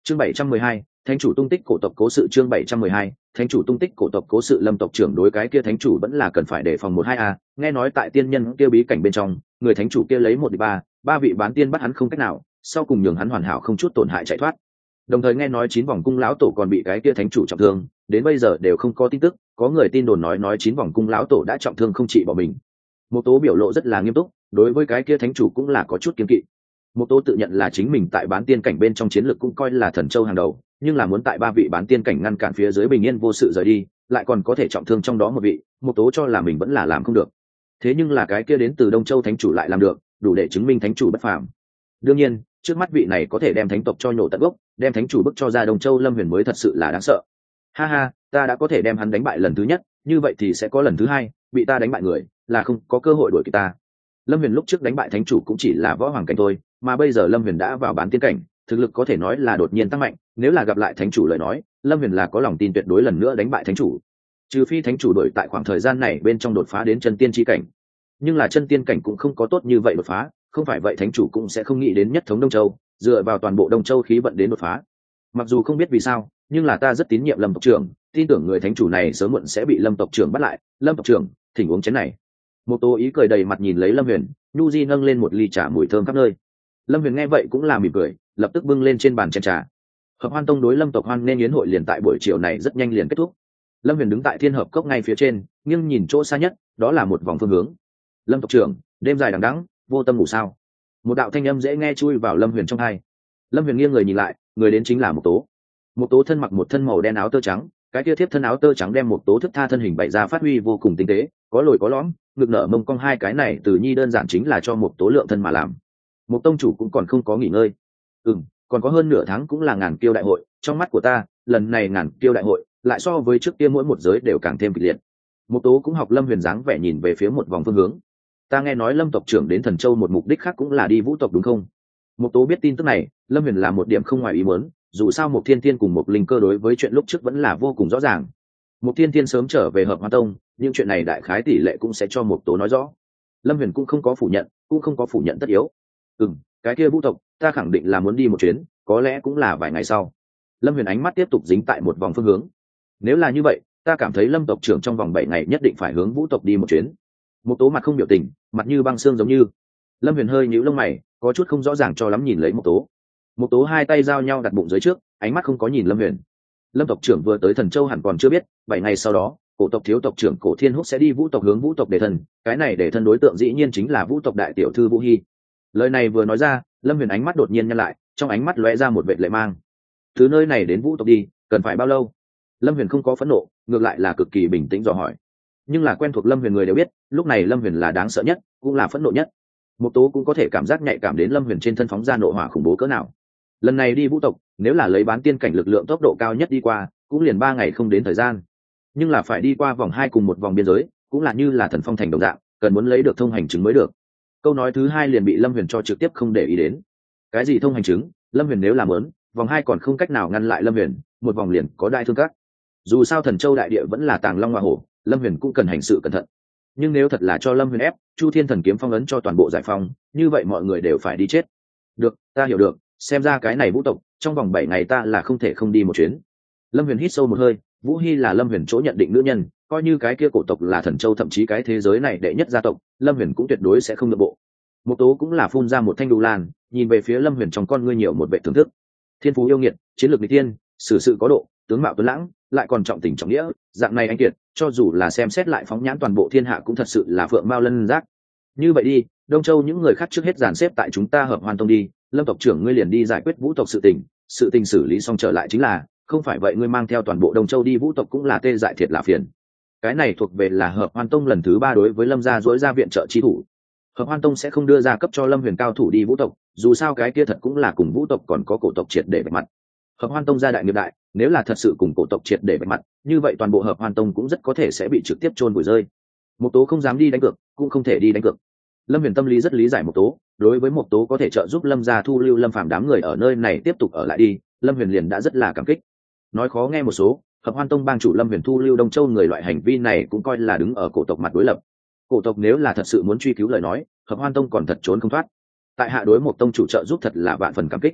Chương 712, thánh chủ tung tích cổ tộc cố sự. Chương 712, thánh chủ tung tích cổ tộc cố sự. Lâm tộc trưởng đối cái kia thánh chủ vẫn là cần phải đề phòng 1-2 nghe nói tại tiên nhân kia bí cảnh bên trong, người thánh chủ kia lấy 1-3, ba vị bán tiên bắt hắn không cách nào, sau cùng nhường hắn hoàn hảo không chút tổn hại chạy thoát. Đồng thời nghe nói 9 vòng cung lão tổ còn bị cái kia thánh chủ trọng thương, đến bây giờ đều không có tin tức, có người tin đồn nói 9 vòng cung lão tổ đã trọng thương không trị bỏ mình. Một Tố biểu lộ rất là nghiêm túc, đối với cái kia thánh chủ cũng là có chút kiêng kỵ. Một Tố tự nhận là chính mình tại bán tiên cảnh bên trong chiến lược cũng coi là thần châu hàng đầu, nhưng là muốn tại ba vị bán tiên cảnh ngăn cản phía dưới bình yên vô sự rời đi, lại còn có thể trọng thương trong đó một vị, Một Tố cho là mình vẫn là làm không được. Thế nhưng là cái kia đến từ Đông Châu thánh chủ lại làm được, đủ để chứng minh thánh chủ bất phàm. Đương nhiên, trước mắt vị này có thể đem thánh tộc cho nhổ tận gốc, đem thánh chủ bức cho ra Đông Châu Lâm Huyền mới thật sự là đáng sợ. Ha ha, ta đã có thể đem hắn đánh bại lần thứ nhất, như vậy thì sẽ có lần thứ hai, bị ta đánh bại người là không có cơ hội đuổi kịp ta. Lâm Huyền lúc trước đánh bại thánh chủ cũng chỉ là võ hoàng cảnh thôi, mà bây giờ Lâm Huyền đã vào bán tiên cảnh, thực lực có thể nói là đột nhiên tăng mạnh, nếu là gặp lại thánh chủ lời nói, Lâm Huyền là có lòng tin tuyệt đối lần nữa đánh bại thánh chủ. Trừ phi thánh chủ đuổi tại khoảng thời gian này bên trong đột phá đến chân tiên chi cảnh. Nhưng là chân tiên cảnh cũng không có tốt như vậy đột phá, không phải vậy thánh chủ cũng sẽ không nghĩ đến nhất thống Đông Châu, dựa vào toàn bộ Đông Châu khí vận đến đột phá. Mặc dù không biết vì sao, nhưng là ta rất tín nhiệm Lâm tộc trưởng, tin tưởng người thánh chủ này sớm muộn sẽ bị Lâm tộc trưởng bắt lại. Lâm tộc trưởng, thỉnh uống chén này. Một Tố ý cười đầy mặt nhìn lấy Lâm Huyền, nhu di nâng lên một ly trà mùi thơm khắp nơi. Lâm Huyền nghe vậy cũng là mỉm cười, lập tức bưng lên trên bàn chén trà. Hợp Hoan Tông đối Lâm tộc hoan nên yến hội liền tại buổi chiều này rất nhanh liền kết thúc. Lâm Huyền đứng tại Thiên Hợp Cốc ngay phía trên, nghiêng nhìn chỗ xa nhất, đó là một vòng phương hướng. Lâm tộc trưởng, đêm dài đằng đẵng, vô tâm ngủ sao? Một đạo thanh âm dễ nghe chui vào Lâm Huyền trong tai. Lâm Huyền nghiêng người nhìn lại, người đến chính là Một Tố. Một Tố thân mặc một thân màu đen áo tơ trắng, cái kia thiếp thân áo tơ trắng đem Một Tố thức tha thân hình bày ra phát huy vô cùng tinh tế, có lồi có lõm, ngực nở mông cong, hai cái này từ nhi đơn giản chính là cho Một Tố lượng thân mà làm. Một tông chủ cũng còn không có nghỉ ngơi. Còn có hơn nửa tháng cũng là ngàn kiêu đại hội, trong mắt của ta, lần này ngàn kiêu đại hội lại so với trước kia mỗi một giới đều càng thêm kịch liệt. Một Tố cũng học Lâm Huyền dáng vẻ nhìn về phía một vòng phương hướng. Ta nghe nói Lâm tộc trưởng đến Thần Châu một mục đích khác cũng là đi Vũ tộc đúng không? Một Tố biết tin tức này, Lâm Huyền là một điểm không ngoài ý muốn, dù sao một Thiên Thiên cùng một Linh Cơ đối với chuyện lúc trước vẫn là vô cùng rõ ràng. Một Thiên Thiên sớm trở về Hợp Hoan Tông, nhưng chuyện này đại khái tỷ lệ cũng sẽ cho một Tố nói rõ. Lâm Huyền cũng không có phủ nhận, cũng không có phủ nhận tất yếu. Cái kia Vũ tộc, ta khẳng định là muốn đi một chuyến, có lẽ cũng là vài ngày sau. Lâm Huyền ánh mắt tiếp tục dính tại một vòng phương hướng. Nếu là như vậy, ta cảm thấy Lâm tộc trưởng trong vòng 7 ngày nhất định phải hướng Vũ tộc đi một chuyến. Một Tố mặt không biểu tình, mặt như băng xương giống như. Lâm Huyền hơi nhíu lông mày, có chút không rõ ràng cho lắm nhìn lấy Một Tố. Một Tố hai tay giao nhau đặt bụng dưới trước, ánh mắt không có nhìn Lâm Huyền. Lâm tộc trưởng vừa tới Thần Châu hẳn còn chưa biết, 7 ngày sau đó, cổ tộc thiếu tộc trưởng Cổ Thiên Húc sẽ đi Vũ tộc hướng Vũ tộc để thân, cái này để thân đối tượng dĩ nhiên chính là Vũ tộc đại tiểu thư Vũ Hi. Lời này vừa nói ra, Lâm Huyền ánh mắt đột nhiên nhăn lại, trong ánh mắt lóe ra một vệt lệ mang. Từ nơi này đến Vũ tộc đi, cần phải bao lâu? Lâm Huyền không có phẫn nộ, ngược lại là cực kỳ bình tĩnh dò hỏi. Nhưng là quen thuộc Lâm Huyền người đều biết, lúc này Lâm Huyền là đáng sợ nhất, cũng là phẫn nộ nhất. Một Tố cũng có thể cảm giác nhạy cảm đến Lâm Huyền trên thân phóng ra nộ hỏa khủng bố cỡ nào. Lần này đi Vũ tộc, nếu là lấy bán tiên cảnh lực lượng tốc độ cao nhất đi qua, cũng liền 3 ngày không đến thời gian. Nhưng là phải đi qua vòng 2 cùng một vòng biên giới, cũng là như là thần phong thành đồng dạng, cần muốn lấy được thông hành chứng mới được. Câu nói thứ hai liền bị Lâm Huyền cho trực tiếp không để ý đến. Cái gì thông hành chứng? Lâm Huyền nếu làm muốn, vòng 2 còn không cách nào ngăn lại Lâm Huyền, một vòng liền có đại thương các. Dù sao Thần Châu đại địa vẫn là tàng long hoa hổ, Lâm Huyền cũng cần hành sự cẩn thận. Nhưng nếu thật là cho Lâm Huyền ép, Chu Thiên Thần kiếm phong ấn cho toàn bộ giải phong, như vậy mọi người đều phải đi chết. Được, ta hiểu được, xem ra cái này Vũ tộc, trong vòng 7 ngày ta là không thể không đi một chuyến. Lâm Huyền hít sâu một hơi, Vũ Hi là Lâm Huyền chỗ nhận định nữ nhân, coi như cái kia cổ tộc là Thần Châu thậm chí cái thế giới này đệ nhất gia tộc, Lâm Huyền cũng tuyệt đối sẽ không nhượng bộ. Một Tố cũng là phun ra một thanh đu lan, nhìn về phía Lâm Huyền trong con ngươi nhiều một vẻ thưởng thức. Thiên phú yêu nghiệt, chiến lược nghịch tiên, xử sự có độ, tướng mạo tuấn lãng, lại còn trọng tình trọng nghĩa, dạng này anh kiệt, cho dù là xem xét lại phóng nhãn toàn bộ thiên hạ cũng thật sự là phượng mao lân giác. Như vậy đi, Đông Châu những người khác trước hết dàn xếp tại chúng ta Hợp Hoan Tông đi, Lâm tộc trưởng ngươi liền đi giải quyết Vũ tộc sự tình xử lý xong trở lại chính là, không phải vậy ngươi mang theo toàn bộ Đông Châu đi Vũ tộc cũng là tê dại thiệt là phiền. Cái này thuộc về là Hợp Hoan Tông lần thứ 3 đối với Lâm gia dỗi ra viện trợ chi thủ. Hợp Hoan Tông sẽ không đưa ra cấp cho Lâm Huyền cao thủ đi Vũ tộc, dù sao cái kia thật cũng là cùng Vũ tộc còn có cổ tộc triệt để vạch mặt. Hợp Hoan Tông gia đại nghiệp đại, nếu là thật sự cùng cổ tộc triệt để vạch mặt, như vậy toàn bộ Hợp Hoan Tông cũng rất có thể sẽ bị trực tiếp chôn vùi rơi. Một Tố không dám đi đánh cược, cũng không thể đi đánh cược. Lâm Huyền tâm lý rất lý giải Một Tố, đối với Một Tố có thể trợ giúp Lâm gia thu lưu Lâm Phàm đám người ở nơi này tiếp tục ở lại đi, Lâm Huyền liền đã rất là cảm kích. Nói khó nghe một số, Hợp Hoan Tông bang chủ Lâm Huyền thu lưu Đông Châu người loại hành vi này cũng coi là đứng ở cổ tộc mặt đối lập. Cổ tộc nếu là thật sự muốn truy cứu lời nói, Hợp Hoan Tông còn thật trốn không thoát. Tại hạ đối một tông chủ trợ giúp thật là vạn phần cảm kích.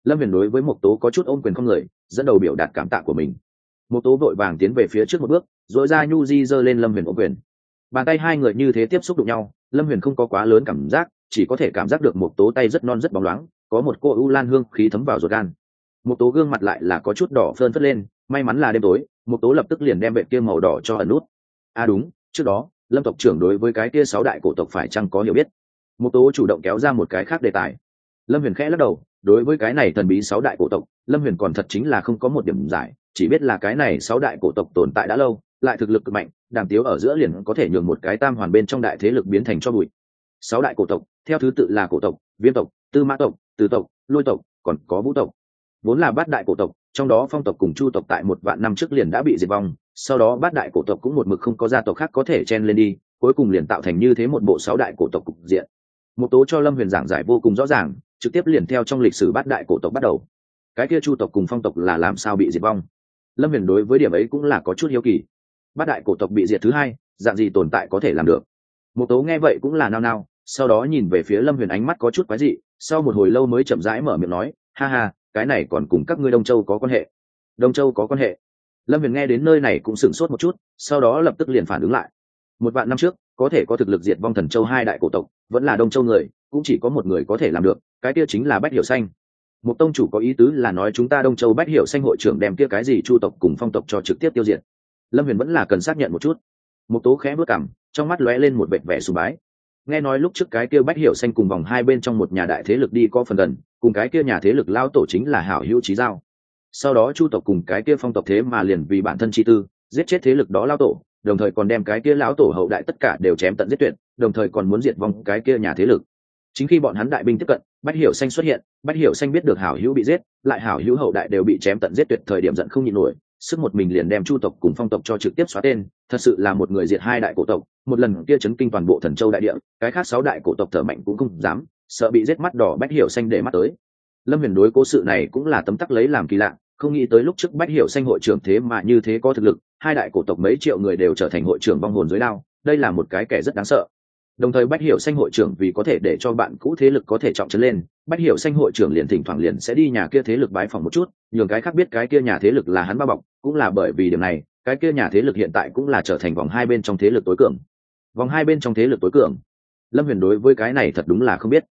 Lâm Huyền đối với Mộc Tố có chút ôm quyền không người, dẫn đầu biểu đạt cảm tạ của mình. Mộc Tố vội vàng tiến về phía trước một bước, rỗi ra nhu di giơ lên Lâm Huyền ôm quyền. Bàn tay hai người như thế tiếp xúc đụng nhau, Lâm Huyền không có quá lớn cảm giác, chỉ có thể cảm giác được Mộc Tố tay rất non rất bóng loáng, có một cô u lan hương khí thấm vào ruột gan. Mộc Tố gương mặt lại là có chút đỏ phơn phất lên, may mắn là đêm tối, Mộc Tố lập tức liền đem bệnh kia màu đỏ cho ẩn nút. À đúng, trước đó, Lâm tộc trưởng đối với cái kia 6 đại cổ tộc phải chăng có hiểu biết? Mộc Tố chủ động kéo ra một cái khác đề tài. Lâm Huyền khẽ lắc đầu, đối với cái này thần bí 6 đại cổ tộc, Lâm Huyền còn thật chính là không có một điểm giải, chỉ biết là cái này 6 đại cổ tộc tồn tại đã lâu, lại thực lực cực mạnh, đàm tiếu ở giữa liền có thể nhường một cái tam hoàn bên trong đại thế lực biến thành cho bụi. 6 đại cổ tộc, theo thứ tự là cổ tộc, viêm tộc, tư mã tộc, từ tộc, lôi tộc, còn có vũ tộc. Vốn là bát đại cổ tộc, trong đó phong tộc cùng chu tộc tại 1 vạn năm trước liền đã bị diệt vong, sau đó bát đại cổ tộc cũng một mực không có gia tộc khác có thể chen lên đi, cuối cùng liền tạo thành như thế một bộ 6 đại cổ tộc cục diện. Mộc Tố cho Lâm Huyền giảng giải vô cùng rõ ràng, trực tiếp liền theo trong lịch sử bát đại cổ tộc bắt đầu. Cái kia chu tộc cùng phong tộc là làm sao bị diệt vong? Lâm Huyền đối với điểm ấy cũng là có chút hiếu kỳ. Bát đại cổ tộc bị diệt thứ hai, dạng gì tồn tại có thể làm được? Mộc Tố nghe vậy cũng là nao nao, sau đó nhìn về phía Lâm Huyền ánh mắt có chút quái dị, sau một hồi lâu mới chậm rãi mở miệng nói, ha ha, cái này còn cùng các ngươi Đông Châu có quan hệ. Đông Châu có quan hệ? Lâm Huyền nghe đến nơi này cũng sửng sốt một chút, sau đó lập tức liền phản ứng lại. 1 vạn năm trước, có thể có thực lực diệt vong Thần Châu 2 đại cổ tộc, vẫn là Đông Châu người, cũng chỉ có một người có thể làm được, cái kia chính là Bách Hiểu Xanh. Một tông chủ có ý tứ là nói chúng ta Đông Châu Bách Hiểu Xanh hội trưởng đem kia cái gì chu tộc cùng phong tộc cho trực tiếp tiêu diệt. Lâm Huyền vẫn là cần xác nhận một chút. Một Tố khẽ bước cằm, trong mắt lóe lên một vệt vẻ sùng bái. Nghe nói lúc trước cái kia Bách Hiểu Xanh cùng vòng hai bên trong một nhà đại thế lực đi có phần gần, cùng cái kia nhà thế lực lao tổ chính là hảo hữu chí giao. Sau đó chu tộc cùng cái kia phong tộc thế mà liền vì bản thân chi tư, giết chết thế lực đó lao tổ, đồng thời còn đem cái kia lão tổ hậu đại tất cả đều chém tận giết tuyệt, đồng thời còn muốn diệt vong cái kia nhà thế lực. Chính khi bọn hắn đại binh tiếp cận, Bách Hiểu Xanh xuất hiện, Bách Hiểu Xanh biết được hảo hữu bị giết, lại hảo hữu hậu đại đều bị chém tận giết tuyệt, thời điểm giận không nhịn nổi, sức một mình liền đem chu tộc cùng phong tộc cho trực tiếp xóa tên, thật sự là một người diệt hai đại cổ tộc, một lần kia chấn kinh toàn bộ Thần Châu đại địa, cái khác 6 đại cổ tộc thở mạnh cũng không dám, sợ bị giết mắt đỏ Bách Hiểu Xanh để mắt tới. Lâm Huyền đối cố sự này cũng là tấm tắc lấy làm kỳ lạ, không nghĩ tới lúc trước Bách Hiểu Xanh hội trưởng thế mà như thế có thực lực, hai đại cổ tộc mấy triệu người đều trở thành hội trưởng vong hồn dưới đao, đây là một cái kẻ rất đáng sợ. Đồng thời Bách Hiểu Xanh hội trưởng vì có thể để cho bạn cũ thế lực có thể trọng trấn lên, Bách Hiểu Xanh hội trưởng liền thỉnh thoảng liền sẽ đi nhà kia thế lực bái phỏng một chút, nhường cái khác biết cái kia nhà thế lực là hắn bao bọc, cũng là bởi vì điểm này, cái kia nhà thế lực hiện tại cũng là trở thành vòng hai bên trong thế lực tối cường. Vòng hai bên trong thế lực tối cường. Lâm Huyền đối với cái này thật đúng là không biết.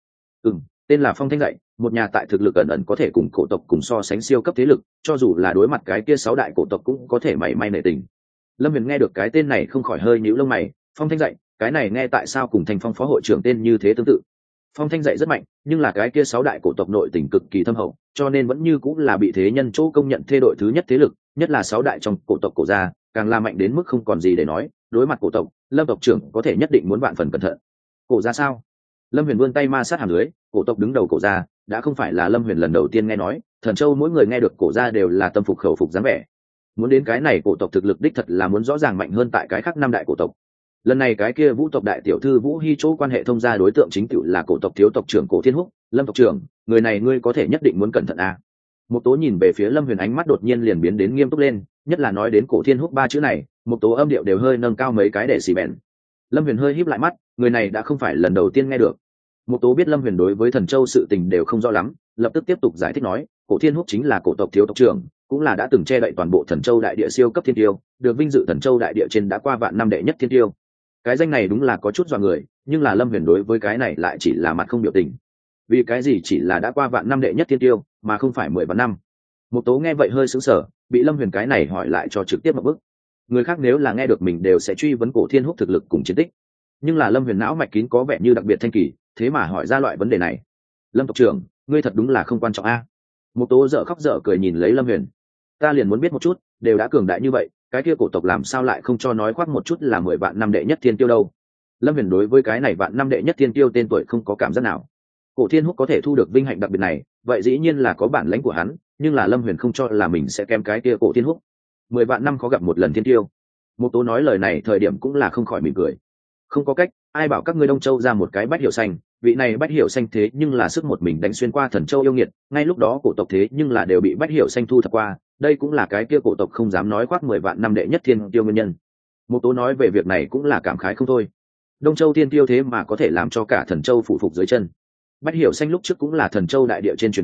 Tên là Phong Thanh Dạy, một nhà tại thực lực ẩn ẩn có thể cùng cổ tộc cùng so sánh siêu cấp thế lực, cho dù là đối mặt cái kia 6 đại cổ tộc cũng có thể mảy may nể tình. Lâm Huyền nghe được cái tên này không khỏi hơi nhíu lông mày, Phong Thanh Dạy, cái này nghe tại sao cùng Thành Phong phó hội trưởng tên như thế tương tự. Phong Thanh Dạy rất mạnh, nhưng là cái kia 6 đại cổ tộc nội tình cực kỳ thâm hậu, cho nên vẫn như cũng là bị thế nhân chỗ công nhận thê đội thứ nhất thế lực, nhất là 6 đại trong cổ tộc cổ gia, càng là mạnh đến mức không còn gì để nói, đối mặt cổ tộc, Lâm tộc trưởng có thể nhất định muốn vạn phần cẩn thận. Cổ gia sao? Lâm Huyền vươn tay ma sát hàm dưới, cổ tộc đứng đầu cổ gia, đã không phải là Lâm Huyền lần đầu tiên nghe nói, Thần Châu mỗi người nghe được cổ gia đều là tâm phục khẩu phục dáng vẻ. Muốn đến cái này cổ tộc thực lực đích thật là muốn rõ ràng mạnh hơn tại cái khác 5 đại cổ tộc. Lần này cái kia Vũ tộc đại tiểu thư Vũ Hi chỗ quan hệ thông gia đối tượng chính tựu là cổ tộc thiếu tộc trưởng Cổ Thiên Húc, Lâm tộc trưởng, người này ngươi có thể nhất định muốn cẩn thận a. Một Tố nhìn về phía Lâm Huyền ánh mắt đột nhiên liền biến đến nghiêm túc lên, nhất là nói đến Cổ Thiên Húc 3 chữ này, một Tố âm điệu đều hơi nâng cao mấy cái để xì bèn. Lâm Huyền hơi híp lại mắt, người này đã không phải lần đầu tiên nghe được. Một Tố biết Lâm Huyền đối với Thần Châu sự tình đều không rõ lắm, lập tức tiếp tục giải thích nói, Cổ Thiên Húc chính là cổ tộc thiếu tộc trưởng, cũng là đã từng che đậy toàn bộ Thần Châu đại địa siêu cấp thiên tiêu, được vinh dự Thần Châu đại địa trên đã qua vạn năm đệ nhất thiên tiêu. Cái danh này đúng là có chút dọa người, nhưng là Lâm Huyền đối với cái này lại chỉ là mặt không biểu tình. Vì cái gì chỉ là đã qua vạn năm đệ nhất thiên tiêu, mà không phải 10 vạn năm? Một Tố nghe vậy hơi sững sờ, bị Lâm Huyền cái này hỏi lại cho trực tiếp một bước. Người khác nếu là nghe được mình đều sẽ truy vấn Cổ Thiên Húc thực lực cùng chiến tích, nhưng là Lâm Huyền não mạch kín có vẻ như đặc biệt thanh kỳ, thế mà hỏi ra loại vấn đề này. Lâm tộc trưởng, ngươi thật đúng là không quan trọng a. Một Tố dở khóc dở cười nhìn lấy Lâm Huyền. Ta liền muốn biết một chút, đều đã cường đại như vậy, cái kia cổ tộc làm sao lại không cho nói khoác một chút là 10 vạn năm đệ nhất thiên tiêu đâu? Lâm Huyền đối với cái này vạn năm đệ nhất thiên tiêu tên tuổi không có cảm giác nào. Cổ Thiên Húc có thể thu được vinh hạnh đặc biệt này, vậy dĩ nhiên là có bản lĩnh của hắn, nhưng là Lâm Huyền không cho là mình sẽ kém cái kia Cổ Thiên Húc. 10 vạn năm khó gặp một lần thiên tiêu. Một Tố nói lời này thời điểm cũng là không khỏi mỉm cười. Không có cách, ai bảo các ngươi Đông Châu ra một cái Bách Hiểu Xanh, vị này Bách Hiểu Xanh thế nhưng là sức một mình đánh xuyên qua Thần Châu yêu nghiệt, ngay lúc đó cổ tộc thế nhưng là đều bị Bách Hiểu Xanh thu thập qua, đây cũng là cái kia cổ tộc không dám nói khoác 10 vạn năm đệ nhất thiên tiêu nguyên nhân. Một Tố nói về việc này cũng là cảm khái không thôi. Đông Châu thiên tiêu thế mà có thể làm cho cả Thần Châu phụ phục dưới chân. Bách Hiểu Xanh lúc trước cũng là Thần Châu đại địa trên truyền kỳ,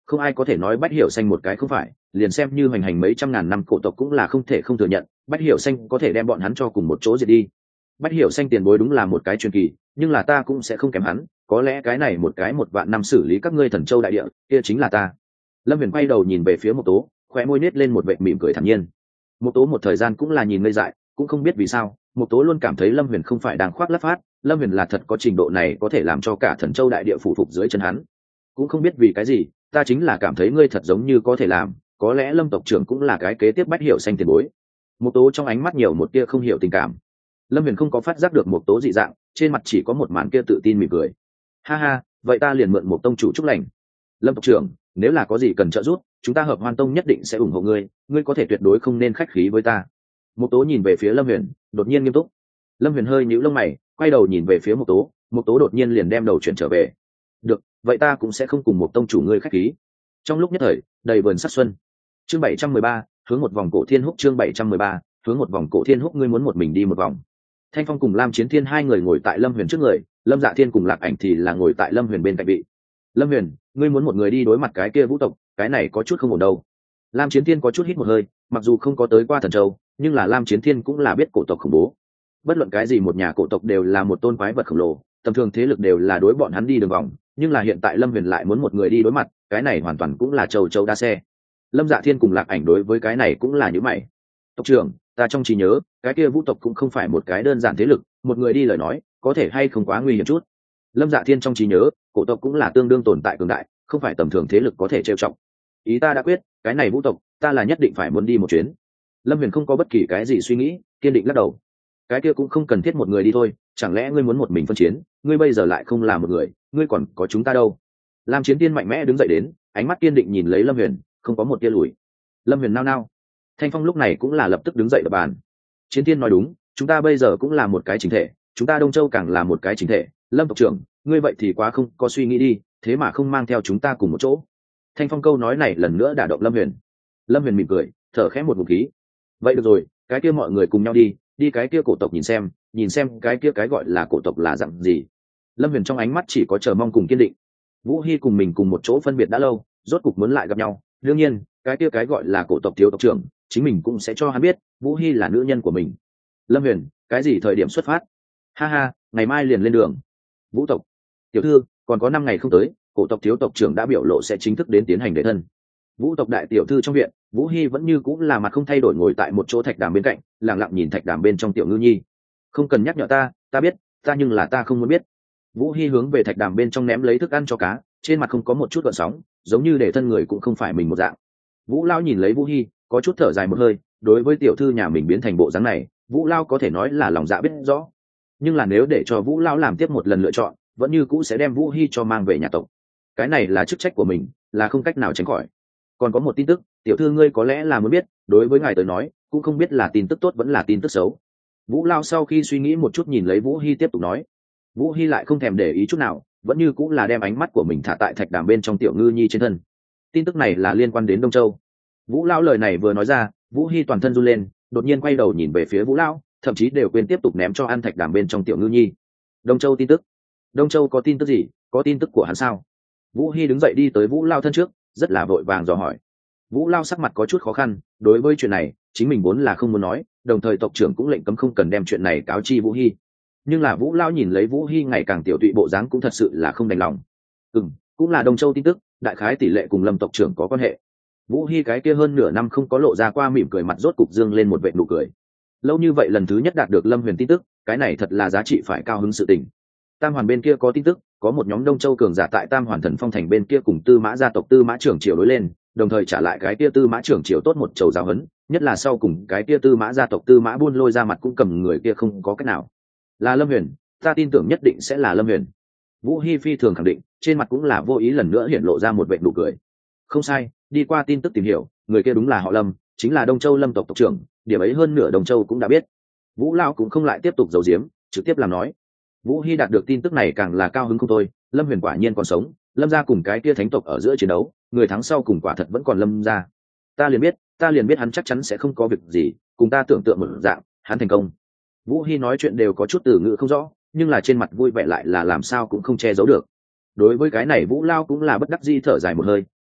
không ai có thể nói Bách Hiểu Xanh một cái không phải, liền xem như hoành hành mấy trăm ngàn năm cổ tộc cũng là không thể không thừa nhận Bách Hiểu Xanh có thể đem bọn hắn cho cùng một chỗ diệt đi. Bách Hiểu Xanh tiền bối đúng là một cái truyền kỳ, nhưng là ta cũng sẽ không kém hắn, có lẽ cái này một cái 1 vạn năm xử lý các ngươi Thần Châu đại địa, kia chính là ta. Lâm Huyền quay đầu nhìn về phía Mộc Tố, khóe môi nết lên một vệt mỉm cười thản nhiên. Mộc Tố một thời gian cũng là nhìn ngây dại, cũng không biết vì sao, Mộc Tố luôn cảm thấy Lâm Huyền không phải đang khoác lác phát, Lâm Huyền là thật có trình độ này có thể làm cho cả Thần Châu đại địa phủ phục dưới chân hắn. Cũng không biết vì cái gì, ta chính là cảm thấy ngươi thật giống như có thể làm, có lẽ Lâm tộc trưởng cũng là cái kế tiếp Bách Hiểu Xanh tiền bối. Mộc Tố trong ánh mắt nhiều một tia không hiểu tình cảm. Lâm Huyền không có phát giác được Mộc Tố dị dạng, trên mặt chỉ có một màn kia tự tin mỉm cười. Ha ha, vậy ta liền mượn một tông chủ chúc lành. Lâm tộc trưởng, nếu là có gì cần trợ giúp, chúng ta Hợp Hoan tông nhất định sẽ ủng hộ ngươi, ngươi có thể tuyệt đối không nên khách khí với ta. Mộc Tố nhìn về phía Lâm Huyền, đột nhiên nghiêm túc. Lâm Huyền hơi nhíu lông mày, quay đầu nhìn về phía Mộc Tố, Mộc Tố đột nhiên liền đem đầu chuyển trở về. Được, vậy ta cũng sẽ không cùng một tông chủ ngươi khách khí. Trong lúc nhất thời, đầy vườn sắc xuân. Chương 713, hướng một vòng cổ thiên húc. Chương 713, hướng một vòng cổ thiên húc. Ngươi muốn một mình đi một vòng. Thanh Phong cùng Lam Chiến Thiên hai người ngồi tại Lâm Huyền trước người, Lâm Dạ Thiên cùng Lạc Ảnh thì là ngồi tại Lâm Huyền bên cạnh vị. Lâm Huyền, ngươi muốn một người đi đối mặt cái kia vũ tộc, cái này có chút không ổn đâu. Lam Chiến Thiên có chút hít một hơi, mặc dù không có tới qua Thần Châu, nhưng là Lam Chiến Thiên cũng là biết cổ tộc khủng bố. Bất luận cái gì một nhà cổ tộc đều là một tôn quái vật khổng lồ, tầm thường thế lực đều là đối bọn hắn đi đường vòng, nhưng là hiện tại Lâm Huyền lại muốn một người đi đối mặt, cái này hoàn toàn cũng là châu châu đa xe. Lâm Dạ Thiên cùng Lạc Ảnh đối với cái này cũng là như mày. Tộc trưởng, ta trong trí nhớ, cái kia vũ tộc cũng không phải một cái đơn giản thế lực, một người đi lời nói, có thể hay không quá nguy hiểm chút. Lâm Dạ Thiên trong trí nhớ, cổ tộc cũng là tương đương tồn tại cường đại, không phải tầm thường thế lực có thể trêu chọc. Ý ta đã quyết, cái này vũ tộc, ta là nhất định phải muốn đi một chuyến. Lâm Huyền không có bất kỳ cái gì suy nghĩ, kiên định lắc đầu. Cái kia cũng không cần thiết một người đi thôi, chẳng lẽ ngươi muốn một mình phân chiến, ngươi bây giờ lại không là một người, ngươi còn có chúng ta đâu. Lam Chiến Tiên mạnh mẽ đứng dậy đến, ánh mắt kiên định nhìn lấy Lâm Huyền, không có một tia lùi. Lâm Huyền nao nao. Thanh Phong lúc này cũng là lập tức đứng dậy đập bàn. Chiến Tiên nói đúng, chúng ta bây giờ cũng là một cái chính thể, chúng ta Đông Châu càng là một cái chính thể. Lâm tộc trưởng, ngươi vậy thì quá không có suy nghĩ đi, thế mà không mang theo chúng ta cùng một chỗ. Thanh Phong câu nói này lần nữa đả động Lâm Huyền. Lâm Huyền mỉm cười, thở khẽ một ngụm khí. Vậy được rồi, cái kia mọi người cùng nhau đi cái kia cổ tộc nhìn xem cái kia cái gọi là cổ tộc là dạng gì. Lâm Huyền trong ánh mắt chỉ có chờ mong cùng kiên định. Vũ Hy cùng mình cùng một chỗ phân biệt đã lâu, rốt cục muốn lại gặp nhau, đương nhiên cái kia cái gọi là cổ tộc thiếu tộc trưởng, chính mình cũng sẽ cho hắn biết Vũ Hy là nữ nhân của mình. Lâm Huyền, cái gì thời điểm xuất phát? Ha ha, ngày mai liền lên đường. Vũ tộc tiểu thư, còn có 5 ngày không tới, cổ tộc thiếu tộc trưởng đã biểu lộ sẽ chính thức đến tiến hành đề thân. Vũ tộc đại tiểu thư trong viện, Vũ Hy vẫn như cũng là mặt không thay đổi ngồi tại một chỗ thạch đàm bên cạnh, lặng lặng nhìn thạch đàm bên trong tiểu ngư nhi. Không cần nhắc nhở ta biết, nhưng là ta không muốn biết. Vũ Hy hướng về thạch đàm bên trong ném lấy thức ăn cho cá, trên mặt không có một chút gợn sóng, giống như để thân người cũng không phải mình một dạng. Vũ Lao nhìn lấy Vũ Hy, có chút thở dài một hơi, đối với tiểu thư nhà mình biến thành bộ dáng này, Vũ Lao có thể nói là lòng dạ biết rõ. Nhưng là nếu để cho Vũ Lao làm tiếp một lần lựa chọn, vẫn như cũ sẽ đem Vũ Hy cho mang về nhà tộc. Cái này là chức trách của mình, là không cách nào tránh khỏi. Còn có một tin tức, tiểu thư ngươi có lẽ là muốn biết, đối với ngài tới nói, cũng không biết là tin tức tốt vẫn là tin tức xấu. Vũ Lao sau khi suy nghĩ một chút nhìn lấy Vũ Hy tiếp tục nói. Vũ Hy lại không thèm để ý chút nào, vẫn như cũng là đem ánh mắt của mình thả tại thạch đàm bên trong tiểu ngư nhi trên thân. Tin tức này là liên quan đến Đông Châu. Vũ Lao lời này vừa nói ra, Vũ Hy toàn thân run lên, đột nhiên quay đầu nhìn về phía Vũ Lao, thậm chí đều quên tiếp tục ném cho ăn thạch đàm bên trong tiểu ngư nhi. Đông Châu tin tức? Đông Châu có tin tức gì? Có tin tức của hắn sao? Vũ Hy đứng dậy đi tới Vũ Lao thân trước, rất là vội vàng dò hỏi. Vũ Lao sắc mặt có chút khó khăn, đối với chuyện này chính mình vốn là không muốn nói, đồng thời tộc trưởng cũng lệnh cấm không cần đem chuyện này cáo chi Vũ Hy. Nhưng là Vũ Lao nhìn lấy Vũ Hy ngày càng tiểu tụy bộ dáng cũng thật sự là không đành lòng. Cũng là Đông Châu tin tức, đại khái tỷ lệ cùng Lâm tộc trưởng có quan hệ. Vũ Hy cái kia hơn nửa năm không có lộ ra qua mỉm cười mặt rốt cục dương lên một vệt nụ cười. Lâu như vậy lần thứ nhất đạt được Lâm Huyền tin tức, cái này thật là giá trị phải cao hứng sự tình. Tam Hoàn bên kia có tin tức, có một nhóm Đông Châu cường giả tại Tam Hoàn Thần Phong thành bên kia cùng Tư Mã gia tộc Tư Mã trưởng triều đối lên, đồng thời trả lại cái kia Tư Mã trưởng triều tốt một chầu giáo huấn, nhất là sau cùng cái kia Tư Mã gia tộc Tư Mã Buôn Lôi ra mặt cũng cầm người kia không có cách nào. Là Lâm Huyền, ta tin tưởng nhất định sẽ là Lâm Huyền. Vũ Hi phi thường khẳng định, trên mặt cũng là vô ý lần nữa hiện lộ ra một vệt nụ cười. Không sai, đi qua tin tức tìm hiểu, người kia đúng là họ Lâm, chính là Đông Châu Lâm tộc tộc trưởng, điểm ấy hơn nửa Đông Châu cũng đã biết. Vũ Lão cũng không lại tiếp tục giấu giếm, trực tiếp làm nói. Vũ Hi đạt được tin tức này càng là cao hứng không thôi, Lâm Huyền quả nhiên còn sống, Lâm gia cùng cái kia thánh tộc ở giữa chiến đấu, người thắng sau cùng quả thật vẫn còn Lâm gia. Ta liền biết hắn chắc chắn sẽ không có việc gì, cùng ta tưởng tượng một dạng, hắn thành công. Vũ Hi nói chuyện đều có chút từ ngữ không rõ, nhưng là trên mặt vui vẻ lại là làm sao cũng không che giấu được. Đối với cái này Vũ Lao cũng là bất đắc dĩ thở dài một hơi,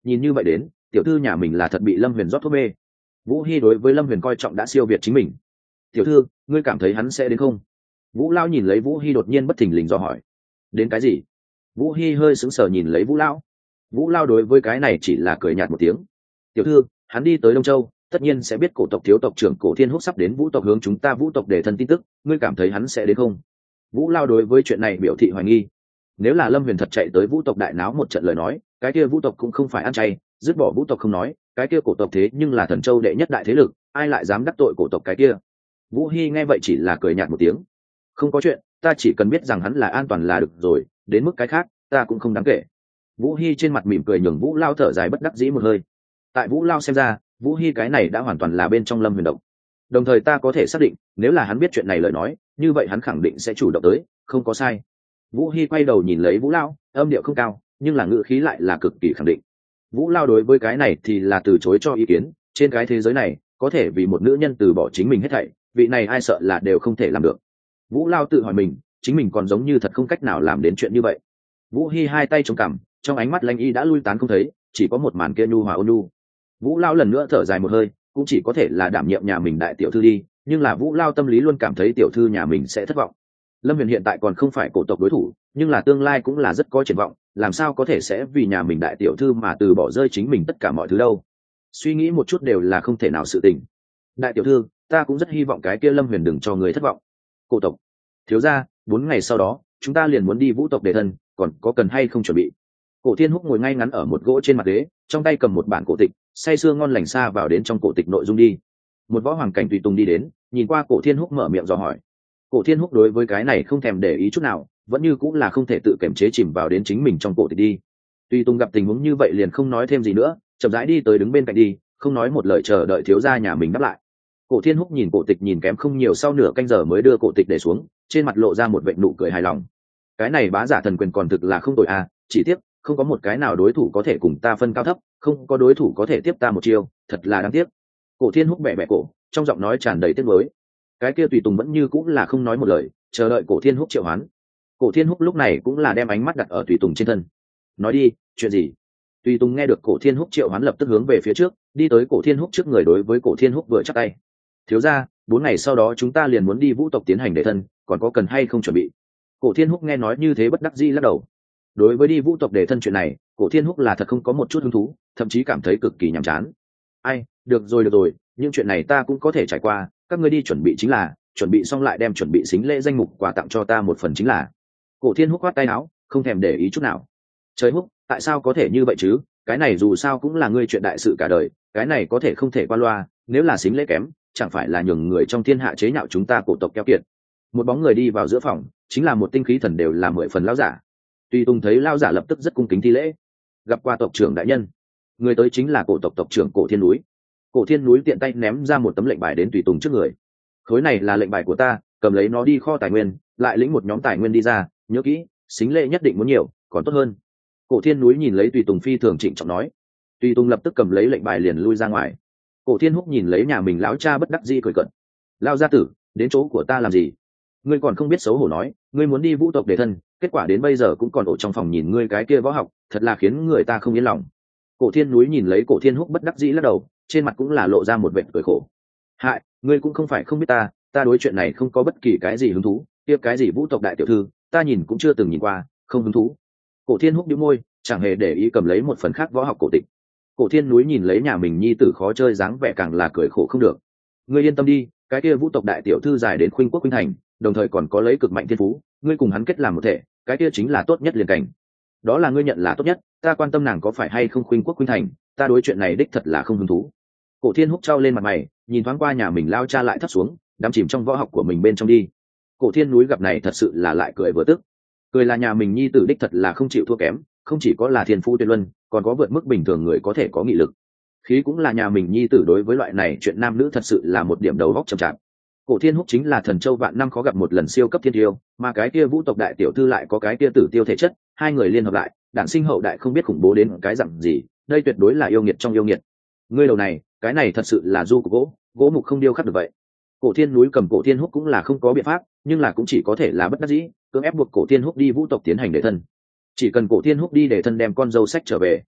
nhìn như vậy đến tiểu thư nhà mình là thật bị Lâm Huyền rót thuốc mê. Vũ Hy đối với Lâm Huyền coi trọng đã siêu việt chính mình. Tiểu thư, ngươi cảm thấy hắn sẽ đến không? Vũ Lao nhìn lấy Vũ Hy đột nhiên bất thình lình dò hỏi. Đến cái gì? Vũ Hy hơi sững sờ nhìn lấy Vũ Lao. Vũ Lao đối với cái này chỉ là cười nhạt một tiếng. Tiểu thư, hắn đi tới Đông Châu tất nhiên sẽ biết cổ tộc thiếu tộc trưởng Cổ Thiên Húc sắp đến Vũ tộc hướng chúng ta Vũ tộc để thân tin tức, ngươi cảm thấy hắn sẽ đến không? Vũ Lao đối với chuyện này biểu thị hoài nghi. Nếu là Lâm Huyền thật chạy tới Vũ tộc đại náo một trận lời nói, cái kia Vũ tộc cũng không phải ăn chay, dứt bỏ Vũ tộc không nói, cái kia cổ tộc thế nhưng là Thần Châu đệ nhất đại thế lực, ai lại dám đắc tội cổ tộc cái kia? Vũ Hy nghe vậy chỉ là cười nhạt một tiếng. Không có chuyện, ta chỉ cần biết rằng hắn là an toàn là được rồi, đến mức cái khác ta cũng không đáng kể. Vũ Hy trên mặt mỉm cười nhường Vũ Lao thở dài bất đắc dĩ một hơi. Tại Vũ Lao xem ra, Vũ Hy cái này đã hoàn toàn là bên trong Lâm Huyền động. Đồng thời ta có thể xác định, nếu là hắn biết chuyện này lời nói, như vậy hắn khẳng định sẽ chủ động tới, không có sai. Vũ Hy quay đầu nhìn lấy Vũ Lao, âm điệu không cao, nhưng là ngữ khí lại là cực kỳ khẳng định. Vũ Lao đối với cái này thì là từ chối cho ý kiến, trên cái thế giới này, có thể vì một nữ nhân từ bỏ chính mình hết thảy, vị này ai sợ là đều không thể làm được. Vũ Lao tự hỏi mình, chính mình còn giống như thật không cách nào làm đến chuyện như vậy. Vũ Hy hai tay chống cằm, trong ánh mắt lanh y đã lui tán không thấy, chỉ có một màn kia nhu hòa ôn nhu. Vũ Lao lần nữa thở dài một hơi, cũng chỉ có thể là đảm nhiệm nhà mình đại tiểu thư đi, nhưng là Vũ Lao tâm lý luôn cảm thấy tiểu thư nhà mình sẽ thất vọng. Lâm Huyền hiện tại còn không phải cổ tộc đối thủ, nhưng là tương lai cũng là rất có triển vọng, làm sao có thể sẽ vì nhà mình đại tiểu thư mà từ bỏ rơi chính mình tất cả mọi thứ đâu. Suy nghĩ một chút đều là không thể nào sự tình. Đại tiểu thư, ta cũng rất hy vọng cái kia Lâm Huyền đừng cho người thất vọng. Cổ tộc, thiếu gia, 4 ngày sau đó chúng ta liền muốn đi Vũ tộc đề thân, còn có cần hay không chuẩn bị? Cổ Thiên Húc ngồi ngay ngắn ở một gỗ trên mặt ghế, trong tay cầm một bản cổ tịch, say sưa ngon lành xa vào đến trong cổ tịch nội dung đi. Một võ hoàng cảnh tùy tùng đi đến, nhìn qua Cổ Thiên Húc mở miệng dò hỏi. Cổ Thiên Húc đối với cái này không thèm để ý chút nào, vẫn như cũng là không thể tự kiềm chế chìm vào đến chính mình trong cổ tịch đi. Tùy tùng gặp tình huống như vậy liền không nói thêm gì nữa, chậm rãi đi tới đứng bên cạnh đi, không nói một lời chờ đợi thiếu gia nhà mình đáp lại. Cổ Thiên Húc nhìn cổ tịch nhìn kém không nhiều, sau nửa canh giờ mới đưa cổ tịch để xuống, trên mặt lộ ra một vệt nụ cười hài lòng. Cái này bá giả thần quyền còn thực là không tồi à, chỉ tiếc không có một cái nào đối thủ có thể cùng ta phân cao thấp, không có đối thủ có thể tiếp ta một chiêu, thật là đáng tiếc. Cổ Thiên Húc bẻ bẻ cổ, trong giọng nói tràn đầy tiếc nuối. Cái kia tùy tùng vẫn như cũng là không nói một lời, chờ đợi Cổ Thiên Húc triệu hoán. Cổ Thiên Húc lúc này cũng là đem ánh mắt đặt ở tùy tùng trên thân. Nói đi, chuyện gì? Tùy tùng nghe được Cổ Thiên Húc triệu hoán lập tức hướng về phía trước, đi tới Cổ Thiên Húc trước người đối với Cổ Thiên Húc vừa chắp tay. Thiếu gia, 4 ngày sau đó chúng ta liền muốn đi Vũ tộc tiến hành đề thân, còn có cần hay không chuẩn bị? Cổ Thiên Húc nghe nói như thế bất đắc dĩ lắc đầu. Đối với đi Vũ tộc đề thân chuyện này, Cổ Thiên Húc là thật không có một chút hứng thú, thậm chí cảm thấy cực kỳ nhàm chán. Ai, được rồi, những chuyện này ta cũng có thể trải qua, các ngươi đi chuẩn bị chính là, chuẩn bị xong lại đem chuẩn bị xính lễ danh mục quà tặng cho ta một phần chính là. Cổ Thiên Húc khoát tay áo, không thèm để ý chút nào. Trời Húc, tại sao có thể như vậy chứ? Cái này dù sao cũng là ngươi chuyện đại sự cả đời, cái này có thể không thể qua loa, nếu là xính lễ kém, chẳng phải là nhường người trong thiên hạ chế nhạo chúng ta cổ tộc keo kiệt. Một bóng người đi vào giữa phòng, chính là một tinh khí thần đều là 10 phần lão giả. Tuy Tùng thấy lão giả lập tức rất cung kính thi lễ. Gặp qua tộc trưởng đại nhân. Người tới chính là cổ tộc tộc trưởng Cổ Thiên Núi. Cổ Thiên Núi tiện tay ném ra một tấm lệnh bài đến Tùy Tùng trước người. Khối này là lệnh bài của ta, cầm lấy nó đi kho tài nguyên, lại lĩnh một nhóm tài nguyên đi ra, nhớ kỹ, xính lễ nhất định muốn nhiều, còn tốt hơn. Cổ Thiên Núi nhìn lấy Tùy Tùng phi thường trịnh trọng nói. Tùy Tùng lập tức cầm lấy lệnh bài liền lui ra ngoài. Cổ Thiên Húc nhìn lấy nhà mình lão cha bất đắc dĩ cười cợt. Lão gia tử, đến chỗ của ta làm gì? Ngươi còn không biết xấu hổ nói, ngươi muốn đi Vũ tộc đề thân, kết quả đến bây giờ cũng còn ở trong phòng nhìn ngươi cái kia võ học, thật là khiến người ta không yên lòng. Cổ Thiên Núi nhìn lấy Cổ Thiên Húc bất đắc dĩ lắc đầu, trên mặt cũng là lộ ra một vệt cười khổ. Hại, ngươi cũng không phải không biết ta đối chuyện này không có bất kỳ cái gì hứng thú, tiếp cái gì Vũ tộc đại tiểu thư, ta nhìn cũng chưa từng nhìn qua, không hứng thú. Cổ Thiên Húc nhíu môi, chẳng hề để ý cầm lấy một phần khác võ học cổ tịch. Cổ Thiên Núi nhìn lấy nhà mình nhi tử khó chơi dáng vẻ càng là cười khổ không được. Ngươi yên tâm đi, cái kia Vũ tộc đại tiểu thư dài đến Khuynh Quốc Khuynh Thành, đồng thời còn có lấy cực mạnh thiên phú, ngươi cùng hắn kết làm một thể, cái kia chính là tốt nhất liền cảnh. Đó là ngươi nhận là tốt nhất, ta quan tâm nàng có phải hay không Khuynh Quốc Khuynh Thành, ta đối chuyện này đích thật là không hứng thú. Cổ Thiên Húc trao lên mặt mày, nhìn thoáng qua nhà mình lao cha lại thấp xuống, đắm chìm trong võ học của mình bên trong đi. Cổ Thiên Núi gặp này thật sự là lại cười vừa tức. Cười là nhà mình nhi tử đích thật là không chịu thua kém, không chỉ có là thiên phú tuyệt luân, còn có vượt mức bình thường người có thể có nghị lực. Khí cũng là nhà mình nhi tử đối với loại này chuyện nam nữ thật sự là một điểm đầu góc chậm chạp. Cổ Thiên Húc chính là thần châu vạn năm khó gặp một lần siêu cấp thiên tiêu, mà cái kia Vũ tộc đại tiểu thư lại có cái kia tử tiêu thể chất, hai người liên hợp lại, đản sinh hậu đại không biết khủng bố đến cái dặn gì, đây tuyệt đối là yêu nghiệt trong yêu nghiệt. Ngươi đầu này, cái này thật sự là du của gỗ mục không điêu khắc được vậy. Cổ Thiên Núi cầm Cổ Thiên Húc cũng là không có biện pháp, nhưng là cũng chỉ có thể là bất đắc dĩ, cưỡng ép buộc Cổ Thiên Húc đi Vũ tộc tiến hành đề thân. Chỉ cần Cổ Thiên Húc đi đề thân đem con dâu sách trở về,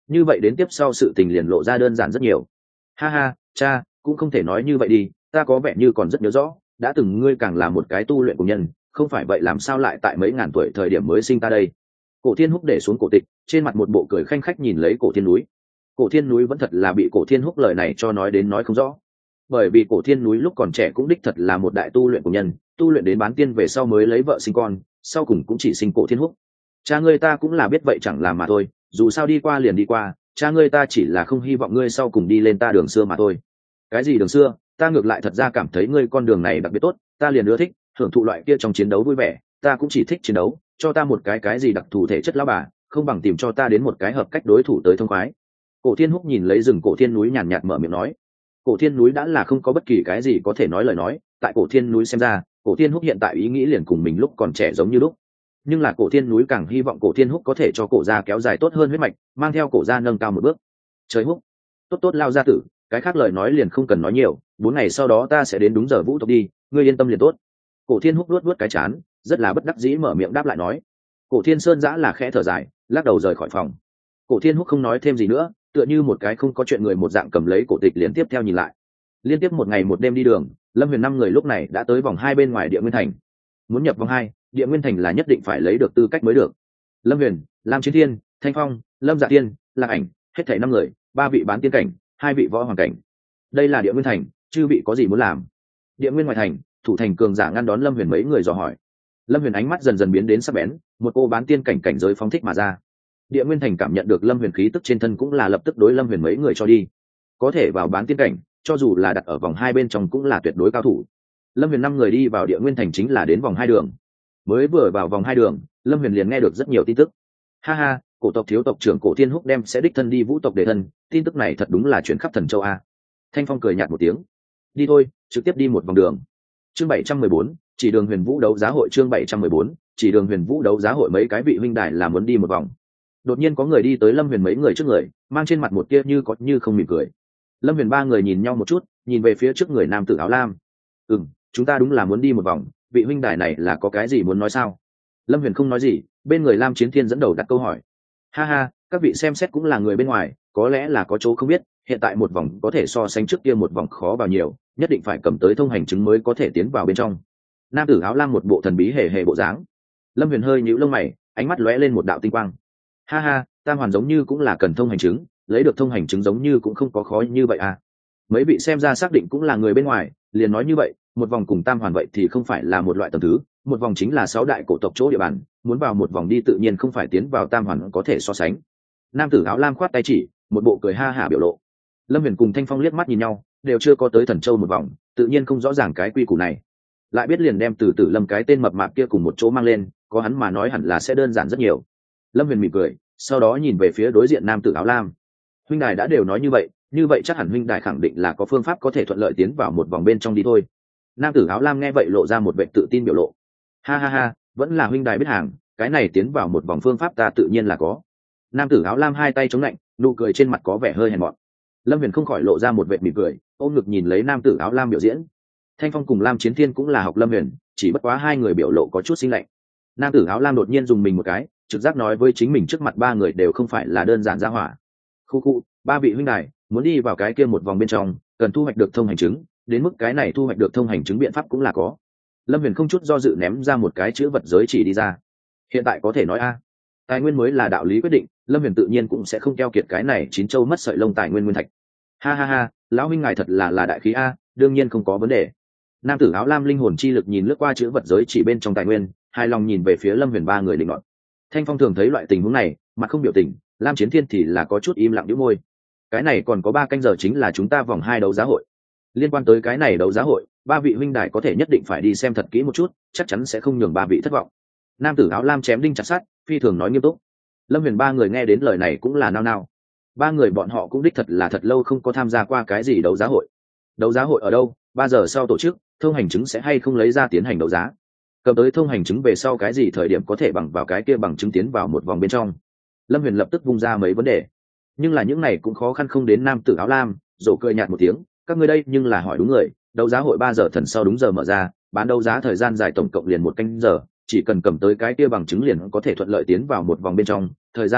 như vậy đến tiếp sau sự tình liền lộ ra đơn giản rất nhiều. Ha ha, cha, cũng không thể nói như vậy đi, ta có vẻ như còn rất nhớ rõ, đã từng ngươi càng là một cái tu luyện của nhân, không phải vậy làm sao lại tại mấy ngàn tuổi thời điểm mới sinh ta đây. Cổ Thiên Húc để xuống cổ tịch, trên mặt một bộ cười khanh khách nhìn lấy Cổ Thiên Núi. Cổ Thiên Núi vẫn thật là bị Cổ Thiên Húc lời này cho nói đến nói không rõ, bởi vì Cổ Thiên Núi lúc còn trẻ cũng đích thật là một đại tu luyện của nhân, tu luyện đến bán tiên về sau mới lấy vợ sinh con, sau cùng cũng chỉ sinh Cổ Thiên Húc. Cha ngươi ta cũng là biết vậy chẳng làm mà thôi, dù sao đi qua liền đi qua, cha ngươi ta chỉ là không hy vọng ngươi sau cùng đi lên ta đường xưa mà thôi. Cái gì đường xưa, ta ngược lại thật ra cảm thấy ngươi con đường này đặc biệt tốt, ta liền ưa thích hưởng thụ loại kia trong chiến đấu vui vẻ, ta cũng chỉ thích chiến đấu, cho ta một cái gì đặc thù thể chất lão bà, không bằng tìm cho ta đến một cái hợp cách đối thủ tới thông khoái. Cổ Thiên Húc nhìn lấy rừng Cổ Thiên Núi nhàn nhạt mở miệng nói. Cổ Thiên Núi đã là không có bất kỳ cái gì có thể nói lời nói, tại Cổ Thiên Núi xem ra, Cổ Thiên Húc hiện tại ý nghĩ liền cùng mình lúc còn trẻ giống như lúc, nhưng là Cổ Thiên Núi càng hy vọng Cổ Thiên Húc có thể cho cổ gia kéo dài tốt hơn huyết mạch, mang theo cổ gia nâng cao một bước. Trời Húc, tốt tốt lao gia tử, cái khác lời nói liền không cần nói nhiều, 4 ngày sau đó ta sẽ đến đúng giờ vũ tộc đi, ngươi yên tâm liền tốt. Cổ Thiên Húc luốt cái chán, rất là bất đắc dĩ mở miệng đáp lại nói. Cổ Thiên Sơn giã là khẽ thở dài, lắc đầu rời khỏi phòng. Cổ Thiên Húc không nói thêm gì nữa, tựa như một cái không có chuyện người một dạng cầm lấy cổ tịch liên tiếp theo nhìn lại. Liên tiếp một ngày một đêm đi đường, Lâm Huyền 5 người lúc này đã tới vòng 2 bên ngoài Địa Nguyên Thành. Muốn nhập vòng 2, Địa Nguyên Thành là nhất định phải lấy được tư cách mới được. Lâm Huyền, Lam Chiến Thiên, Thanh Phong, Lâm Dạ Tiên, Lạc Ảnh, hết thảy 5 người, 3 vị bán tiên cảnh, 2 vị võ hoàng cảnh. Đây là Địa Nguyên Thành, chư vị có gì muốn làm? Địa Nguyên ngoài thành, thủ thành cường giả ngăn đón Lâm Huyền mấy người dò hỏi. Lâm Huyền ánh mắt dần dần biến đến sắc bén, một cô bán tiên cảnh cảnh giới phóng thích mà ra. Địa Nguyên Thành cảm nhận được Lâm Huyền khí tức trên thân cũng là lập tức đối Lâm Huyền mấy người cho đi. Có thể vào bán tiên cảnh, cho dù là đặt ở vòng 2 bên trong cũng là tuyệt đối cao thủ. Lâm Huyền 5 người đi vào Địa Nguyên Thành chính là đến vòng 2 đường. Mới vừa vào vòng 2 đường, Lâm Huyền liền nghe được rất nhiều tin tức. Ha ha, cổ tộc thiếu tộc trưởng Cổ Thiên Húc đem sẽ đích thân đi vũ tộc đề thân, tin tức này thật đúng là chuyển khắp Thần Châu a. Thanh Phong cười nhạt một tiếng. Đi thôi, trực tiếp đi một vòng đường. Chương 714, chỉ đường Huyền Vũ đấu giá hội. Chương 714, chỉ đường Huyền Vũ đấu giá hội. Mấy cái vị huynh đài là muốn đi một vòng. Đột nhiên có người đi tới Lâm Huyền mấy người trước người, mang trên mặt một tia như có như không mỉm cười. Lâm Huyền 3 người nhìn nhau một chút, nhìn về phía trước người nam tử áo lam. Chúng ta đúng là muốn đi một vòng, vị huynh đài này là có cái gì muốn nói sao? Lâm Huyền không nói gì, bên người Lam Chiến Thiên dẫn đầu đặt câu hỏi. Ha ha, các vị xem xét cũng là người bên ngoài, có lẽ là có chỗ không biết, hiện tại một vòng có thể so sánh trước kia một vòng khó vào nhiều, nhất định phải cầm tới thông hành chứng mới có thể tiến vào bên trong. Nam tử áo lam một bộ thần bí hề hề bộ dáng. Lâm Huyền hơi nhíu lông mày, ánh mắt lóe lên một đạo tinh quang. Ha ha, tam hoàn giống như cũng là cần thông hành chứng, lấy được thông hành chứng giống như cũng không có khó như vậy à? Mấy vị xem ra xác định cũng là người bên ngoài, liền nói như vậy, một vòng cùng tam hoàn vậy thì không phải là một loại tầng thứ, một vòng chính là 6 đại cổ tộc chỗ địa bàn, muốn vào một vòng đi tự nhiên không phải tiến vào tam hoàn có thể so sánh. Nam tử áo lam khoát tay chỉ, một bộ cười ha hả biểu lộ. Lâm Huyền cùng Thanh Phong liếc mắt nhìn nhau, đều chưa có tới Thần Châu một vòng, tự nhiên không rõ ràng cái quy củ này. Lại biết liền đem từ Tử Lâm cái tên mập mạp kia cùng một chỗ mang lên, có hắn mà nói hẳn là sẽ đơn giản rất nhiều. Lâm Huyền mỉm cười, sau đó nhìn về phía đối diện nam tử áo lam. Huynh đài đã đều nói như vậy chắc hẳn huynh đài khẳng định là có phương pháp có thể thuận lợi tiến vào một vòng bên trong đi thôi. Nam tử áo lam nghe vậy lộ ra một vẻ tự tin biểu lộ. Ha ha ha, vẫn là huynh đài biết hàng, cái này tiến vào một vòng phương pháp ta tự nhiên là có. Nam tử áo lam hai tay chống lạnh, nụ cười trên mặt có vẻ hơi hèn mọn. Lâm Huyền không khỏi lộ ra một vẻ mỉm cười, ôm ngực nhìn lấy nam tử áo lam biểu diễn. Thanh Phong cùng Lam Chiến Thiên cũng là học Lâm Huyền, chỉ bất quá hai người biểu lộ có chút sinh lạnh. Nam tử áo lam đột nhiên dùng mình một cái, trực giác nói với chính mình trước mặt 3 người đều không phải là đơn giản ra hỏa. Khu, 3 vị huynh đài muốn đi vào cái kia một vòng bên trong, cần thu hoạch được thông hành chứng, đến mức cái này thu hoạch được thông hành chứng biện pháp cũng là có. Lâm Huyền không chút do dự ném ra một cái chữ vật giới chỉ đi ra. Hiện tại có thể nói tài nguyên mới là đạo lý quyết định, Lâm Huyền tự nhiên cũng sẽ không keo kiệt cái này 9 châu mất sợi lông tài nguyên nguyên thạch. Ha ha ha, lão huynh ngài thật là đại khí đương nhiên không có vấn đề. Nam tử áo lam linh hồn chi lực nhìn lướt qua chữ vật giới chỉ bên trong tài nguyên, hài lòng nhìn về phía Lâm Huyền 3 người định luận. Thanh Phong thường thấy loại tình huống này, mặt không biểu tình, Lam Chiến Thiên thì là có chút im lặng nhíu môi. Cái này còn có 3 canh giờ chính là chúng ta vòng 2 đấu giá hội. Liên quan tới cái này đấu giá hội, 3 vị huynh đài có thể nhất định phải đi xem thật kỹ một chút, chắc chắn sẽ không nhường 3 vị thất vọng. Nam tử áo lam chém đinh chặt sắt, phi thường nói nghiêm túc. Lâm Huyền 3 người nghe đến lời này cũng là nao nao. 3 người bọn họ cũng đích thật là thật lâu không có tham gia qua cái gì đấu giá hội. Đấu giá hội ở đâu? 3 giờ sau tổ chức, thông hành chứng sẽ hay không lấy ra tiến hành đấu giá? Cầm tới thông hành chứng về sau cái gì thời điểm có thể bằng vào cái kia bằng chứng tiến vào một vòng bên trong? Lâm Huyền lập tức vung ra mấy vấn đề. Nhưng là những này cũng khó khăn không đến nam tử áo lam, rồ cười nhạt một tiếng, các ngươi đây nhưng là hỏi đúng người, đấu giá hội 3 giờ thần sau đúng giờ mở ra, bán đấu giá thời gian dài tổng cộng liền 1 canh giờ, chỉ cần cầm tới cái kia bằng chứng liền có thể thuận lợi tiến vào một vòng bên trong, thời gian không hạn,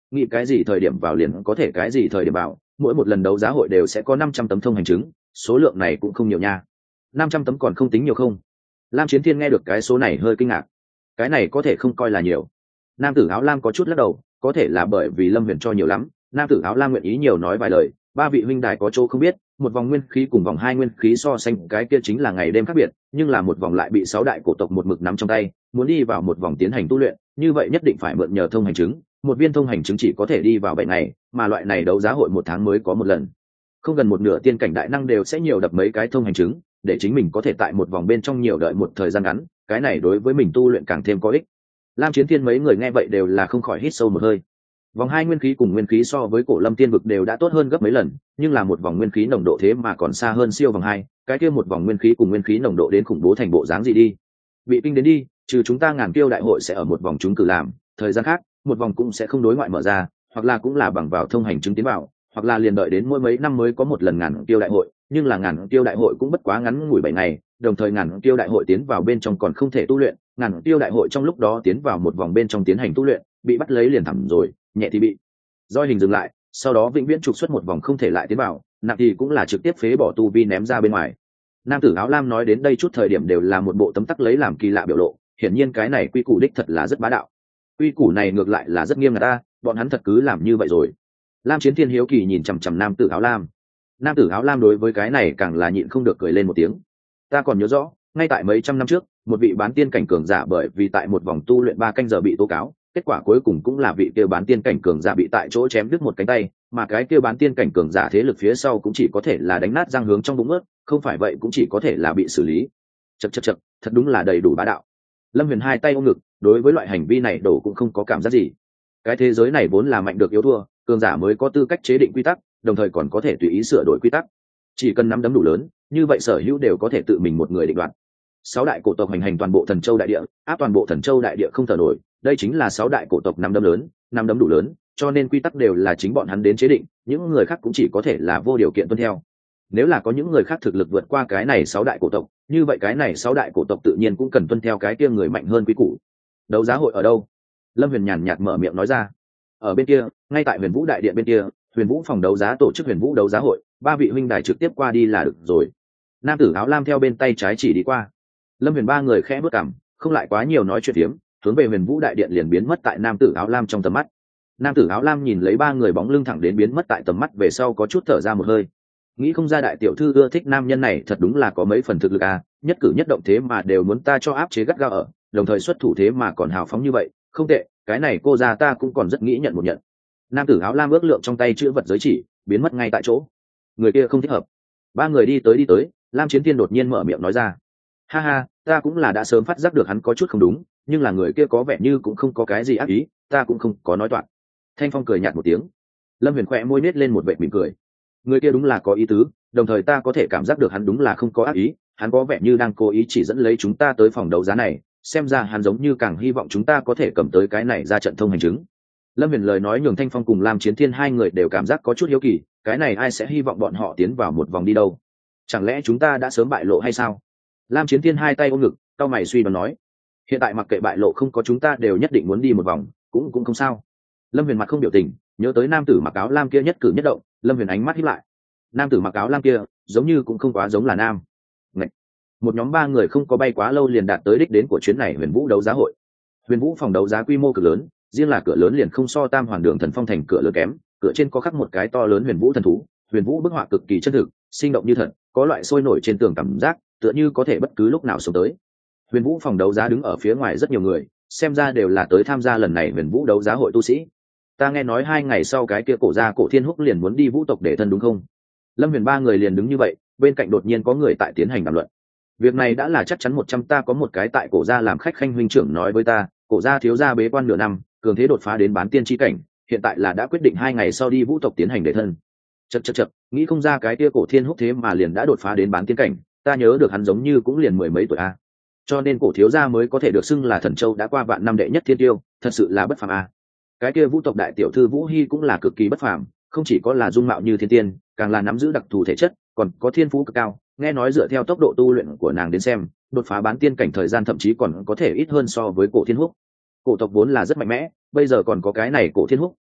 nghĩ cái gì thời điểm vào liền có thể cái gì thời điểm vào, mỗi một lần đấu giá hội đều sẽ có 500 tấm thông hành chứng, số lượng này cũng không nhiều nha. 500 tấm còn không tính nhiều không? Lam Chiến Thiên nghe được cái số này hơi kinh ngạc. Cái này có thể không coi là nhiều. Nam tử áo lam có chút lắc đầu, có thể là bởi vì Lâm Huyền cho nhiều lắm. Nam tử áo lam nguyện ý nhiều nói vài lời. Ba vị huynh đài có chỗ không biết, một vòng nguyên khí cùng vòng hai nguyên khí so sánh, cái kia chính là ngày đêm khác biệt, nhưng là một vòng lại bị 6 đại cổ tộc một mực nắm trong tay, muốn đi vào một vòng tiến hành tu luyện, như vậy nhất định phải mượn nhờ thông hành chứng. Một viên thông hành chứng chỉ có thể đi vào 7 ngày, mà loại này đấu giá hội 1 tháng mới có một lần. Không gần một nửa tiên cảnh đại năng đều sẽ nhiều đập mấy cái thông hành chứng, để chính mình có thể tại một vòng bên trong nhiều đợi một thời gian ngắn, cái này đối với mình tu luyện càng thêm có ích. Lam Chiến Thiên mấy người nghe vậy đều là không khỏi hít sâu một hơi. Vòng hai nguyên khí cùng nguyên khí so với Cổ Lâm Tiên vực đều đã tốt hơn gấp mấy lần, nhưng là một vòng nguyên khí nồng độ thế mà còn xa hơn siêu vòng hai, cái kia một vòng nguyên khí cùng nguyên khí nồng độ đến khủng bố thành bộ dáng gì đi. Bị kinh đến đi, trừ chúng ta ngàn kiêu đại hội sẽ ở một vòng chúng cử làm, thời gian khác, một vòng cũng sẽ không đối ngoại mở ra, hoặc là cũng là bằng vào thông hành chứng tiến vào, hoặc là liền đợi đến mỗi mấy năm mới có một lần ngàn kiêu đại hội, nhưng là ngàn kiêu đại hội cũng bất quá ngắn ngủi 7 ngày, đồng thời ngàn kiêu đại hội tiến vào bên trong còn không thể tu luyện, ngàn kiêu đại hội trong lúc đó tiến vào một vòng bên trong tiến hành tu luyện, bị bắt lấy liền thẳng rồi, nhẹ thì bị roi hình dừng lại, sau đó vĩnh viễn trục xuất một vòng không thể lại tiến vào, nặng thì cũng là trực tiếp phế bỏ tu vi ném ra bên ngoài. Nam tử áo lam nói đến đây chút thời điểm đều là một bộ tấm tắc lấy làm kỳ lạ biểu lộ, hiển nhiên cái này quy củ đích thật là rất bá đạo. Quy củ này ngược lại là rất nghiêm ngặt ta, bọn hắn thật cứ làm như vậy rồi. Lam Chiến Thiên hiếu kỳ nhìn chằm chằm nam tử áo lam. Nam tử áo lam đối với cái này càng là nhịn không được cười lên một tiếng. Ta còn nhớ rõ, ngay tại mấy trăm năm trước, một vị bán tiên cảnh cường giả bởi vì tại một vòng tu luyện 3 canh giờ bị tố cáo, kết quả cuối cùng cũng là vị kia bán tiên cảnh cường giả bị tại chỗ chém đứt một cánh tay, mà cái kia bán tiên cảnh cường giả thế lực phía sau cũng chỉ có thể là đánh nát răng hướng trong bụng ướt, không phải vậy cũng chỉ có thể là bị xử lý. Chậc, thật đúng là đầy đủ bá đạo. Lâm Huyền hai tay ôm ngực, đối với loại hành vi này đổ cũng không có cảm giác gì. Cái thế giới này vốn là mạnh được yếu thua, cường giả mới có tư cách chế định quy tắc, đồng thời còn có thể tùy ý sửa đổi quy tắc. Chỉ cần nắm đấm đủ lớn, như vậy sở hữu đều có thể tự mình một người định đoạt. 6 đại cổ tộc hành toàn bộ Thần Châu đại địa, áp toàn bộ Thần Châu đại địa không thở nổi, đây chính là 6 đại cổ tộc nắm đấm lớn, nắm đấm đủ lớn, cho nên quy tắc đều là chính bọn hắn đến chế định, những người khác cũng chỉ có thể là vô điều kiện tuân theo. Nếu là có những người khác thực lực vượt qua cái này 6 đại cổ tộc, như vậy cái này 6 đại cổ tộc tự nhiên cũng cần tuân theo cái kia người mạnh hơn quy củ. Đấu giá hội ở đâu? Lâm Huyền nhàn nhạt mở miệng nói ra. Ở bên kia, ngay tại Huyền Vũ đại điện bên kia, Huyền Vũ phòng đấu giá tổ chức Huyền Vũ đấu giá hội, 3 vị huynh đài trực tiếp qua đi là được rồi. Nam tử áo lam theo bên tay trái chỉ đi qua. Lâm Huyền ba người khẽ bước cằm, không lại quá nhiều nói chuyện tiếm, hướng về Huyền Vũ đại điện liền biến mất tại nam tử áo lam trong tầm mắt. Nam tử áo lam nhìn lấy 3 người bóng lưng thẳng đến biến mất tại tầm mắt về sau có chút thở ra một hơi. Nghĩ không ra đại tiểu thư ưa thích nam nhân này thật đúng là có mấy phần thực lực à, nhất cử nhất động thế mà đều muốn ta cho áp chế gắt gao ở, đồng thời xuất thủ thế mà còn hào phóng như vậy, không tệ, cái này cô già ta cũng còn rất nghĩ nhận một nhận. Nam tử áo lam ước lượng trong tay chữ vật giới chỉ, biến mất ngay tại chỗ. Người kia không thích hợp. 3 người đi tới, Lam Chiến Thiên đột nhiên mở miệng nói ra. Ha ha, ta cũng là đã sớm phát giác được hắn có chút không đúng, nhưng là người kia có vẻ như cũng không có cái gì ác ý, ta cũng không có nói toạc. Thanh Phong cười nhạt một tiếng. Lâm Huyền khẽ môi nết lên một vệt mỉm cười. Người kia đúng là có ý tứ, đồng thời ta có thể cảm giác được hắn đúng là không có ác ý, hắn có vẻ như đang cố ý chỉ dẫn lấy chúng ta tới phòng đấu giá này, xem ra hắn giống như càng hy vọng chúng ta có thể cầm tới cái này ra trận thông hành chứng. Lâm Huyền lời nói nhường Thanh Phong cùng Lam Chiến Thiên hai người đều cảm giác có chút hiếu kỳ, cái này ai sẽ hy vọng bọn họ tiến vào một vòng đi đâu? Chẳng lẽ chúng ta đã sớm bại lộ hay sao? Lam Chiến Thiên hai tay ôm ngực, cau mày suy đoán nói. Hiện tại mặc kệ bại lộ không có chúng ta đều nhất định muốn đi một vòng, cũng không sao. Lâm Huyền mặt không biểu tình, nhớ tới nam tử mặc áo lam kia nhất cử nhất động, Lâm Huyền ánh mắt híp lại. Nam tử mặc áo lam kia, giống như cũng không quá giống là nam. Ngậy. Một nhóm 3 người không có bay quá lâu liền đạt tới đích đến của chuyến này Huyền Vũ đấu giá hội. Huyền Vũ phòng đấu giá quy mô cực lớn, riêng là cửa lớn liền không so Tam Hoàn Đường Thần Phong thành cửa lớn kém, cửa trên có khắc một cái to lớn Huyền Vũ thần thú, Huyền Vũ bức họa cực kỳ chân thực, sinh động như thật, có loại sôi nổi trên tường cảm giác, tựa như có thể bất cứ lúc nào sống tới. Huyền Vũ phòng đấu giá đứng ở phía ngoài rất nhiều người, xem ra đều là tới tham gia lần này Huyền Vũ đấu giá hội tu sĩ. Ta nghe nói 2 ngày sau cái kia cổ gia Cổ Thiên Húc liền muốn đi Vũ tộc để thân đúng không? Lâm Huyền 3 người liền đứng như vậy, bên cạnh đột nhiên có người tại tiến hành đàm luận. Việc này đã là chắc chắn 100, ta có một cái tại cổ gia làm khách khanh huynh trưởng nói với ta, cổ gia thiếu gia bế quan nửa năm, cường thế đột phá đến bán tiên chi cảnh, hiện tại là đã quyết định 2 ngày sau đi Vũ tộc tiến hành để thân. Chậc, nghĩ không ra cái kia Cổ Thiên Húc thế mà liền đã đột phá đến bán tiên cảnh, ta nhớ được hắn giống như cũng liền 10 mấy tuổi a. Cho nên cổ thiếu gia mới có thể được xưng là Thần Châu đã qua vạn năm đệ nhất thiên tiêu, thật sự là bất phàm a. Cái kia Vũ tộc đại tiểu thư Vũ Hi cũng là cực kỳ bất phàm, không chỉ có là dung mạo như thiên tiên, càng là nắm giữ đặc thù thể chất, còn có thiên phú cực cao, nghe nói dựa theo tốc độ tu luyện của nàng đến xem, đột phá bán tiên cảnh thời gian thậm chí còn có thể ít hơn so với Cổ Thiên Húc. Cổ tộc vốn là rất mạnh mẽ, bây giờ còn có cái này Cổ Thiên Húc,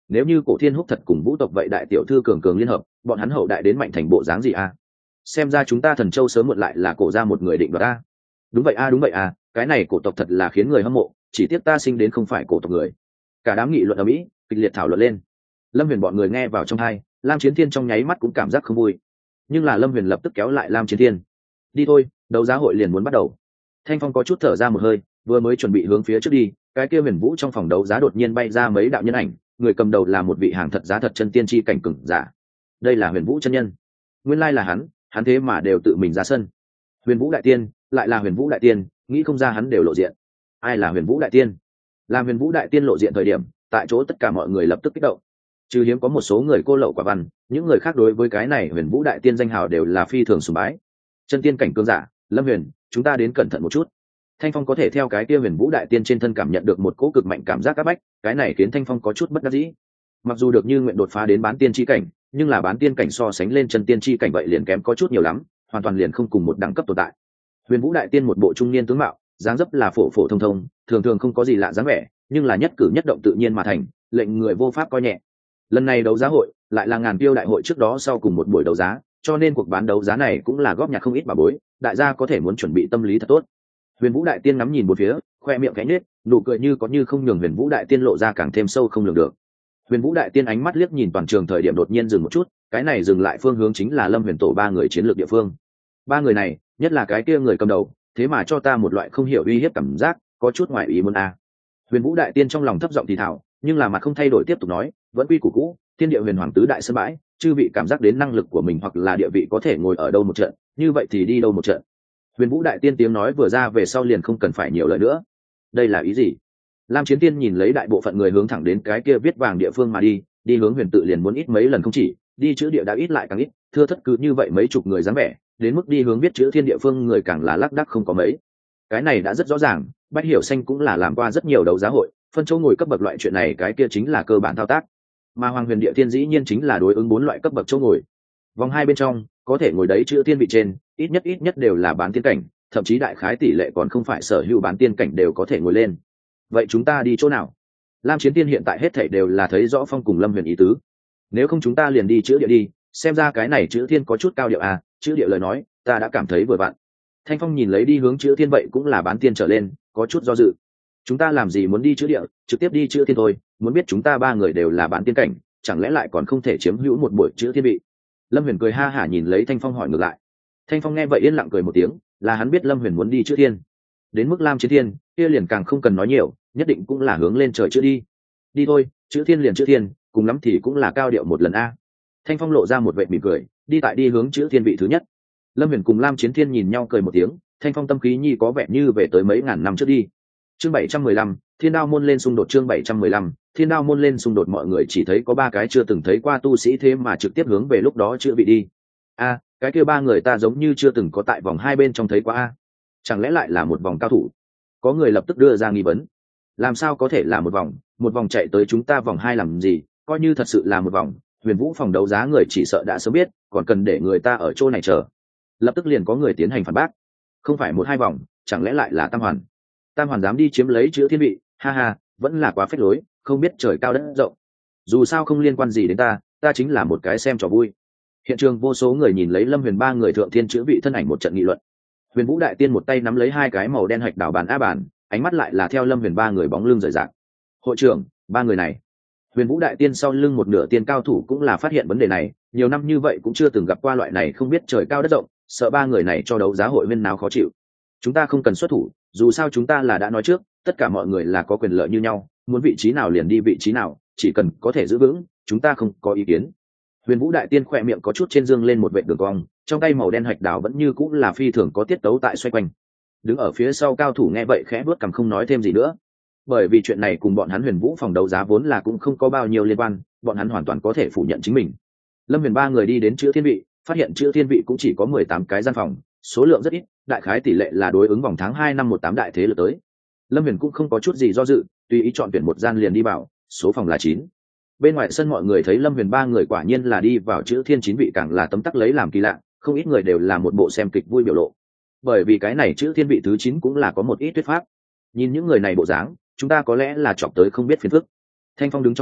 nếu như Cổ Thiên Húc thật cùng Vũ tộc vậy đại tiểu thư cường cường liên hợp, bọn hắn hậu đại đến mạnh thành bộ dáng gì a? Xem ra chúng ta Thần Châu sớm muộn lại là Cổ ra một người định đoạt a. Đúng vậy a, đúng vậy a, cái này cổ tộc thật là khiến người hâm mộ, chỉ tiếc ta sinh đến không phải cổ tộc người. Cả đám nghị luận ở mỹ, kịch liệt thảo luận lên. Lâm Huyền bọn người nghe vào trong tai, Lam Chiến Thiên trong nháy mắt cũng cảm giác không vui. Nhưng là Lâm Huyền lập tức kéo lại Lam Chiến Thiên. Đi thôi, đấu giá hội liền muốn bắt đầu. Thanh Phong có chút thở ra một hơi, vừa mới chuẩn bị hướng phía trước đi, cái kia Huyền Vũ trong phòng đấu giá đột nhiên bay ra mấy đạo nhân ảnh, người cầm đầu là một vị hàng thật giá thật chân tiên chi cảnh cường giả. Đây là Huyền Vũ chân nhân. Nguyên lai là hắn thế mà đều tự mình ra sân. Huyền Vũ đại tiên, lại là Huyền Vũ đại tiên, nghĩ không ra hắn đều lộ diện. Ai là Huyền Vũ đại tiên? Làm Huyền Vũ đại tiên lộ diện thời điểm, tại chỗ tất cả mọi người lập tức kích động. Trừ hiếm có một số người cô lậu quả văn, những người khác đối với cái này Huyền Vũ đại tiên danh hào đều là phi thường sùng bái. Chân tiên cảnh cường giả, Lâm Huyền, chúng ta đến cẩn thận một chút. Thanh Phong có thể theo cái kia Huyền Vũ đại tiên trên thân cảm nhận được một cỗ cực mạnh cảm giác áp bách, cái này khiến Thanh Phong có chút bất đắc dĩ. Mặc dù được như nguyện đột phá đến bán tiên chi cảnh, nhưng là bán tiên cảnh so sánh lên chân tiên chi cảnh vậy liền kém có chút nhiều lắm, hoàn toàn liền không cùng một đẳng cấp tồn tại. Huyền Vũ đại tiên một bộ trung niên tướng mạo, dáng dấp là phổ phổ thông thông, thường thường không có gì lạ dáng vẻ, nhưng là nhất cử nhất động tự nhiên mà thành, lệnh người vô pháp coi nhẹ. Lần này đấu giá hội lại là ngàn tiêu đại hội trước đó sau cùng một buổi đấu giá, cho nên cuộc bán đấu giá này cũng là góp nhặt không ít bảo bối, đại gia có thể muốn chuẩn bị tâm lý thật tốt. Huyền Vũ đại tiên ngắm nhìn một phía, khoe miệng khẽ nhếch, nụ cười như có như không nhường Huyền Vũ đại tiên lộ ra càng thêm sâu không lường được. Huyền Vũ đại tiên ánh mắt liếc nhìn toàn trường thời điểm đột nhiên dừng một chút, cái này dừng lại phương hướng chính là Lâm Huyền tổ ba người chiến lược địa phương. Ba người này, nhất là cái kia người cầm đầu, thế mà cho ta một loại không hiểu uy hiếp cảm giác, có chút ngoài ý muốn a. Huyền Vũ đại tiên trong lòng thấp giọng thì thào, nhưng là mặt không thay đổi tiếp tục nói, vẫn quy củ cũ, thiên địa huyền hoàng tứ đại sân bãi, chư vị cảm giác đến năng lực của mình hoặc là địa vị có thể ngồi ở đâu một trận, như vậy thì đi đâu một trận. Huyền Vũ đại tiên tiếng nói vừa ra về sau liền không cần phải nhiều lời nữa. Đây là ý gì? Lam Chiến Tiên nhìn lấy đại bộ phận người hướng thẳng đến cái kia viết vàng địa phương mà đi hướng huyền tự liền muốn ít mấy lần không chỉ, đi chữ địa đã ít lại càng ít, thưa thất cứ như vậy mấy chục người dáng vẻ, đến mức đi hướng viết chữ thiên địa phương người càng là lác đác không có mấy. Cái này đã rất rõ ràng, Bách Hiểu Xanh cũng là làm qua rất nhiều đấu giá hội, phân chỗ ngồi cấp bậc loại chuyện này cái kia chính là cơ bản thao tác. Mà Hoàng Huyền Địa Thiên dĩ nhiên chính là đối ứng 4 loại cấp bậc chỗ ngồi. Vòng hai bên trong, có thể ngồi đấy chữ thiên vị trên, ít nhất đều là bán tiên cảnh, thậm chí đại khái tỷ lệ còn không phải sở hữu bán tiên cảnh đều có thể ngồi lên. Vậy chúng ta đi chỗ nào? Lam Chiến Tiên hiện tại hết thảy đều là thấy rõ Phong cùng Lâm Huyền ý tứ. Nếu không chúng ta liền đi chữ địa đi, xem ra cái này chữ thiên có chút cao điệu à, chữ địa lời nói, ta đã cảm thấy vừa vặn. Thanh Phong nhìn lấy đi hướng chữ thiên vậy cũng là bán tiên trở lên, có chút do dự. Chúng ta làm gì muốn đi chữ địa, trực tiếp đi chữ thiên thôi, muốn biết chúng ta ba người đều là bán tiên cảnh, chẳng lẽ lại còn không thể chiếm hữu một buổi chữ thiên vị? Lâm Huyền cười ha hả nhìn lấy Thanh Phong hỏi ngược lại. Thanh Phong nghe vậy yên lặng cười một tiếng, là hắn biết Lâm Huyền muốn đi chữ thiên. Đến mức Lam Chiến Thiên, kia liền càng không cần nói nhiều, nhất định cũng là hướng lên trời chữ đi. Đi thôi, chữ thiên liền chữ thiên, cùng lắm thì cũng là cao điệu một lần a. Thanh Phong lộ ra một vệ mỉm cười, đi hướng chữ thiên vị thứ nhất. Lâm Huyền cùng Lam Chiến Thiên nhìn nhau cười một tiếng, Thanh Phong tâm khí nhi có vẻ như về tới mấy ngàn năm trước đi. Chương 715, Thiên Đao môn lên xung đột. Chương 715, Thiên Đao môn lên xung đột. Mọi người chỉ thấy có 3 cái chưa từng thấy qua tu sĩ thế mà trực tiếp hướng về lúc đó chữ vị đi. A, cái kia 3 người ta giống như chưa từng có tại vòng hai bên trong thấy qua a. Chẳng lẽ lại là một vòng cao thủ? Có người lập tức đưa ra nghi vấn. Làm sao có thể là một vòng chạy tới chúng ta vòng hai làm gì, coi như thật sự là một vòng, Huyền Vũ phòng đấu giá người chỉ sợ đã sớm biết, còn cần để người ta ở chỗ này chờ. Lập tức liền có người tiến hành phản bác. Không phải 1-2 vòng, chẳng lẽ lại là Tam Hoàn? Tam Hoàn dám đi chiếm lấy chữ thiên vị, ha ha, vẫn là quá phách lối, không biết trời cao đất rộng. Dù sao không liên quan gì đến ta chính là một cái xem trò vui. Hiện trường vô số người nhìn lấy Lâm Huyền 3 người thượng thiên chữ vị thân ảnh một trận nghị luận. Huyền Vũ đại tiên một tay nắm lấy 2 cái màu đen hạch đảo bàn a bàn, ánh mắt lại là theo Lâm Huyền 3 người bóng lưng rời rạc. Hội trưởng, 3 người này. Huyền Vũ đại tiên sau lưng một nửa tiên cao thủ cũng là phát hiện vấn đề này, nhiều năm như vậy cũng chưa từng gặp qua loại này không biết trời cao đất rộng, sợ 3 người này cho đấu giá hội viên nào khó chịu. Chúng ta không cần xuất thủ, dù sao chúng ta là đã nói trước, tất cả mọi người là có quyền lợi như nhau, muốn vị trí nào liền đi vị trí nào, chỉ cần có thể giữ vững, chúng ta không có ý kiến. Huyền Vũ đại tiên khỏe miệng có chút trên dương lên một vệt đường cong, trong tay màu đen hạch đảo vẫn như cũng là phi thường có tiết tấu tại xoay quanh. Đứng ở phía sau cao thủ nghe vậy khẽ bước cằm không nói thêm gì nữa, bởi vì chuyện này cùng bọn hắn Huyền Vũ phòng đấu giá vốn là cũng không có bao nhiêu liên quan, bọn hắn hoàn toàn có thể phủ nhận chính mình. Lâm Huyền 3 người đi đến chữ thiên vị, phát hiện chữ thiên vị cũng chỉ có 18 cái gian phòng, số lượng rất ít, đại khái tỷ lệ là đối ứng vòng tháng 2 năm 18 đại thế lực tới. Lâm Huyền cũng không có chút gì do dự, tùy ý chọn tuyển một gian liền đi vào, số phòng là 9. Bên ngoài sân mọi người thấy Lâm Huyền 3 người quả nhiên là đi vào chữ thiên 9 vị càng là tấm tắc lấy làm kỳ lạ, không ít người đều là một bộ xem kịch vui biểu lộ. Bởi vì cái này chữ thiên vị thứ 9 cũng là có một ít thuyết pháp. Nhìn những người này bộ dáng, chúng ta có lẽ là chọc tới không biết phiền phức. Thanh Phong đứng trong phòng,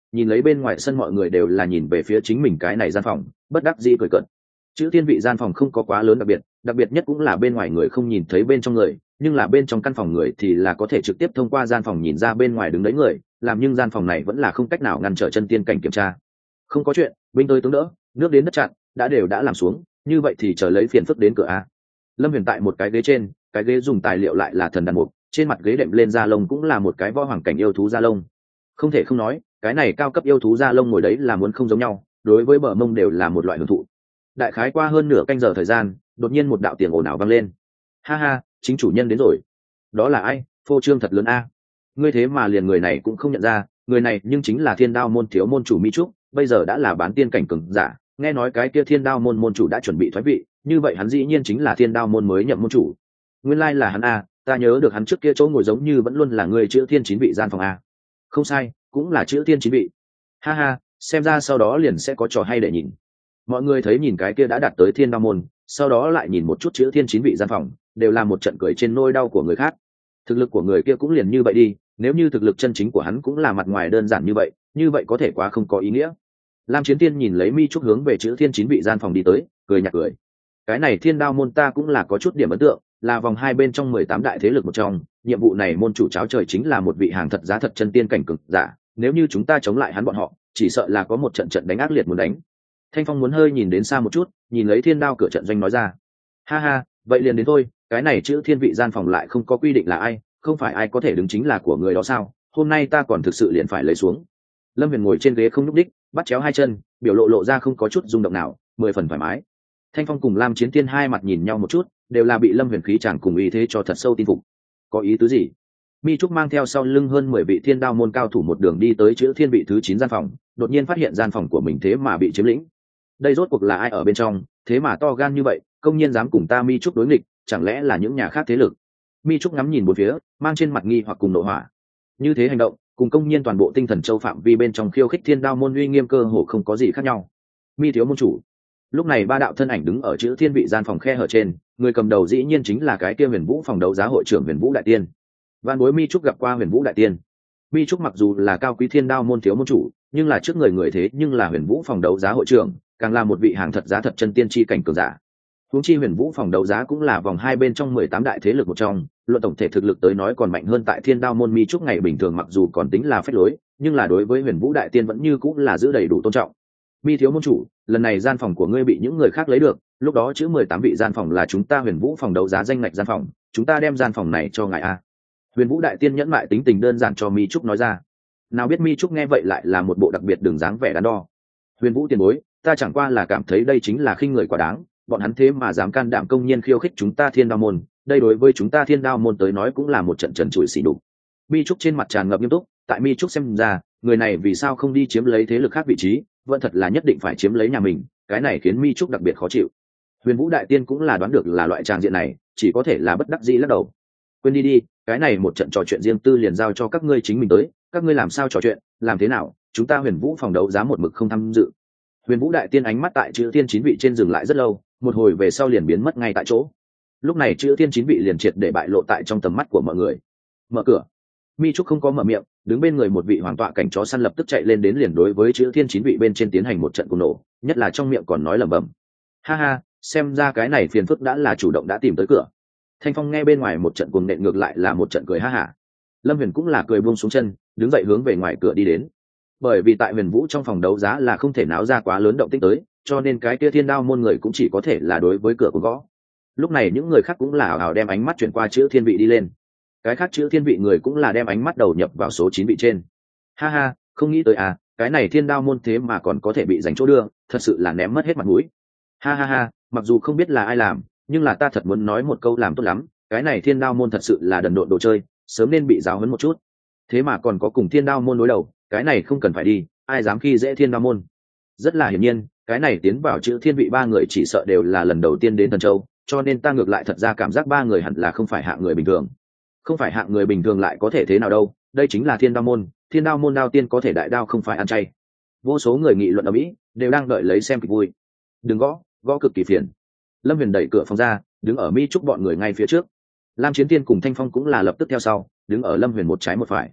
nhìn lấy bên ngoài sân mọi người đều là nhìn về phía chính mình cái này gian phòng, bất đắc dĩ cười cợt. Chữ thiên vị gian phòng không có quá lớn đặc biệt nhất cũng là bên ngoài người không nhìn thấy bên trong người, nhưng là bên trong căn phòng người thì là có thể trực tiếp thông qua gian phòng nhìn ra bên ngoài đứng đấy người, làm nhưng gian phòng này vẫn là không cách nào ngăn trở chân tiên cảnh kiểm tra. Không có chuyện, binh tới tướng đỡ, nước đến đất chặn, đã làm xuống, như vậy thì chờ lấy phiền phức đến cửa a. Lâm Huyền tại một cái ghế trên, cái ghế dùng tài liệu lại là thần đàn mục, trên mặt ghế đệm lên da lông cũng là một cái võ hoàng cảnh yêu thú da lông. Không thể không nói, cái này cao cấp yêu thú da lông ngồi đấy là muốn không giống nhau, đối với bờ mông đều là một loại hưởng thụ. Đại khái qua hơn nửa canh giờ thời gian, đột nhiên một đạo tiếng ồn ào vang lên. Ha ha, chính chủ nhân đến rồi. Đó là ai? Phô trương thật lớn a. Ngươi thế mà liền người này cũng không nhận ra, người này nhưng chính là Thiên Đao môn thiếu môn chủ Mi Trúc, bây giờ đã là bán tiên cảnh cường giả, nghe nói cái kia Thiên Đao môn môn chủ đã chuẩn bị thoái vị, như vậy hắn dĩ nhiên chính là Thiên Đao môn mới nhậm môn chủ. Nguyên lai là hắn a, ta nhớ được hắn trước kia chỗ ngồi giống như vẫn luôn là người chữ thiên chín vị gian phòng a. Không sai, cũng là chữ thiên chín vị. Ha ha, xem ra sau đó liền sẽ có trò hay để nhìn. Mọi người thấy nhìn cái kia đã đạt tới Thiên Đao môn, sau đó lại nhìn một chút chữ thiên chín vị gian phòng, đều là một trận cười trên nỗi đau của người khác. Thực lực của người kia cũng liền như vậy đi, nếu như thực lực chân chính của hắn cũng là mặt ngoài đơn giản như vậy có thể quá không có ý nghĩa. Lam Chiến Tiên nhìn lấy Mi Trúc hướng về chữ thiên chín vị gian phòng đi tới, cười nhạt cười. Cái này Thiên Đao môn ta cũng là có chút điểm ấn tượng, là vòng hai bên trong 18 đại thế lực một trong, nhiệm vụ này môn chủ cháo trời chính là một vị hàng thật giá thật chân tiên cảnh cường giả, nếu như chúng ta chống lại hắn bọn họ, chỉ sợ là có một trận trận đánh ác liệt muốn đánh. Thanh Phong muốn hơi nhìn đến xa một chút, nhìn lấy Thiên Đao cửa trận doanh nói ra. Ha ha, vậy liền đến thôi, cái này chữ thiên vị gian phòng lại không có quy định là ai, không phải ai có thể đứng chính là của người đó sao? Hôm nay ta còn thực sự liền phải lấy xuống. Lâm Huyền ngồi trên ghế không nhúc đích, bắt chéo hai chân, biểu lộ ra không có chút rung động nào, 10 phần thoải mái. Thanh Phong cùng Lam Chiến Tiên hai mặt nhìn nhau một chút, đều là bị Lâm Huyền khí chàng cùng ý thế cho thật sâu tin phục. Có ý tứ gì? Mi Trúc mang theo sau lưng hơn 10 vị Thiên Đao môn cao thủ một đường đi tới chữ thiên vị thứ 9 gian phòng, đột nhiên phát hiện gian phòng của mình thế mà bị chiếm lĩnh. Đây rốt cuộc là ai ở bên trong, thế mà to gan như vậy, công nhiên dám cùng ta Mi Trúc đối nghịch, chẳng lẽ là những nhà khác thế lực? Mi Trúc ngắm nhìn bốn phía, mang trên mặt nghi hoặc cùng nộ hỏa. Như thế hành động, cùng công nhiên toàn bộ tinh thần châu phạm vi bên trong khiêu khích Thiên Đao môn uy nghiêm cơ hồ không có gì khác nhau. Mi thiếu môn chủ. Lúc này ba đạo thân ảnh đứng ở chữ thiên vị gian phòng khe hở trên, người cầm đầu dĩ nhiên chính là cái kia Huyền Vũ phòng đấu giá hội trưởng Huyền Vũ đại tiên. Vạn bối Mi Trúc gặp qua Huyền Vũ đại tiên. Mi Trúc mặc dù là cao quý Thiên Đao môn thiếu môn chủ, nhưng là trước người thế nhưng là Huyền Vũ phòng đấu giá hội trưởng, càng là một vị hàng thật giá thật chân tiên chi cảnh cường giả. Huống chi Huyền Vũ phòng đấu giá cũng là vòng hai bên trong 18 đại thế lực một trong, luận tổng thể thực lực tới nói còn mạnh hơn tại Thiên Đao môn. Mi Trúc ngày bình thường mặc dù còn tính là phách lối, nhưng là đối với Huyền Vũ đại tiên vẫn như cũng là giữ đầy đủ tôn trọng. Mi thiếu môn chủ, lần này gian phòng của ngươi bị những người khác lấy được, lúc đó chữ 18 vị gian phòng là chúng ta Huyền Vũ phòng đấu giá danh ngạch gian phòng, chúng ta đem gian phòng này cho ngài a. Huyền Vũ đại tiên nhẫn mại tính tình đơn giản cho Mi Trúc nói ra. Nào biết Mi Trúc nghe vậy lại là một bộ đặc biệt đường dáng vẻ đắn đo. Huyền Vũ tiền bối, ta chẳng qua là cảm thấy đây chính là khinh người quá đáng, bọn hắn thế mà dám can đảm công nhiên khiêu khích chúng ta Thiên Đao môn, đây đối với chúng ta Thiên Đao môn tới nói cũng là một trận trần trụi xỉ nhục. Mi Trúc trên mặt tràn ngập nghiêm túc, tại Mi Trúc xem ra, người này vì sao không đi chiếm lấy thế lực khác vị trí, vẫn thật là nhất định phải chiếm lấy nhà mình, cái này khiến Mi Trúc đặc biệt khó chịu. Huyền Vũ đại tiên cũng là đoán được là loại tràng diện này, chỉ có thể là bất đắc dĩ lắc đầu. Quên đi, cái này một trận trò chuyện riêng tư liền giao cho các ngươi chính mình tới, các ngươi làm sao trò chuyện, làm thế nào, chúng ta Huyền Vũ phòng đấu giá một mực không tham dự. Huyền Vũ đại tiên ánh mắt tại chữ thiên 9 vị trên dừng lại rất lâu, một hồi về sau liền biến mất ngay tại chỗ. Lúc này chữ thiên 9 vị liền triệt để bại lộ tại trong tầm mắt của mọi người. Mở cửa. Mi Trúc không có mở miệng, đứng bên người một vị hoàng tọa cảnh chó săn lập tức chạy lên đến liền đối với chữ thiên 9 vị bên trên tiến hành một trận cùng nổ, nhất là trong miệng còn nói lẩm bẩm. Ha ha, xem ra cái này phiền phức đã là chủ động đã tìm tới cửa. Thanh Phong nghe bên ngoài một trận cuồng nện ngược lại là một trận cười ha hả. Lâm Huyền cũng là cười buông xuống chân, đứng dậy hướng về ngoài cửa đi đến. Bởi vì tại Huyền Vũ trong phòng đấu giá là không thể náo ra quá lớn động tĩnh tới, cho nên cái kia Thiên Đao môn người cũng chỉ có thể là đối với cửa của gõ. Lúc này những người khác cũng là ảo ảo đem ánh mắt chuyển qua chữ thiên vị đi lên. Cái khác chữ thiên vị người cũng là đem ánh mắt đầu nhập vào số 9 vị trên. Ha ha, không nghĩ tới à, cái này Thiên Đao môn thế mà còn có thể bị giành chỗ đưa, thật sự là ném mất hết mặt mũi. Ha ha ha, mặc dù không biết là ai làm, nhưng là ta thật muốn nói một câu làm tốt lắm, cái này Thiên Đao môn thật sự là đần độn đồ chơi, sớm nên bị giáo huấn một chút. Thế mà còn có cùng Thiên Đao môn đối đầu, cái này không cần phải đi, ai dám khi dễ Thiên Đao môn. Rất là hiển nhiên, cái này tiến vào chữ thiên vị ba người chỉ sợ đều là lần đầu tiên đến Thần Châu, cho nên ta ngược lại thật ra cảm giác ba người hẳn là không phải hạng người bình thường. Không phải hạng người bình thường lại có thể thế nào đâu, đây chính là Thiên Đao môn, Thiên Đao môn đao tiên có thể đại đao không phải ăn chay. Vô số người nghị luận ở Mỹ đều đang đợi lấy xem kịch vui. Đừng gõ cực kỳ phiền. Lâm Huyền đẩy cửa phòng ra, đứng ở Mi Trúc bọn người ngay phía trước. Lam Chiến Tiên cùng Thanh Phong cũng là lập tức theo sau, đứng ở Lâm Huyền một trái một phải.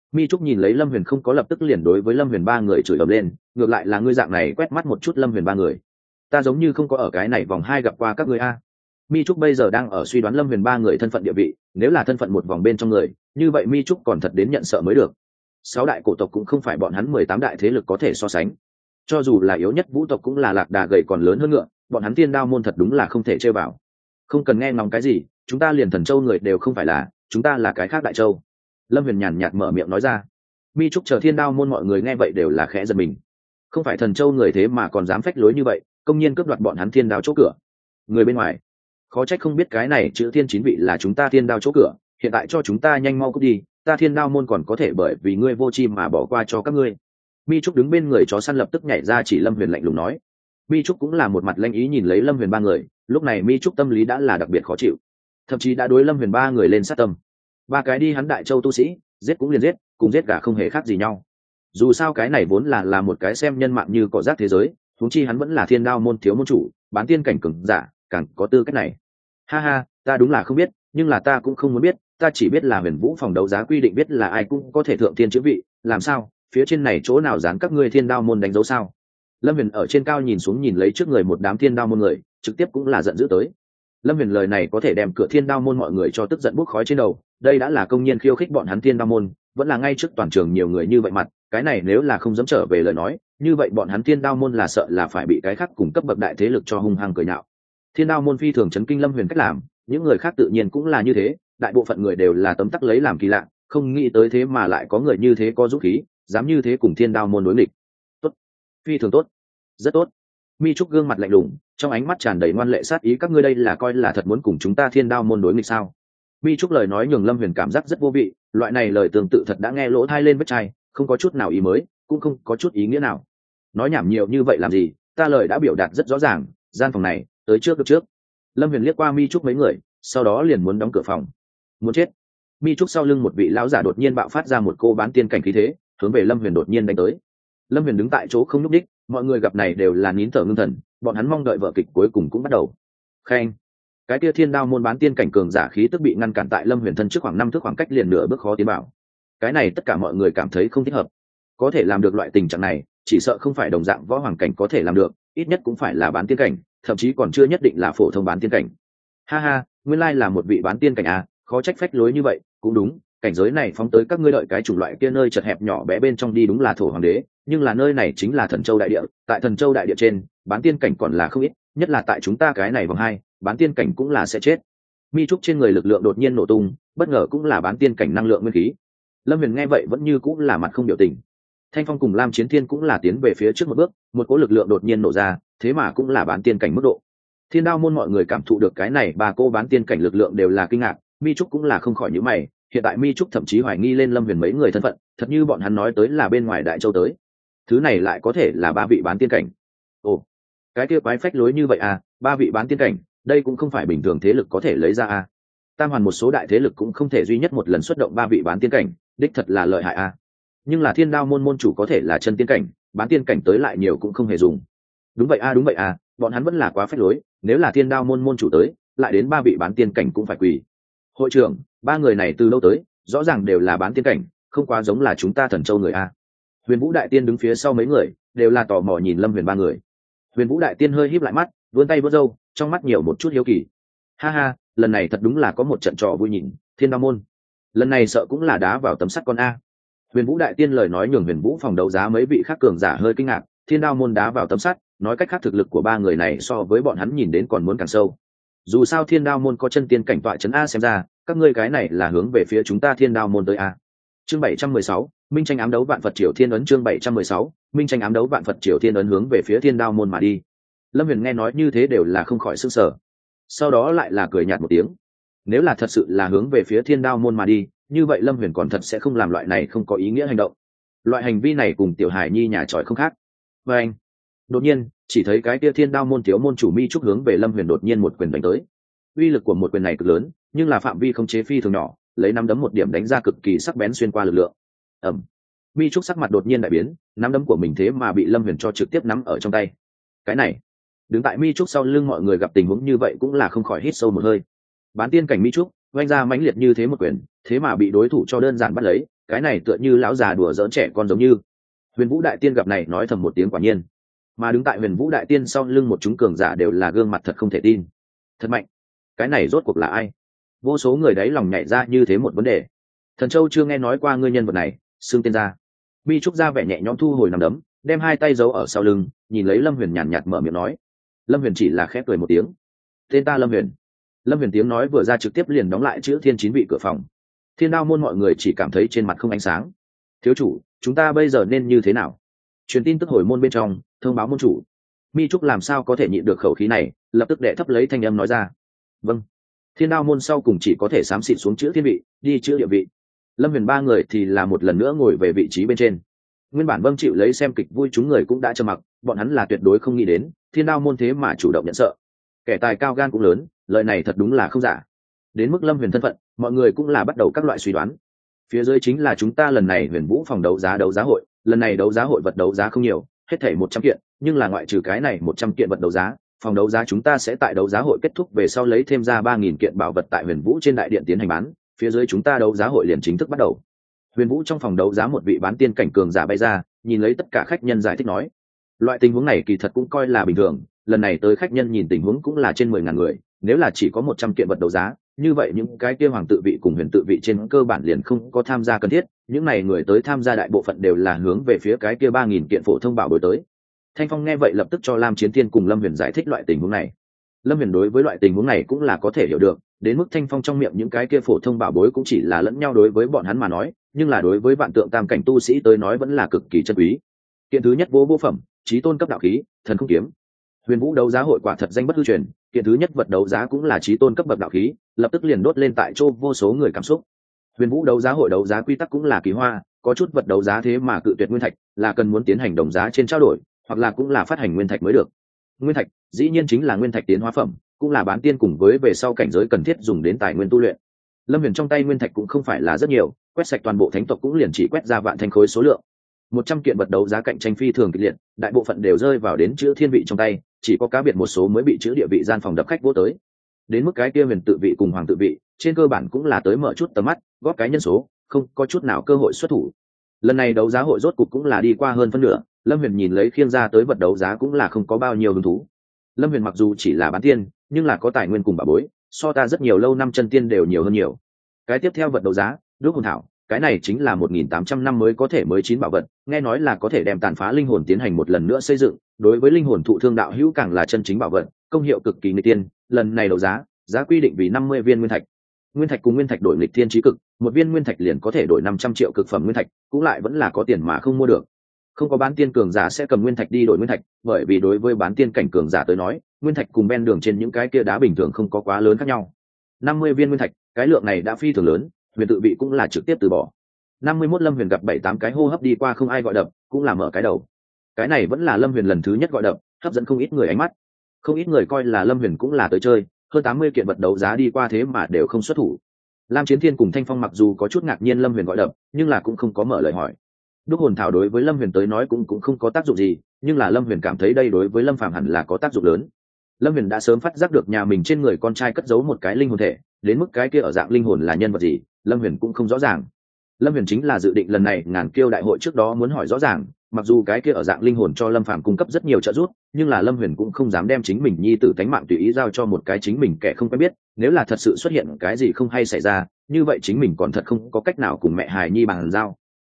Mi trúc nhìn lấy Lâm Huyền không có lập tức liền đối với Lâm Huyền ba người chửi ầm lên, ngược lại là ngươi dạng này quét mắt một chút Lâm Huyền ba người, ta giống như không có ở cái này vòng hai gặp qua các ngươi a. Mi trúc bây giờ đang ở suy đoán Lâm Huyền ba người thân phận địa vị, nếu là thân phận một vòng bên trong người, như vậy Mi trúc còn thật đến nhận sợ mới được. 6 đại cổ tộc cũng không phải bọn hắn 18 đại thế lực có thể so sánh, cho dù là yếu nhất vũ tộc cũng là lạc đà gầy còn lớn hơn ngựa, bọn hắn Thiên Đao môn thật đúng là không thể chơi vào. Không cần nghe ngóng cái gì, chúng ta liền Thần Châu người đều không phải là, chúng ta là cái khác đại châu. Lâm Huyền nhàn nhạt mở miệng nói ra. Mi trúc chờ Thiên Đao môn mọi người nghe vậy đều là khẽ giật mình, không phải Thần Châu người thế mà còn dám phách lối như vậy, công nhiên cướp đoạt bọn hắn Thiên Đao chỗ cửa. Người bên ngoài khó trách không biết cái này chữ Thiên Chín vị là chúng ta Thiên Đao chỗ cửa, hiện tại cho chúng ta nhanh mau cút đi, ta Thiên Đao môn còn có thể bởi vì ngươi vô chi mà bỏ qua cho các ngươi. Mi trúc đứng bên người chó săn lập tức nhảy ra chỉ Lâm Huyền lạnh lùng nói. Mi trúc cũng là một mặt lanh ý nhìn lấy Lâm Huyền ba người, lúc này Mi trúc tâm lý đã là đặc biệt khó chịu, thậm chí đã đối Lâm Huyền ba người lên sát tâm. Ba cái đi hắn đại châu tu sĩ, giết cũng liền giết, cùng giết gà không hề khác gì nhau. Dù sao cái này vốn là một cái xem nhân mạng như cỏ rác thế giới, huống chi hắn vẫn là Thiên Đao môn thiếu môn chủ, bán tiên cảnh cường giả, càng có tư cách này. Ha ha, ta đúng là không biết, nhưng là ta cũng không muốn biết, ta chỉ biết là Huyền Vũ phòng đấu giá quy định biết là ai cũng có thể thượng thiên chữ vị, làm sao? Phía trên này chỗ nào dán các ngươi Thiên Đao môn đánh dấu sao? Lâm Huyền ở trên cao nhìn xuống nhìn lấy trước người một đám Thiên Đao môn người, trực tiếp cũng là giận dữ tới. Lâm Huyền lời này có thể đem cửa Thiên Đao môn mọi người cho tức giận bốc khói trên đầu, đây đã là công nhiên khiêu khích bọn hắn Thiên Đao môn, vẫn là ngay trước toàn trường nhiều người như vậy mặt, cái này nếu là không dám trở về lời nói, như vậy bọn hắn Thiên Đao môn là sợ là phải bị cái khác cùng cấp bậc đại thế lực cho hung hăng cười nhạo. Thiên Đao môn phi thường chấn kinh Lâm Huyền cách làm, những người khác tự nhiên cũng là như thế, đại bộ phận người đều là tấm tắc lấy làm kỳ lạ, không nghĩ tới thế mà lại có người như thế có dũng khí, dám như thế cùng Thiên Đao môn đối nghịch. Tốt, phi thường tốt, rất tốt. Mi trúc gương mặt lạnh lùng, trong ánh mắt tràn đầy ngoan lệ sát ý, các ngươi đây là coi là thật muốn cùng chúng ta Thiên Đao môn đối nghịch sao? Mi trúc lời nói nhường Lâm Huyền cảm giác rất vô vị, loại này lời tương tự thật đã nghe lỗ tai lên vết chai, không có chút nào ý mới, cũng không có chút ý nghĩa nào. Nói nhảm nhiều như vậy làm gì, ta lời đã biểu đạt rất rõ ràng, gian phòng này, tới trước được trước. Lâm Huyền liếc qua Mi trúc mấy người, sau đó liền muốn đóng cửa phòng. Muốn chết. Mi trúc sau lưng một vị lão giả đột nhiên bạo phát ra một cô bán tiên cảnh khí thế, hướng về Lâm Huyền đột nhiên đánh tới. Lâm Huyền đứng tại chỗ không nhúc nhích, mọi người gặp này đều là nín thở ngưng thần, bọn hắn mong đợi vở kịch cuối cùng cũng bắt đầu. Khen. Cái kia Thiên Đao môn bán tiên cảnh cường giả khí tức bị ngăn cản tại Lâm Huyền thân trước khoảng 5 thước khoảng cách liền nửa bước khó tiến vào. Cái này tất cả mọi người cảm thấy không thích hợp. Có thể làm được loại tình trạng này, chỉ sợ không phải đồng dạng võ hoàng cảnh có thể làm được, ít nhất cũng phải là bán tiên cảnh, thậm chí còn chưa nhất định là phổ thông bán tiên cảnh. Ha ha, nguyên lai là một vị bán tiên cảnh à, khó trách phách lối như vậy, cũng đúng, cảnh giới này phóng tới các ngươi đợi cái chủng loại kia nơi chật hẹp nhỏ bé bên trong đi đúng là thổ hoàng đế, nhưng là nơi này chính là Thần Châu đại địa, tại Thần Châu đại địa trên, bán tiên cảnh còn là không ít, nhất là tại chúng ta cái này vòng hai, bán tiên cảnh cũng là sẽ chết. Mi trúc trên người lực lượng đột nhiên nổ tung, bất ngờ cũng là bán tiên cảnh năng lượng nguyên khí. Lâm Huyền nghe vậy vẫn như cũng là mặt không biểu tình. Thanh Phong cùng Lam Chiến Thiên cũng là tiến về phía trước một bước, một cỗ lực lượng đột nhiên nổ ra, thế mà cũng là bán tiên cảnh mức độ. Thiên Đao môn mọi người cảm thụ được cái này, ba cô bán tiên cảnh lực lượng đều là kinh ngạc, Mi trúc cũng là không khỏi nhíu mày, hiện tại Mi trúc thậm chí hoài nghi lên Lâm Huyền mấy người thân phận, thật như bọn hắn nói tới là bên ngoài Đại Châu tới. Thứ này lại có thể là ba vị bán tiên cảnh. Ồ, cái kia quái phách lối như vậy à, ba vị bán tiên cảnh, đây cũng không phải bình thường thế lực có thể lấy ra à. Tam hoàn một số đại thế lực cũng không thể duy nhất một lần xuất động ba vị bán tiên cảnh, đích thật là lợi hại à. Nhưng là Thiên Đao môn môn chủ có thể là chân tiên cảnh, bán tiên cảnh tới lại nhiều cũng không hề dùng. Đúng vậy à, bọn hắn vẫn là quá phách lối, nếu là Thiên Đao môn môn chủ tới, lại đến ba vị bán tiên cảnh cũng phải quỳ. Hội trưởng, ba người này từ lâu tới, rõ ràng đều là bán tiên cảnh, không quá giống là chúng ta Thần Châu người a. Huyền Vũ đại tiên đứng phía sau mấy người, đều là tò mò nhìn Lâm Huyền ba người. Huyền Vũ đại tiên hơi híp lại mắt, vươn tay vớt râu, trong mắt nhiều một chút hiếu kỳ. Ha ha, lần này thật đúng là có một trận trò vui nhìn, Thiên Đao môn. Lần này sợ cũng là đá vào tấm sắt con a. Huyền Vũ đại tiên lời nói nhường Huyền Vũ phòng đấu giá mấy vị khác cường giả hơi kinh ngạc, Thiên Đao môn đá vào tấm sắt, nói cách khác thực lực của ba người này so với bọn hắn nhìn đến còn muốn càng sâu. Dù sao Thiên Đao môn có chân tiên cảnh tọa trấn a, xem ra các ngươi cái này là hướng về phía chúng ta Thiên Đao môn tới a. Chương 716, Minh tranh ám đấu vạn Phật Triều Thiên ấn. Chương 716, Minh tranh ám đấu vạn Phật Triều Thiên ấn hướng về phía Thiên Đao môn mà đi. Lâm Huyền nghe nói như thế đều là không khỏi sửng sở, sau đó lại là cười nhạt một tiếng. Nếu là thật sự là hướng về phía Thiên Đao môn mà đi, như vậy Lâm Huyền còn thật sẽ không làm loại này không có ý nghĩa hành động. Loại hành vi này cùng Tiểu Hải Nhi nhà tròi không khác. Và anh, đột nhiên chỉ thấy cái kia Thiên Đao môn thiếu môn chủ Mi trúc hướng về Lâm Huyền đột nhiên một quyền đánh tới. Uy lực của một quyền này cực lớn, nhưng là phạm vi không chế phi thường nhỏ, lấy nắm đấm một điểm đánh ra cực kỳ sắc bén xuyên qua lực lượng. Ầm. Mi trúc sắc mặt đột nhiên đại biến, nắm đấm của mình thế mà bị Lâm Huyền cho trực tiếp nắm ở trong tay. Cái này, đứng tại Mi trúc sau lưng mọi người gặp tình huống như vậy cũng là không khỏi hít sâu một hơi. Bán tiên cảnh Mi trúc vung ra mãnh liệt như thế một quyền, thế mà bị đối thủ cho đơn giản bắt lấy, cái này tựa như lão già đùa giỡn trẻ con giống như. Huyền Vũ đại tiên gặp này nói thầm một tiếng quả nhiên, mà đứng tại Huyền Vũ đại tiên sau lưng một chúng cường giả đều là gương mặt thật không thể tin. Thật mạnh, cái này rốt cuộc là ai? Vô số người đấy lòng nhảy ra như thế một vấn đề. Thần Châu chưa nghe nói qua ngươi nhân vật này, xưng tên ra. Mi Trúc ra vẻ nhẹ nhõm thu hồi nằm đấm, đem hai tay giấu ở sau lưng, nhìn lấy Lâm Huyền nhàn nhạt mở miệng nói. Lâm Huyền chỉ là khép cười một tiếng. Tên ta Lâm Huyền. Lâm Huyền tiếng nói vừa ra trực tiếp liền đóng lại chữ Thiên Chín vị cửa phòng. Thiên Đao môn mọi người chỉ cảm thấy trên mặt không ánh sáng. Thiếu chủ, chúng ta bây giờ nên như thế nào? Truyền tin tức hồi môn bên trong, thông báo môn chủ. Mi Trúc làm sao có thể nhịn được khẩu khí này, lập tức đệ thấp lấy thanh âm nói ra. Vâng. Thiên Đao môn sau cùng chỉ có thể xám xịt xuống chữ thiên vị, đi chữ địa vị. Lâm Huyền ba người thì là một lần nữa ngồi về vị trí bên trên. Nguyên bản Vâng chịu lấy xem kịch vui chúng người cũng đã trầm mặc, bọn hắn là tuyệt đối không nghĩ đến Thiên Đao môn thế mà chủ động nhận sợ. Kẻ tài cao gan cũng lớn, lời này thật đúng là không giả. Đến mức Lâm Huyền thân phận, mọi người cũng là bắt đầu các loại suy đoán. Phía dưới chính là chúng ta lần này Huyền Vũ phòng đấu giá hội, lần này đấu giá hội vật đấu giá không nhiều, hết thảy 100 kiện, nhưng là ngoại trừ cái này 100 kiện vật đấu giá, phòng đấu giá chúng ta sẽ tại đấu giá hội kết thúc về sau lấy thêm ra 3000 kiện bảo vật tại Huyền Vũ trên đại điện tiến hành bán, phía dưới chúng ta đấu giá hội liền chính thức bắt đầu. Huyền Vũ trong phòng đấu giá một vị bán tiên cảnh cường giả bay ra, nhìn lấy tất cả khách nhân giải thích nói, loại tình huống này kỳ thật cũng coi là bình thường, lần này tới khách nhân nhìn tình huống cũng là trên 10.000 người, nếu là chỉ có 100 kiện vật đấu giá, như vậy những cái kia hoàng tự vị cùng huyền tự vị trên cơ bản liền không có tham gia cần thiết, những này người tới tham gia đại bộ phận đều là hướng về phía cái kia 3000 kiện phổ thông bảo bối tới. Thanh Phong nghe vậy lập tức cho Lam Chiến Thiên cùng Lâm Huyền giải thích loại tình huống này. Lâm Huyền đối với loại tình huống này cũng là có thể hiểu được, đến mức Thanh Phong trong miệng những cái kia phổ thông bảo bối cũng chỉ là lẫn nhau đối với bọn hắn mà nói, nhưng là đối với vạn tượng tam cảnh tu sĩ tới nói vẫn là cực kỳ chân quý. Kiện thứ nhất vô phẩm, chí tôn cấp đạo khí, thần không kiếm. Huyền Vũ đấu giá hội quả thật danh bất hư truyền, kiện thứ nhất vật đấu giá cũng là chí tôn cấp bậc đạo khí, lập tức liền đốt lên tại chỗ vô số người cảm xúc. Huyền Vũ đấu giá hội đấu giá quy tắc cũng là kỳ hoa, có chút vật đấu giá thế mà cự tuyệt nguyên thạch, là cần muốn tiến hành đồng giá trên trao đổi, hoặc là cũng là phát hành nguyên thạch mới được. Nguyên thạch, dĩ nhiên chính là nguyên thạch tiến hóa phẩm, cũng là bán tiên cùng với về sau cảnh giới cần thiết dùng đến tài nguyên tu luyện. Lâm Huyền trong tay nguyên thạch cũng không phải là rất nhiều, quét sạch toàn bộ thánh tộc cũng liền chỉ quét ra vạn thanh khối số lượng. 100 kiện vật đấu giá cạnh tranh phi thường kịch liệt, đại bộ phận đều rơi vào đến chữ thiên vị trong tay, chỉ có cá biệt một số mới bị chữ địa vị gian phòng đập khách vô tới. Đến mức cái kia huyền tự vị cùng hoàng tự vị, trên cơ bản cũng là tới mở chút tầm mắt, góp cái nhân số, không có chút nào cơ hội xuất thủ. Lần này đấu giá hội rốt cục cũng là đi qua hơn phân nửa, Lâm Huyền nhìn lấy khiêng ra tới vật đấu giá cũng là không có bao nhiêu hứng thú. Lâm Huyền mặc dù chỉ là bán tiên, nhưng là có tài nguyên cùng bảo bối, so ta rất nhiều lâu năm chân tiên đều nhiều hơn nhiều. Cái tiếp theo vật đấu giá, đúc hồn thảo, cái này chính là 1800 năm mới có thể mới chín bảo vật, nghe nói là có thể đem tàn phá linh hồn tiến hành một lần nữa xây dựng, đối với linh hồn thụ thương đạo hữu càng là chân chính bảo vật, công hiệu cực kỳ nghịch tiên, lần này đấu giá, giá quy định vì 50 viên nguyên thạch. Nguyên thạch cùng nguyên thạch đổi nghịch thiên chí cực, một viên nguyên thạch liền có thể đổi 500 triệu cực phẩm nguyên thạch, cũng lại vẫn là có tiền mà không mua được. Không có bán tiên cường giả sẽ cầm nguyên thạch đi đổi nguyên thạch, bởi vì đối với bán tiên cảnh cường giả tới nói, nguyên thạch cùng ven đường trên những cái kia đá bình thường không có quá lớn khác nhau. 50 viên nguyên thạch, cái lượng này đã phi thường lớn, Huyền tự vị cũng là trực tiếp từ bỏ. 51 Lâm Huyền gặp 7-8 cái hô hấp đi qua không ai gọi đập, cũng là mở cái đầu. Cái này vẫn là Lâm Huyền lần thứ nhất gọi đập, hấp dẫn không ít người ánh mắt. Không ít người coi là Lâm Huyền cũng là tới chơi, hơn 80 kiện vật đấu giá đi qua thế mà đều không xuất thủ. Lam Chiến Thiên cùng Thanh Phong mặc dù có chút ngạc nhiên Lâm Huyền gọi đập, nhưng là cũng không có mở lời hỏi. Đúc hồn thảo đối với Lâm Huyền tới nói cũng không có tác dụng gì, nhưng là Lâm Huyền cảm thấy đây đối với Lâm Phàm hẳn là có tác dụng lớn. Lâm Huyền đã sớm phát giác được nhà mình trên người con trai cất giấu một cái linh hồn thể, đến mức cái kia ở dạng linh hồn là nhân vật gì, Lâm Huyền cũng không rõ ràng. Lâm Huyền chính là dự định lần này ngàn kiêu đại hội trước đó muốn hỏi rõ ràng, mặc dù cái kia ở dạng linh hồn cho Lâm Phàm cung cấp rất nhiều trợ giúp, nhưng là Lâm Huyền cũng không dám đem chính mình nhi tử tánh mạng tùy ý giao cho một cái chính mình kẻ không quen biết, nếu là thật sự xuất hiện cái gì không hay xảy ra, như vậy chính mình còn thật không có cách nào cùng mẹ hài nhi bàn giao.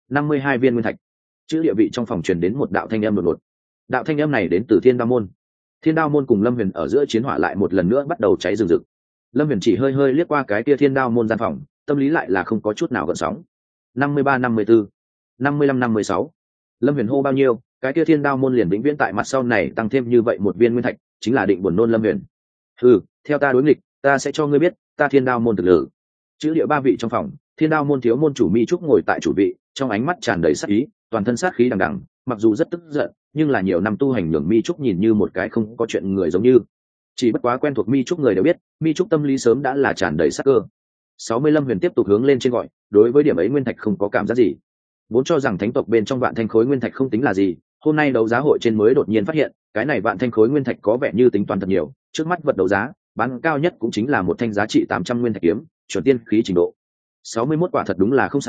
52 viên nguyên thạch. Chữ địa vị trong phòng truyền đến một đạo thanh âm đột ngột. Đạo thanh âm này đến từ Thiên Đao môn. Thiên Đao môn cùng Lâm Huyền ở giữa chiến hỏa lại một lần nữa bắt đầu cháy rừng rực. Lâm Huyền chỉ hơi hơi liếc qua cái kia Thiên Đao môn gian phòng, tâm lý lại là không có chút nào gợn sóng. 53, 54, 55, 56. Lâm Huyền hô bao nhiêu, cái kia Thiên Đao môn liền vĩnh viễn tại mặt sau này tăng thêm như vậy một viên nguyên thạch, chính là định buồn nôn Lâm Huyền. Theo ta đối nghịch, ta sẽ cho ngươi biết, ta Thiên Đao môn thực lực. Chữ địa ba vị trong phòng, Thiên Đao môn thiếu môn chủ Mi Trúc ngồi tại chủ vị, trong ánh mắt tràn đầy sát ý, toàn thân sát khí đằng đằng, mặc dù rất tức giận, nhưng là nhiều năm tu hành nhường Mi Trúc nhìn như một cái không có chuyện người giống như. Chỉ bất quá quen thuộc Mi Trúc người đều biết, Mi Trúc tâm lý sớm đã là tràn đầy sát cơ. 60 Lâm Huyền tiếp tục hướng lên trên gọi, đối với điểm ấy nguyên thạch không có cảm giác gì. Vốn cho rằng thánh tộc bên trong vạn thanh khối nguyên thạch không tính là gì, hôm nay đấu giá hội trên mới đột nhiên phát hiện, cái này vạn thanh khối nguyên thạch có vẻ như tính toán thật nhiều, trước mắt vật đấu giá, bán cao nhất cũng chính là một thanh giá trị 800 nguyên thạch kiếm, chuẩn tiên khí trình độ. 61 quả thật đúng là không sai,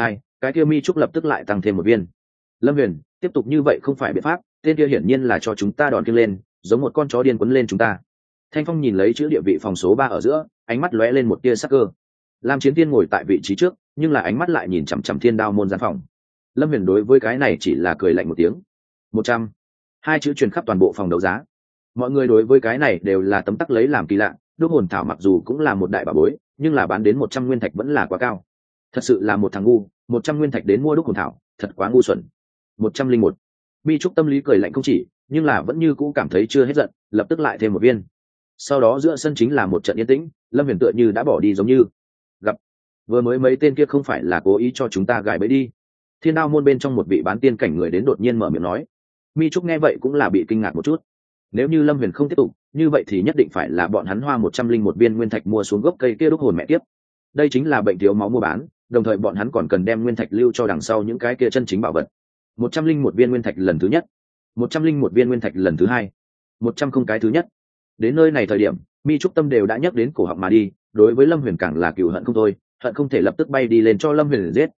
cái kia mi trúc lập tức lại tăng thêm một viên. Lâm Huyền, tiếp tục như vậy không phải biện pháp, tên kia hiển nhiên là cho chúng ta đòn kiêng lên, giống một con chó điên quấn lên chúng ta. Thanh Phong nhìn lấy chữ địa vị phòng số 3 ở giữa, ánh mắt lóe lên một tia sắc cơ. Lam Chiến Tiên ngồi tại vị trí trước, nhưng là ánh mắt lại nhìn chằm chằm Thiên Đao môn gian phòng. Lâm Huyền đối với cái này chỉ là cười lạnh một tiếng. 100. Hai chữ truyền khắp toàn bộ phòng đấu giá. Mọi người đối với cái này đều là tấm tắc lấy làm kỳ lạ, đúc hồn thảo mặc dù cũng là một đại bảo bối, nhưng là bán đến 100 nguyên thạch vẫn là quá cao. Thật sự là một thằng ngu, 100 nguyên thạch đến mua đúc hồn thảo, thật quá ngu xuẩn. 101. Mi trúc tâm lý cười lạnh không chỉ, nhưng là vẫn như cũ cảm thấy chưa hết giận, lập tức lại thêm một viên. Sau đó giữa sân chính là một trận yên tĩnh, Lâm Huyền tựa như đã bỏ đi giống như gặp vừa mới mấy tên kia không phải là cố ý cho chúng ta gài bẫy đi. Thiên Đao môn bên trong một vị bán tiên cảnh người đến đột nhiên mở miệng nói. Mi trúc nghe vậy cũng là bị kinh ngạc một chút. Nếu như Lâm Huyền không tiếp tục như vậy thì nhất định phải là bọn hắn hoa 101 viên nguyên thạch mua xuống gốc cây kia đúc hồn mẹ tiếp. Đây chính là bệnh thiếu máu mua bán, đồng thời bọn hắn còn cần đem nguyên thạch lưu cho đằng sau những cái kia chân chính bảo vật. 101 viên nguyên thạch lần thứ nhất, 101 viên nguyên thạch lần thứ hai, 100 không cái thứ nhất. Đến nơi này thời điểm, Mi trúc tâm đều đã nhắc đến cổ họng mà đi, đối với Lâm Huyền càng là cừu hận không thôi, hận không thể lập tức bay đi lên cho Lâm Huyền giết.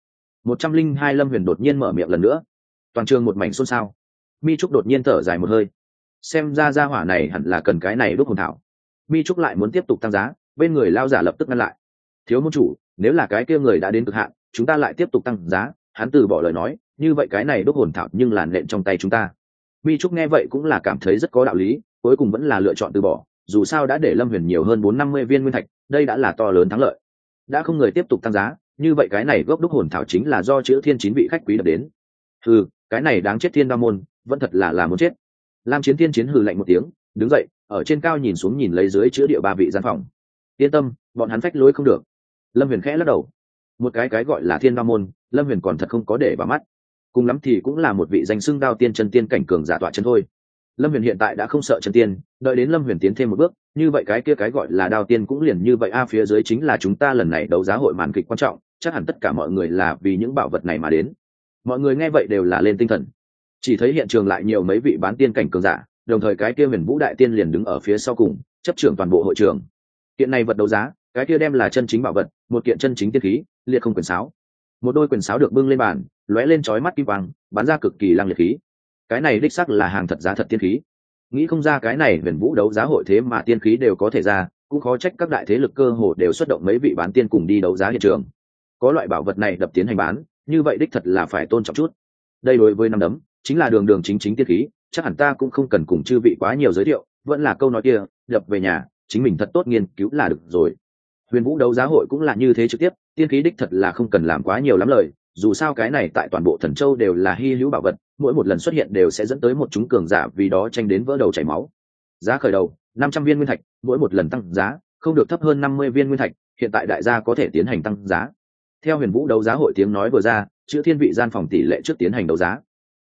102 Lâm Huyền đột nhiên mở miệng lần nữa. Toàn trường một mảnh xôn xao. Mi trúc đột nhiên thở dài một hơi. Xem ra gia hỏa này hẳn là cần cái này đúc hồn thảo. Mi trúc lại muốn tiếp tục tăng giá, bên người lao giả lập tức ngăn lại. Thiếu môn chủ, nếu là cái kia người đã đến cực hạn, chúng ta lại tiếp tục tăng giá. Hắn từ bỏ lời nói, như vậy cái này đúc hồn thảo nhưng là nện trong tay chúng ta. Mi trúc nghe vậy cũng là cảm thấy rất có đạo lý, cuối cùng vẫn là lựa chọn từ bỏ, dù sao đã để Lâm Huyền nhiều hơn 450 viên nguyên thạch, đây đã là to lớn thắng lợi. Đã không người tiếp tục tăng giá, như vậy cái này gốc đúc hồn thảo chính là do chữ Thiên 9 vị khách quý đập đến. Hừ, cái này đáng chết Thiên Đao môn, vẫn thật là muốn chết. Lam Chiến Thiên chiến hừ lạnh một tiếng, đứng dậy, ở trên cao nhìn xuống nhìn lấy dưới chứa địa ba vị gian phòng. Yên tâm, bọn hắn phách lối không được. Lâm Huyền khẽ lắc đầu. Một cái gọi là Thiên Đao môn, Lâm Huyền còn thật không có để vào mắt. Cùng lắm thì cũng là một vị danh xưng đao tiên chân tiên cảnh cường giả tọa chân thôi. Lâm Huyền hiện tại đã không sợ chân tiên, đợi đến Lâm Huyền tiến thêm một bước, như vậy cái kia cái gọi là đao tiên cũng liền như vậy a. Phía dưới chính là chúng ta lần này đấu giá hội màn kịch quan trọng, chắc hẳn tất cả mọi người là vì những bảo vật này mà đến. Mọi người nghe vậy đều là lên tinh thần. Chỉ thấy hiện trường lại nhiều mấy vị bán tiên cảnh cường giả, đồng thời cái kia Huyền Vũ đại tiên liền đứng ở phía sau cùng, chấp trưởng toàn bộ hội trường. Kiện này vật đấu giá, cái kia đem là chân chính bảo vật, một kiện chân chính tiên khí, liệt không quyền sáo. Một đôi quyền sáo được bưng lên bàn, lóe lên chói mắt kim quang, bắn ra cực kỳ lăng liệt khí. Cái này đích xác là hàng thật giá thật tiên khí. Nghĩ không ra cái này Huyền Vũ đấu giá hội thế mà tiên khí đều có thể ra, cũng khó trách các đại thế lực cơ hồ đều xuất động mấy vị bán tiên cùng đi đấu giá hiện trường. Có loại bảo vật này đập tiến hành bán, như vậy đích thật là phải tôn trọng chút. Đây đối với năm đấm, chính là đường đường chính chính tiên khí, chắc hẳn ta cũng không cần cùng chư vị quá nhiều giới thiệu, vẫn là câu nói kia, đập về nhà, chính mình thật tốt nghiên cứu là được rồi. Huyền Vũ đấu giá hội cũng là như thế trực tiếp, tiên khí đích thật là không cần làm quá nhiều lắm lời, dù sao cái này tại toàn bộ Thần Châu đều là hy hữu bảo vật, mỗi một lần xuất hiện đều sẽ dẫn tới một chúng cường giả vì đó tranh đến vỡ đầu chảy máu. Giá khởi đầu 500 viên nguyên thạch, mỗi một lần tăng giá không được thấp hơn 50 viên nguyên thạch, hiện tại đại gia có thể tiến hành tăng giá. Theo Huyền Vũ đấu giá hội tiếng nói vừa ra, chữ Thiên vị gian phòng tỷ lệ trước tiến hành đấu giá.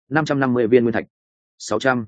550 viên nguyên thạch. 600.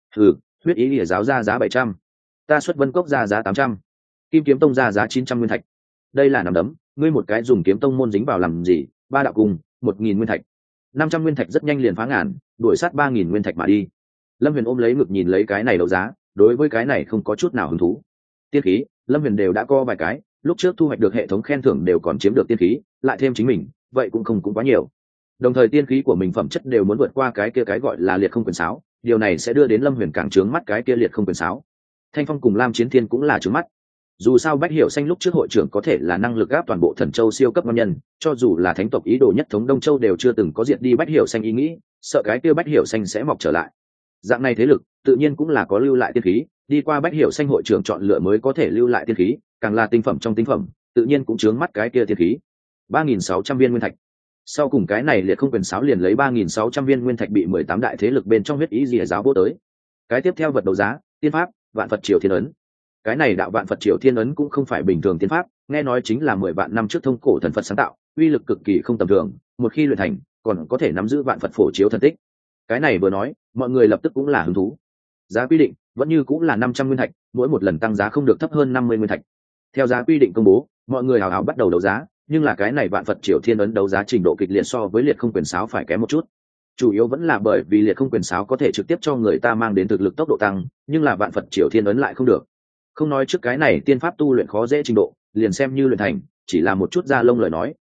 Huyết ý lìa giáo ra giá 700. Ta xuất Vân Cốc ra giá 800. Kim Kiếm Tông ra giá 900 nguyên thạch. Đây là nằm đấm, ngươi một cái dùng kiếm tông môn dính vào làm gì? Ba đạo cùng 1000 nguyên thạch. 500 nguyên thạch rất nhanh liền phá ngàn, đuổi sát 3000 nguyên thạch mà đi. Lâm Huyền ôm lấy ngực nhìn lấy cái này đấu giá, đối với cái này không có chút nào hứng thú. Tiên khí, Lâm Huyền đều đã co vài cái, lúc trước thu hoạch được hệ thống khen thưởng đều còn chiếm được tiên khí, lại thêm chính mình, vậy cũng quá nhiều. Đồng thời tiên khí của mình phẩm chất đều muốn vượt qua cái kia cái gọi là liệt không quyền sáo, điều này sẽ đưa đến Lâm Huyền càng trướng mắt cái kia liệt không quyền sáo. Thanh Phong cùng Lam Chiến Thiên cũng là trướng mắt. Dù sao Bách Hiểu Xanh lúc trước hội trưởng có thể là năng lực áp toàn bộ Thần Châu siêu cấp ngon nhân, cho dù là thánh tộc ý đồ nhất thống Đông Châu đều chưa từng có diệt đi Bách Hiểu Xanh ý nghĩ, sợ cái kia Bách Hiểu Xanh sẽ mọc trở lại. Dạng này thế lực, tự nhiên cũng là có lưu lại tiên khí, đi qua Bách Hiểu Xanh hội trưởng chọn lựa mới có thể lưu lại tiên khí, càng là tinh phẩm trong tinh phẩm, tự nhiên cũng chướng mắt cái kia tiên khí. 3600 viên nguyên thạch. Sau cùng cái này liệt không quyền sáo liền lấy 3600 viên nguyên thạch bị 18 đại thế lực bên trong huyết ý Lìa giáo vô tới. Cái tiếp theo vật đấu giá, tiên pháp, Vạn Phật Triều Thiên ấn. Cái này đạo Vạn Phật Triều Thiên ấn cũng không phải bình thường tiên pháp, nghe nói chính là 10 vạn năm trước thông cổ thần Phật sáng tạo, uy lực cực kỳ không tầm thường, một khi luyện thành, còn có thể nắm giữ vạn Phật phổ chiếu thần tích. Cái này vừa nói, mọi người lập tức cũng là hứng thú. Giá quy định vẫn như cũng là 500 nguyên thạch, mỗi một lần tăng giá không được thấp hơn 50 nguyên thạch. Theo giá quy định công bố, mọi người hào hào bắt đầu đấu giá, nhưng là cái này Vạn Phật Triều Thiên ấn đấu giá trình độ kịch liệt so với liệt không quyền sáo phải kém một chút. Chủ yếu vẫn là bởi vì liệt không quyền sáo có thể trực tiếp cho người ta mang đến thực lực tốc độ tăng, nhưng là Vạn Phật Triều Thiên ấn lại không được. Không nói trước cái này tiên pháp tu luyện khó dễ trình độ, liền xem như luyện thành, chỉ là một chút da lông lời nói,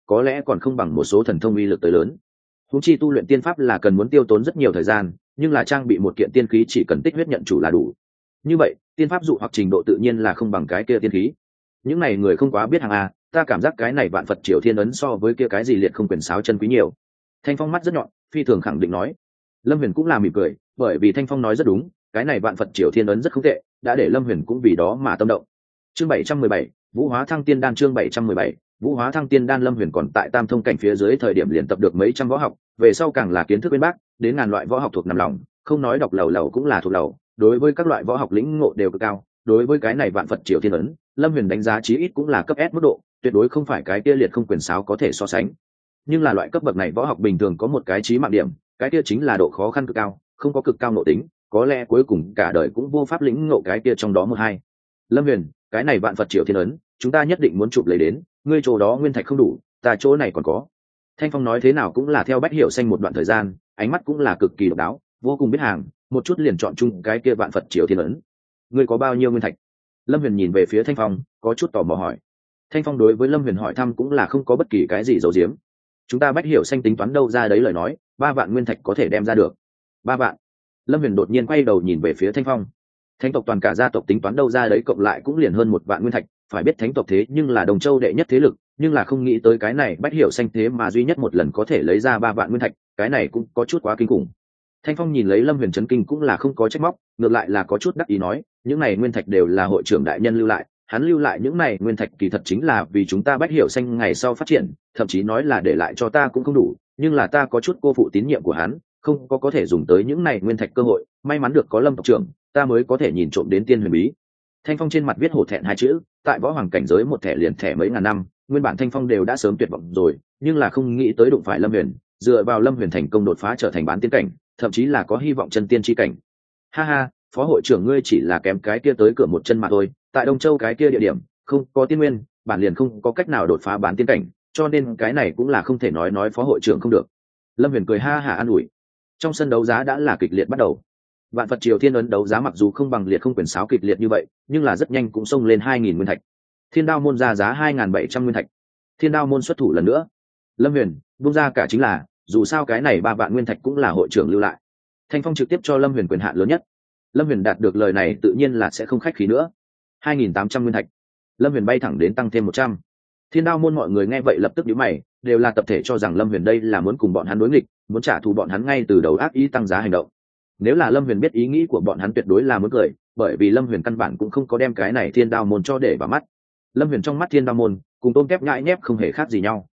có lẽ còn không bằng một số thần thông uy lực tới lớn. Huống chi tu luyện tiên pháp là cần muốn tiêu tốn rất nhiều thời gian, nhưng là trang bị một kiện tiên khí chỉ cần tích huyết nhận chủ là đủ. Như vậy tiên pháp dụ hoặc trình độ tự nhiên là không bằng cái kia tiên khí. Những này người không quá biết hàng a, ta cảm giác cái này vạn Phật triều thiên ấn so với kia cái gì liệt không quyền sáo chân quý nhiều. Thanh Phong mắt rất nhọn, phi thường khẳng định nói. Lâm Huyền cũng là mỉm cười, bởi vì Thanh Phong nói rất đúng, cái này vạn Phật triều thiên ấn rất không tệ, đã để Lâm Huyền cũng vì đó mà tâm động. Chương 717, Vũ Hóa Thăng Tiên Đan. Chương 717, Vũ Hóa Thăng Tiên Đan. Lâm Huyền còn tại Tam Thông cảnh phía dưới thời điểm liền tập được mấy trăm võ học, về sau càng là kiến thức bên bác, đến ngàn loại võ học thuộc nằm lòng, không nói đọc lầu lầu cũng là thuộc lầu, đối với các loại võ học lĩnh ngộ đều cực cao. Đối với cái này vạn Phật triều thiên ấn, Lâm Huyền đánh giá chí ít cũng là cấp S mức độ, tuyệt đối không phải cái kia liệt không quyền sáo có thể so sánh. Nhưng là loại cấp bậc này võ học bình thường có một cái chí mạng điểm, cái kia chính là độ khó khăn cực cao, không có cực cao nội tính, có lẽ cuối cùng cả đời cũng vô pháp lĩnh ngộ cái kia trong đó một hai. Lâm Huyền, cái này vạn Phật triều thiên ấn, chúng ta nhất định muốn chụp lấy đến, ngươi chỗ đó nguyên thạch không đủ, ta chỗ này còn có. Thanh Phong nói thế nào cũng là theo Bách Hiểu Xanh một đoạn thời gian, ánh mắt cũng là cực kỳ độc đáo, vô cùng biết hàng, một chút liền chọn chung cái kia vạn Phật triều thiên ấn. Ngươi có bao nhiêu nguyên thạch? Lâm Huyền nhìn về phía Thanh Phong, có chút tò mò hỏi. Thanh Phong đối với Lâm Huyền hỏi thăm cũng là không có bất kỳ cái gì giấu giếm. Chúng ta Bách Hiểu Xanh tính toán đâu ra đấy lời nói, 3 vạn nguyên thạch có thể đem ra được. 3 vạn. Lâm Huyền đột nhiên quay đầu nhìn về phía Thanh Phong. Thánh tộc toàn cả gia tộc tính toán đâu ra đấy cộng lại cũng liền hơn 1 vạn nguyên thạch, phải biết thánh tộc thế nhưng là Đồng Châu đệ nhất thế lực, nhưng là không nghĩ tới cái này Bách Hiểu Xanh thế mà duy nhất một lần có thể lấy ra 3 vạn nguyên thạch, cái này cũng có chút quá kinh khủng. Thanh Phong nhìn lấy Lâm Huyền chấn kinh cũng là không có trách móc, ngược lại là có chút đắc ý nói, những này nguyên thạch đều là hội trưởng đại nhân lưu lại, hắn lưu lại những này nguyên thạch kỳ thật chính là vì chúng ta Bách Hiểu Xanh ngày sau phát triển, thậm chí nói là để lại cho ta cũng không đủ, nhưng là ta có chút cô phụ tín nhiệm của hắn, không có thể dùng tới những này nguyên thạch cơ hội, may mắn được có Lâm tộc trưởng, ta mới có thể nhìn trộm đến tiên huyền bí. Thanh Phong trên mặt viết hổ thẹn 2 chữ, tại võ hoàng cảnh giới một thẻ liền thẻ mấy ngàn năm, nguyên bản Thanh Phong đều đã sớm tuyệt vọng rồi, nhưng là không nghĩ tới đụng phải Lâm Huyền, dựa vào Lâm Huyền thành công đột phá trở thành bán tiên cảnh, thậm chí là có hy vọng chân tiên chi cảnh. Ha ha, phó hội trưởng ngươi chỉ là kém cái kia tới cửa một chân mà thôi, tại Đông Châu cái kia địa điểm không có tiên nguyên, bản liền không có cách nào đột phá bán tiên cảnh, cho nên cái này cũng là không thể nói phó hội trưởng không được. Lâm Huyền cười ha hả an ủi. Trong sân đấu giá đã là kịch liệt bắt đầu. Vạn Phật triều thiên ấn đấu giá mặc dù không bằng liệt không quyền sáo kịch liệt như vậy, nhưng là rất nhanh cũng xông lên 2.000 nguyên thạch. Thiên Đao môn ra giá 2.700 nguyên thạch. Thiên Đao môn xuất thủ lần nữa. Lâm Huyền buông ra cả chính là, dù sao cái này 3 vạn nguyên thạch cũng là hội trưởng lưu lại. Thanh Phong trực tiếp cho Lâm Huyền quyền hạn lớn nhất. Lâm Huyền đạt được lời này tự nhiên là sẽ không khách khí nữa. 2.800 nguyên thạch. Lâm Huyền bay thẳng đến tăng thêm 100. Thiên Đao môn mọi người nghe vậy lập tức nhíu mày, đều là tập thể cho rằng Lâm Huyền đây là muốn cùng bọn hắn đối nghịch, muốn trả thù bọn hắn ngay từ đầu ác ý tăng giá hành động. Nếu là Lâm Huyền biết ý nghĩ của bọn hắn tuyệt đối là muốn cười, bởi vì Lâm Huyền căn bản cũng không có đem cái này Thiên Đao môn cho để vào mắt. Lâm Huyền trong mắt Thiên Đao môn cùng tôm tép nhãi nhép không hề khác gì nhau.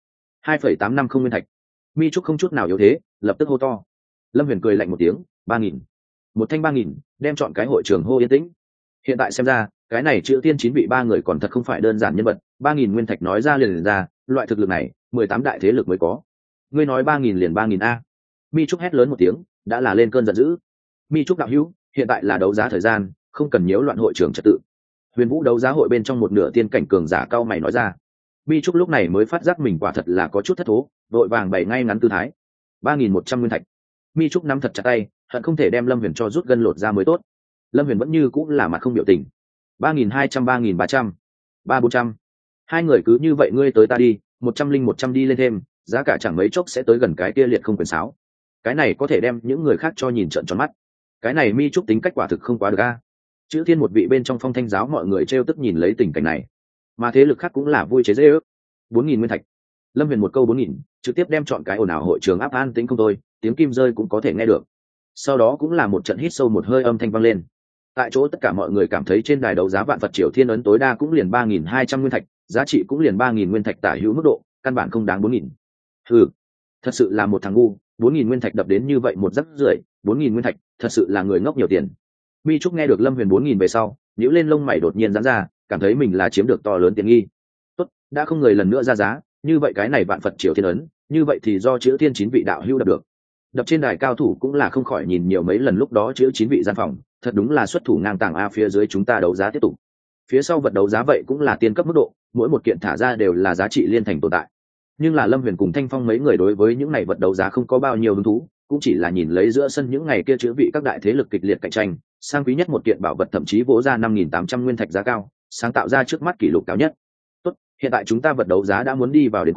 2,850 nguyên thạch. Mi Trúc không chút nào yếu thế, lập tức hô to. Lâm Huyền cười lạnh một tiếng, 3.000. Một thanh 3.000, đem chọn cái hội trường hô yên tĩnh. Hiện tại xem ra, cái này chữ tiên 9 vị 3 người còn thật không phải đơn giản nhân vật, 3.000 nguyên thạch nói ra liền ra, loại thực lực này, 18 đại thế lực mới có. Ngươi nói 3.000 liền 3.000 a? Mi Trúc hét lớn một tiếng, đã là lên cơn giận dữ. Mi Trúc đạo hữu, hiện tại là đấu giá thời gian, không cần nhiễu loạn hội trường trật tự. Huyền Vũ đấu giá hội bên trong một nửa tiên cảnh cường giả cao mày nói ra. Mi Trúc lúc này mới phát giác mình quả thật là có chút thất thố, đội vàng bày ngay ngắn tư thái. 3.100 nguyên thạch. Mi Trúc nắm thật chặt tay, hận không thể đem Lâm Huyền cho rút gân lột ra mới tốt. Lâm Huyền vẫn như cũng là mặt không biểu tình. 3.200, 3.300, 3.400. Hai người cứ như vậy ngươi tới ta đi, 100 đi lên thêm, giá cả chẳng mấy chốc sẽ tới gần cái kia liệt không quyền sáo. Cái này có thể đem những người khác cho nhìn trợn tròn mắt. Cái này Mi Trúc tính cách quả thực không quá được a. Chữ Thiên một vị bên trong Phong Thanh giáo mọi người trêu tức nhìn lấy tình cảnh này, mà thế lực khác cũng là vui chế dễ ước. 4.000 nguyên thạch. Lâm Huyền một câu 4.000, trực tiếp đem chọn cái ồn ào hội trường áp an tĩnh không thôi, tiếng kim rơi cũng có thể nghe được. Sau đó cũng là một trận hít sâu một hơi âm thanh vang lên. Tại chỗ tất cả mọi người cảm thấy trên đài đấu giá vạn Phật triều thiên ấn tối đa cũng liền 3.200 nguyên thạch, giá trị cũng liền 3.000 nguyên thạch tả hữu mức độ, căn bản không đáng 4.000. Ừ, thật sự là một thằng ngu, 4.000 nguyên thạch đập đến như vậy một rắc rưởi, 4.000 nguyên thạch, thật sự là người ngốc nhiều tiền. Mi Trúc nghe được Lâm Huyền 4.000 về sau, nhíu lên lông mày đột nhiên giãn ra, cảm thấy mình là chiếm được to lớn tiện nghi. Tốt, đã không người lần nữa ra giá, như vậy cái này vạn Phật triều thiên ấn, như vậy thì do chữ thiên 9 vị đạo hữu đập được. Đập trên đài cao thủ cũng là không khỏi nhìn nhiều mấy lần lúc đó chữ 9 vị gian phòng, thật đúng là xuất thủ ngang tàng a. Phía dưới chúng ta đấu giá tiếp tục. Phía sau vật đấu giá vậy cũng là tiên cấp mức độ, mỗi một kiện thả ra đều là giá trị liên thành tồn tại. Nhưng là Lâm Huyền cùng Thanh Phong mấy người đối với những này vật đấu giá không có bao nhiêu hứng thú, cũng chỉ là nhìn lấy giữa sân những ngày kia chữ vị các đại thế lực kịch liệt cạnh tranh, sang quý nhất một kiện bảo vật thậm chí vỗ ra 5.800 nguyên thạch giá cao, sáng tạo ra trước mắt kỷ lục cao nhất. Tốt, hiện tại chúng ta vật đấu giá đã muốn đi vào đến cuối,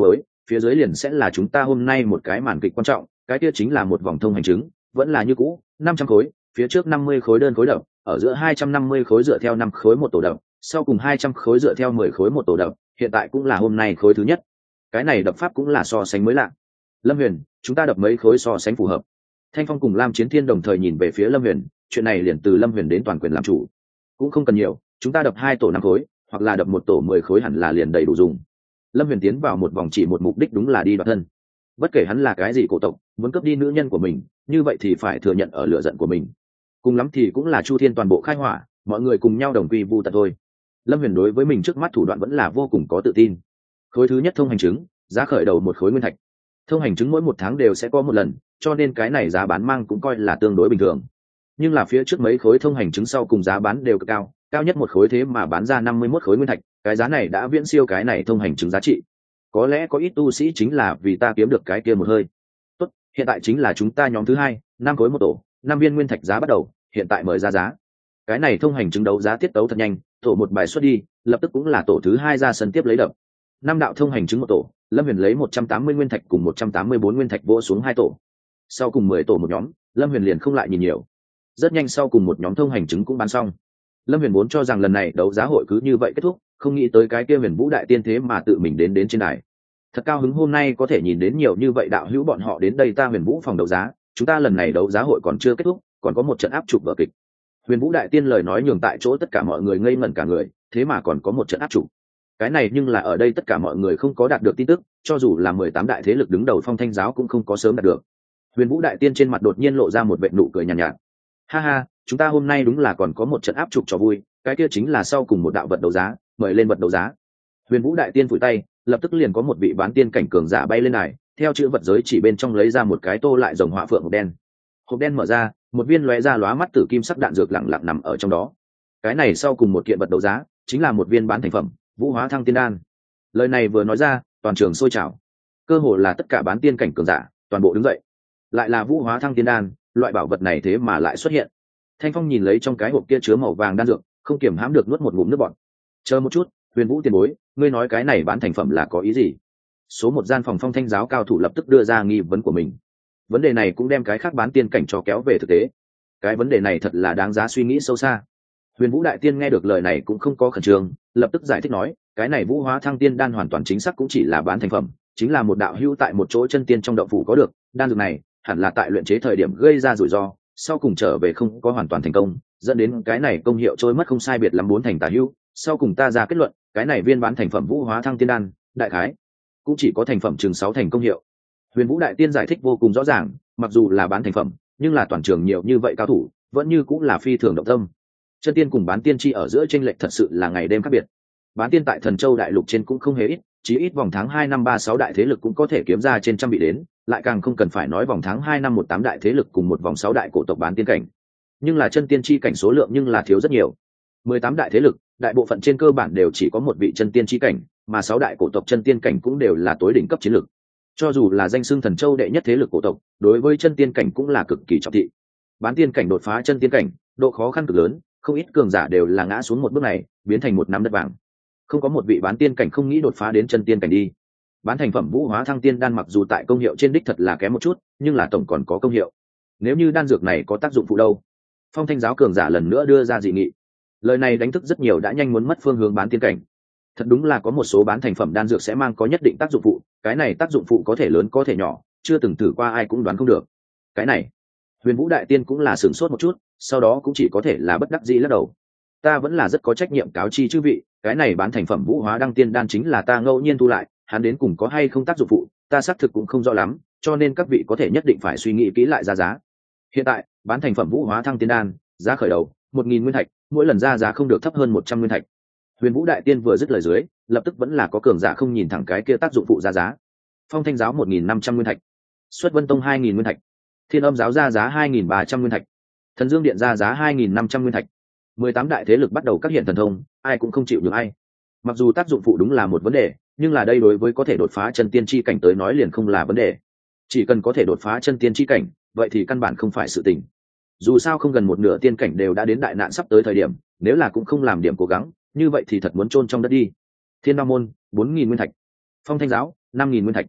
phía dưới liền sẽ là chúng ta hôm nay một cái màn kịch quan trọng, cái kia chính là một vòng thông hành chứng, vẫn là như cũ, 500 khối, phía trước 50 khối đơn khối đập, ở giữa 250 khối dựa theo 5 khối một tổ đập, sau cùng 200 khối dựa theo 10 khối một tổ đập, hiện tại cũng là hôm nay khối thứ nhất. Cái này đập pháp cũng là so sánh mới lạ. Lâm Huyền, chúng ta đập mấy khối so sánh phù hợp. Thanh Phong cùng Lam Chiến Thiên đồng thời nhìn về phía Lâm Huyền, chuyện này liền từ Lâm Huyền đến toàn quyền làm chủ. Cũng không cần nhiều, chúng ta đập 2 tổ 5 khối, hoặc là đập một tổ 10 khối hẳn là liền đầy đủ dùng. Lâm Huyền tiến vào một vòng chỉ một mục đích, đúng là đi đoạt thân. Bất kể hắn là cái gì cổ tộc, muốn cướp đi nữ nhân của mình, như vậy thì phải thừa nhận ở lửa giận của mình. Cùng lắm thì cũng là Chu Thiên toàn bộ khai hỏa, mọi người cùng nhau đồng quy vu tận thôi. Lâm Huyền đối với mình trước mắt thủ đoạn vẫn là vô cùng có tự tin. Khối thứ nhất thông hành chứng, giá khởi đầu một khối nguyên thạch. Thông hành chứng mỗi một tháng đều sẽ có một lần, cho nên cái này giá bán mang cũng coi là tương đối bình thường. Nhưng là phía trước mấy khối thông hành chứng sau cùng giá bán đều cực cao, cao nhất một khối thế mà bán ra 51 khối nguyên thạch, cái giá này đã viễn siêu cái này thông hành chứng giá trị. Có lẽ có ít tu sĩ chính là vì ta kiếm được cái kia một hơi. Tốt, hiện tại chính là chúng ta nhóm thứ hai, 5 khối một tổ, 5 viên nguyên thạch giá bắt đầu, hiện tại mời ra giá. Cái này thông hành chứng đấu giá tiết tấu thật nhanh, tổ một bài xuất đi, lập tức cũng là tổ thứ hai ra sân tiếp lấy đập. 5 đạo thông hành chứng một tổ, Lâm Huyền lấy 180 nguyên thạch cùng 184 nguyên thạch vỗ xuống 2 tổ. Sau cùng 10 tổ một nhóm, Lâm Huyền liền không lại nhìn nhiều. Rất nhanh sau cùng một nhóm thông hành chứng cũng bán xong. Lâm Huyền vốn cho rằng lần này đấu giá hội cứ như vậy kết thúc, không nghĩ tới cái kia Huyền Vũ đại tiên thế mà tự mình đến trên đài. Thật cao hứng hôm nay có thể nhìn đến nhiều như vậy đạo hữu bọn họ đến đây ta Huyền Vũ phòng đấu giá, chúng ta lần này đấu giá hội còn chưa kết thúc, còn có một trận áp chụp vở kịch. Huyền Vũ đại tiên lời nói nhường tại chỗ tất cả mọi người ngây ngẩn cả người, thế mà còn có một trận áp chụp. Cái này nhưng là ở đây tất cả mọi người không có đạt được tin tức, cho dù là 18 đại thế lực đứng đầu Phong Thanh giáo cũng không có sớm đạt được. Huyền Vũ đại tiên trên mặt đột nhiên lộ ra một vệt nụ cười nhàn nhạt. Ha ha, chúng ta hôm nay đúng là còn có một trận áp chụp cho vui, cái kia chính là sau cùng một đạo vật đấu giá, mời lên vật đấu giá. Huyền Vũ đại tiên phủi tay, lập tức liền có một vị bán tiên cảnh cường giả bay lên này, theo chữ vật giới chỉ bên trong lấy ra một cái tô lại rồng họa phượng hộp đen. Hộp đen mở ra, một viên lóe ra lóa mắt tử kim sắc đạn dược lặng lặng nằm ở trong đó. Cái này sau cùng một kiện vật đấu giá, chính là một viên bán thành phẩm, Vũ Hóa Thăng Tiên Đan. Lời này vừa nói ra, toàn trường sôi trào. Cơ hồ là tất cả bán tiên cảnh cường giả, toàn bộ đứng dậy. Lại là Vũ Hóa Thăng Tiên Đan, loại bảo vật này thế mà lại xuất hiện. Thanh Phong nhìn lấy trong cái hộp kia chứa màu vàng đan dược, không kiềm hãm được nuốt một ngụm nước bọt. Chờ một chút, Huyền Vũ tiền bối, ngươi nói cái này bán thành phẩm là có ý gì? Số một gian phòng Phong Thanh giáo cao thủ lập tức đưa ra nghi vấn của mình. Vấn đề này cũng đem cái khác bán tiên cảnh cho kéo về thực tế. Cái vấn đề này thật là đáng giá suy nghĩ sâu xa. Huyền Vũ đại tiên nghe được lời này cũng không có khẩn trương, lập tức giải thích nói, cái này Vũ Hóa Thăng Tiên Đan hoàn toàn chính xác cũng chỉ là bán thành phẩm, chính là một đạo hữu tại một chỗ chân tiên trong động phủ có được, đan dược này hẳn là tại luyện chế thời điểm gây ra rủi ro, sau cùng trở về không có hoàn toàn thành công, dẫn đến cái này công hiệu trôi mất không sai biệt lắm 4 thành tà hữu, sau cùng ta ra kết luận, cái này viên bán thành phẩm Vũ Hóa Thăng Tiên Đan, đại khái cũng chỉ có thành phẩm chừng 6 thành công hiệu. Huyền Vũ đại tiên giải thích vô cùng rõ ràng, mặc dù là bán thành phẩm, nhưng là toàn trường nhiều như vậy cao thủ, vẫn như cũng là phi thường động tâm. Chân tiên cùng bán tiên chi ở giữa chênh lệch thật sự là ngày đêm khác biệt. Bán tiên tại Thần Châu đại lục trên cũng không hề ít, chỉ ít vòng tháng 2 năm 36 đại thế lực cũng có thể kiếm ra trên trăm vị đến, lại càng không cần phải nói vòng tháng 2 năm 18 đại thế lực cùng một vòng 6 đại cổ tộc bán tiên cảnh. Nhưng là chân tiên chi cảnh số lượng nhưng là thiếu rất nhiều. 18 đại thế lực, đại bộ phận trên cơ bản đều chỉ có một vị chân tiên chi cảnh, mà 6 đại cổ tộc chân tiên cảnh cũng đều là tối đỉnh cấp chiến lực. Cho dù là danh xưng Thần Châu đệ nhất thế lực cổ tộc, đối với chân tiên cảnh cũng là cực kỳ trọng thị. Bán tiên cảnh đột phá chân tiên cảnh, độ khó khăn cực lớn, không ít cường giả đều là ngã xuống một bước này, biến thành một nắm đất vàng. Không có một vị bán tiên cảnh không nghĩ đột phá đến chân tiên cảnh đi. Bán thành phẩm Vũ Hóa Thăng Tiên Đan mặc dù tại công hiệu trên đích thật là kém một chút, nhưng là tổng còn có công hiệu. Nếu như đan dược này có tác dụng phụ đâu? Phong Thanh giáo cường giả lần nữa đưa ra dị nghị. Lời này đánh thức rất nhiều đã nhanh muốn mất phương hướng bán tiên cảnh. Thật đúng là có một số bán thành phẩm đan dược sẽ mang có nhất định tác dụng phụ, cái này tác dụng phụ có thể lớn có thể nhỏ, chưa từng thử qua ai cũng đoán không được. Cái này, Huyền Vũ đại tiên cũng là sửng sốt một chút, sau đó cũng chỉ có thể là bất đắc dĩ lắc đầu. Ta vẫn là rất có trách nhiệm cáo chi chư vị, cái này bán thành phẩm Vũ Hóa Đăng Tiên Đan chính là ta ngẫu nhiên thu lại, hắn đến cùng có hay không tác dụng phụ, ta xác thực cũng không rõ lắm, cho nên các vị có thể nhất định phải suy nghĩ kỹ lại ra giá. Hiện tại, bán thành phẩm Vũ Hóa Thăng Tiên Đan, giá khởi đầu 1000 nguyên thạch, mỗi lần ra giá không được thấp hơn 100 nguyên thạch. Huyền Vũ đại tiên vừa dứt lời dưới, lập tức vẫn là có cường giả không nhìn thẳng cái kia tác dụng phụ ra giá. Phong Thanh giáo 1500 nguyên thạch, Xuất Vân Tông 2000 nguyên thạch, Thiên Âm giáo ra giá 2300 nguyên thạch, Thần Dương điện ra giá 2500 nguyên thạch. 18 đại thế lực bắt đầu các hiện thần thông, ai cũng không chịu được ai. Mặc dù tác dụng phụ đúng là một vấn đề, nhưng là đây đối với có thể đột phá chân tiên chi cảnh tới nói liền không là vấn đề. Chỉ cần có thể đột phá chân tiên chi cảnh, vậy thì căn bản không phải sự tình. Dù sao không gần một nửa tiên cảnh đều đã đến đại nạn sắp tới thời điểm, nếu là cũng không làm điểm cố gắng, như vậy thì thật muốn chôn trong đất đi. Thiên Đao môn 4000 nguyên thạch, Phong Thanh giáo 5000 nguyên thạch,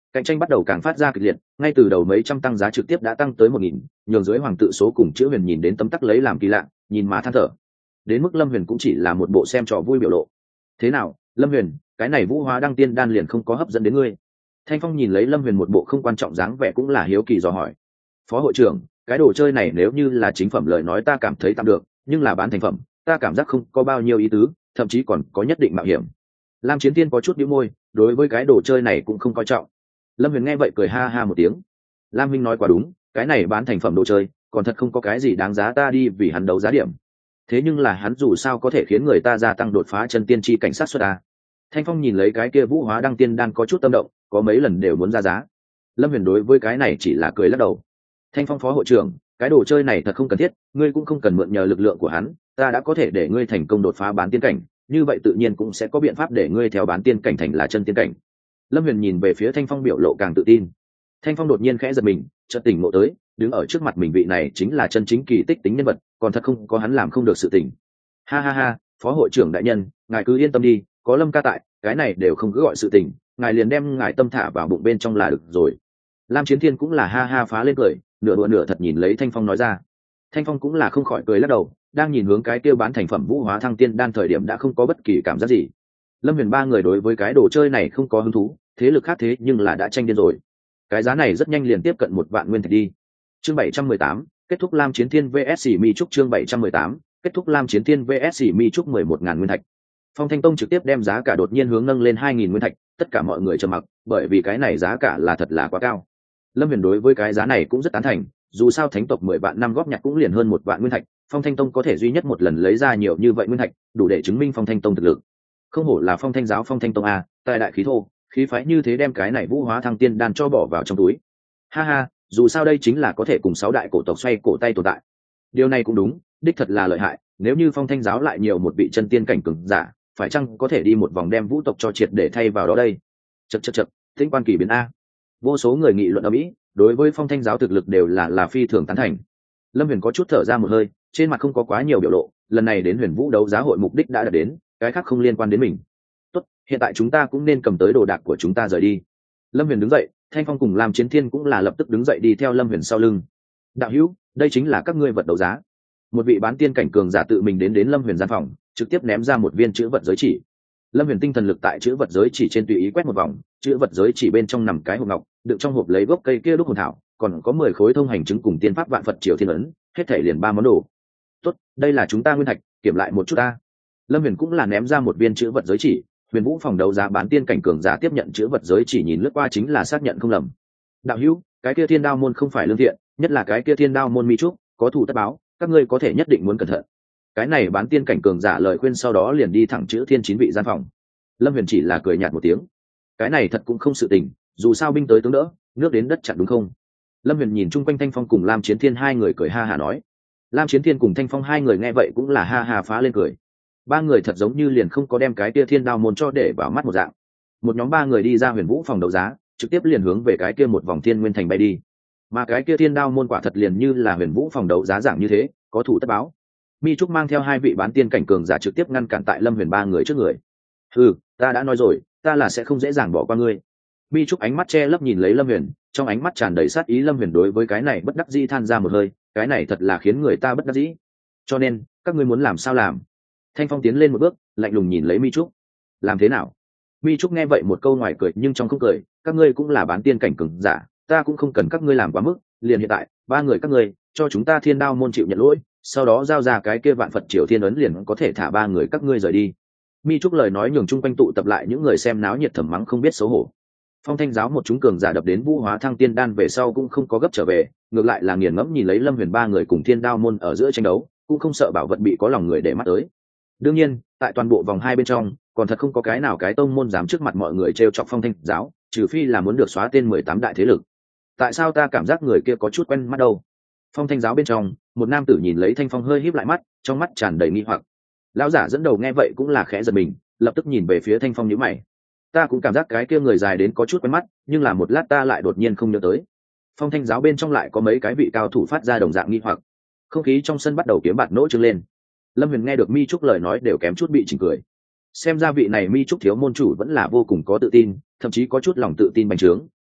cạnh tranh bắt đầu càng phát ra kịch liệt, ngay từ đầu mấy trăm tăng giá trực tiếp đã tăng tới 1000, nhường dưới hoàng tự số cùng chữ huyền nhìn đến tấm tắc lấy làm kỳ lạ, nhìn mà than thở. Đến mức Lâm Huyền cũng chỉ là một bộ xem trò vui biểu lộ. Thế nào, Lâm Huyền, cái này vũ hóa đăng tiên đan liền không có hấp dẫn đến ngươi? Thanh Phong nhìn lấy Lâm Huyền một bộ không quan trọng dáng vẻ cũng là hiếu kỳ dò hỏi. Phó hội trưởng, cái đồ chơi này nếu như là chính phẩm lời nói ta cảm thấy tạm được, nhưng là bán thành phẩm ta cảm giác không có bao nhiêu ý tứ, thậm chí còn có nhất định mạo hiểm. Lam Chiến Tiên có chút nhíu môi, đối với cái đồ chơi này cũng không coi trọng. Lâm Huyền nghe vậy cười ha ha một tiếng. Lam Minh nói quá đúng, cái này bán thành phẩm đồ chơi còn thật không có cái gì đáng giá ta đi vì hắn đấu giá điểm. Thế nhưng là hắn dù sao có thể khiến người ta gia tăng đột phá chân tiên chi cảnh sát xuất a. Thanh Phong nhìn lấy cái kia vũ hóa đăng tiên đan có chút tâm động, có mấy lần đều muốn ra giá. Lâm Huyền đối với cái này chỉ là cười lắc đầu. Thanh Phong phó hội trưởng, cái đồ chơi này thật không cần thiết, ngươi cũng không cần mượn nhờ lực lượng của hắn, ta đã có thể để ngươi thành công đột phá bán tiên cảnh, như vậy tự nhiên cũng sẽ có biện pháp để ngươi theo bán tiên cảnh thành là chân tiên cảnh. Lâm Huyền nhìn về phía Thanh Phong biểu lộ càng tự tin. Thanh Phong đột nhiên khẽ giật mình, chợt tỉnh ngộ tới, đứng ở trước mặt mình vị này chính là chân chính kỳ tích tính nhân vật, còn thật không có hắn làm không được sự tình. Ha ha ha, phó hội trưởng đại nhân, ngài cứ yên tâm đi, có Lâm ca tại, cái này đều không cứ gọi sự tình, ngài liền đem ngài tâm thả vào bụng bên trong là được rồi. Lam Chiến Thiên cũng là ha ha phá lên cười, nửa đùa nửa thật nhìn lấy Thanh Phong nói ra. Thanh Phong cũng là không khỏi cười lắc đầu, đang nhìn hướng cái kia bán thành phẩm vũ hóa thăng tiên đan thời điểm đã không có bất kỳ cảm giác gì. Lâm Huyền ba người đối với cái đồ chơi này không có hứng thú, thế lực khác thế nhưng là đã tranh điên rồi. Cái giá này rất nhanh liền tiếp cận 1 vạn nguyên thạch đi. Chương 718, kết thúc Lam Chiến Thiên vs Mi Trúc. Chương 718, kết thúc Lam Chiến Thiên vs Mi Trúc 11.000 nguyên thạch. Phong Thanh Tông trực tiếp đem giá cả đột nhiên hướng nâng lên 2.000 nguyên thạch, tất cả mọi người trầm mặc, bởi vì cái này giá cả là thật là quá cao. Lâm Huyền đối với cái giá này cũng rất tán thành, dù sao thánh tộc 10 vạn năm góp nhặt cũng liền hơn 1 vạn nguyên thạch, Phong Thanh Tông có thể duy nhất một lần lấy ra nhiều như vậy nguyên thạch, đủ để chứng minh Phong Thanh Tông thực lực. Không hổ là Phong Thanh giáo Phong Thanh Tông a, tài đại khí thô, khí phái như thế đem cái này vũ hóa thăng tiên đan cho bỏ vào trong túi. Ha ha, dù sao đây chính là có thể cùng 6 đại cổ tộc xoay cổ tay tồn tại. Điều này cũng đúng, đích thật là lợi hại, nếu như Phong Thanh giáo lại nhiều một vị chân tiên cảnh cường giả, phải chăng có thể đi một vòng đem vũ tộc cho triệt để thay vào đó đây. Chậc, Tĩnh Quan Kỳ biến a. Vô số người nghị luận ở mỹ, đối với Phong Thanh giáo thực lực đều là phi thường tán thành. Lâm Huyền có chút thở ra một hơi, trên mặt không có quá nhiều biểu lộ, lần này đến Huyền Vũ đấu giá hội mục đích đã đạt đến, cái khác không liên quan đến mình. Tốt, hiện tại chúng ta cũng nên cầm tới đồ đạc của chúng ta rời đi. Lâm Huyền đứng dậy, Thanh Phong cùng Lam Chiến Thiên cũng là lập tức đứng dậy đi theo Lâm Huyền sau lưng. Đạo hữu, đây chính là các ngươi vật đấu giá. Một vị bán tiên cảnh cường giả tự mình đến Lâm Huyền gian phòng, trực tiếp ném ra một viên chữ vật giới chỉ. Lâm Huyền tinh thần lực tại chữ vật giới chỉ trên tùy ý quét một vòng, chữ vật giới chỉ bên trong nằm cái hộp ngọc, đựng trong hộp lấy gốc cây kia đúc hồn thảo, còn có 10 khối thông hành chứng cùng tiên pháp vạn Phật triều thiên ấn, hết thảy liền 3 món đồ. Tốt, đây là chúng ta nguyên thạch, kiểm lại một chút ta. Lâm Huyền cũng là ném ra một viên chữ vật giới chỉ, Huyền Vũ phòng đấu giá bán tiên cảnh cường giả tiếp nhận chữ vật giới chỉ nhìn lướt qua chính là xác nhận không lầm. Đạo hữu, cái kia Thiên Đao môn không phải lương thiện, nhất là cái kia Thiên Đao môn Mi Trúc, có thủ tất báo, các ngươi có thể nhất định muốn cẩn thận. Cái này bán tiên cảnh cường giả lời khuyên sau đó liền đi thẳng chữ Thiên 9 vị gian phòng. Lâm Huyền chỉ là cười nhạt một tiếng. Cái này thật cũng không sự tình, dù sao binh tới tướng đỡ, nước đến đất chặn đúng không? Lâm Huyền nhìn chung quanh Thanh Phong cùng Lam Chiến Thiên hai người cười ha hả nói. Lam Chiến Thiên cùng Thanh Phong hai người nghe vậy cũng là ha ha phá lên cười. Ba người thật giống như liền không có đem cái kia Thiên Đao môn cho để vào mắt một dạng. Một nhóm ba người đi ra Huyền Vũ phòng đấu giá, trực tiếp liền hướng về cái kia một vòng Thiên Nguyên Thành bay đi. Mà cái kia Thiên Đao môn quả thật liền như là Huyền Vũ phòng đấu giá dạng như thế, có thủ tất báo. Mi Trúc mang theo 2 vị bán tiên cảnh cường giả trực tiếp ngăn cản tại Lâm Huyền ba người trước người. Ta đã nói rồi, ta là sẽ không dễ dàng bỏ qua ngươi. Mi Trúc ánh mắt che lấp nhìn lấy Lâm Huyền, trong ánh mắt tràn đầy sát ý. Lâm Huyền đối với cái này bất đắc dĩ than ra một hơi, cái này thật là khiến người ta bất đắc dĩ. Cho nên, các ngươi muốn làm sao làm? Thanh Phong tiến lên một bước, lạnh lùng nhìn lấy Mi Trúc. Làm thế nào? Mi Trúc nghe vậy một câu ngoài cười nhưng trong không cười, các ngươi cũng là bán tiên cảnh cường giả, ta cũng không cần các ngươi làm quá mức, liền hiện tại, 3 người các ngươi, cho chúng ta Thiên Đao môn chịu nhận lỗi, sau đó giao ra cái kia vạn Phật triều thiên ấn liền có thể thả 3 người các ngươi rời đi. Mi Trúc lời nói nhường chung quanh tụ tập lại những người xem náo nhiệt thầm mắng không biết xấu hổ. Phong Thanh giáo một chúng cường giả đập đến vũ hóa thăng tiên đan về sau cũng không có gấp trở về, ngược lại là nghiền ngẫm nhìn lấy Lâm Huyền ba người cùng Thiên Đao môn ở giữa tranh đấu, cũng không sợ bảo vật bị có lòng người để mắt tới. Đương nhiên, tại toàn bộ vòng 2 bên trong, còn thật không có cái nào cái tông môn dám trước mặt mọi người trêu chọc Phong Thanh giáo, trừ phi là muốn được xóa tên 18 đại thế lực. Tại sao ta cảm giác người kia có chút quen mắt đâu? Phong Thanh giáo bên trong, một nam tử nhìn lấy Thanh Phong hơi híp lại mắt, trong mắt tràn đầy nghi hoặc. Lão giả dẫn đầu nghe vậy cũng là khẽ giật mình, lập tức nhìn về phía Thanh Phong nhíu mày. Ta cũng cảm giác cái kia người dài đến có chút quen mắt, nhưng là một lát ta lại đột nhiên không nhớ tới. Phong Thanh giáo bên trong lại có mấy cái vị cao thủ phát ra đồng dạng nghi hoặc. Không khí trong sân bắt đầu kiếm bạt nỗ trương lên. Lâm Huyền nghe được Mi Trúc lời nói đều kém chút bị chỉnh cười. Xem ra vị này Mi Trúc thiếu môn chủ vẫn là vô cùng có tự tin, thậm chí có chút lòng tự tin bành trướng,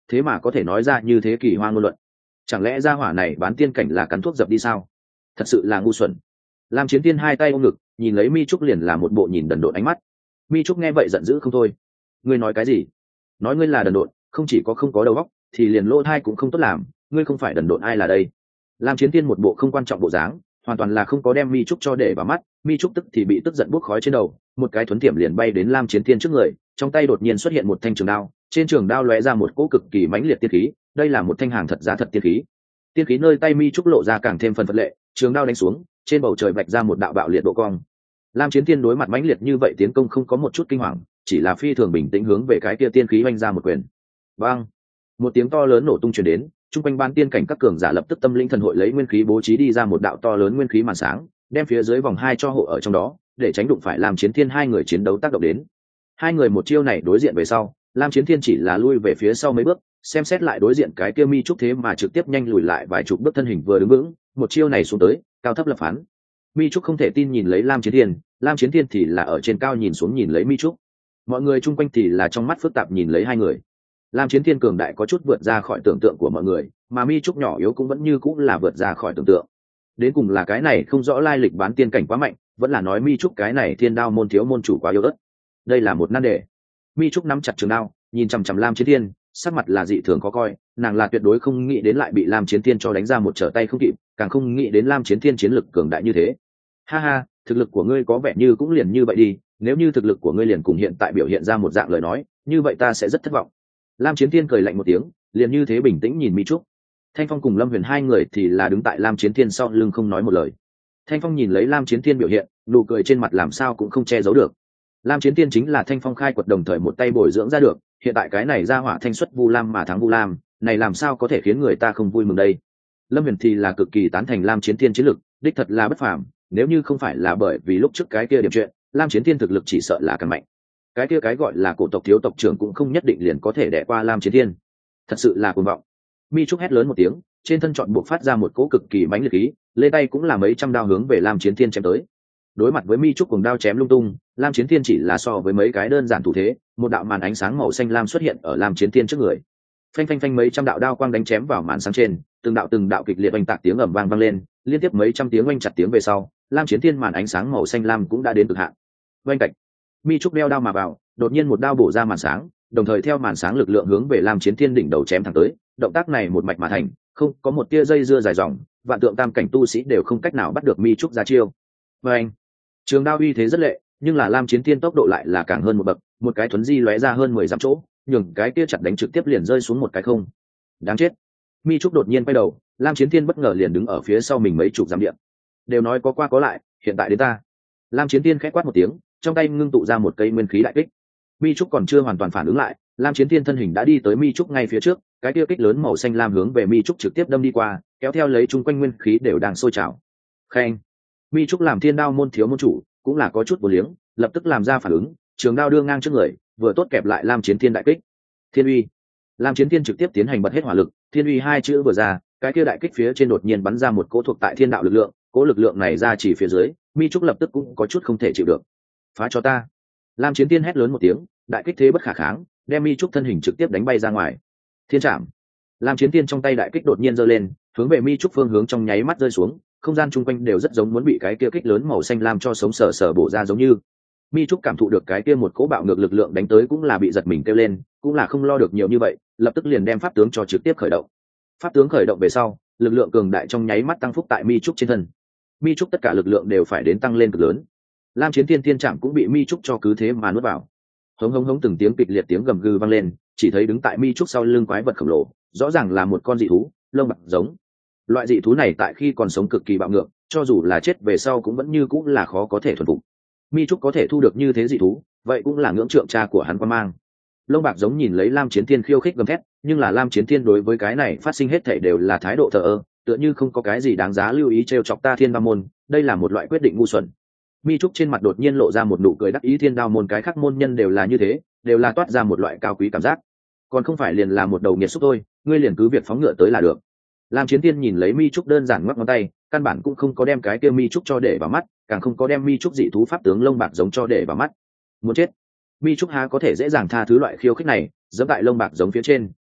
thế mà có thể nói ra như thế kỳ hoa ngôn luận. Chẳng lẽ gia hỏa này bán tiên cảnh là cắn thuốc dập đi sao? Thật sự là ngu xuẩn. Lam Chiến Tiên hai tay ôm ngực, nhìn lấy Mi Trúc liền là một bộ nhìn đần độn ánh mắt. Mi Trúc nghe vậy giận dữ không thôi. Ngươi nói cái gì? Nói ngươi là đần độn, không chỉ có không có đầu óc, thì liền lỗ tai cũng không tốt làm, ngươi không phải đần độn ai là đây? Lam Chiến Tiên một bộ không quan trọng bộ dáng, hoàn toàn là không có đem Mi Trúc cho để vào mắt. Mi Trúc tức thì bị tức giận bốc khói trên đầu, một cái thuấn tiệm liền bay đến Lam Chiến Tiên trước người, trong tay đột nhiên xuất hiện một thanh trường đao, trên trường đao lóe ra một cỗ cực kỳ mãnh liệt tiên khí, đây là một thanh hàng thật giá thật tiên khí. Tiên khí nơi tay Mi Trúc lộ ra càng thêm phần phật lệ, trường đao đánh xuống, trên bầu trời vạch ra một đạo bạo liệt độ cong. Lam Chiến Tiên đối mặt mãnh liệt như vậy tiến công không có một chút kinh hoàng, chỉ là phi thường bình tĩnh hướng về cái kia tiên khí oanh ra một quyền. Bang! Một tiếng to lớn nổ tung truyền đến, trung quanh ban tiên cảnh các cường giả lập tức tâm linh thần hội lấy nguyên khí bố trí đi ra một đạo to lớn nguyên khí màn sáng, đem phía dưới vòng hai cho hộ ở trong đó, để tránh đụng phải Lam Chiến Thiên hai người chiến đấu tác động đến. Hai người một chiêu này đối diện về sau, Lam Chiến Thiên chỉ là lui về phía sau mấy bước, xem xét lại đối diện cái kia Mi Trúc thế mà trực tiếp nhanh lùi lại vài chục bước, thân hình vừa đứng vững, một chiêu này xuống tới, cao thấp lập phán. Mi Trúc không thể tin nhìn lấy Lam Chiến Thiên, Lam Chiến Thiên thì là ở trên cao nhìn xuống nhìn lấy Mi Trúc. Mọi người chung quanh thì là trong mắt phức tạp nhìn lấy hai người. Lam Chiến Thiên cường đại có chút vượt ra khỏi tưởng tượng của mọi người, mà Mi Trúc nhỏ yếu cũng vẫn như cũng là vượt ra khỏi tưởng tượng. Đến cùng là cái này không rõ lai lịch bán tiên cảnh quá mạnh, vẫn là nói Mi Trúc cái này Thiên Đao môn thiếu môn chủ quá yếu ớt. Đây là một nan đề. Mi Trúc nắm chặt trường đao, nhìn chằm chằm Lam Chiến Thiên, sắc mặt là dị thường khó coi, nàng là tuyệt đối không nghĩ đến lại bị Lam Chiến Thiên cho đánh ra một trở tay không kịp, càng không nghĩ đến Lam Chiến Thiên chiến lực cường đại như thế. Ha ha, thực lực của ngươi có vẻ như cũng liền như vậy đi, nếu như thực lực của ngươi liền cùng hiện tại biểu hiện ra một dạng lời nói, như vậy ta sẽ rất thất vọng. Lam Chiến Thiên cười lạnh một tiếng, liền như thế bình tĩnh nhìn Mi Trúc. Thanh Phong cùng Lâm Huyền hai người thì là đứng tại Lam Chiến Thiên sau lưng không nói một lời. Thanh Phong nhìn lấy Lam Chiến Thiên biểu hiện, nụ cười trên mặt làm sao cũng không che giấu được. Lam Chiến Thiên chính là Thanh Phong khai quật đồng thời một tay bồi dưỡng ra được, hiện tại cái này ra hỏa thanh xuất Vu Lam mà thắng Vu Lam, này làm sao có thể khiến người ta không vui mừng đây. Lâm Huyền thì là cực kỳ tán thành Lam Chiến Thiên chiến lực, đích thật là bất phàm, nếu như không phải là bởi vì lúc trước cái kia điểm chuyện, Lam Chiến Thiên thực lực chỉ sợ là càng mạnh. Cái kia cái gọi là cổ tộc thiếu tộc trưởng cũng không nhất định liền có thể đè qua Lam Chiến Thiên. Thật sự là cuồng vọng. Mi Trúc hét lớn một tiếng, trên thân trọn buộc phát ra một cỗ cực kỳ mãnh liệt khí, lên tay cũng là mấy trăm đao hướng về Lam Chiến Thiên chém tới. Đối mặt với Mi Trúc cuồng đao chém lung tung, Lam Chiến Thiên chỉ là so với mấy cái đơn giản thủ thế, một đạo màn ánh sáng màu xanh lam xuất hiện ở Lam Chiến Thiên trước người. Phanh phanh phanh mấy trăm đạo đao quang đánh chém vào màn sáng trên, từng đạo kịch liệt oanh tạc tiếng ầm vang vang lên, liên tiếp mấy trăm tiếng oanh chặt tiếng về sau, Lam Chiến Thiên màn ánh sáng màu xanh lam cũng đã đến cực hạn. Oanh cạch, Mi Trúc đeo đao mà vào, đột nhiên một đao bổ ra màn sáng, đồng thời theo màn sáng lực lượng hướng về Lam Chiến Thiên đỉnh đầu chém thẳng tới, động tác này một mạch mà thành, không có một tia dây dưa dài dòng, vạn tượng tam cảnh tu sĩ đều không cách nào bắt được Mi Trúc ra chiêu. Và anh, trường đao uy thế rất lệ, nhưng là Lam Chiến Thiên tốc độ lại là càng hơn một bậc, một cái thuấn di lóe ra hơn 10 dặm chỗ, nhường cái kia chặt đánh trực tiếp liền rơi xuống một cái không. Đáng chết. Mi Trúc đột nhiên quay đầu, Lam Chiến Thiên bất ngờ liền đứng ở phía sau mình mấy chục dặm điện. Đều nói có qua có lại, hiện tại đến ta. Lam Chiến Thiên khẽ quát một tiếng, trong tay ngưng tụ ra một cây nguyên khí đại kích. Mi Trúc còn chưa hoàn toàn phản ứng lại, Lam Chiến Thiên thân hình đã đi tới Mi Trúc ngay phía trước, cái kia kích lớn màu xanh lam hướng về Mi Trúc trực tiếp đâm đi qua, kéo theo lấy chung quanh nguyên khí đều đang sôi trào. Khen. Mi Trúc làm Thiên Đao môn thiếu môn chủ, cũng là có chút vô liếng, lập tức làm ra phản ứng, trường đao đưa ngang trước người, vừa tốt kẹp lại Lam Chiến Thiên đại kích. Thiên uy. Lam Chiến Thiên trực tiếp tiến hành bật hết hỏa lực, Thiên uy hai chữ vừa ra, cái kia đại kích phía trên đột nhiên bắn ra một cỗ thuộc tại thiên đạo lực lượng, cỗ lực lượng này ra chỉ phía dưới, Mi Trúc lập tức cũng có chút không thể chịu được. Phá cho ta. Lam Chiến Thiên hét lớn một tiếng, đại kích thế bất khả kháng, đem Mi Trúc thân hình trực tiếp đánh bay ra ngoài. Thiên trảm. Lam Chiến Thiên trong tay đại kích đột nhiên giơ lên, hướng về Mi Trúc phương hướng trong nháy mắt rơi xuống, không gian chung quanh đều rất giống muốn bị cái kia kích lớn màu xanh lam cho sống sờ sờ bổ ra giống như. Mi Trúc cảm thụ được cái kia một cỗ bạo ngược lực lượng đánh tới cũng là bị giật mình kêu lên, cũng là không lo được nhiều như vậy, lập tức liền đem pháp tướng cho trực tiếp khởi động. Pháp tướng khởi động về sau, lực lượng cường đại trong nháy mắt tăng phúc tại Mi Trúc trên thân. Mi Trúc tất cả lực lượng đều phải đến tăng lên cực lớn. Lam Chiến Thiên thiên trảm cũng bị Mi Trúc cho cứ thế mà nuốt vào. Hống hống hống từng tiếng kịch liệt tiếng gầm gừ vang lên, chỉ thấy đứng tại Mi Trúc sau lưng quái vật khổng lồ, rõ ràng là một con dị thú, lông bạc giống. Loại dị thú này tại khi còn sống cực kỳ bạo ngược, cho dù là chết về sau cũng vẫn như cũng là khó có thể thuần phục. Mi Trúc có thể thu được như thế dị thú, vậy cũng là ngưỡng trượng cha của hắn quan mang. Lông bạc giống nhìn lấy Lam Chiến Thiên khiêu khích gầm thét, nhưng là Lam Chiến Thiên đối với cái này phát sinh hết thảy đều là thái độ thờ ơ, tựa như không có cái gì đáng giá lưu ý trêu chọc ta Thiên Đao môn, đây là một loại quyết định ngu xuẩn. Mi Trúc trên mặt đột nhiên lộ ra một nụ cười đắc ý, Thiên Đao môn cái khác môn nhân đều là như thế, đều là toát ra một loại cao quý cảm giác, còn không phải liền là một đầu nghiệt xúc thôi, ngươi liền cứ việc phóng ngựa tới là được. Lam Chiến Thiên nhìn lấy Mi Trúc đơn giản ngoắc ngón tay, căn bản cũng không có đem cái kia Mi Trúc cho để vào mắt, càng không có đem Mi Trúc dị thú pháp tướng lông bạc giống cho để vào mắt. Muốn chết. Mi Trúc há có thể dễ dàng tha thứ loại khiêu khích này, giẫm tại lông bạc giống phía trên,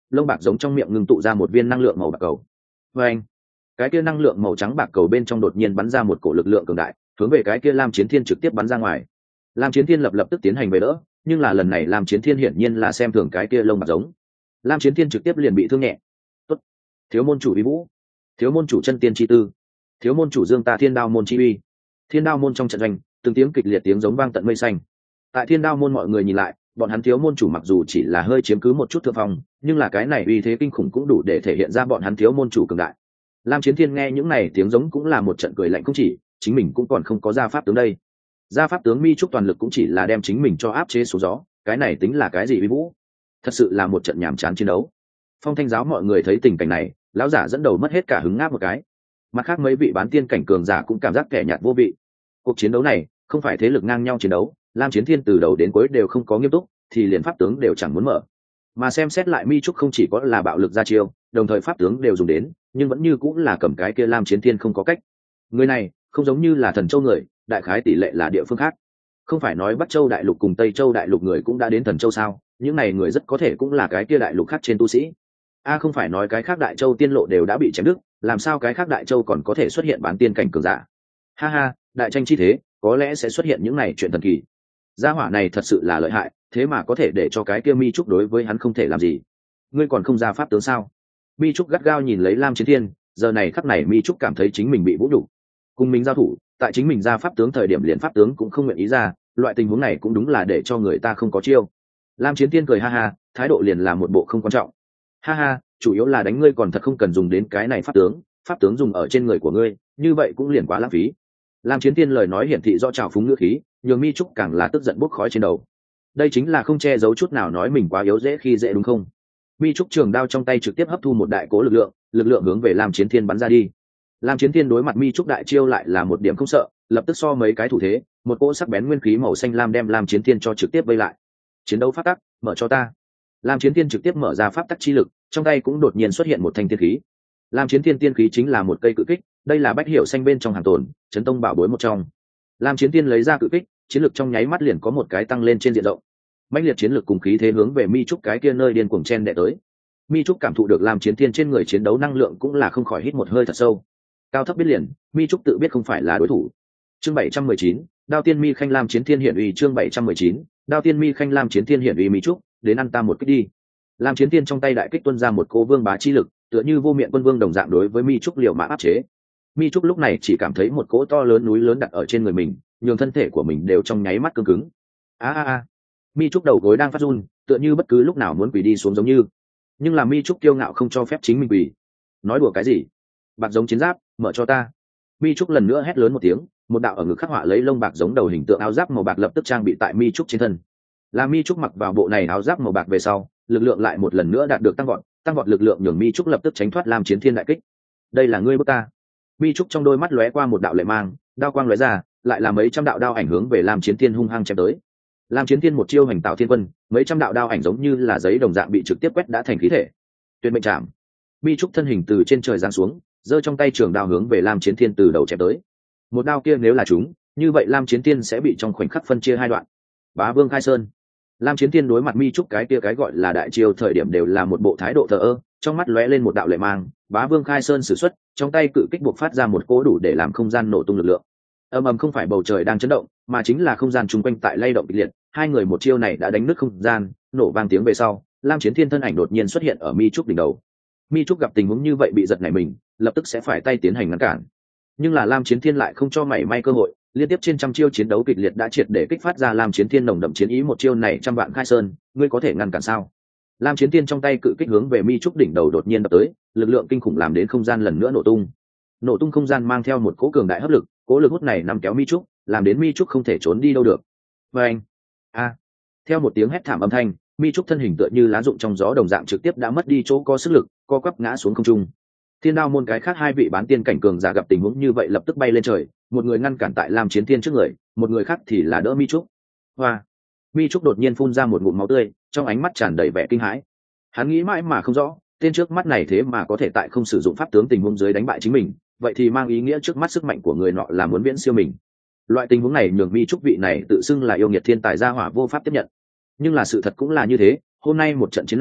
lông bạc giống trong miệng ngưng tụ ra một viên năng lượng màu bạc cầu. Và anh, cái kia năng lượng màu trắng bạc cầu bên trong đột nhiên bắn ra một cổ lực lượng cường đại, hướng về cái kia Lam Chiến Thiên trực tiếp bắn ra ngoài. Lam Chiến Thiên lập tức tiến hành về đỡ, nhưng là lần này Lam Chiến Thiên hiển nhiên là xem thường cái kia lông bạc giống. Lam Chiến Thiên trực tiếp liền bị thương nhẹ. Tốt, thiếu môn chủ uy vũ, thiếu môn chủ chân tiên chi tư, thiếu môn chủ dương ta thiên đao môn chi uy. Thiên đao môn trong trận doanh, từng tiếng kịch liệt tiếng giống vang tận mây xanh. Tại thiên đao môn mọi người nhìn lại, bọn hắn thiếu môn chủ mặc dù chỉ là hơi chiếm cứ một chút thượng phong, nhưng là cái này uy thế kinh khủng cũng đủ để thể hiện ra bọn hắn thiếu môn chủ cường đại. Lam Chiến Thiên nghe những này tiếng giống cũng là một trận cười lạnh, không chỉ chính mình cũng còn không có gia pháp tướng đây. Gia pháp tướng Mi Trúc toàn lực cũng chỉ là đem chính mình cho áp chế xuống gió, cái này tính là cái gì uy vũ? Thật sự là một trận nhàm chán chiến đấu. Phong Thanh giáo mọi người thấy tình cảnh này, lão giả dẫn đầu mất hết cả hứng ngáp một cái. Mặt khác mấy vị bán tiên cảnh cường giả cũng cảm giác kẻ nhạt vô vị. Cuộc chiến đấu này không phải thế lực ngang nhau chiến đấu, Lam Chiến Thiên từ đầu đến cuối đều không có nghiêm túc, thì liền pháp tướng đều chẳng muốn mở. Mà xem xét lại Mi Trúc không chỉ có là bạo lực ra chiêu, đồng thời pháp tướng đều dùng đến, nhưng vẫn như cũng là cầm cái kia Lam Chiến Thiên không có cách. Người này không giống như là Thần Châu người, đại khái tỷ lệ là địa phương khác. Không phải nói Bắc Châu đại lục cùng Tây Châu đại lục người cũng đã đến Thần Châu sao? Những này người rất có thể cũng là cái kia đại lục khác trên tu sĩ. Không phải nói cái khác đại châu tiên lộ đều đã bị chém đứt, làm sao cái khác đại châu còn có thể xuất hiện bán tiên cảnh cường giả? Ha ha, đại tranh chi thế, có lẽ sẽ xuất hiện những này chuyện thần kỳ. Gia hỏa này thật sự là lợi hại, thế mà có thể để cho cái kia Mi Trúc đối với hắn không thể làm gì. Ngươi còn không ra pháp tướng sao? Mi Trúc gắt gao nhìn lấy Lam Chiến Thiên, giờ này khắc này Mi Trúc cảm thấy chính mình bị vũ nhục. Cùng mình giao thủ, tại chính mình ra pháp tướng thời điểm liền pháp tướng cũng không nguyện ý ra, loại tình huống này cũng đúng là để cho người ta không có chiêu. Lam Chiến Thiên cười ha ha, thái độ liền là một bộ không quan trọng. Ha ha, chủ yếu là đánh ngươi còn thật không cần dùng đến cái này pháp tướng dùng ở trên người của ngươi, như vậy cũng liền quá lãng phí. Lam Chiến Thiên lời nói hiển thị rõ trào phúng ngữ khí, nhường Mi Trúc càng là tức giận bốc khói trên đầu. Đây chính là không che giấu chút nào nói mình quá yếu dễ khi dễ đúng không? Mi Trúc trường đao trong tay trực tiếp hấp thu một đại cố lực lượng hướng về Lam Chiến Thiên bắn ra đi. Lam Chiến Thiên đối mặt Mi Trúc đại chiêu lại là một điểm không sợ, lập tức so mấy cái thủ thế, một cỗ sắc bén nguyên khí màu xanh lam đem Lam Chiến Thiên cho trực tiếp vây lại. Chiến đấu pháp tắc, mở cho ta. Lam Chiến Thiên trực tiếp mở ra pháp tắc chi lực, trong tay cũng đột nhiên xuất hiện một thanh tiên khí. Lam Chiến Thiên tiên khí chính là một cây cự kích, đây là bách hiệu xanh bên trong hàng tồn, chấn tông bảo bối một trong. Lam Chiến Thiên lấy ra cự kích, chiến lực trong nháy mắt liền có một cái tăng lên trên diện rộng. Mãnh liệt chiến lực cùng khí thế hướng về Mi Trúc cái kia nơi điên cuồng chen đè tới. Mi Trúc cảm thụ được Lam Chiến Thiên trên người chiến đấu năng lượng cũng là không khỏi hít một hơi thật sâu. Cao thấp biết liền, Mi Trúc tự biết không phải là đối thủ. Chương 719, Đao Tiên Mi Khanh Lam Chiến Thiên hiển uy. Chương 719, Đao Tiên Mi Khanh Lam Chiến Thiên hiển uy. Mi Trúc, đến ăn ta một kích đi. Lam Chiến Thiên trong tay đại kích tuôn ra một cô vương bá chi lực, tựa như vô miệng quân vương đồng dạng đối với Mi Trúc liều mạng áp chế. Mi Trúc lúc này chỉ cảm thấy một cỗ to lớn núi lớn đặt ở trên người mình, nhường thân thể của mình đều trong nháy mắt cứng cứng. Mi Trúc đầu gối đang phát run, tựa như bất cứ lúc nào muốn quỳ đi xuống giống như. Nhưng là Mi Trúc kiêu ngạo không cho phép chính mình quỳ. Nói đùa cái gì? Bạc giống chiến giáp, mở cho ta. Mi Trúc lần nữa hét lớn một tiếng, một đạo ở ngực khắc họa lấy lông bạc giống đầu hình tượng áo giáp màu bạc lập tức trang bị tại Mi Trúc trên thân. Là Mi Trúc mặc vào bộ này áo giáp màu bạc về sau, lực lượng lại một lần nữa đạt được tăng vọt lực lượng nhường Mi Trúc lập tức tránh thoát Lam Chiến Thiên đại kích. Đây là ngươi bức ta. Mi Trúc trong đôi mắt lóe qua một đạo lệ mang, đao quang lóe ra, lại là mấy trăm đạo đao ảnh hướng về Lam Chiến Thiên hung hăng chém tới. Lam Chiến Thiên một chiêu hành tạo thiên quân, mấy trăm đạo đao ảnh giống như là giấy đồng dạng bị trực tiếp quét đã thành khí thể. Tuyệt mệnh chạm. Mi Trúc thân hình từ trên trời giáng xuống, giơ trong tay trường đao hướng về Lam Chiến Thiên từ đầu chém tới. Một đao kia nếu là trúng, như vậy Lam Chiến Thiên sẽ bị trong khoảnh khắc phân chia hai đoạn. Bá Vương Khai Sơn. Lam Chiến Thiên đối mặt Mi Trúc cái kia cái gọi là đại chiêu thời điểm đều là một bộ thái độ thờ ơ, trong mắt lóe lên một đạo lệ mang, Bá Vương Khai Sơn sử xuất, trong tay cự kích buộc phát ra một cỗ đủ để làm không gian nổ tung lực lượng. Ầm ầm không phải bầu trời đang chấn động, mà chính là không gian chung quanh tại lay động kịch liệt, hai người một chiêu này đã đánh nứt không gian, nổ vang tiếng về sau, Lam Chiến Thiên thân ảnh đột nhiên xuất hiện ở Mi Trúc đỉnh đầu. Mi Trúc gặp tình huống như vậy bị giật nảy mình, lập tức sẽ phải tay tiến hành ngăn cản. Nhưng là Lam Chiến Thiên lại không cho mảy may cơ hội, liên tiếp trên trăm chiêu chiến đấu kịch liệt đã triệt để kích phát ra Lam Chiến Thiên nồng đậm chiến ý, một chiêu này trăm vạn khai sơn, ngươi có thể ngăn cản sao? Lam Chiến Thiên trong tay cự kích hướng về Mi Trúc đỉnh đầu đột nhiên đập tới, lực lượng kinh khủng làm đến không gian lần nữa nổ tung. Nổ tung không gian mang theo một cỗ cường đại hấp lực, cỗ lực hút này nằm kéo Mi Trúc, làm đến Mi Trúc không thể trốn đi đâu được. Oeng! Theo một tiếng hét thảm âm thanh, Mi Trúc thân hình tựa như lá rụng trong gió đồng dạng trực tiếp đã mất đi chỗ có sức lực, co quắp ngã xuống không trung. Thiên Đao môn cái khác hai vị bán tiên cảnh cường giả gặp tình huống như vậy lập tức bay lên trời, một người ngăn cản tại Lam Chiến Thiên trước người, một người khác thì là đỡ Mi Trúc. Hoa! Mi Trúc đột nhiên phun ra một ngụm máu tươi, trong ánh mắt tràn đầy vẻ kinh hãi. Hắn nghĩ mãi mà không rõ, tên trước mắt này thế mà có thể tại không sử dụng pháp tướng tình huống dưới đánh bại chính mình, vậy thì mang ý nghĩa trước mắt sức mạnh của người nọ là muốn viễn siêu mình. Loại tình huống này nhường Mi Trúc vị này tự xưng là yêu nghiệt thiên tài gia hỏa vô pháp tiếp nhận. Nhưng là sự thật cũng là như thế, hôm nay một trận chiến này,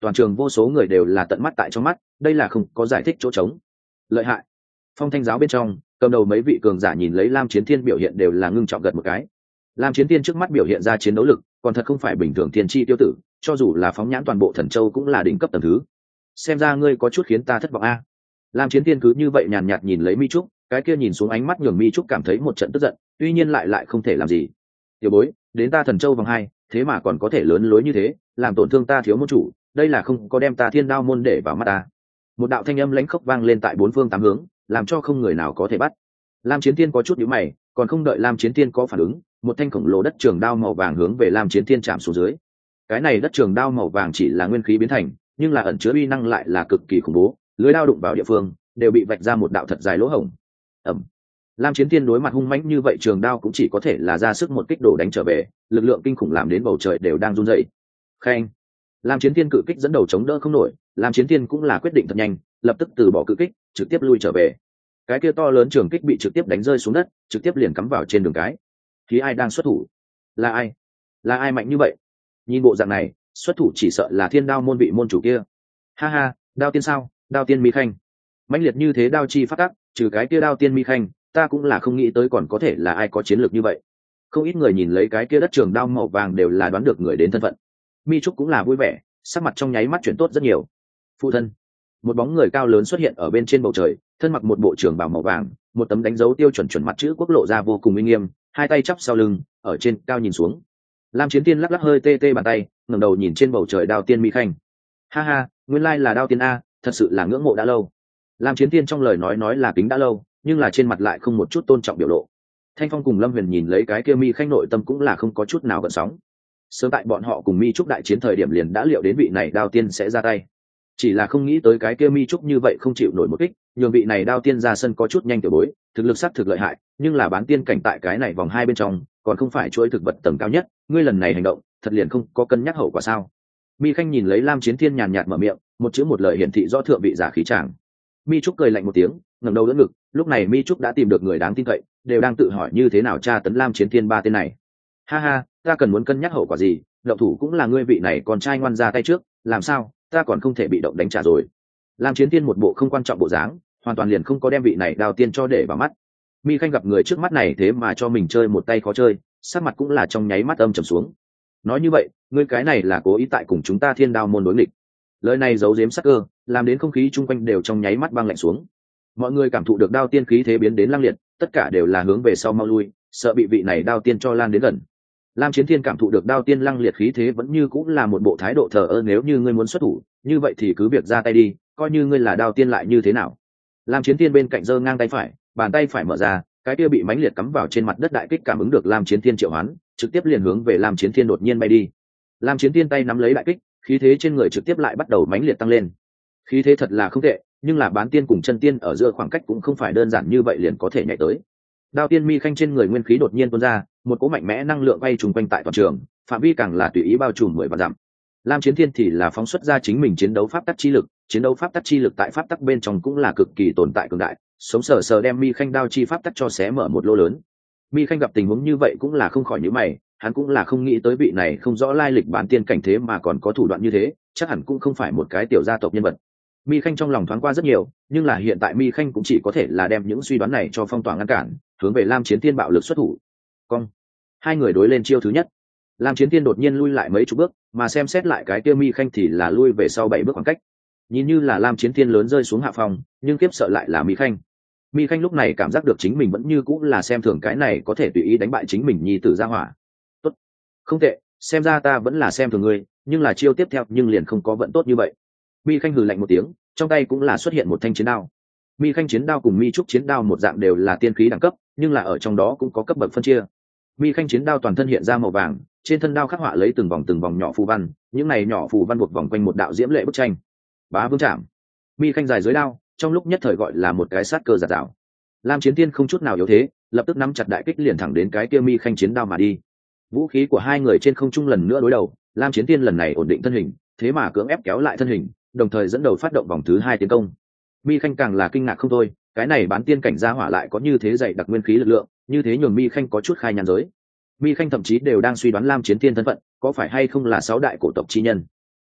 toàn trường vô số người đều là tận mắt tại trong mắt, đây là không có giải thích chỗ trống. Lợi hại. Phong Thanh giáo bên trong, cầm đầu mấy vị cường giả nhìn lấy Lam Chiến Thiên biểu hiện đều là ngưng trọng gật một cái. Lam Chiến Thiên trước mắt biểu hiện ra chiến đấu lực, còn thật không phải bình thường thiên chi tiêu tử, cho dù là phóng nhãn toàn bộ Thần Châu cũng là đỉnh cấp tầng thứ. Xem ra ngươi có chút khiến ta thất vọng a. Lam Chiến Thiên cứ như vậy nhàn nhạt nhìn lấy Mi Trúc, cái kia nhìn xuống ánh mắt nhường Mi Trúc cảm thấy một trận tức giận, tuy nhiên lại không thể làm gì. Tiểu bối, đến ta Thần Châu vòng 2, thế mà còn có thể lớn lối như thế, làm tổn thương ta thiếu môn chủ, đây là không có đem ta Thiên Đao môn để vào mắt ta. Một đạo thanh âm lãnh khốc vang lên tại bốn phương tám hướng, làm cho không người nào có thể bắt. Lam Chiến Thiên có chút nhíu mày, còn không đợi Lam Chiến Thiên có phản ứng, một thanh khổng lồ đất trường đao màu vàng hướng về Lam Chiến Thiên chạm xuống dưới. Cái này đất trường đao màu vàng chỉ là nguyên khí biến thành, nhưng là ẩn chứa uy năng lại là cực kỳ khủng bố, lưới đao đụng vào địa phương đều bị vạch ra một đạo thật dài lỗ hổng. Ầm. Lam Chiến Thiên đối mặt hung mãnh như vậy trường đao cũng chỉ có thể là ra sức một kích đổ đánh trở về, lực lượng kinh khủng làm đến bầu trời đều đang run rẩy. Khen. Lam Chiến Thiên cự kích dẫn đầu chống đỡ không nổi, Lam Chiến Thiên cũng là quyết định thật nhanh, lập tức từ bỏ cự kích, trực tiếp lui trở về. Cái kia to lớn trường kích bị trực tiếp đánh rơi xuống đất, trực tiếp liền cắm vào trên đường cái. Thì ai đang xuất thủ? Là ai? Là ai mạnh như vậy? Nhìn bộ dạng này, xuất thủ chỉ sợ là Thiên Đao môn vị môn chủ kia. Ha ha, Đao Tiên sao? Đao Tiên Mi Khanh. Mãnh liệt như thế đao chi phát tác, trừ cái kia Đao Tiên Mi Khanh, ta cũng là không nghĩ tới còn có thể là ai có chiến lược như vậy. Không ít người nhìn lấy cái kia đất trường đao màu vàng đều là đoán được người đến thân phận. Mi Trúc cũng là vui vẻ, sắc mặt trong nháy mắt chuyển tốt rất nhiều. Phụ thân. Một bóng người cao lớn xuất hiện ở bên trên bầu trời, thân mặc một bộ trường bào màu vàng, một tấm đánh dấu tiêu chuẩn chuẩn mặt chữ quốc lộ ra vô cùng uy nghiêm, hai tay chắp sau lưng, ở trên cao nhìn xuống. Lam Chiến Tiên lắc lắc hơi tê tê bàn tay, ngẩng đầu nhìn trên bầu trời Đao Tiên Mi Khanh. Ha ha, nguyên lai là Đao Tiên a, thật sự là ngưỡng mộ đã lâu. Lam Chiến Tiên trong lời nói là kính đã lâu, nhưng là trên mặt lại không một chút tôn trọng biểu lộ. Thanh Phong cùng Lâm Huyền nhìn lấy cái kia Mi Khanh nội tâm cũng là không có chút nào gợn sóng. Sớm tại bọn họ cùng Mi Trúc đại chiến thời điểm liền đã liệu đến vị này Đao Tiên sẽ ra tay, chỉ là không nghĩ tới cái kia Mi Trúc như vậy không chịu nổi một kích, nhường vị này Đao Tiên ra sân có chút nhanh tiểu bối, thực lực sắc thực lợi hại, nhưng là bán tiên cảnh tại cái này vòng 2 bên trong, còn không phải chuỗi thực vật tầng cao nhất, ngươi lần này hành động, thật liền không có cân nhắc hậu quả sao? Mi Khanh nhìn lấy Lam Chiến Thiên nhàn nhạt mở miệng, một chữ một lời hiển thị rõ thượng vị giả khí tràng. Mi Trúc cười lạnh một tiếng, ngẩng đầu đỡ ngực, lúc này Mi Trúc đã tìm được người đáng tin cậy, đều đang tự hỏi như thế nào tra tấn Lam Chiến Thiên ba tên này. Ha ha, ta cần muốn cân nhắc hậu quả gì, động thủ cũng là ngươi vị này con trai ngoan ra tay trước, làm sao, ta còn không thể bị động đánh trả rồi. Lam Chiến Thiên một bộ không quan trọng bộ dáng, hoàn toàn liền không có đem vị này Đao Tiên cho để vào mắt. Mi Khanh gặp người trước mắt này thế mà cho mình chơi một tay khó chơi, sắc mặt cũng là trong nháy mắt âm trầm xuống. Nói như vậy, ngươi cái này là cố ý tại cùng chúng ta Thiên Đao môn đối nghịch. Lời này giấu giếm sắc cơ, làm đến không khí chung quanh đều trong nháy mắt băng lạnh xuống. Mọi người cảm thụ được Đao Tiên khí thế biến đến lăng liệt, tất cả đều là hướng về sau mau lui, sợ bị vị này Đao Tiên cho lan đến gần. Lam Chiến Thiên cảm thụ được Đao Tiên lăng liệt khí thế vẫn như cũng là một bộ thái độ thờ ơ, nếu như ngươi muốn xuất thủ, như vậy thì cứ việc ra tay đi, coi như ngươi là Đao Tiên lại như thế nào. Lam Chiến Thiên bên cạnh giơ ngang tay phải, bàn tay phải mở ra, cái kia bị mãnh liệt cắm vào trên mặt đất đại kích cảm ứng được Lam Chiến Thiên triệu hoán, trực tiếp liền hướng về Lam Chiến Thiên đột nhiên bay đi. Lam Chiến Thiên tay nắm lấy đại kích, khí thế trên người trực tiếp lại bắt đầu mãnh liệt tăng lên. Khí thế thật là không tệ, nhưng là bán tiên cùng chân tiên ở giữa khoảng cách cũng không phải đơn giản như vậy liền có thể nhảy tới. Đao Tiên Mi Khanh trên người nguyên khí đột nhiên tuôn ra, một cỗ mạnh mẽ năng lượng bay trùng quanh tại toàn trường, phạm vi càng là tùy ý bao trùm 10 vạn dặm. Lam Chiến Thiên thì là phóng xuất ra chính mình chiến đấu pháp tắc chi lực, chiến đấu pháp tắc chi lực tại pháp tắc bên trong cũng là cực kỳ tồn tại cường đại, sống sờ sờ đem Mi Khanh đao chi pháp tắc cho xé mở một lỗ lớn. Mi Khanh gặp tình huống như vậy cũng là không khỏi nhíu mày, hắn cũng là không nghĩ tới vị này không rõ lai lịch bán tiên cảnh thế mà còn có thủ đoạn như thế, chắc hẳn cũng không phải một cái tiểu gia tộc nhân vật. Mi Khanh trong lòng thoáng qua rất nhiều, nhưng là hiện tại Mi Khanh cũng chỉ có thể là đem những suy đoán này cho phong tỏa ngăn cản, hướng về Lam Chiến Thiên bạo lực xuất thủ. Cong. Hai người đối lên chiêu thứ nhất. Lam Chiến Thiên đột nhiên lui lại mấy chục bước, mà xem xét lại cái kia Mi Khanh thì là lui về sau 7 bước khoảng cách. Nhìn như là Lam Chiến Thiên lớn rơi xuống hạ phòng, nhưng kiếp sợ lại là Mi Khanh. Mi Khanh lúc này cảm giác được chính mình vẫn như cũng là xem thường cái này có thể tùy ý đánh bại chính mình nhi tử gia hỏa. Tốt, không tệ, xem ra ta vẫn là xem thường ngươi, nhưng là chiêu tiếp theo nhưng liền không có vận tốt như vậy. Mi Khanh hừ lạnh một tiếng, trong tay cũng là xuất hiện một thanh chiến đao. Mi Khanh chiến đao cùng Mi Trúc chiến đao một dạng đều là tiên khí đẳng cấp, nhưng là ở trong đó cũng có cấp bậc phân chia. Mi Khanh chiến đao toàn thân hiện ra màu vàng, trên thân đao khắc họa lấy từng vòng nhỏ phù văn, những này nhỏ phù văn buộc vòng quanh một đạo diễm lệ bức tranh. Bá vương chạm. Mi Khanh dài dưới đao, trong lúc nhất thời gọi là một cái sát cơ giạt rào. Lam Chiến Thiên không chút nào yếu thế, lập tức nắm chặt đại kích liền thẳng đến cái kia Mi Khanh chiến đao mà đi. Vũ khí của hai người trên không trung lần nữa đối đầu, Lam Chiến Thiên lần này ổn định thân hình, thế mà cưỡng ép kéo lại thân hình, đồng thời dẫn đầu phát động vòng thứ 2 tiến công. Mi Khanh càng là kinh ngạc không thôi, cái này bán tiên cảnh gia hỏa lại có như thế dày đặc nguyên khí lực lượng, như thế nhường Mi Khanh có chút khai nhàn giới. Mi Khanh thậm chí đều đang suy đoán Lam Chiến Thiên thân phận, có phải hay không là 6 đại cổ tộc chi nhân.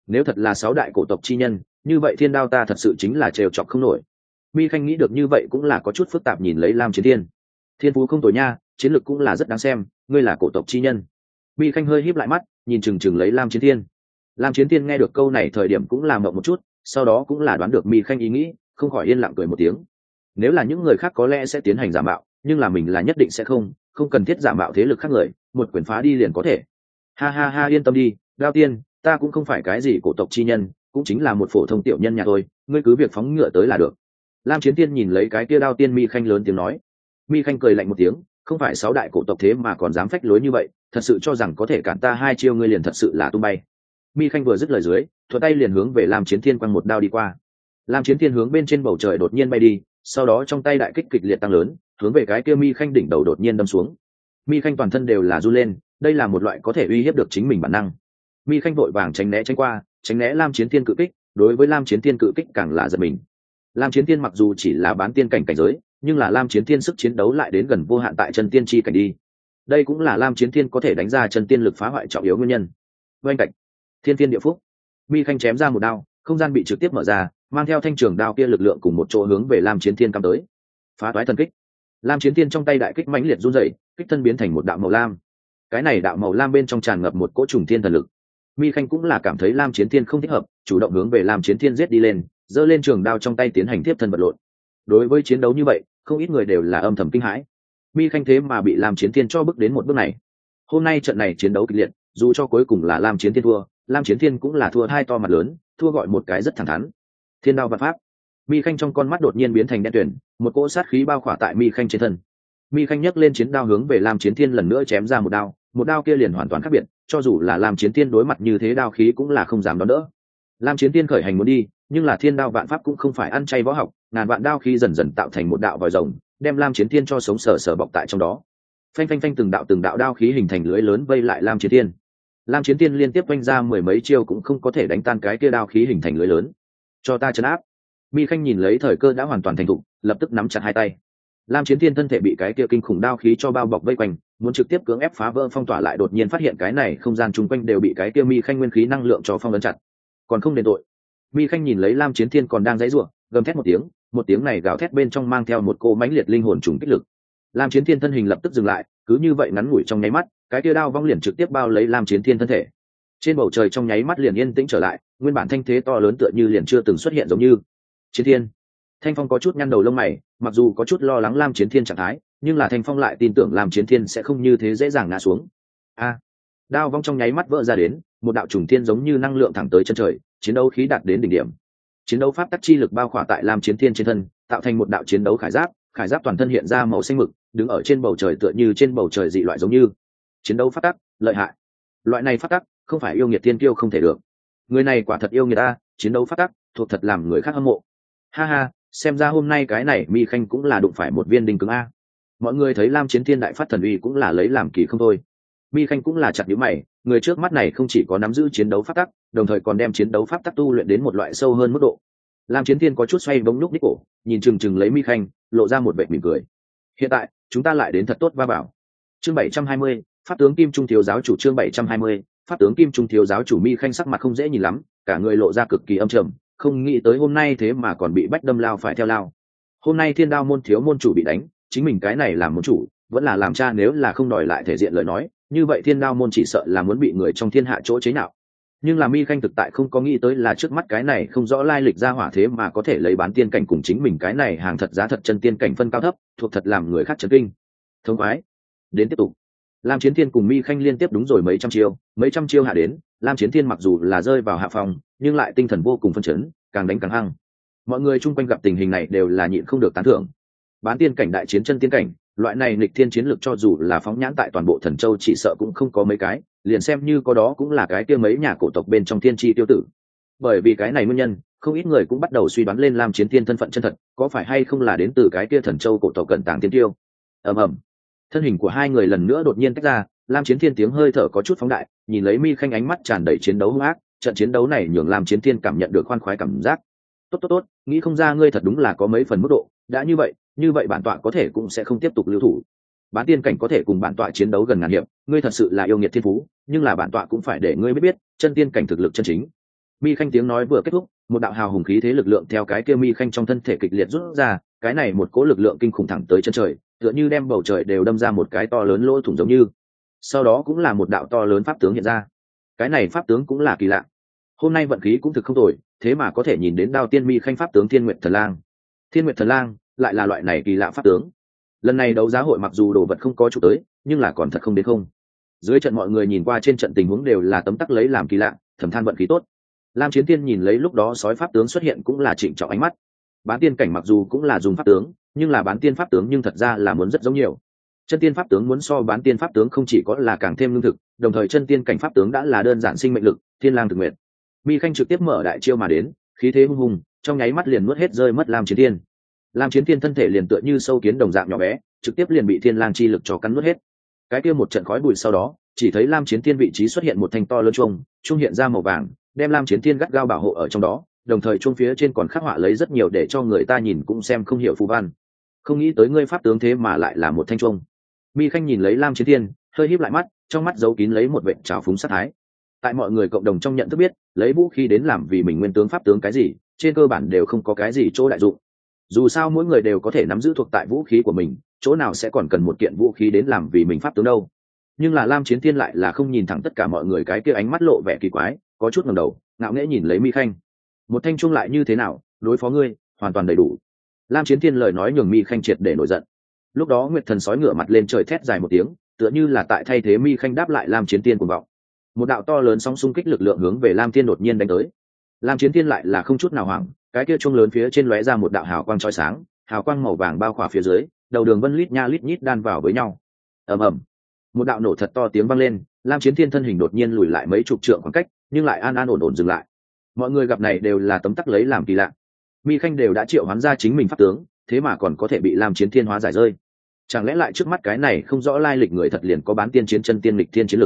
Nếu thật là 6 đại cổ tộc chi nhân, như vậy thiên đao ta thật sự chính là trêu chọc không nổi. Mi khanh nghĩ được như vậy cũng là có chút phức tạp, nhìn lấy Lam Chiến Thiên. Thiên phú không tồi nha, chiến lược cũng là rất đáng xem, ngươi là cổ tộc chi nhân. Mi khanh hơi híp lại mắt, nhìn chừng chừng lấy Lam Chiến Thiên. Lam Chiến Thiên nghe được câu này thời điểm cũng làm mộng một chút, sau đó cũng là đoán được Mi khanh ý nghĩ, không khỏi yên lặng cười một tiếng. Nếu là những người khác có lẽ sẽ tiến hành giả mạo, nhưng là mình là nhất định sẽ không cần thiết giả mạo thế lực khác người, một quyền phá đi liền có thể. Ha ha ha, yên tâm đi, Đao Tiên, ta cũng không phải cái gì cổ tộc chi nhân, cũng chính là một phổ thông tiểu nhân nhà thôi, ngươi cứ việc phóng ngựa tới là được. Lam Chiến Tiên nhìn lấy cái kia Đao Tiên Mi khanh lớn tiếng nói. Mi khanh cười lạnh một tiếng, không phải 6 đại cổ tộc thế mà còn dám phách lối như vậy, thật sự cho rằng có thể cản ta 2 chiêu ngươi liền thật sự là tung bay. Mi khanh vừa dứt lời dưới, thuận tay liền hướng về Lam Chiến Thiên quăng một đao đi qua. Lam Chiến Thiên hướng bên trên bầu trời đột nhiên bay đi, sau đó trong tay đại kích kịch liệt tăng lớn, hướng về cái kia Mi khanh đỉnh đầu đột nhiên đâm xuống. Mi khanh toàn thân đều là run lên, đây là một loại có thể uy hiếp được chính mình bản năng. Mi khanh vội vàng tránh né qua, tránh né Lam Chiến Thiên cự kích, đối với Lam Chiến Thiên cự kích càng là giật mình. Lam Chiến Thiên mặc dù chỉ là bán tiên cảnh giới, nhưng là Lam Chiến Thiên sức chiến đấu lại đến gần vô hạn tại chân tiên chi cảnh đi. Đây cũng là Lam Chiến Thiên có thể đánh ra chân tiên lực phá hoại trọng yếu nguyên nhân. Bên cạnh, Thiên Tiên Địa Phúc, Mi khanh chém ra một đao, không gian bị trực tiếp mở ra, mang theo thanh trường đao kia lực lượng cùng một chỗ hướng về Lam Chiến Thiên cắm tới. Phá toái thần kích. Lam Chiến Thiên trong tay đại kích mãnh liệt run rẩy, kích thân biến thành một đạo màu lam. Cái này đạo màu lam bên trong tràn ngập một cỗ trùng thiên thần lực. Mi khanh cũng là cảm thấy Lam Chiến Thiên không thích hợp, chủ động hướng về Lam Chiến Thiên giết đi lên, giơ lên trường đao trong tay tiến hành tiếp thân vật lộn. Đối với chiến đấu như vậy, không ít người đều là âm thầm kinh hãi. Mi khanh thế mà bị Lam Chiến Thiên cho bước đến một bước này. Hôm nay trận này chiến đấu kịch liệt, dù cho cuối cùng là Lam Chiến Thiên thua, Lam Chiến Thiên cũng là thua hai to mặt lớn, thua gọi một cái rất thẳng thắn. Thiên đao vạn pháp. Mi khanh trong con mắt đột nhiên biến thành đen tuyền, một cỗ sát khí bao khỏa tại Mi khanh trên thân. Mi khanh nhấc lên chiến đao hướng về Lam Chiến Thiên lần nữa chém ra một đao kia liền hoàn toàn khác biệt, cho dù là Lam Chiến Thiên đối mặt như thế đao khí cũng là không dám đón đỡ. Lam Chiến Thiên khởi hành muốn đi, nhưng là thiên đao vạn pháp cũng không phải ăn chay võ học, ngàn vạn đao khí dần dần tạo thành một đạo vòi rồng, đem Lam Chiến Thiên cho sống sờ bọc tại trong đó. Phanh phanh phanh, từng đạo đao khí hình thành lưới lớn vây lại Lam Chiến Thiên. Lam Chiến Thiên liên tiếp quanh ra mười mấy chiêu cũng không có thể đánh tan cái kia đao khí hình thành lưới lớn. Cho ta trấn áp. Mi khanh nhìn lấy thời cơ đã hoàn toàn thành thục, lập tức nắm chặt hai tay. Lam Chiến Thiên thân thể bị cái kia kinh khủng đao khí cho bao bọc vây quanh, muốn trực tiếp cưỡng ép phá vỡ phong tỏa, lại đột nhiên phát hiện cái này không gian chung quanh đều bị cái kia Mi khanh nguyên khí năng lượng cho phong ấn chặt. Còn không đền tội. Mi khanh nhìn lấy Lam Chiến Thiên còn đang giãy giụa, gầm thét một tiếng này gào thét bên trong mang theo một cô mãnh liệt linh hồn trùng kích lực. Lam Chiến Thiên thân hình lập tức dừng lại, cứ như vậy ngắn ngủi trong nháy mắt, cái kia đao vong liền trực tiếp bao lấy Lam Chiến Thiên thân thể. Trên bầu trời trong nháy mắt liền yên tĩnh trở lại, nguyên bản thanh thế to lớn tựa như liền chưa từng xuất hiện giống như. Chiến Thiên. Thanh Phong có chút nhăn đầu lông mày, mặc dù có chút lo lắng Lam Chiến Thiên trạng thái, nhưng là Thanh Phong lại tin tưởng Lam Chiến Thiên sẽ không như thế dễ dàng ngã xuống. Đao vong trong nháy mắt vỡ ra đến, một đạo trùng thiên giống như năng lượng thẳng tới chân trời, chiến đấu khí đạt đến đỉnh điểm. Chiến đấu pháp tắc chi lực bao khỏa tại Lam Chiến Thiên trên thân, tạo thành một đạo chiến đấu khải giáp toàn thân hiện ra màu xanh mực, đứng ở trên bầu trời tựa như trên bầu trời dị loại giống như. Chiến đấu pháp tắc, lợi hại. Loại này pháp tắc, không phải yêu nghiệt tiên kiêu không thể được. Người này quả thật yêu nghiệt ta, chiến đấu pháp tắc, thuộc thật làm người khác hâm mộ. Ha ha, xem ra hôm nay cái này Mi khanh cũng là đụng phải một viên đinh cứng a. Mọi người thấy Lam Chiến Thiên đại phát thần uy cũng là lấy làm kỳ không thôi. Mi khanh cũng là chặt nhíu mày, người trước mắt này không chỉ có nắm giữ chiến đấu pháp tắc, đồng thời còn đem chiến đấu pháp tắc tu luyện đến một loại sâu hơn mức độ. Lam Chiến Thiên có chút xoay bóng nhúc nhích cổ, nhìn chừng lấy Mi khanh, lộ ra một vẻ mỉm cười. Hiện tại, chúng ta lại đến thật tốt va bảo. Chương 720, pháp tướng Kim Trung thiếu giáo chủ. Chương 720, pháp tướng Kim Trung thiếu giáo chủ. Mi khanh sắc mặt không dễ nhìn lắm, cả người lộ ra cực kỳ âm trầm, không nghĩ tới hôm nay thế mà còn bị bách đâm lao phải theo lao. Hôm nay Thiên Đao môn thiếu môn chủ bị đánh, chính mình cái này làm môn chủ, vẫn là làm cha, nếu là không đòi lại thể diện lời nói, như vậy Thiên Đao môn chỉ sợ là muốn bị người trong thiên hạ chỗ chế nhạo. Nhưng là Mi khanh thực tại không có nghĩ tới là trước mắt cái này không rõ lai lịch ra hỏa thế mà có thể lấy bán tiên cảnh cùng chính mình cái này hàng thật giá thật chân tiên cảnh phân cao thấp, thuộc thật làm người khác chấn kinh. Thông khoái. Đến tiếp tục. Lam Chiến Thiên cùng Mi khanh liên tiếp đúng rồi mấy trăm chiêu hạ đến, Lam Chiến Thiên mặc dù là rơi vào hạ phòng, nhưng lại tinh thần vô cùng phân chấn, càng đánh càng hăng. Mọi người chung quanh gặp tình hình này đều là nhịn không được tán thưởng. Bán tiên cảnh đại chiến chân tiên cảnh, loại này nghịch thiên chiến lực cho dù là phóng nhãn tại toàn bộ Thần Châu chỉ sợ cũng không có mấy cái, liền xem như có đó cũng là cái kia mấy nhà cổ tộc bên trong thiên chi tiêu tử. Bởi vì cái này nguyên nhân, không ít người cũng bắt đầu suy đoán lên Lam Chiến Thiên thân phận chân thật, có phải hay không là đến từ cái kia Thần Châu cổ tộc cận tàng tiên tiêu. Ầm. Thân hình của hai người lần nữa đột nhiên tách ra, Lam Chiến Thiên tiếng hơi thở có chút phóng đại, nhìn lấy Mi khanh ánh mắt tràn đầy chiến đấu hung ác, trận chiến đấu này nhường Lam Chiến Thiên cảm nhận được khoan khoái cảm giác. Tốt, nghĩ không ra ngươi thật đúng là có mấy phần mức độ, đã như vậy bản tọa có thể cũng sẽ không tiếp tục lưu thủ. Bán tiên cảnh có thể cùng bản tọa chiến đấu gần ngàn hiệp, ngươi thật sự là yêu nghiệt thiên phú, nhưng là bản tọa cũng phải để ngươi biết chân tiên cảnh thực lực chân chính. Mi khanh tiếng nói vừa kết thúc, một đạo hào hùng khí thế lực lượng theo cái kia Mi khanh trong thân thể kịch liệt rút ra, cái này một cỗ lực lượng kinh khủng thẳng tới chân trời, tựa như đem bầu trời đều đâm ra một cái to lớn lỗ thủng giống như. Sau đó cũng là một đạo to lớn pháp tướng hiện ra. Cái này pháp tướng cũng là kỳ lạ. Hôm nay vận khí cũng thực không tồi, thế mà có thể nhìn đến Đao Tiên Mi khanh pháp tướng Thiên Nguyệt Thần Lang. Thiên Nguyệt Thần Lang lại là loại này kỳ lạ pháp tướng. Lần này đấu giá hội mặc dù đồ vật không có chủ tới, nhưng là còn thật không đến không. Dưới trận mọi người nhìn qua trên trận tình huống đều là tấm tắc lấy làm kỳ lạ, thầm than vận khí tốt. Lam Chiến Tiên nhìn lấy lúc đó sói pháp tướng xuất hiện cũng là trịnh trọng ánh mắt. Bán tiên cảnh mặc dù cũng là dùng pháp tướng, nhưng là bán tiên pháp tướng nhưng thật ra là muốn rất giống nhiều. Chân tiên pháp tướng muốn so bán tiên pháp tướng không chỉ có là càng thêm lương thực, đồng thời chân tiên cảnh pháp tướng đã là đơn giản sinh mệnh lực, thiên lang thực nguyện. Mi khanh trực tiếp mở đại chiêu mà đến, khí thế hung hùng, trong nháy mắt liền nuốt hết rơi mất Lam Chiến Tiên. Lam Chiến Tiên thân thể liền tựa như sâu kiến đồng dạng nhỏ bé, trực tiếp liền bị thiên lang chi lực cho cắn nuốt hết. Cái kia một trận khói bụi sau đó, chỉ thấy Lam Chiến Tiên vị trí xuất hiện một thanh to lớn chuông hiện ra màu vàng, đem Lam Chiến Tiên gắt gao bảo hộ ở trong đó, đồng thời chuông phía trên còn khắc họa lấy rất nhiều để cho người ta nhìn cũng xem không hiểu phù văn. Không nghĩ tới ngươi pháp tướng thế mà lại là một thanh chuông. Mi khanh nhìn lấy Lam Chiến Tiên, hơi híp lại mắt, trong mắt giấu kín lấy một vệt trào phúng sát thái. Tại mọi người cộng đồng trong nhận thức biết, lấy vũ khí đến làm vì mình nguyên tướng pháp tướng cái gì, trên cơ bản đều không có cái gì chỗ đại dụng. Dù sao mỗi người đều có thể nắm giữ thuộc tại vũ khí của mình, chỗ nào sẽ còn cần một kiện vũ khí đến làm vì mình pháp tướng đâu. Nhưng là Lam Chiến Thiên lại là không nhìn thẳng tất cả mọi người, cái kia ánh mắt lộ vẻ kỳ quái, có chút ngẩng đầu, ngạo nghễ nhìn lấy Mi khanh. Một thanh chuông lại như thế nào, đối phó ngươi hoàn toàn đầy đủ. Lam Chiến Thiên lời nói nhường Mi khanh triệt để nổi giận. Lúc đó Nguyệt Thần sói ngửa mặt lên trời thét dài một tiếng, tựa như là tại thay thế Mi khanh đáp lại Lam Chiến Thiên cuồng vọng. Một đạo to lớn sóng xung kích lực lượng hướng về Lam Thiên đột nhiên đánh tới. Lam Chiến Thiên lại là không chút nào hoảng, cái kia chuông lớn phía trên lóe ra một đạo hào quang chói sáng, hào quang màu vàng bao khỏa phía dưới, đầu đường vân lít nha lít nhít đan vào với nhau. Ầm ầm, một đạo nổ thật to tiếng vang lên, Lam Chiến Thiên thân hình đột nhiên lùi lại mấy chục trượng khoảng cách, nhưng lại an an ổn ổn dừng lại. Mọi người gặp này đều là tấm tắc lấy làm kỳ lạ. Mi khanh đều đã triệu hoán ra chính mình pháp tướng, thế mà còn có thể bị Lam Chiến Thiên hóa giải rơi. Chẳng lẽ lại trước mắt cái này không rõ lai lịch người thật liền có bán tiên chiến chân tiên lịch thiên chiến lực?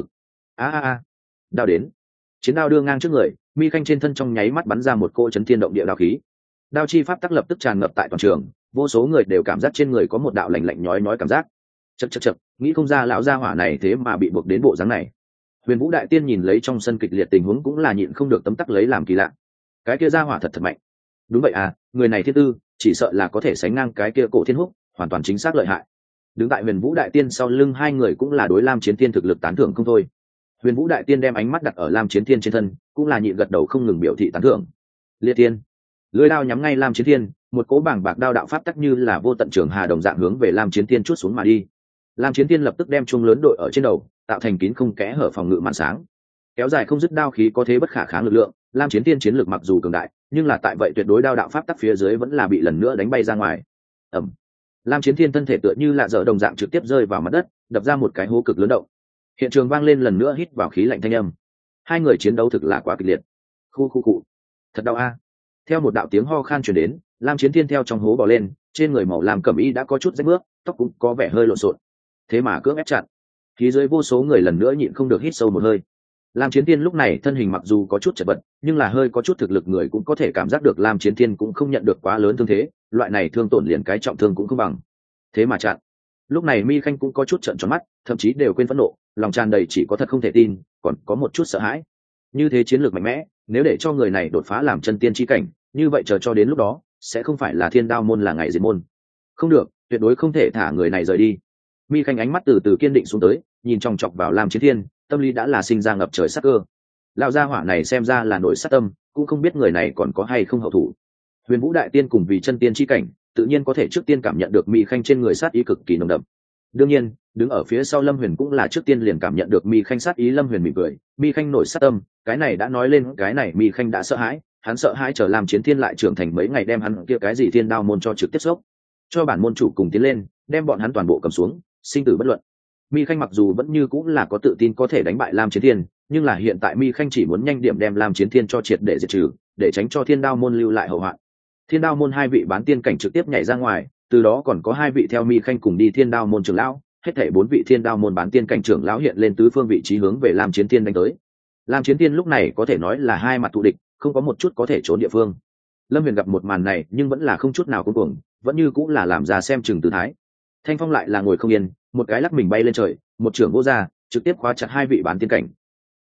A, đao đến. Chiến đao đưa ngang trước người, Mi khanh trên thân trong nháy mắt bắn ra một cỗ chấn thiên động địa đao khí. Đao chi pháp tắc lập tức tràn ngập tại toàn trường, vô số người đều cảm giác trên người có một đạo lạnh lạnh nhói nhói cảm giác. Chậc, nghĩ không ra lão gia hỏa này thế mà bị buộc đến bộ dáng này. Huyền Vũ đại tiên nhìn lấy trong sân kịch liệt tình huống cũng là nhịn không được tấm tắc lấy làm kỳ lạ. Cái kia gia hỏa thật mạnh. Đúng vậy à, người này thiên tư, chỉ sợ là có thể sánh ngang cái kia Cổ Thiên Húc, hoàn toàn chính xác lợi hại. Đứng tại Huyền Vũ đại tiên sau lưng hai người cũng là đối Lam Chiến Thiên thực lực tán thưởng không thôi. Huyền Vũ đại tiên đem ánh mắt đặt ở Lam Chiến Thiên trên thân, cũng là nhịn gật đầu không ngừng biểu thị tán thưởng. Liệt tiên, lưỡi đao nhắm ngay Lam Chiến Thiên, một cỗ bảng bạc đao đạo pháp tắc như là vô tận trường hà đồng dạng hướng về Lam Chiến Thiên chuốt xuống mà đi. Lam Chiến Thiên lập tức đem chuông lớn đội ở trên đầu, tạo thành kín không kẽ hở phòng ngự màn sáng. Kéo dài không dứt đao khí có thế bất khả kháng lực lượng, Lam Chiến Thiên chiến lược mặc dù cường đại, nhưng là tại vậy tuyệt đối đao đạo pháp tắc phía dưới vẫn là bị lần nữa đánh bay ra ngoài. Ầm. Lam Chiến Thiên thân thể tựa như lạ dở đồng dạng trực tiếp rơi vào mặt đất, đập ra một cái hố cực lớn động. Hiện trường vang lên lần nữa hít vào khí lạnh thanh âm. Hai người chiến đấu thực là quá kịch liệt. Khu. Thật đau a. Theo một đạo tiếng ho khan truyền đến, Lam Chiến Thiên theo trong hố bò lên, trên người màu lam cẩm y đã có chút rách bước, tóc cũng có vẻ hơi lộn xộn. Thế mà cưỡng ép chặn. Khí dưới vô số người lần nữa nhịn không được hít sâu một hơi. Lam Chiến Thiên lúc này thân hình mặc dù có chút chật vật, nhưng là hơi có chút thực lực người cũng có thể cảm giác được Lam Chiến Thiên cũng không nhận được quá lớn thương thế, loại này thương tổn liền cái trọng thương cũng không bằng. Thế mà chặn. Lúc này Mi khanh cũng có chút trợn tròn mắt, thậm chí đều quên phẫn nộ, lòng tràn đầy chỉ có thật không thể tin, còn có một chút sợ hãi. Như thế chiến lược mạnh mẽ, nếu để cho người này đột phá làm chân tiên chi cảnh, như vậy chờ cho đến lúc đó, sẽ không phải là Thiên Đao môn là ngày diệt môn. Không được, tuyệt đối không thể thả người này rời đi. Mi khanh ánh mắt từ từ kiên định xuống tới, nhìn chòng chọc vào Lam Chiến Thiên, tâm lý đã là sinh ra ngập trời sát cơ. Lão gia hỏa này xem ra là nổi sát tâm, cũng không biết người này còn có hay không hậu thủ. Huyền Vũ đại tiên cùng vì chân tiên chi cảnh, tự nhiên có thể trước tiên cảm nhận được Mi khanh trên người sát ý cực kỳ nồng đậm. Đương nhiên, đứng ở phía sau Lâm Huyền cũng là trước tiên liền cảm nhận được Mi khanh sát ý. Lâm Huyền mỉm cười, Mi khanh nổi sát tâm, cái này đã nói lên cái này Mi khanh đã sợ hãi, hắn sợ hãi chờ Lam Chiến Thiên lại trưởng thành mấy ngày đem hắn kia cái gì Thiên Đao môn cho trực tiếp sốc, cho bản môn chủ cùng tiến lên, đem bọn hắn toàn bộ cầm xuống, sinh tử bất luận. Mi khanh mặc dù vẫn như cũng là có tự tin có thể đánh bại Lam Chiến Thiên, nhưng là hiện tại Mi khanh chỉ muốn nhanh điểm đem Lam Chiến Thiên cho triệt để diệt trừ, để tránh cho Thiên Đao môn lưu lại hậu hoạn. Thiên Đao môn hai vị bán tiên cảnh trực tiếp nhảy ra ngoài, từ đó còn có hai vị theo Mi khanh cùng đi Thiên Đao môn trưởng lão, hết thảy bốn vị Thiên Đao môn bán tiên cảnh trưởng lão hiện lên tứ phương vị trí hướng về Lam Chiến Thiên đánh tới. Lam Chiến Thiên lúc này có thể nói là hai mặt thù địch, không có một chút có thể trốn địa phương. Lâm Huyền gặp một màn này nhưng vẫn là không chút nào cuống cuồng, vẫn như cũng là làm ra xem chừng tư thái. Thanh Phong lại là ngồi không yên, một cái lắc mình bay lên trời, một trưởng vô ra, trực tiếp khóa chặt hai vị bán tiên cảnh.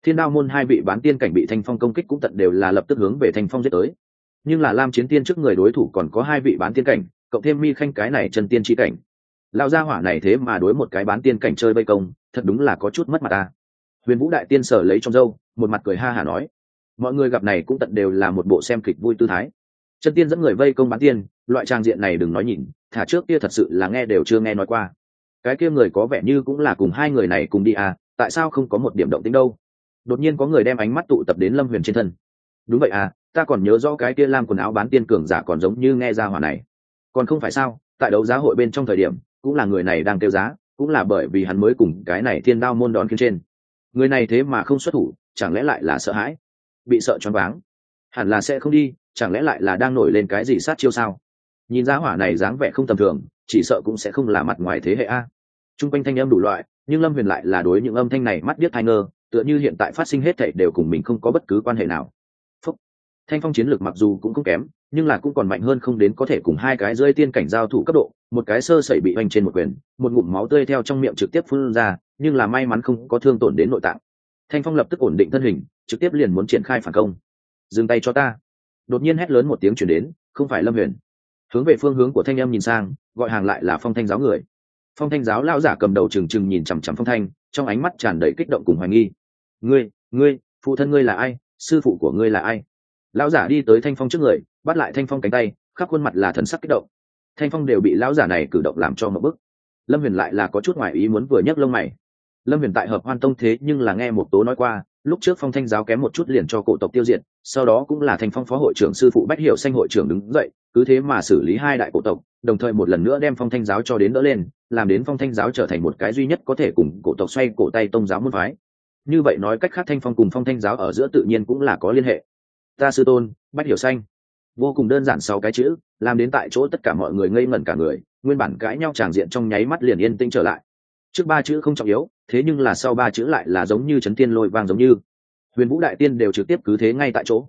Thiên Đao môn hai vị bán tiên cảnh bị Thanh Phong công kích cũng tận đều là lập tức hướng về Thanh Phong giết tới. Nhưng là Lam Chiến Tiên trước người đối thủ còn có hai vị bán tiên cảnh, cộng thêm Mi Khanh cái này chân tiên chi cảnh. Lão gia hỏa này thế mà đối một cái bán tiên cảnh chơi vây công, thật đúng là có chút mất mặt ta. Huyền Vũ đại tiên sở lấy trong râu, một mặt cười ha hả nói: mọi người gặp này cũng tận đều là một bộ xem kịch vui tư thái. Chân tiên dẫn người vây công bán tiên, loại trang diện này đừng nói nhìn, thả trước kia thật sự là nghe đều chưa nghe nói qua. Cái kia người có vẻ như cũng là cùng hai người này cùng đi à, tại sao không có một điểm động tĩnh đâu? Đột nhiên có người đem ánh mắt tụ tập đến Lâm Huyền trên thân. Đúng vậy à, ta còn nhớ rõ cái kia lam quần áo bán tiên cường giả còn giống như nghe ra hỏa này. Còn không phải sao, tại đấu giá hội bên trong thời điểm, cũng là người này đang kêu giá, cũng là bởi vì hắn mới cùng cái này Thiên Đao môn đón kiếm trên. Người này thế mà không xuất thủ, chẳng lẽ lại là sợ hãi? Bị sợ choáng váng? Hẳn là sẽ không đi, chẳng lẽ lại là đang nổi lên cái gì sát chiêu sao? Nhìn ra hỏa này dáng vẻ không tầm thường, chỉ sợ cũng sẽ không là mặt ngoài thế hệ a. Trung quanh thanh âm đủ loại, nhưng Lâm Huyền lại là đối những âm thanh này mắt điếc tai ngơ, tựa như hiện tại phát sinh hết thảy đều cùng mình không có bất cứ quan hệ nào. Phúc. Thanh Phong chiến lược mặc dù cũng không kém, nhưng là cũng còn mạnh hơn không đến có thể cùng hai cái rơi tiên cảnh giao thủ cấp độ, một cái sơ sẩy bị oanh trên một quyền, một ngụm máu tươi theo trong miệng trực tiếp phun ra, nhưng là may mắn không có thương tổn đến nội tạng. Thanh Phong lập tức ổn định thân hình, trực tiếp liền muốn triển khai phản công. Dừng tay cho ta! Đột nhiên hét lớn một tiếng truyền đến, không phải Lâm Huyền. Hướng về phương hướng của thanh âm nhìn sang, gọi hàng lại là Phong Thanh giáo người. Phong Thanh giáo lão giả cầm đầu trừng trừng nhìn chằm chằm Phong Thanh, trong ánh mắt tràn đầy kích động cùng hoài nghi. Ngươi, phụ thân ngươi là ai? Sư phụ của ngươi là ai? Lão giả đi tới Thanh Phong trước người, bắt lại Thanh Phong cánh tay, khắp khuôn mặt là thần sắc kích động. Thanh Phong đều bị lão giả này cử động làm cho ngộp bức. Lâm Huyền lại là có chút ngoài ý muốn vừa nhấc lông mày. Lâm Huyền tại Hợp Hoan Tông thế nhưng là nghe một tố nói qua, lúc trước Phong Thanh giáo kém một chút liền cho cổ tộc tiêu diệt, sau đó cũng là Thanh Phong phó hội trưởng sư phụ Bách Hiểu Xanh hội trưởng đứng dậy, cứ thế mà xử lý hai đại cổ tộc, đồng thời một lần nữa đem Phong Thanh giáo cho đến đỡ lên, làm đến Phong Thanh giáo trở thành một cái duy nhất có thể cùng cổ tộc xoay cổ tay tông giáo môn phái. Như vậy nói cách khác, Thanh Phong cùng Phong Thanh giáo ở giữa tự nhiên cũng là có liên hệ. Ta sư tôn, Bách Hiểu Xanh. Vô cùng đơn giản 6 cái chữ, làm đến tại chỗ tất cả mọi người ngây ngẩn cả người, nguyên bản cãi nhau tràng diện trong nháy mắt liền yên tĩnh trở lại. Trước 3 chữ không trọng yếu, thế nhưng là sau 3 chữ lại là giống như chấn thiên lôi vang giống như. Huyền Vũ đại tiên đều trực tiếp cứ thế ngay tại chỗ,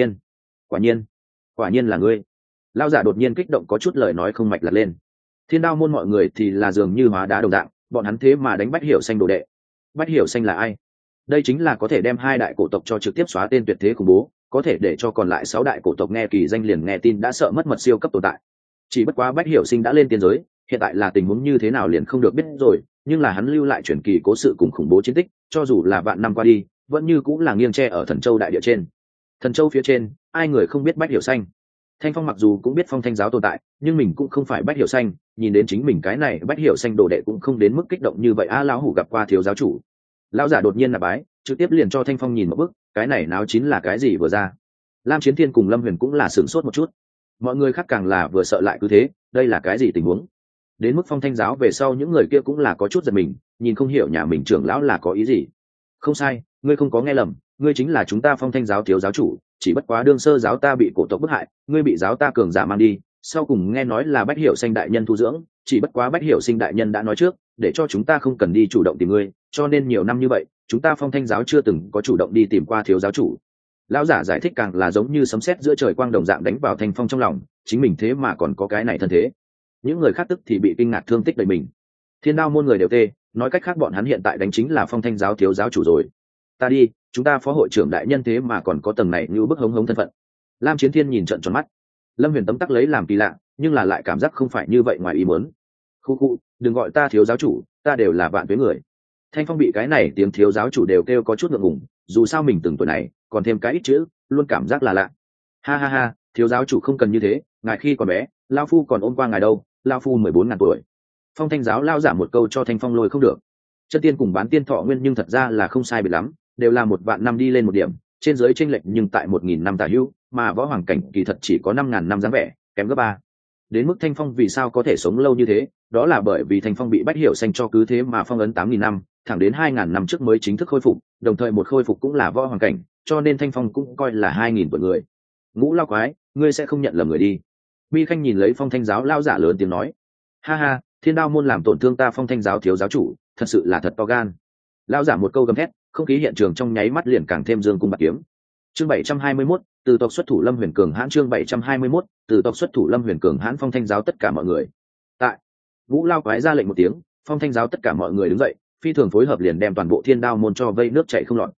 quả nhiên là ngươi. Lão giả đột nhiên kích động có chút lời nói không mạch lật lên. Thiên Đao môn mọi người thì là dường như hóa đá đồng dạng, bọn hắn thế mà đánh Bách Hiểu Xanh đồ đệ. Bách Hiểu Xanh là ai? Đây chính là có thể đem hai đại cổ tộc cho trực tiếp xóa tên tuyệt thế khủng bố, có thể để cho còn lại 6 đại cổ tộc nghe kỳ danh liền nghe tin đã sợ mất mật siêu cấp tồn tại. Chỉ bất quá Bách Hiểu Sinh đã lên tiên giới, hiện tại là tình huống như thế nào liền không được biết rồi, nhưng là hắn lưu lại truyền kỳ cố sự cùng khủng bố chiến tích, cho dù là vạn năm qua đi, vẫn như cũng là nghiêng tre ở Thần Châu đại địa trên. Thần Châu phía trên, ai người không biết Bách Hiểu Xanh. Thanh Phong mặc dù cũng biết Phong Thanh giáo tồn tại, nhưng mình cũng không phải Bách Hiểu Xanh, nhìn đến chính mình cái này Bách Hiểu Xanh đồ đệ cũng không đến mức kích động như vậy a. Lão hủ gặp qua thiếu giáo chủ. Lão giả đột nhiên là bái, trực tiếp liền cho Thanh Phong nhìn một bức, cái này náo chín là cái gì vừa ra. Lam Chiến Thiên cùng Lâm Huyền cũng là sửng sốt một chút, mọi người khác càng là vừa sợ lại cứ thế, đây là cái gì tình huống? Đến mức Phong Thanh giáo về sau những người kia cũng là có chút giật mình, nhìn không hiểu nhà mình trưởng lão là có ý gì. Không sai, ngươi không có nghe lầm, ngươi chính là chúng ta Phong Thanh giáo thiếu giáo chủ, chỉ bất quá đương sơ giáo ta bị cổ tộc bức hại, ngươi bị giáo ta cường giả mang đi, sau cùng nghe nói là Bách Hiểu Sinh đại nhân thu dưỡng, chỉ bất quá Bách Hiểu Sinh đại nhân đã nói trước, để cho chúng ta không cần đi chủ động tìm ngươi, cho nên nhiều năm như vậy, chúng ta Phong Thanh giáo chưa từng có chủ động đi tìm qua thiếu giáo chủ. Lão giả giải thích càng là giống như sấm sét giữa trời quang đồng dạng đánh vào Thanh Phong trong lòng, chính mình thế mà còn có cái này thân thế. Những người khác tức thì bị kinh ngạc thương tích đầy mình. Thiên Đao môn người đều tê, nói cách khác bọn hắn hiện tại đánh chính là Phong Thanh giáo thiếu giáo chủ rồi. Ta đi, chúng ta phó hội trưởng đại nhân thế mà còn có tầng này như bức hống hống thân phận. Lam Chiến Thiên nhìn trợn tròn mắt. Lâm Huyền tấm tắc lấy làm kỳ lạ, nhưng là lại cảm giác không phải như vậy ngoài ý muốn. Khu, đừng gọi ta thiếu giáo chủ, ta đều là vạn tuế người. Thanh Phong bị cái này tiếng thiếu giáo chủ đều kêu có chút ngượng ngùng, dù sao mình từng tuổi này, còn thêm cái ít chữ, luôn cảm giác là lạ. Ha, thiếu giáo chủ không cần như thế, ngài khi còn bé, lao phu còn ôm qua ngài đâu, lao phu 14.000 tuổi. Phong Thanh giáo lao giả một câu cho Thanh Phong lôi không được. Chân tiên cùng bán tiên thọ nguyên nhưng thật ra là không sai biệt lắm, đều là 1 vạn năm đi lên một điểm, trên dưới chênh lệch nhưng tại 1.000 năm tả hữu, mà võ hoàng cảnh kỳ thật chỉ có 5.000 năm dáng vẻ, kém gấp 3. Đến mức Thanh Phong vì sao có thể sống lâu như thế, đó là bởi vì Thanh Phong bị Bách Hiểu Xanh cho cứ thế mà phong ấn 8.000 năm, thẳng đến 2.000 năm trước mới chính thức khôi phục, đồng thời một khôi phục cũng là võ hoàng cảnh, cho nên Thanh Phong cũng coi là 2.000 tuổi người. Ngũ lao quái, ngươi sẽ không nhận lầm người đi. Mi Khanh nhìn lấy Phong Thanh giáo lao giả lớn tiếng nói. Ha, Thiên Đao môn làm tổn thương ta Phong Thanh giáo thiếu giáo chủ, thật sự là thật to gan. Lao giả một câu gầm thét, không khí hiện trường trong nháy mắt liền càng thêm dương cung bạc kiếm. Chương 721, từ tộc xuất thủ Lâm Huyền Cường hãn. Chương 721, từ tộc xuất thủ Lâm Huyền Cường hãn. Phong Thanh giáo tất cả mọi người. Tại Vũ lao quái ra lệnh một tiếng, Phong Thanh giáo tất cả mọi người đứng dậy, phi thường phối hợp liền đem toàn bộ Thiên Đao môn cho vây nước chảy không lọt.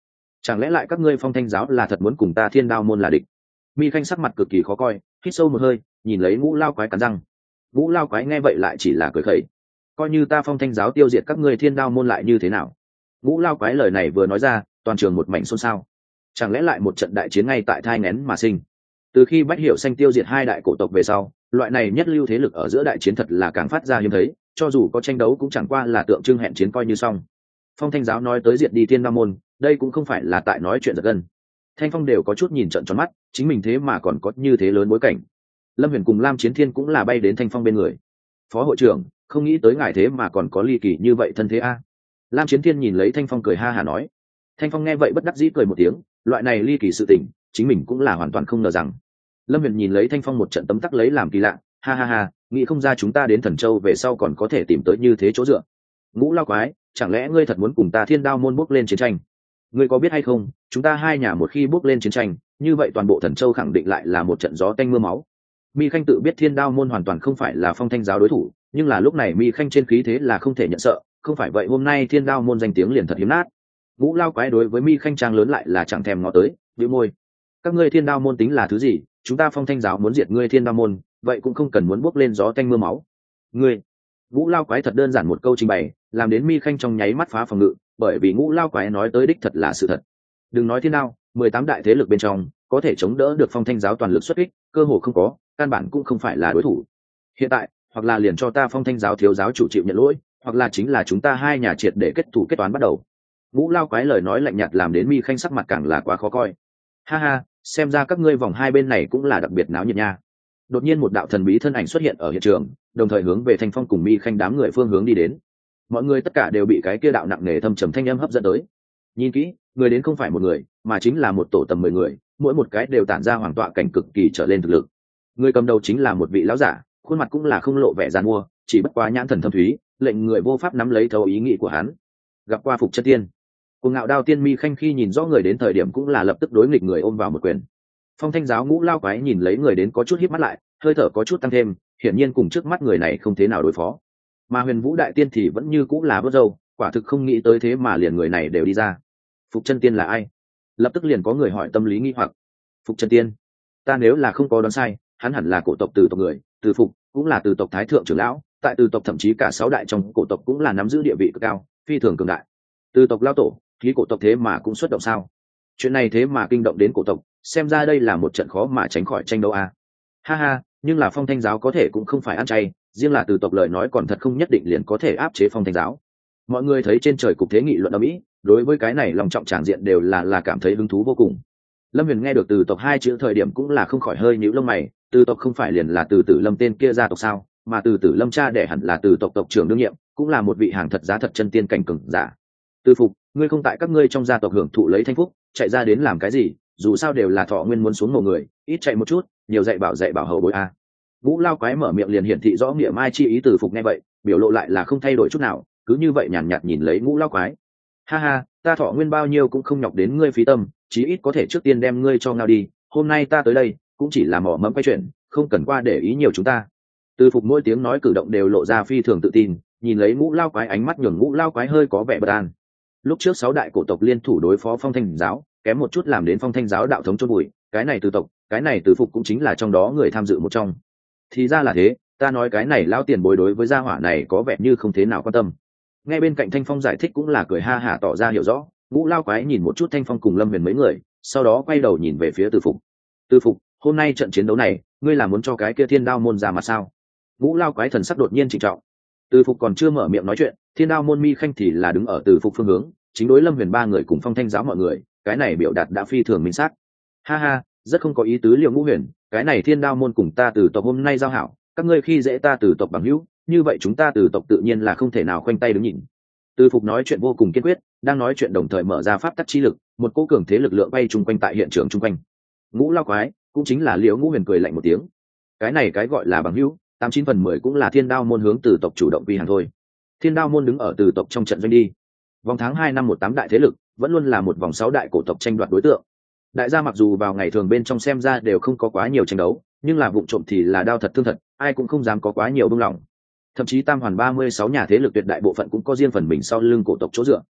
chẳng lẽ lại các ngươi phong thanh giáo là thật muốn cùng ta thiên đao môn là địch? Mi khanh sắc mặt cực kỳ khó coi, hít sâu một hơi, nhìn lấy Ngũ Lao Quái cắn răng. Ngũ Lao Quái nghe vậy lại chỉ là cười khẩy. Coi như ta phong thanh giáo tiêu diệt các ngươi thiên đao môn lại như thế nào? Ngũ Lao Quái lời này vừa nói ra, toàn trường một mảnh xôn xao. Chẳng lẽ lại một trận đại chiến ngay tại thai nghén mà sinh? Từ khi Bách Hiểu Xanh tiêu diệt hai đại cổ tộc về sau, loại này nhất lưu thế lực ở giữa đại chiến thật là càng phát ra hiếm thấy, cho dù có tranh đấu cũng chẳng qua là tượng trưng hẹn chiến coi như xong. Phong thanh giáo nói tới diệt đi thiên đao môn, đây cũng không phải là tại nói chuyện giật gân. Thanh Phong đều có chút nhìn trận tròn mắt, chính mình thế mà còn có như thế lớn bối cảnh. Lâm Huyền cùng Lam Chiến Thiên cũng là bay đến Thanh Phong bên người. Phó hội trưởng, không nghĩ tới ngài thế mà còn có ly kỳ như vậy thân thế a. Lam Chiến Thiên nhìn lấy Thanh Phong cười ha hả nói. Thanh Phong nghe vậy bất đắc dĩ cười một tiếng, loại này ly kỳ sự tình, chính mình cũng là hoàn toàn không ngờ rằng. Lâm Huyền nhìn lấy Thanh Phong một trận tấm tắc lấy làm kỳ lạ, ha ha ha, nghĩ không ra chúng ta đến Thần Châu về sau còn có thể tìm tới như thế chỗ dựa. Ngũ Lao Quái, chẳng lẽ ngươi thật muốn cùng ta Thiên Đao môn bước lên chiến tranh? Ngươi có biết hay không, chúng ta hai nhà một khi bước lên chiến tranh, như vậy toàn bộ Thần Châu khẳng định lại là một trận gió tanh mưa máu. Mi Khanh tự biết Thiên Đao môn hoàn toàn không phải là Phong Thanh giáo đối thủ, nhưng là lúc này Mi Khanh trên khí thế là không thể nhận sợ, không phải vậy hôm nay Thiên Đao môn danh tiếng liền thật hiếm nát. Ngũ Lao Quái đối với Mi Khanh trang lớn lại là chẳng thèm ngó tới, bĩu môi. Các ngươi Thiên Đao môn tính là thứ gì? Chúng ta Phong Thanh giáo muốn diệt ngươi Thiên Đao môn, vậy cũng không cần muốn bước lên gió tanh mưa máu. Ngươi, Ngũ Lao Quái thật đơn giản một câu trình bày, làm đến Mi Khanh trong nháy mắt phá phòng ngự, bởi vì Ngũ Lao Quái nói tới đích thật là sự thật. Đừng nói Thiên Đao, 18 đại thế lực bên trong, có thể chống đỡ được Phong Thanh giáo toàn lực xuất kích, cơ hồ không có, căn bản cũng không phải là đối thủ. Hiện tại, hoặc là liền cho ta Phong Thanh giáo thiếu giáo chủ chịu nhận lỗi, hoặc là chính là chúng ta hai nhà triệt để kết thủ kết toán bắt đầu. Ngũ Lao Quái lời nói lạnh nhạt làm đến Mi Khanh sắc mặt càng là quá khó coi. Ha ha, xem ra các ngươi vòng hai bên này cũng là đặc biệt náo nhiệt nha. Đột nhiên một đạo thần bí thân ảnh xuất hiện ở hiện trường, đồng thời hướng về Thanh Phong cùng Mi Khanh đám người phương hướng đi đến. Mọi người tất cả đều bị cái kia đạo nặng nề thâm trầm thanh âm hấp dẫn tới. Nhìn kỹ, người đến không phải một người, mà chính là một tổ tầm 10 người, mỗi một cái đều tản ra hoàng tọa cảnh cực kỳ trở lên thực lực. Người cầm đầu chính là một vị lão giả, khuôn mặt cũng là không lộ vẻ giàn mua, chỉ bất quá nhãn thần thâm thúy, lệnh người vô pháp nắm lấy thấu ý nghĩ của hắn. Gặp qua Phục Chân Tiên, Cuồng Ngạo Đao Tiên Mi Khanh khi nhìn rõ người đến thời điểm cũng là lập tức đối nghịch người ôm vào một quyền. Phong Thanh giáo Ngũ Lao Quái nhìn lấy người đến có chút híp mắt lại, hơi thở có chút tăng thêm, hiển nhiên cùng trước mắt người này không thế nào đối phó. Mà Huyền Vũ Đại Tiên thì vẫn như cũng là vớt râu, quả thực không nghĩ tới thế mà liền người này đều đi ra. Phục Chân Tiên là ai? Lập tức liền có người hỏi tâm lý nghi hoặc. Phục Chân Tiên, ta nếu là không có đoán sai, hắn hẳn là cổ tộc Từ tộc người, Từ Phục cũng là Từ tộc Thái thượng trưởng lão, tại Từ tộc thậm chí cả 6 đại trong cổ tộc cũng là nắm giữ địa vị cực cao, phi thường cường đại. Từ tộc lao tổ, khí cổ tộc thế mà cũng xuất động sao? Chuyện này thế mà kinh động đến cổ tộc, xem ra đây là một trận khó mà tránh khỏi tranh đấu à. Ha ha, nhưng là Phong Thanh giáo có thể cũng không phải ăn chay, riêng là Từ tộc lời nói còn thật không nhất định liền có thể áp chế Phong Thanh giáo. Mọi người thấy trên trời cục thế nghị luận ầm ĩ, đối với cái này lòng trọng tràng diện đều là cảm thấy hứng thú vô cùng. Lâm Huyền nghe được Từ tộc hai chữ thời điểm cũng là không khỏi hơi nhíu lông mày, Từ tộc không phải liền là Từ Tử Lâm tên kia gia tộc sao, mà Từ Tử Lâm cha đẻ hẳn là Từ tộc tộc trưởng đương nhiệm, cũng là một vị hàng thật giá thật chân tiên cảnh cường giả. Từ Phục, ngươi không tại các ngươi trong gia tộc hưởng thụ lấy thanh phúc, chạy ra đến làm cái gì? Dù sao đều là thọ nguyên muốn xuống mồ người, ít chạy một chút, nhiều dạy bảo hậu bối a. Ngũ Lao Quái mở miệng liền hiển thị rõ nghĩa mai chi ý. Từ Phục nghe vậy, biểu lộ lại là không thay đổi chút nào, cứ như vậy nhàn nhạt nhìn lấy Ngũ Lao Quái. Ha ha, ta thọ nguyên bao nhiêu cũng không nhọc đến ngươi phí tâm, chí ít có thể trước tiên đem ngươi cho ngao đi. Hôm nay ta tới đây, cũng chỉ là mỏ mẫm quay chuyện, không cần qua để ý nhiều chúng ta. Từ Phục mỗi tiếng nói cử động đều lộ ra phi thường tự tin, nhìn lấy Ngũ Lao Quái ánh mắt nhường Ngũ Lao Quái hơi có vẻ bất an. Lúc trước 6 đại cổ tộc liên thủ đối phó Phong Thanh giáo, kém một chút làm đến Phong Thanh giáo đạo thống chôn bụi, cái này Từ tộc, cái này Từ Phục cũng chính là trong đó người tham dự một trong. Thì ra là thế, ta nói cái này lão tiền bối đối với gia hỏa này có vẻ như không thế nào quan tâm. Ngay bên cạnh Thanh Phong giải thích cũng là cười ha hả tỏ ra hiểu rõ. Ngũ Lao Quái nhìn một chút Thanh Phong cùng Lâm Huyền mấy người, sau đó quay đầu nhìn về phía Từ Phục. Từ Phục, hôm nay trận chiến đấu này, ngươi là muốn cho cái kia Thiên Đao môn ra mặt sao? Ngũ Lao Quái thần sắc đột nhiên trịnh trọng. Từ Phục còn chưa mở miệng nói chuyện, Thiên Đao môn Mi Khanh thì là đứng ở Từ Phục phương hướng, chính đối Lâm Huyền ba người cùng Phong Thanh giáo mọi người, cái này biểu đạt đã phi thường minh xác. Ha ha, rất không có ý tứ Liễu Ngũ Huyền, cái này Thiên Đao môn cùng ta Từ tộc hôm nay giao hảo, các ngươi khi dễ ta Từ tộc bằng hữu, như vậy chúng ta Từ tộc tự nhiên là không thể nào khoanh tay đứng nhìn. Từ Phục nói chuyện vô cùng kiên quyết, đang nói chuyện đồng thời mở ra pháp tắc chi lực, một cỗ cường thế lực lượng bay chung quanh tại hiện trường chung quanh. Ngũ Lao Quái, cũng chính là Liễu Ngũ Huyền cười lạnh một tiếng. Cái này cái gọi là bằng hữu, 89/10 cũng là Thiên Đao môn hướng Từ tộc chủ động quy hàng thôi. Thiên Đao môn đứng ở Từ tộc trong trận doanh đi. Vòng tháng 2 năm 18 đại thế lực, vẫn luôn là một vòng 6 đại cổ tộc tranh đoạt đối tượng. Đại gia mặc dù vào ngày thường bên trong xem ra đều không có quá nhiều tranh đấu, nhưng là vụng trộm thì là đao thật thương thật, ai cũng không dám có quá nhiều buông lỏng. Thậm chí Tam Hoàn 36 nhà thế lực tuyệt đại bộ phận cũng có riêng phần mình sau lưng cổ tộc chỗ dựa.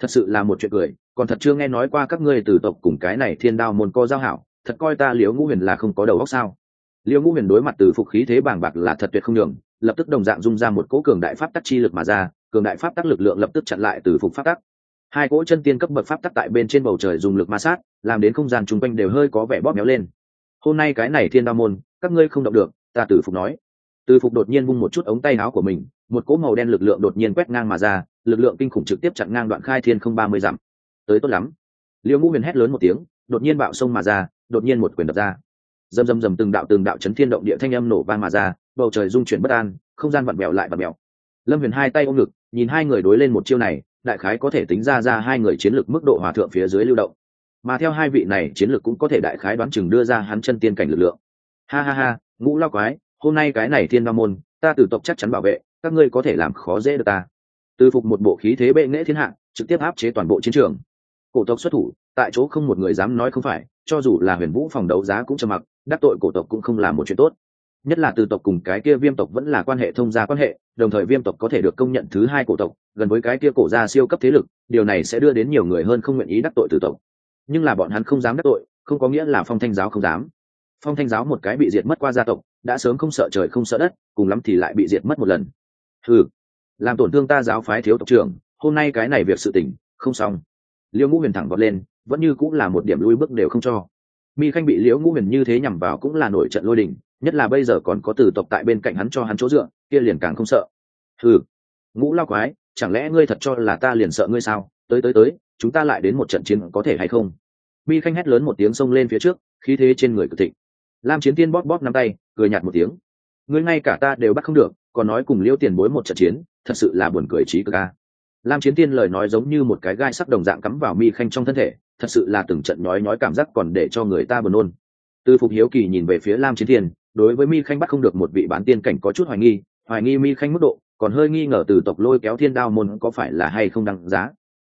thật sự là một chuyện cười, còn thật chưa nghe nói qua các ngươi từ tộc cùng cái này thiên đao môn co giao hảo, thật coi ta Liễu Ngũ Huyền là không có đầu óc sao? Liễu Ngũ Huyền đối mặt từ phục khí thế bàng bạc là thật tuyệt không nhường, lập tức đồng dạng dung ra một cỗ cường đại pháp tắc chi lực mà ra, cường đại pháp tắc lực lượng lập tức chặn lại từ phục pháp tắc. Hai cỗ chân tiên cấp bậc pháp tắc tại bên trên bầu trời dùng lực ma sát, làm đến không gian chung quanh đều hơi có vẻ bóp méo lên. Hôm nay cái này thiên đao môn, các ngươi không động được, ta Từ Phục nói. Từ Phục đột nhiên vung một chút ống tay áo của mình, một cỗ màu đen lực lượng đột nhiên quét ngang mà ra, lực lượng kinh khủng trực tiếp chặn ngang đoạn khai thiên không 30 dặm. Tới tốt lắm. Liễu Ngũ Huyền hét lớn một tiếng, đột nhiên bạo sông mà ra, đột nhiên một quyền đập ra. Rầm rầm rầm từng đạo chấn thiên động địa thanh âm nổ vang mà ra, bầu trời rung chuyển bất an, không gian vặn vẹo lại vặn vẹo. Lâm Huyền hai tay ôm ngực, nhìn hai người đối lên một chiêu này, đại khái có thể tính ra hai người chiến lược mức độ hòa thượng phía dưới lưu động. Mà theo hai vị này chiến lược cũng có thể đại khái đoán chừng đưa ra hắn chân tiên cảnh lực lượng. Ha ha ha, Ngũ Lao Quái, hôm nay cái này thiên đao môn, ta Từ tộc chắc chắn bảo vệ, các ngươi có thể làm khó dễ được ta. Từ Phục một bộ khí thế bệ nghệ thiên hạ, trực tiếp áp chế toàn bộ chiến trường. Cổ tộc xuất thủ, tại chỗ không một người dám nói không phải, cho dù là Huyền Vũ phòng đấu giá cũng trầm mặc, đắc tội cổ tộc cũng không là một chuyện tốt. Nhất là Từ tộc cùng cái kia Viêm tộc vẫn là quan hệ thông gia quan hệ, đồng thời Viêm tộc có thể được công nhận thứ hai cổ tộc, gần với cái kia cổ gia siêu cấp thế lực, điều này sẽ đưa đến nhiều người hơn không nguyện ý đắc tội Từ tộc. Nhưng là bọn hắn không dám đắc tội, không có nghĩa là Phong Thanh giáo không dám. Phong Thanh giáo một cái bị diệt mất qua gia tộc, đã sớm không sợ trời không sợ đất, cùng lắm thì lại bị diệt mất một lần. Hừ, làm tổn thương ta giáo phái thiếu tộc trưởng, hôm nay cái này việc sự tình không xong. Liễu Ngũ Huyền thẳng vọt lên, vẫn như cũng là một điểm lui bước đều không cho. Mi Khanh bị Liễu Ngũ Huyền như thế nhằm vào cũng là nổi trận lôi đình, nhất là bây giờ còn có Từ tộc tại bên cạnh hắn cho hắn chỗ dựa, kia liền càng không sợ. Hừ, Ngũ Lao Quái, chẳng lẽ ngươi thật cho là ta liền sợ ngươi sao? Tới, chúng ta lại đến một trận chiến có thể hay không? Mi Khanh hét lớn một tiếng xông lên phía trước, khí thế trên người cực thịnh. Lam Chiến Tiên bóp bóp nắm tay, cười nhạt một tiếng. Ngươi ngay cả ta đều bắt không được, còn nói cùng Liễu Tiền Bối một trận chiến, thật sự là buồn cười trí cực a. Lam Chiến Tiên lời nói giống như một cái gai sắc đồng dạng cắm vào Mi Khanh trong thân thể, thật sự là từng trận nhói cảm giác còn để cho người ta buồn nôn. Từ Phục hiếu kỳ nhìn về phía Lam Chiến Tiên, đối với Mi Khanh bắt không được một vị bán tiên cảnh có chút hoài nghi Mi Khanh mức độ, còn hơi nghi ngờ Từ tộc lôi kéo Thiên Đao môn có phải là hay không đăng giá.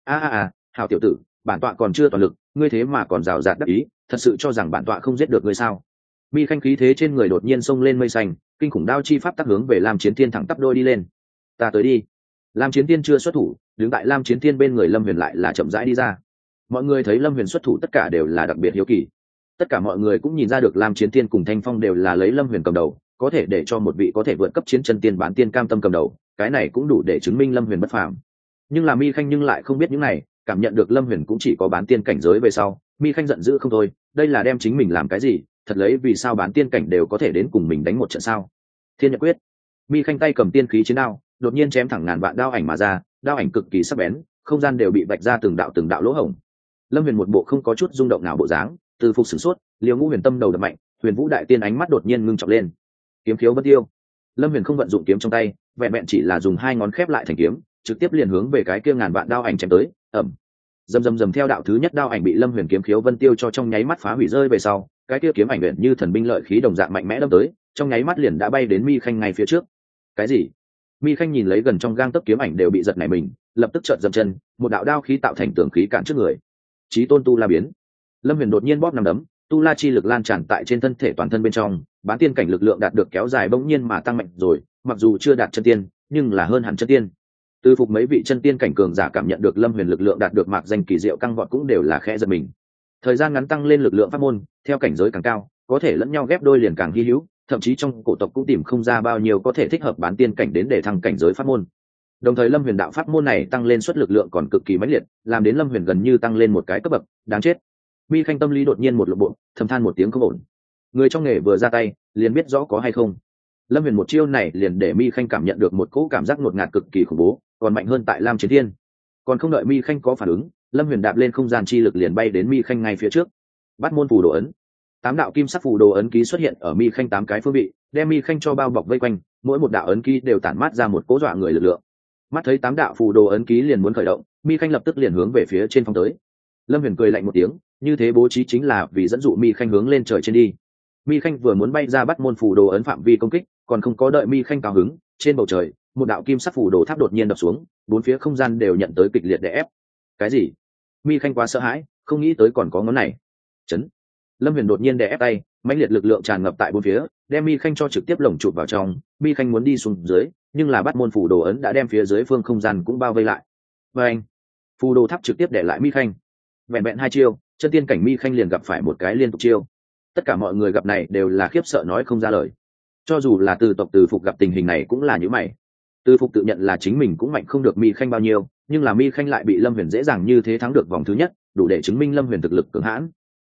Hảo tiểu tử, bản tọa còn chưa toàn lực, ngươi thế mà còn rào rạt đắc ý, thật sự cho rằng bản tọa không giết được ngươi sao? Mi Khanh khí thế trên người đột nhiên xông lên mây xanh, kinh khủng đao chi pháp tác hướng về Lam Chiến Thiên thẳng tắp đôi đi lên. Ta tới đi. Lam Chiến Thiên chưa xuất thủ, đứng tại Lam Chiến Thiên bên người Lâm Huyền lại là chậm rãi đi ra. Mọi người thấy Lâm Huyền xuất thủ tất cả đều là đặc biệt hiếu kỳ. Tất cả mọi người cũng nhìn ra được Lam Chiến Thiên cùng Thanh Phong đều là lấy Lâm Huyền cầm đầu, có thể để cho một vị có thể vượt cấp chiến chân tiên bán tiên cam tâm cầm đầu, cái này cũng đủ để chứng minh Lâm Huyền bất phàm. Nhưng là Mi Khanh nhưng lại không biết những này, cảm nhận được Lâm Huyền cũng chỉ có bán tiên cảnh giới về sau, Mi Khanh giận dữ không thôi, đây là đem chính mình làm cái gì, thật lấy vì sao bán tiên cảnh đều có thể đến cùng mình đánh một trận sao? Thiên Nhật Quyết. Mi Khanh tay cầm tiên khí chiến đao, đột nhiên chém thẳng ngàn vạn đao ảnh mà ra, đao ảnh cực kỳ sắc bén, không gian đều bị vạch ra từng đạo lỗ hổng. Lâm Huyền một bộ không có chút rung động nào bộ dáng, Từ Phục sửng sốt, Liễu Ngũ Huyền tâm đầu đập mạnh, Huyền Vũ đại tiên ánh mắt đột nhiên ngưng trọng lên. Kiếm khiếu vân tiêu. Lâm Huyền không vận dụng kiếm trong tay, vẹn vẹn chỉ là dùng hai ngón khép lại thành kiếm, trực tiếp liền hướng về cái kia ngàn vạn đao ảnh chém tới. Rầm theo đạo thứ nhất đao ảnh bị Lâm Huyền kiếm khiếu vân tiêu cho trong nháy mắt phá hủy rơi về sau, cái kia kiếm ảnh luyện như thần binh lợi khí đồng dạng mạnh mẽ đâm tới, trong nháy mắt liền đã bay đến Mi Khanh ngay phía trước. Cái gì? Mi Khanh nhìn lấy gần trong gang tấc kiếm ảnh đều bị giật nảy mình, lập tức chợt dậm chân, một đạo đao khí tạo thành tường khí cản trước người. Chí tôn tu la biến. Lâm Huyền đột nhiên bóp nắm đấm, tu la chi lực lan tràn tại trên thân thể toàn thân bên trong, bán tiên cảnh lực lượng đạt được kéo dài bỗng nhiên mà tăng mạnh rồi, mặc dù chưa đạt chân tiên, nhưng là hơn hẳn chân tiên. Từ Phục mấy vị chân tiên cảnh cường giả cảm nhận được Lâm Huyền lực lượng đạt được mạc danh kỳ diệu căng vọt cũng đều là khẽ giật mình. Thời gian ngắn tăng lên lực lượng pháp môn, theo cảnh giới càng cao, có thể lẫn nhau ghép đôi liền càng hy hữu, thậm chí trong cổ tộc cũng tìm không ra bao nhiêu có thể thích hợp bán tiên cảnh đến để thăng cảnh giới pháp môn. Đồng thời Lâm Huyền đạo pháp môn này tăng lên suất lực lượng còn cực kỳ mãnh liệt, làm đến Lâm Huyền gần như tăng lên một cái cấp bậc, đáng chết. Mi Khanh tâm lý đột nhiên một lộ bộ, thầm than một tiếng không ổn. Người trong nghề vừa ra tay, liền biết rõ có hay không. Lâm Huyền một chiêu này liền để Mi Khanh cảm nhận được một cỗ cảm giác ngột ngạt cực kỳ khủng bố, còn mạnh hơn tại Lam Chiến Thiên. Còn không đợi Mi Khanh có phản ứng, Lâm Huyền đạp lên không gian chi lực liền bay đến Mi Khanh ngay phía trước. Bắt môn phù đồ ấn. 8 đạo kim sắc phù đồ ấn ký xuất hiện ở Mi Khanh 8 cái phương vị, đem Mi Khanh cho bao bọc vây quanh, mỗi một đạo ấn ký đều tản mát ra một cỗ dọa người lực lượng. Mắt thấy 8 đạo phù đồ ấn ký liền muốn khởi động, Mi Khanh lập tức liền hướng về phía trên phong tới. Lâm Huyền cười lạnh một tiếng, như thế bố trí chính là vì dẫn dụ Mi Khanh hướng lên trời trên đi. Mi Khanh vừa muốn bay ra bắt môn phù đồ ấn phạm vi công kích, còn không có đợi Mi Khanh cao hứng, trên bầu trời, một đạo kim sắc phù đồ tháp đột nhiên đập xuống, bốn phía không gian đều nhận tới kịch liệt đè ép. Cái gì? Mi Khanh quá sợ hãi, không nghĩ tới còn có ngón này. Chấn. Lâm Huyền đột nhiên đè ép tay, mãnh liệt lực lượng tràn ngập tại bốn phía, đem Mi Khanh cho trực tiếp lồng chụp vào trong. Mi Khanh muốn đi xuống dưới, nhưng là bắt môn phù đồ ấn đã đem phía dưới phương không gian cũng bao vây lại. Và anh, phù đồ tháp trực tiếp để lại Mi Khanh. Vẹn vẹn 2 chiêu, chân tiên cảnh Mi Khanh liền gặp phải một cái liên tục chiêu. Tất cả mọi người gặp này đều là khiếp sợ nói không ra lời. Cho dù là Từ tộc Từ Phục gặp tình hình này cũng là như mày. Từ Phục tự nhận là chính mình cũng mạnh không được Mi Khanh bao nhiêu, nhưng là Mi Khanh lại bị Lâm Huyền dễ dàng như thế thắng được vòng thứ nhất, đủ để chứng minh Lâm Huyền thực lực cường hãn.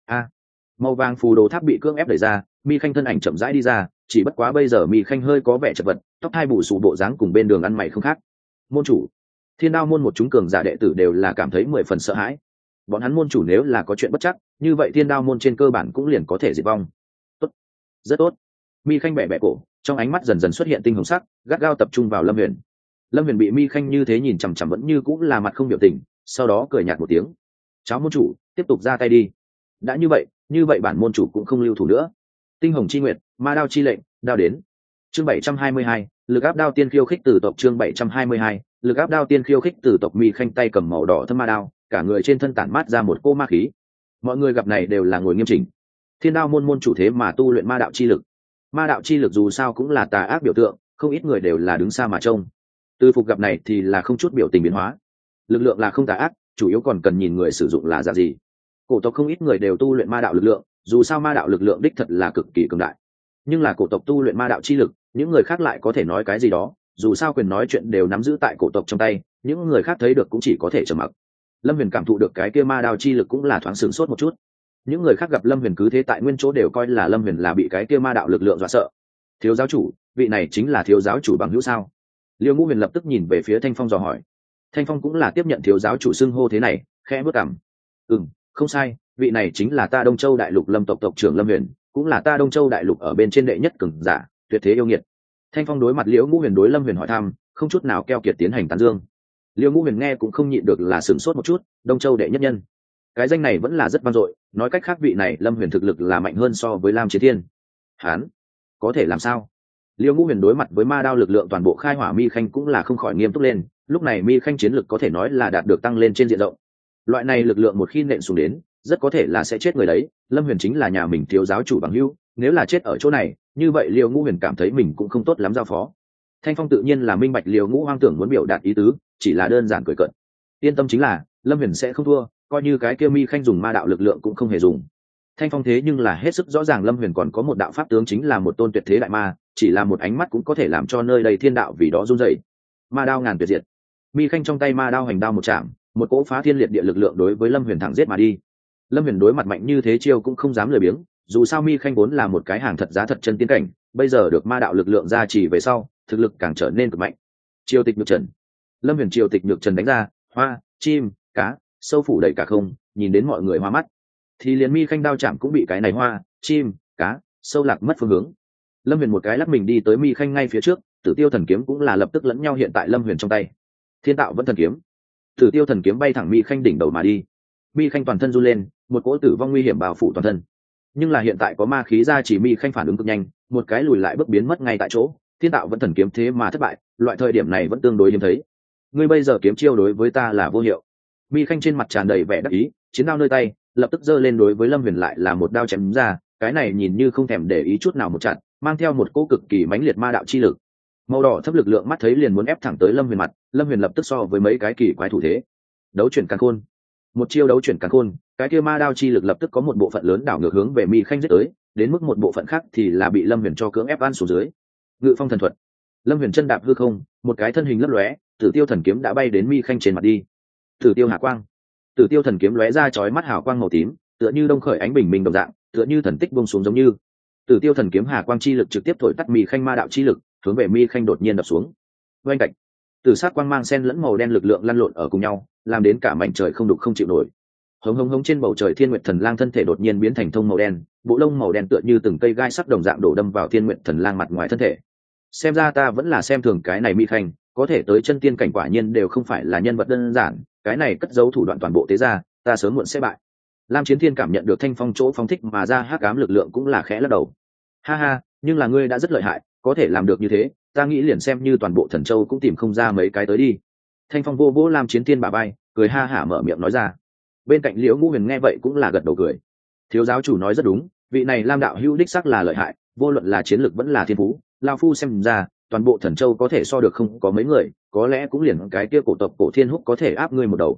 Màu vàng phù đồ tháp bị cưỡng ép đẩy ra, Mi Khanh thân ảnh chậm rãi đi ra, chỉ bất quá bây giờ Mi Khanh hơi có vẻ chật vật, tóc hai bù xù bộ dáng cùng bên đường ăn mày không khác. Môn chủ, Thiên Đao môn một chúng cường giả đệ tử đều là cảm thấy 10 phần sợ hãi. Bọn hắn môn chủ nếu là có chuyện bất chắc, như vậy Thiên Đao môn trên cơ bản cũng liền có thể diệt vong. Tốt, rất tốt. Mi Khanh bẻ bẻ cổ, trong ánh mắt dần dần xuất hiện tinh hồng sắc, gắt gao tập trung vào Lâm Huyền. Lâm Huyền bị Mi Khanh như thế nhìn chằm chằm vẫn như cũng là mặt không biểu tình, sau đó cười nhạt một tiếng. "Cháu môn chủ, tiếp tục ra tay đi." Đã như vậy bản môn chủ cũng không lưu thủ nữa. Tinh hồng chi nguyệt, ma đao chi lệnh, đao đến. Chương 722, lực áp đao tiên khiêu khích từ tộc. Chương 722, lực áp đao tiên khiêu khích từ tộc. Mi Khanh tay cầm màu đỏ thâm ma đao, cả người trên thân tản mát ra một cô ma khí. Mọi người gặp này đều là ngồi nghiêm chỉnh. Thiên Đao môn môn chủ thế mà tu luyện ma đạo chi lực. Ma đạo chi lực dù sao cũng là tà ác biểu tượng, không ít người đều là đứng xa mà trông. Từ Phục gặp này thì là không chút biểu tình biến hóa. Lực lượng là không tà ác, chủ yếu còn cần nhìn người sử dụng là dạng gì. Cổ tộc không ít người đều tu luyện ma đạo lực lượng, dù sao ma đạo lực lượng đích thật là cực kỳ cường đại. Nhưng là cổ tộc tu luyện ma đạo chi lực, những người khác lại có thể nói cái gì đó, dù sao quyền nói chuyện đều nắm giữ tại cổ tộc trong tay, những người khác thấy được cũng chỉ có thể trầm mặc. Lâm Huyền cảm thụ được cái kia ma đao chi lực cũng là thoáng sửng sốt một chút. Những người khác gặp Lâm Huyền cứ thế tại nguyên chỗ đều coi là Lâm Huyền là bị cái kia ma đạo lực lượng dọa sợ. Thiếu giáo chủ, vị này chính là thiếu giáo chủ bằng hữu sao? Liêu Ngũ Huyền lập tức nhìn về phía Thanh Phong dò hỏi. Thanh Phong cũng là tiếp nhận thiếu giáo chủ xưng hô thế này, khẽ bước cằm. Không sai, vị này chính là ta Đông Châu đại lục Lâm tộc tộc trưởng Lâm Huyền, cũng là ta Đông Châu đại lục ở bên trên đệ nhất cường giả, tuyệt thế yêu nghiệt. Thanh Phong đối mặt Liễu Ngũ Huyền đối Lâm Huyền hỏi thăm, không chút nào keo kiệt tiến hành tán dương. Liễu Ngũ Huyền nghe cũng không nhịn được là sửng sốt một chút, Đông Châu đệ nhất nhân, cái danh này vẫn là rất vang dội, nói cách khác vị này Lâm Huyền thực lực là mạnh hơn so với Lam Chiến Thiên. Hán, có thể làm sao? Liễu Ngũ Huyền đối mặt với ma đao lực lượng toàn bộ khai hỏa Mi Khanh cũng là không khỏi nghiêm túc lên, lúc này Mi Khanh chiến lực có thể nói là đạt được tăng lên trên diện rộng. Loại này lực lượng một khi nện xuống đến, rất có thể là sẽ chết người đấy. Lâm Huyền chính là nhà mình thiếu giáo chủ bằng hữu, nếu là chết ở chỗ này, như vậy Liễu Ngũ Huyền cảm thấy mình cũng không tốt lắm giao phó. Thanh Phong tự nhiên là minh bạch Liễu Ngũ Hoang tưởng muốn biểu đạt ý tứ, chỉ là đơn giản cười cợt. Yên tâm chính là, Lâm Huyền sẽ không thua, coi như cái kia Mi Khanh dùng ma đạo lực lượng cũng không hề dùng. Thanh Phong thế nhưng là hết sức rõ ràng Lâm Huyền còn có một đạo pháp tướng chính là một tôn tuyệt thế đại ma, chỉ là một ánh mắt cũng có thể làm cho nơi đây thiên đạo vì đó run rẩy. Ma đao ngàn tuyệt diệt. Mi Khanh trong tay ma đao hành đao một chạm, một cỗ phá thiên liệt địa lực lượng đối với Lâm Huyền thẳng giết mà đi. Lâm Huyền đối mặt mạnh như thế chiêu cũng không dám lười biếng, dù sao Mi Khanh vốn là một cái hàng thật giá thật chân tiên cảnh, bây giờ được ma đạo lực lượng gia trì về sau, thực lực càng trở nên cực mạnh. Triều tịch nhược trần. Lâm Huyền triều tịch nhược trần đánh ra, hoa, chim, cá, sâu phủ đầy cả không, nhìn đến mọi người hoa mắt. Thì liền Mi Khanh đao chạm cũng bị cái này hoa, chim, cá, sâu lạc mất phương hướng. Lâm Huyền một cái lắc mình đi tới Mi Khanh ngay phía trước, Tử Tiêu thần kiếm cũng là lập tức lẫn nhau hiện tại Lâm Huyền trong tay. Thiên Tạo vẫn thần kiếm. Tử Tiêu thần kiếm bay thẳng Mi Khanh đỉnh đầu mà đi. Mi Khanh toàn thân run lên, một cỗ tử vong nguy hiểm bao phủ toàn thân. Nhưng là hiện tại có ma khí ra chỉ Mi Khanh phản ứng cực nhanh, một cái lùi lại bước biến mất ngay tại chỗ. Thiên Tạo vẫn thần kiếm thế mà thất bại, loại thời điểm này vẫn tương đối hiếm thấy. Ngươi bây giờ kiếm chiêu đối với ta là vô hiệu. Mi Khanh trên mặt tràn đầy vẻ đắc ý, chiến đao nơi tay, lập tức giơ lên đối với Lâm Huyền lại là một đao chém ra, cái này nhìn như không thèm để ý chút nào một chặt, mang theo một cỗ cực kỳ mãnh liệt ma đạo chi lực. Màu đỏ thấp lực lượng mắt thấy liền muốn ép thẳng tới Lâm Huyền mặt, Lâm Huyền lập tức so với mấy cái kỳ quái thủ thế. Đấu chuyển càn khôn. Một chiêu đấu chuyển càn khôn, cái kia ma đao chi lực lập tức có một bộ phận lớn đảo ngược hướng về Mi Khanh giết tới, đến mức một bộ phận khác thì là bị Lâm Huyền cho cưỡng ép ăn xuống dưới. Ngự phong thần thuật. Lâm Huyền chân đạp hư không, một cái thân hình lấp lóe, Tử Tiêu thần kiếm đã bay đến Mi Khanh trên mặt đi. Tử Tiêu hạ quang. Tử Tiêu thần kiếm lóe ra chói mắt hào quang màu tím, tựa như đông khởi ánh bình minh đồng dạng, tựa như thần tích buông xuống giống như. Tử Tiêu thần kiếm hà quang chi lực trực tiếp thổi tắt Mi Khanh ma đạo chi lực, hướng về Mi Khanh đột nhiên đập xuống. Oanh cạnh. Tử sát quang mang xen lẫn màu đen lực lượng lăn lộn ở cùng nhau, làm đến cả mảnh trời không đục không chịu nổi. Hống hống hống trên bầu trời Thiên Nguyệt Thần Lang thân thể đột nhiên biến thành thông màu đen, bộ lông màu đen tựa như từng cây gai sắc đồng dạng đổ đâm vào Thiên Nguyệt Thần Lang mặt ngoài thân thể. Xem ra ta vẫn là xem thường cái này Mi Khanh, có thể tới chân tiên cảnh quả nhiên đều không phải là nhân vật đơn giản, cái này cất giấu thủ đoạn toàn bộ tế ra, ta sớm muộn sẽ bại. Lam Chiến Thiên cảm nhận được Thanh Phong chỗ phóng thích mà ra hắc ám lực lượng cũng là khẽ lắc đầu. Ha ha, nhưng là ngươi đã rất lợi hại, có thể làm được như thế, ta nghĩ liền xem như toàn bộ Thần Châu cũng tìm không ra mấy cái tới đi. Thanh Phong vô vỗ Lam Chiến Thiên bả vai, cười ha hả mở miệng nói ra. Bên cạnh Liễu Ngũ Huyền nghe vậy cũng là gật đầu cười. Thiếu giáo chủ nói rất đúng, vị này Lam đạo hữu đích xác là lợi hại, vô luận là chiến lược vẫn là thiên phú, lão phu xem ra, toàn bộ Thần Châu có thể so được không có mấy người, có lẽ cũng liền cái kia cổ tộc Cổ Thiên Húc có thể áp ngươi một đầu.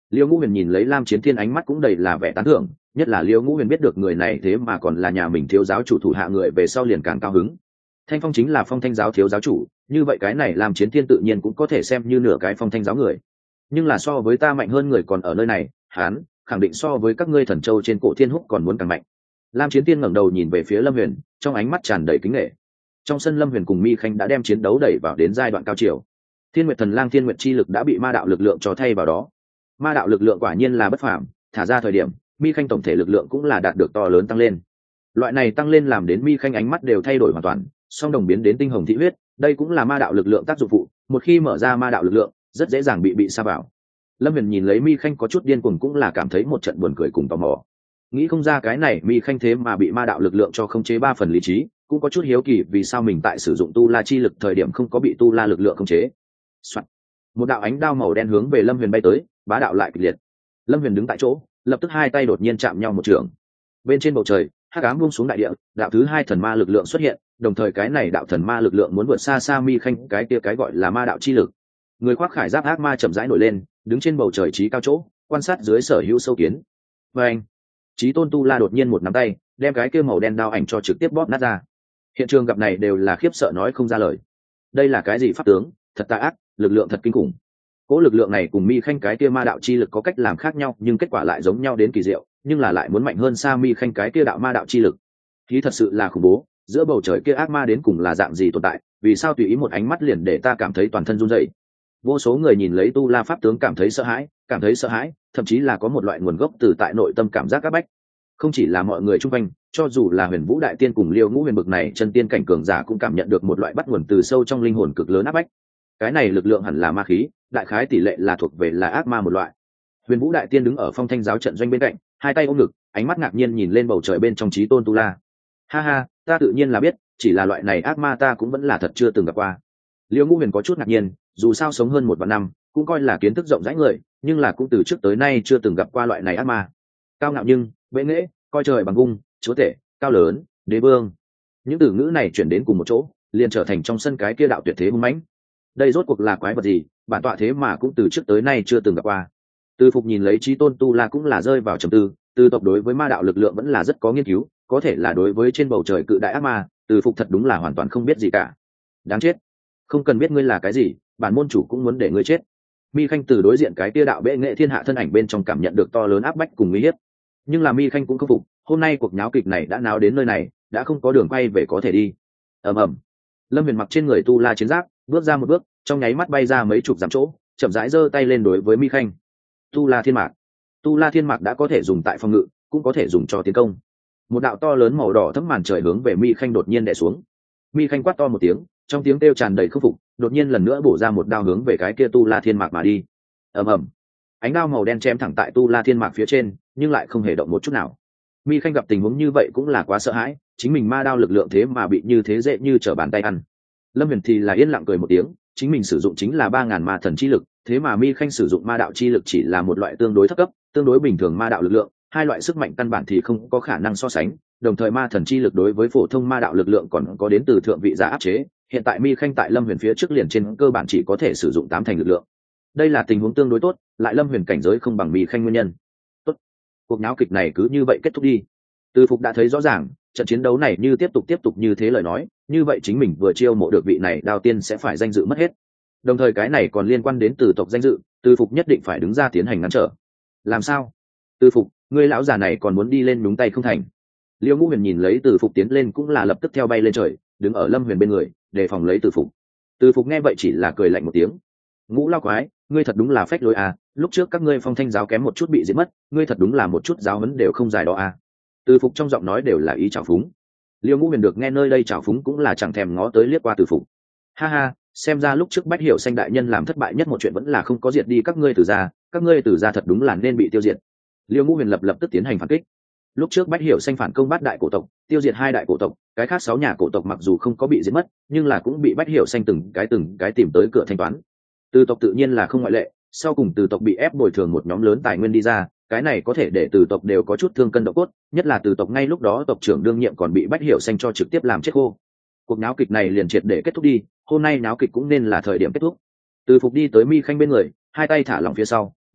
Liêu Ngũ Huyền nhìn lấy Lam Chiến Thiên ánh mắt cũng đầy là vẻ tán thưởng, nhất là Liêu Ngũ Huyền biết được người này thế mà còn là nhà mình thiếu giáo chủ thủ hạ người, về sau liền càng cao hứng. Thanh Phong chính là Phong Thanh giáo thiếu giáo chủ, như vậy cái này Lam Chiến Thiên tự nhiên cũng có thể xem như nửa cái Phong Thanh giáo người. Nhưng là so với ta mạnh hơn người còn ở nơi này, hắn khẳng định so với các ngươi Thần Châu trên Cổ Thiên Húc còn muốn càng mạnh. Lam Chiến Thiên ngẩng đầu nhìn về phía Lâm Huyền, trong ánh mắt tràn đầy kính nể. Trong sân, Lâm Huyền cùng Mi Khanh đã đem chiến đấu đẩy vào đến giai đoạn cao chiều. Thiên Nguyệt Thần Lang Thiên Nguyệt chi lực đã bị ma đạo lực lượng cho thay vào đó. Ma đạo lực lượng quả nhiên là bất phàm, thả ra thời điểm, Mi Khanh tổng thể lực lượng cũng là đạt được to lớn tăng lên. Loại này tăng lên làm đến Mi Khanh ánh mắt đều thay đổi hoàn toàn, song đồng biến đến tinh hồng thị huyết, đây cũng là ma đạo lực lượng tác dụng phụ, một khi mở ra ma đạo lực lượng, rất dễ dàng bị sa vào. Lâm Huyền nhìn lấy Mi Khanh có chút điên cuồng cũng là cảm thấy một trận buồn cười cùng tò mò. Nghĩ không ra cái này Mi Khanh thế mà bị ma đạo lực lượng cho khống chế 3 phần lý trí, cũng có chút hiếu kỳ vì sao mình tại sử dụng tu la chi lực thời điểm không có bị tu la lực lượng khống chế. Soạn. Một đạo ánh đao màu đen hướng về Lâm Huyền bay tới, bá đạo lại kịch liệt. Lâm Huyền đứng tại chỗ, lập tức hai tay đột nhiên chạm nhau một trường. Bên trên bầu trời, hắc ám buông xuống đại địa, đạo thứ 2 thần ma lực lượng xuất hiện, đồng thời cái này đạo thần ma lực lượng muốn vượt xa xa Mi Khanh cái kia cái gọi là ma đạo chi lực. Người khoác khải giáp ác ma chậm rãi nổi lên, đứng trên bầu trời trí cao chỗ, quan sát dưới sở hữu sâu kiến. Và anh, Chí Tôn Tu La đột nhiên một nắm tay, đem cái kia màu đen đao ảnh cho trực tiếp bóp nát ra. Hiện trường gặp này đều là khiếp sợ nói không ra lời. Đây là cái gì pháp tướng, thật tà ác, lực lượng thật kinh khủng. Cố lực lượng này cùng Mi Khanh cái kia ma đạo chi lực có cách làm khác nhau, nhưng kết quả lại giống nhau đến kỳ diệu, nhưng là lại muốn mạnh hơn xa Mi Khanh cái kia đạo ma đạo chi lực. Khí thật sự là khủng bố, giữa bầu trời kia ác ma đến cùng là dạng gì tồn tại, vì sao tùy ý một ánh mắt liền để ta cảm thấy toàn thân run rẩy. Vô số người nhìn lấy Tu La pháp tướng cảm thấy sợ hãi, thậm chí là có một loại nguồn gốc từ tại nội tâm cảm giác áp bách. Không chỉ là mọi người chung quanh, cho dù là Huyền Vũ đại tiên cùng Liêu Ngũ Huyền bực này chân tiên cảnh cường giả cũng cảm nhận được một loại bắt nguồn từ sâu trong linh hồn cực lớn áp bách. Cái này lực lượng hẳn là ma khí, đại khái tỷ lệ là thuộc về là ác ma một loại. Huyền Vũ đại tiên đứng ở Phong Thanh giáo trận doanh bên cạnh, hai tay ôm ngực, ánh mắt ngạc nhiên nhìn lên bầu trời bên trong Chí Tôn Tu La. Ha ha, ta tự nhiên là biết, chỉ là loại này ác ma ta cũng vẫn là thật chưa từng gặp qua. Liêu Ngũ Huyền có chút ngạc nhiên, dù sao sống hơn 1 vạn năm, cũng coi là kiến thức rộng rãi người, nhưng là cũng từ trước tới nay chưa từng gặp qua loại này ác ma. Cao ngạo nhưng bệ nghệ, coi trời bằng vung, chúa tể, cao lớn, đế vương, những từ ngữ này chuyển đến cùng một chỗ, liền trở thành trong sân cái kia đạo tuyệt thế hung mãnh. Đây rốt cuộc là quái vật gì, bản tọa thế mà cũng từ trước tới nay chưa từng gặp qua. Từ Phục nhìn lấy Chí Tôn Tu La cũng là rơi vào trầm tư, Từ tộc đối với ma đạo lực lượng vẫn là rất có nghiên cứu, có thể là đối với trên bầu trời cự đại ác ma, Từ Phục thật đúng là hoàn toàn không biết gì cả. Đáng chết, không cần biết ngươi là cái gì, bản môn chủ cũng muốn để ngươi chết. Mi Khanh từ đối diện cái tia đạo bệ nghệ thiên hạ thân ảnh bên trong cảm nhận được to lớn áp bách cùng uy hiếp, nhưng là Mi Khanh cũng không phục, hôm nay cuộc nháo kịch này đã náo đến nơi này, đã không có đường quay về có thể đi. Ầm ầm, Lâm Huyền mặc trên người tu la chiến giáp, bước ra một bước, trong nháy mắt bay ra mấy chục dặm chỗ, chậm rãi giơ tay lên đối với Mi Khanh. Tu la thiên mạc, tu la thiên mạc đã có thể dùng tại phòng ngự, cũng có thể dùng cho tiến công. Một đạo to lớn màu đỏ thấm màn trời hướng về Mi Khanh đột nhiên đè xuống. Mi Khanh quát to một tiếng, trong tiếng kêu tràn đầy khâm phục, đột nhiên lần nữa bổ ra một đao hướng về cái kia tu la thiên mạc mà đi. Ầm ầm, ánh đao màu đen chém thẳng tại tu la thiên mạc phía trên, nhưng lại không hề động một chút nào. Mi Khanh gặp tình huống như vậy cũng là quá sợ hãi, chính mình ma đao lực lượng thế mà bị như thế dễ như trở bàn tay ăn. Lâm Huyền thì là yên lặng cười một tiếng, chính mình sử dụng chính là 3000 ma thần chi lực, thế mà Mi Khanh sử dụng ma đạo chi lực chỉ là một loại tương đối thấp cấp, tương đối bình thường ma đạo lực lượng, hai loại sức mạnh căn bản thì không có khả năng so sánh, đồng thời ma thần chi lực đối với phổ thông ma đạo lực lượng còn có đến từ thượng vị giả áp chế, hiện tại Mi Khanh tại Lâm Huyền phía trước liền trên cơ bản chỉ có thể sử dụng 8 thành lực lượng. Đây là tình huống tương đối tốt, lại Lâm Huyền cảnh giới không bằng Mi Khanh nguyên nhân. Tốt, cuộc náo kịch này cứ như vậy kết thúc đi. Từ Phục đã thấy rõ ràng, trận chiến đấu này như tiếp tục như thế lời nói, như vậy chính mình vừa chiêu mộ được vị này Đao Tiên sẽ phải danh dự mất hết. Đồng thời cái này còn liên quan đến Từ tộc danh dự, Từ Phục nhất định phải đứng ra tiến hành ngăn trở. Làm sao? Từ Phục, ngươi lão già này còn muốn đi lên nhúng tay không thành? Liêu Ngũ Huyền nhìn lấy Từ Phục tiến lên cũng là lập tức theo bay lên trời, đứng ở Lâm Huyền bên người, đề phòng lấy Từ Phục. Từ Phục nghe vậy chỉ là cười lạnh một tiếng. Ngũ lao quái, ngươi thật đúng là phách lối à, lúc trước các ngươi Phong Thanh giáo kém một chút bị giết mất, ngươi thật đúng là một chút giáo huấn đều không giải đó à. Từ Phục trong giọng nói đều là ý trào phúng. Liêu Ngũ Huyền được nghe nơi đây trào phúng cũng là chẳng thèm ngó tới liếc qua Từ Phục. Ha ha, xem ra lúc trước Bách Hiểu Xanh đại nhân làm thất bại nhất một chuyện vẫn là không có diệt đi các ngươi Từ gia, các ngươi Từ gia thật đúng là nên bị tiêu diệt. Liêu Ngũ Huyền lập tức tiến hành phản kích. Lúc trước Bách Hiểu Xanh phản công bát đại cổ tộc, tiêu diệt 2 đại cổ tộc, cái khác 6 nhà cổ tộc mặc dù không có bị giết mất, nhưng là cũng bị Bách Hiểu Xanh từng cái tìm tới cửa thanh toán. Từ tộc tự nhiên là không ngoại lệ, sau cùng Từ tộc bị ép bồi thường một nhóm lớn tài nguyên đi ra, cái này có thể để Từ tộc đều có chút thương cân độ cốt, nhất là Từ tộc ngay lúc đó tộc trưởng đương nhiệm còn bị Bách Hiểu Xanh cho trực tiếp làm chết khô. Cuộc náo kịch này liền triệt để kết thúc đi, hôm nay náo kịch cũng nên là thời điểm kết thúc. Từ Phục đi tới Mi Khanh bên người, hai tay thả lỏng phía sau,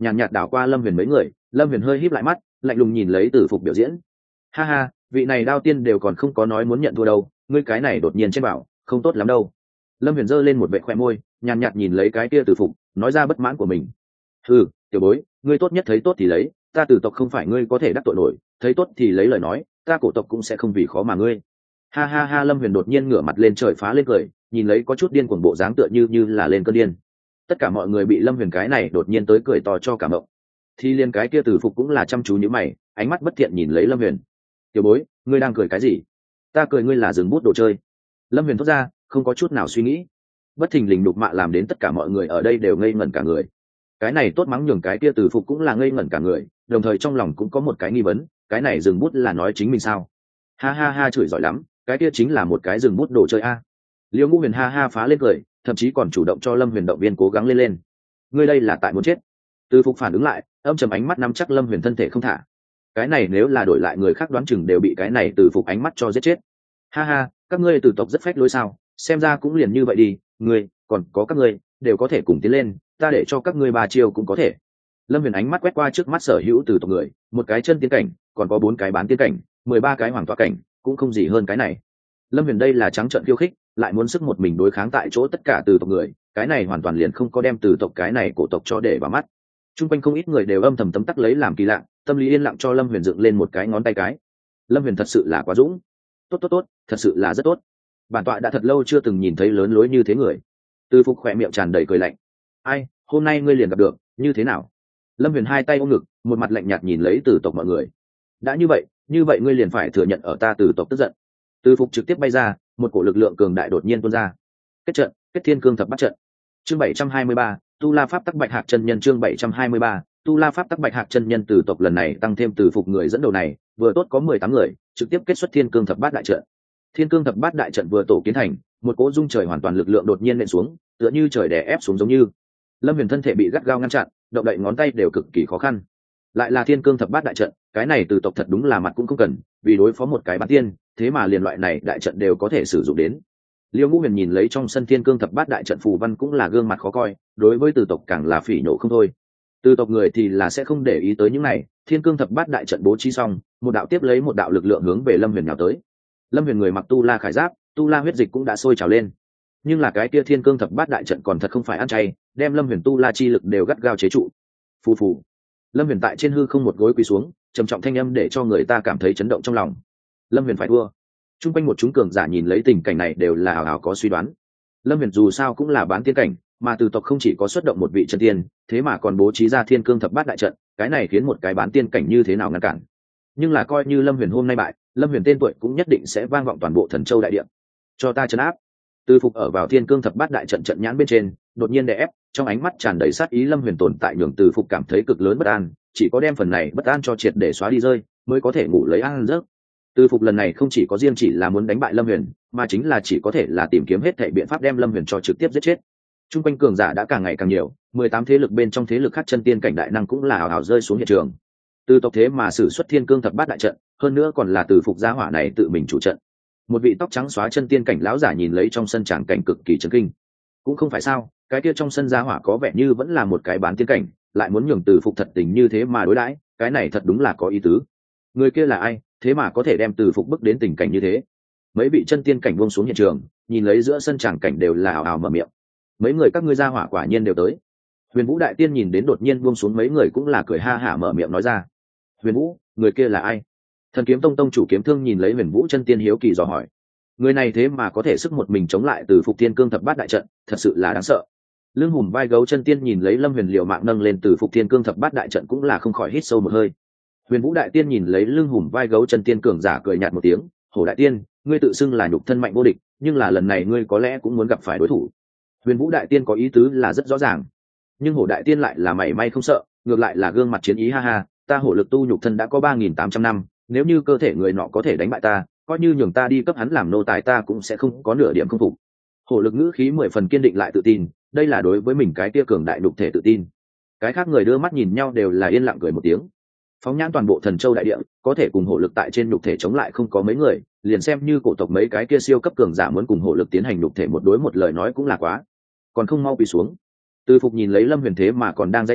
nhàn nhạt đảo qua lâm huyền mấy người. Lâm huyền hơi híp lại mắt, lạnh lùng nhìn lấy Từ Phục biểu diễn. Ha ha, vị này đao tiên đều còn không có nói muốn nhận thua đâu, ngươi cái này đột nhiên trên bảo không tốt lắm đâu. Lâm huyền giơ lên một vệ khoe môi, nhàn nhạt nhìn lấy cái kia Từ Phục, nói ra bất mãn của mình. Ừ, tiểu bối, ngươi tốt nhất thấy tốt thì lấy, ta Từ tộc không phải ngươi có thể đắc tội nổi, thấy tốt thì lấy lời nói, ta cổ tộc cũng sẽ không vì khó mà ngươi. Ha ha ha, Lâm huyền đột nhiên ngửa mặt lên trời phá lên cười, nhìn lấy có chút điên cuồng bộ dáng tựa như là lên cơn điên. Tất cả mọi người bị Lâm huyền cái này đột nhiên tới cười to cho cảm động. Thì liên cái kia Từ Phục cũng là chăm chú như mày, ánh mắt bất thiện nhìn lấy Lâm huyền. Tiểu bối, ngươi đang cười cái gì? Ta cười ngươi là dừng bút đồ chơi. Lâm huyền thốt ra, không có chút nào suy nghĩ. Bất thình lình đục mạ làm đến tất cả mọi người ở đây đều ngây ngẩn cả người. Cái này tốt mắng nhường cái kia Từ Phục cũng là ngây ngẩn cả người, đồng thời trong lòng cũng có một cái nghi vấn, cái này dừng bút là nói chính mình sao? Ha ha ha, chửi giỏi lắm, cái kia chính là một cái dừng bút đồ chơi a. Liêu Ngũ Huyền ha ha phá lên cười, thậm chí còn chủ động cho Lâm huyền động viên cố gắng lên lên. Ngươi đây là tại muốn chết. Từ Phục phản ứng lại, âm trầm ánh mắt nắm chắc Lâm huyền thân thể không thả. Cái này nếu là đổi lại người khác đoán chừng đều bị cái này Từ Phục ánh mắt cho giết chết. Ha ha, các ngươi Từ tộc rất phách lối sao? Xem ra cũng liền như vậy đi, ngươi, còn có các ngươi đều có thể cùng tiến lên, ta để cho các ngươi 3 chiêu cũng có thể. Lâm huyền ánh mắt quét qua trước mắt sở hữu Từ tộc người, một cái chân tiên cảnh, còn có 4 cái bán tiên cảnh, 13 cái hoàng tọa cảnh, cũng không gì hơn cái này. Lâm huyền đây là trắng trợn khiêu khích, lại muốn sức một mình đối kháng tại chỗ tất cả Từ tộc người, cái này hoàn toàn liền không có đem Từ tộc cái này cổ tộc cho để vào mắt. Trung quanh không ít người đều âm thầm tấm tắc lấy làm kỳ lạ, tâm lý yên lặng cho Lâm huyền dựng lên một cái ngón tay cái. Lâm huyền thật sự là quá dũng, tốt, thật sự là rất tốt. Bản tọa đã thật lâu chưa từng nhìn thấy lớn lối như thế người. Từ Phục khỏe miệng tràn đầy cười lạnh. Ai, hôm nay ngươi liền gặp được, như thế nào? Lâm huyền hai tay ôm ngực, một mặt lạnh nhạt nhìn lấy Từ tộc mọi người. Đã như vậy ngươi liền phải thừa nhận ở ta Từ tộc tức giận. Từ Phục trực tiếp bay ra, một cổ lực lượng cường đại đột nhiên tuôn ra. Kết trận, kết thiên cương thập bắt trận. Chương 723, Tu La Pháp Tắc Bạch Hạc chân nhân. Chương 723, Tu La Pháp Tắc Bạch Hạc chân nhân. Từ tộc lần này tăng thêm Từ Phục người dẫn đầu này, vừa tốt có 18 người, trực tiếp kết xuất thiên cương thập bát đại trận. Thiên cương thập bát đại trận vừa tổ kiến thành, một cỗ dung trời hoàn toàn lực lượng đột nhiên nện xuống, tựa như trời đè ép xuống giống như. Lâm huyền thân thể bị gắt gao ngăn chặn, động đậy ngón tay đều cực kỳ khó khăn. Lại là thiên cương thập bát đại trận, cái này Từ tộc thật đúng là mặt cũng không cần, vì đối phó một cái bán tiên, thế mà liền loại này đại trận đều có thể sử dụng đến. Liêu Ngũ Huyền nhìn lấy trong sân thiên cương thập bát đại trận phù văn cũng là gương mặt khó coi, đối với Từ tộc càng là phỉ nhổ không thôi. Từ tộc người thì là sẽ không để ý tới những này, thiên cương thập bát đại trận bố trí xong, một đạo tiếp lấy một đạo lực lượng hướng về Lâm huyền nhào tới. Lâm huyền người mặc tu la khải giáp, tu la huyết dịch cũng đã sôi trào lên, nhưng là cái kia thiên cương thập bát đại trận còn thật không phải ăn chay, đem Lâm huyền tu la chi lực đều gắt gao chế trụ. Phù phù. Lâm huyền tại trên hư không một gối quỳ xuống, trầm trọng thanh âm để cho người ta cảm thấy chấn động trong lòng. Lâm huyền phải thua. Trung quanh một chúng cường giả nhìn lấy tình cảnh này đều là hào hào có suy đoán. Lâm huyền dù sao cũng là bán tiên cảnh, mà Từ tộc không chỉ có xuất động một vị chân tiên, thế mà còn bố trí ra thiên cương thập bát đại trận, cái này khiến một cái bán tiên cảnh như thế nào ngăn cản. Nhưng là coi như Lâm huyền hôm nay bại, Lâm huyền tên tuổi cũng nhất định sẽ vang vọng toàn bộ Thần Châu đại địa. Cho ta trấn áp. Từ Phục ở vào thiên cương thập bát đại trận trận nhãn bên trên, đột nhiên đè ép, trong ánh mắt tràn đầy sát ý. Lâm huyền tồn tại nhường Từ Phục cảm thấy cực lớn bất an, chỉ có đem phần này bất an cho triệt để xóa đi rơi, mới có thể ngủ lấy ăn giấc. Từ Phục lần này không chỉ có riêng chỉ là muốn đánh bại Lâm huyền, mà chính là chỉ có thể là tìm kiếm hết thảy biện pháp đem Lâm huyền cho trực tiếp giết chết. Trung quanh cường giả đã càng ngày càng nhiều, 18 thế lực bên trong thế lực khác chân tiên cảnh đại năng cũng là hào hào rơi xuống hiện trường. Từ tộc thế mà sử xuất thiên cương thập bát đại trận, hơn nữa còn là Từ Phục gia hỏa này tự mình chủ trận. Một vị tóc trắng xóa chân tiên cảnh lão giả nhìn lấy trong sân tràng cảnh cực kỳ chấn kinh. Cũng không phải sao, cái kia trong sân gia hỏa có vẻ như vẫn là một cái bán tiên cảnh, lại muốn nhường Từ Phục thật tình như thế mà đối đãi, cái này thật đúng là có ý tứ. Người kia là ai, thế mà có thể đem Từ Phục bức đến tình cảnh như thế? Mấy vị chân tiên cảnh buông xuống hiện trường, nhìn lấy giữa sân tràng cảnh đều là ào ào mở miệng. Mấy người các ngươi gia hỏa quả nhiên đều tới. Huyền Vũ đại tiên nhìn đến đột nhiên buông xuống mấy người cũng là cười ha hả mở miệng nói ra. Huyền Vũ, người kia là ai? Thần Kiếm Tông tông chủ Kiếm Thương nhìn lấy Huyền Vũ chân tiên hiếu kỳ dò hỏi. Người này thế mà có thể sức một mình chống lại Từ Phục thiên cương thập bát đại trận, thật sự là đáng sợ. Lưng hùm vai gấu chân tiên nhìn lấy Lâm huyền liều mạng nâng lên Từ Phục thiên cương thập bát đại trận cũng là không khỏi hít sâu một hơi. Huyền Vũ đại tiên nhìn lấy lưng hùm vai gấu chân tiên cường giả cười nhạt một tiếng. Hổ đại tiên, ngươi tự xưng là nhục thân mạnh vô địch, nhưng là lần này ngươi có lẽ cũng muốn gặp phải đối thủ. Huyền Vũ đại tiên có ý tứ là rất rõ ràng, nhưng Hổ đại tiên lại là mảy may không sợ, ngược lại là gương mặt chiến ý. Ha ha, ta hổ lực tu nhục thân đã có 3.800 năm, nếu như cơ thể người nọ có thể đánh bại ta, coi như nhường ta đi cấp hắn làm nô tài ta cũng sẽ không có nửa điểm không phục. Hổ lực ngữ khí 10 phần kiên định lại tự tin, đây là đối với mình cái kia cường đại đục thể tự tin. Cái khác người đưa mắt nhìn nhau đều là yên lặng cười một tiếng. Phóng nhãn toàn bộ Thần Châu đại địa, có thể cùng hổ lực tại trên nhục thể chống lại không có mấy người, liền xem như cổ tộc mấy cái kia siêu cấp cường giả muốn cùng hổ lực tiến hành nhục thể một đối một lời nói cũng là quá. Còn không mau quỳ xuống. Từ Phục nhìn lấy Lâm huyền thế mà còn đang giãy giụa,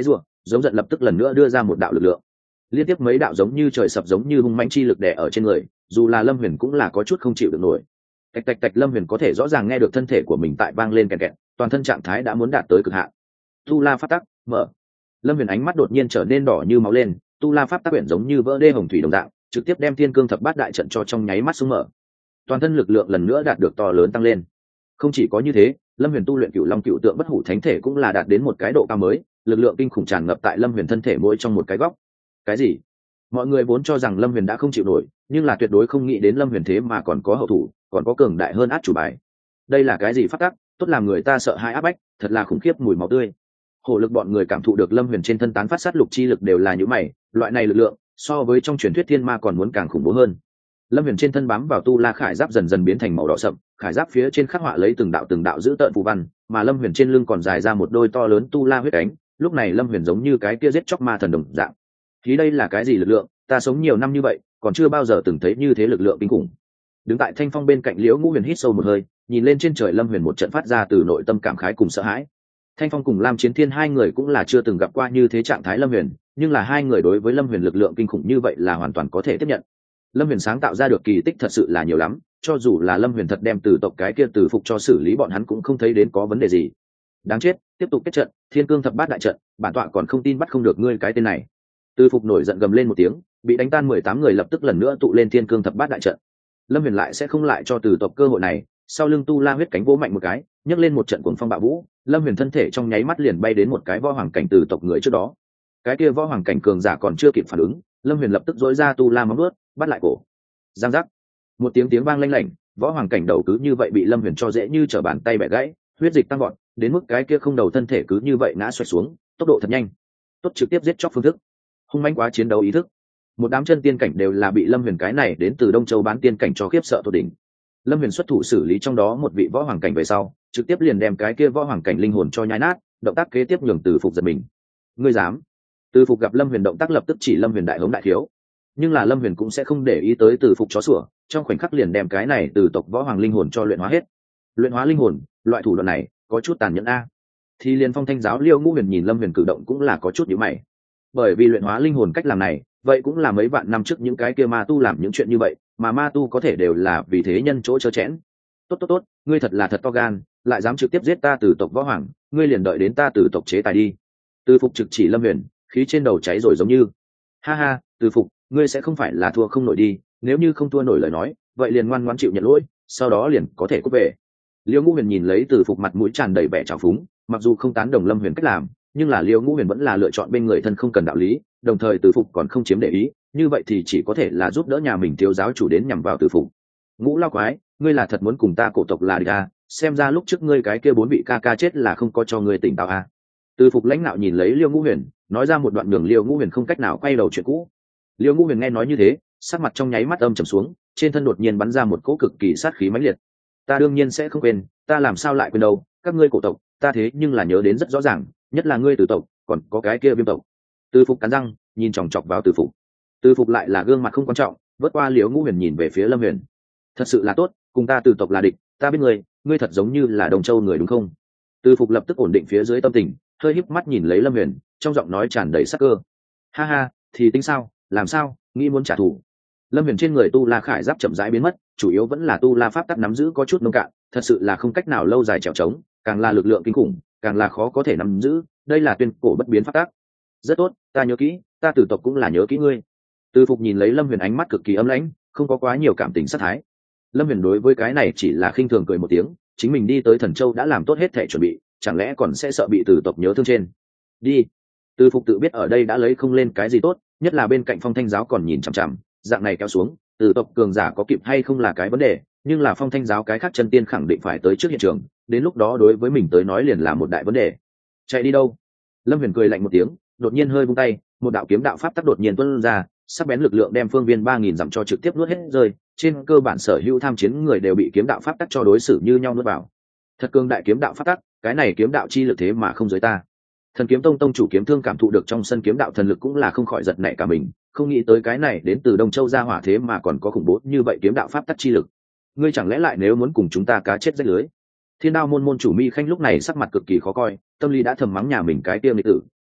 giống giận lập tức lần nữa đưa ra một đạo lực lượng, liên tiếp mấy đạo giống như trời sập giống như hung mãnh chi lực đè ở trên người, dù là Lâm Huyền cũng là có chút không chịu được nổi. Tạch tạch tạch, Lâm Huyền có thể rõ ràng nghe được thân thể của mình tại vang lên kẹt kẹt, toàn thân trạng thái đã muốn đạt tới cực hạn. Tu La pháp tắc mở. Lâm Huyền ánh mắt đột nhiên trở nên đỏ như máu lên, tu La pháp tắc quyển giống như vỡ đê hồng thủy đồng dạng, trực tiếp đem Thiên Cương Thập Bát đại trận cho trong nháy mắt xuống mở. Toàn thân lực lượng lần nữa đạt được to lớn tăng lên. Không chỉ có như thế, Lâm Huyền tu luyện Cửu Long Cửu Tượng Bất Hủ Thánh Thể cũng là đạt đến một cái độ cao mới, lực lượng kinh khủng tràn ngập tại Lâm Huyền thân thể mỗi trong một cái góc. Cái gì? Mọi người vốn cho rằng Lâm Huyền đã không chịu nổi, nhưng là tuyệt đối không nghĩ đến Lâm Huyền thế mà còn có hậu thủ, còn có cường đại hơn át chủ bài. Đây là cái gì pháp tắc, tốt làm người ta sợ hãi áp bách, thật là khủng khiếp mùi máu tươi. Hổ lực bọn người cảm thụ được Lâm Huyền trên thân tán phát sát lục chi lực đều là những mày, loại này lực lượng so với trong truyền thuyết thiên ma còn muốn càng khủng bố hơn. Lâm Huyền trên thân bám vào tu la khải giáp dần dần biến thành màu đỏ sậm, khải giáp phía trên khắc họa lấy từng đạo dữ tợn phù văn, mà Lâm Huyền trên lưng còn dài ra một đôi to lớn tu la huyết cánh, lúc này Lâm Huyền giống như cái kia giết chóc ma thần đồng dạng. Thì đây là cái gì lực lượng, ta sống nhiều năm như vậy, còn chưa bao giờ từng thấy như thế lực lượng kinh khủng. Đứng tại thanh phong bên cạnh Liễu Ngũ Huyền hít sâu một hơi, nhìn lên trên trời Lâm Huyền một trận phát ra từ nội tâm cảm khái cùng sợ hãi. Thanh phong cùng Lam Chiến Thiên hai người cũng là chưa từng gặp qua như thế trạng thái Lâm Huyền, nhưng là hai người đối với Lâm Huyền lực lượng kinh khủng như vậy là hoàn toàn có thể tiếp nhận. Lâm Huyền sáng tạo ra được kỳ tích thật sự là nhiều lắm, cho dù là Lâm Huyền thật đem Từ tộc cái kia Từ phục cho xử lý, bọn hắn cũng không thấy đến có vấn đề gì. Đáng chết, tiếp tục kết trận, Thiên Cương Thập Bát đại trận, bản tọa còn không tin bắt không được ngươi cái tên này. Từ phục nổi giận gầm lên một tiếng, bị đánh tan 18 người lập tức lần nữa tụ lên Thiên Cương Thập Bát đại trận. Lâm Huyền lại sẽ không lại cho Từ tộc cơ hội này, sau lưng tu la huyết cánh vỗ mạnh một cái, nhấc lên một trận cuồng phong bạo vũ, Lâm Huyền thân thể trong nháy mắt liền bay đến một cái võ hoàng cảnh Từ tộc người trước đó. Cái kia võ hoàng cảnh cường giả còn chưa kịp phản ứng, Lâm Huyền lập tức dỗi ra tu la móng vuốt, bắt lại cổ. Giang giác, một tiếng vang lanh lảnh, võ hoàng cảnh đầu cứ như vậy bị Lâm Huyền cho dễ như trở bàn tay bẻ gãy, huyết dịch tăng vọt, đến mức cái kia không đầu thân thể cứ như vậy ngã xoạch xuống, tốc độ thật nhanh, tốt trực tiếp giết chóc phương thức, hung mãnh quá chiến đấu ý thức. Một đám chân tiên cảnh đều là bị Lâm Huyền cái này đến từ Đông Châu bán tiên cảnh cho khiếp sợ tột đỉnh. Lâm Huyền xuất thủ xử lý trong đó một vị võ hoàng cảnh về sau, trực tiếp liền đem cái kia võ hoàng cảnh linh hồn cho nhai nát, động tác kế tiếp nhường Từ phục giật mình. Ngươi dám? Từ phục gặp Lâm Huyền động tác lập tức chỉ Lâm Huyền đại hống đại thiếu, nhưng là Lâm Huyền cũng sẽ không để ý tới Từ phục chó sủa, trong khoảnh khắc liền đem cái này từ tộc võ hoàng linh hồn cho luyện hóa hết. Luyện hóa linh hồn, loại thủ đoạn này có chút tàn nhẫn a. Thì liền Phong Thanh giáo Liêu Ngũ Huyền nhìn Lâm Huyền cử động cũng là có chút nhíu mày, bởi vì luyện hóa linh hồn cách làm này, vậy cũng là mấy vạn năm trước những cái kia ma tu làm những chuyện như vậy, mà ma tu có thể đều là vì thế nhân chỗ chớ chẽn. Tốt, ngươi thật là thật to gan, lại dám trực tiếp giết ta từ tộc võ hoàng, ngươi liền đợi đến ta từ tộc chế tài đi. Từ phục trực chỉ Lâm Huyền, khí trên đầu cháy rồi giống như. Ha ha, Từ phục, ngươi sẽ không phải là thua không nổi đi, nếu như không thua nổi lời nói, vậy liền ngoan ngoãn chịu nhận lỗi, sau đó liền có thể cút về. Liêu Ngũ Huyền nhìn lấy Từ phục mặt mũi tràn đầy vẻ trào phúng, mặc dù không tán đồng Lâm Huyền cách làm, nhưng là Liêu Ngũ Huyền vẫn là lựa chọn bên người thân không cần đạo lý, đồng thời Từ phục còn không chiếm để ý, như vậy thì chỉ có thể là giúp đỡ nhà mình thiếu giáo chủ đến nhằm vào Từ phục. Ngũ Lao Quái, ngươi là thật muốn cùng ta cổ tộc là địch à? Xem ra lúc trước ngươi cái kia 4 vị ca ca chết là không có cho ngươi tỉnh táo à? Từ phục lãnh nạo nhìn lấy Liêu Ngũ Huyền, nói ra một đoạn đường Liêu Ngũ Huyền không cách nào quay đầu chuyện cũ. Liêu Ngũ Huyền nghe nói như thế, sắc mặt trong nháy mắt âm trầm xuống, trên thân đột nhiên bắn ra một cỗ cực kỳ sát khí mãnh liệt. Ta đương nhiên sẽ không quên, ta làm sao lại quên đâu, các ngươi cổ tộc, ta thế nhưng là nhớ đến rất rõ ràng, nhất là ngươi Từ tộc, còn có cái kia Viêm tộc. Từ phục cắn răng, nhìn chòng chọc vào Từ phục. Từ phục lại là gương mặt không quan trọng, vớt qua Liêu Ngũ Huyền nhìn về phía Lâm Huyền. Thật sự là tốt, cùng ta Từ tộc là địch, ta biết ngươi thật giống như là Đồng Châu người đúng không? Từ phục lập tức ổn định phía dưới tâm tình, hơi híp mắt nhìn lấy Lâm Huyền, trong giọng nói tràn đầy sắc cơ. Ha ha, thì tính sao, làm sao, nghĩ muốn trả thù? Lâm Huyền trên người tu la khải giáp chậm rãi biến mất, chủ yếu vẫn là tu la pháp tắc nắm giữ có chút nông cạn, thật sự là không cách nào lâu dài trèo trống, càng là lực lượng kinh khủng, càng là khó có thể nắm giữ, đây là tuyên cổ bất biến pháp tắc. Rất tốt, ta nhớ kỹ, ta Từ tộc cũng là nhớ kỹ ngươi. Từ phục nhìn lấy Lâm Huyền ánh mắt cực kỳ ấm lãnh, không có quá nhiều cảm tình sát thái. Lâm Huyền đối với cái này chỉ là khinh thường cười một tiếng, chính mình đi tới Thần Châu đã làm tốt hết thể chuẩn bị, chẳng lẽ còn sẽ sợ bị Từ tộc nhớ thương trên. Đi. Từ phục tự biết ở đây đã lấy không lên cái gì tốt, nhất là bên cạnh Phong Thanh giáo còn nhìn chằm chằm, dạng này kéo xuống, Từ tộc cường giả có kịp hay không là cái vấn đề, nhưng là Phong Thanh giáo cái khác chân tiên khẳng định phải tới trước hiện trường, đến lúc đó đối với mình tới nói liền là một đại vấn đề. Chạy đi đâu? Lâm Huyền cười lạnh một tiếng, đột nhiên hơi vung tay, một đạo kiếm đạo pháp tắc đột nhiên tuôn ra, sắc bén lực lượng đem phương viên 3000 dặm cho trực tiếp nuốt hết rơi, trên cơ bản sở hữu tham chiến người đều bị kiếm đạo pháp tắc cho đối xử như nhau nuốt vào. Thật cường đại kiếm đạo pháp tắc, cái này kiếm đạo chi lực thế mà không giới ta. Thần Kiếm Tông tông chủ Kiếm Thương cảm thụ được trong sân kiếm đạo thần lực cũng là không khỏi giật nảy cả mình, không nghĩ tới cái này đến từ Đông Châu gia hỏa thế mà còn có khủng bố như vậy kiếm đạo pháp tắc chi lực. Ngươi chẳng lẽ lại nếu muốn cùng chúng ta cá chết rách lưới? Thiên Đao môn môn chủ Mi Khanh lúc này sắc mặt cực kỳ khó coi, tâm lý đã thầm mắng nhà mình cái tiêm đệ tử,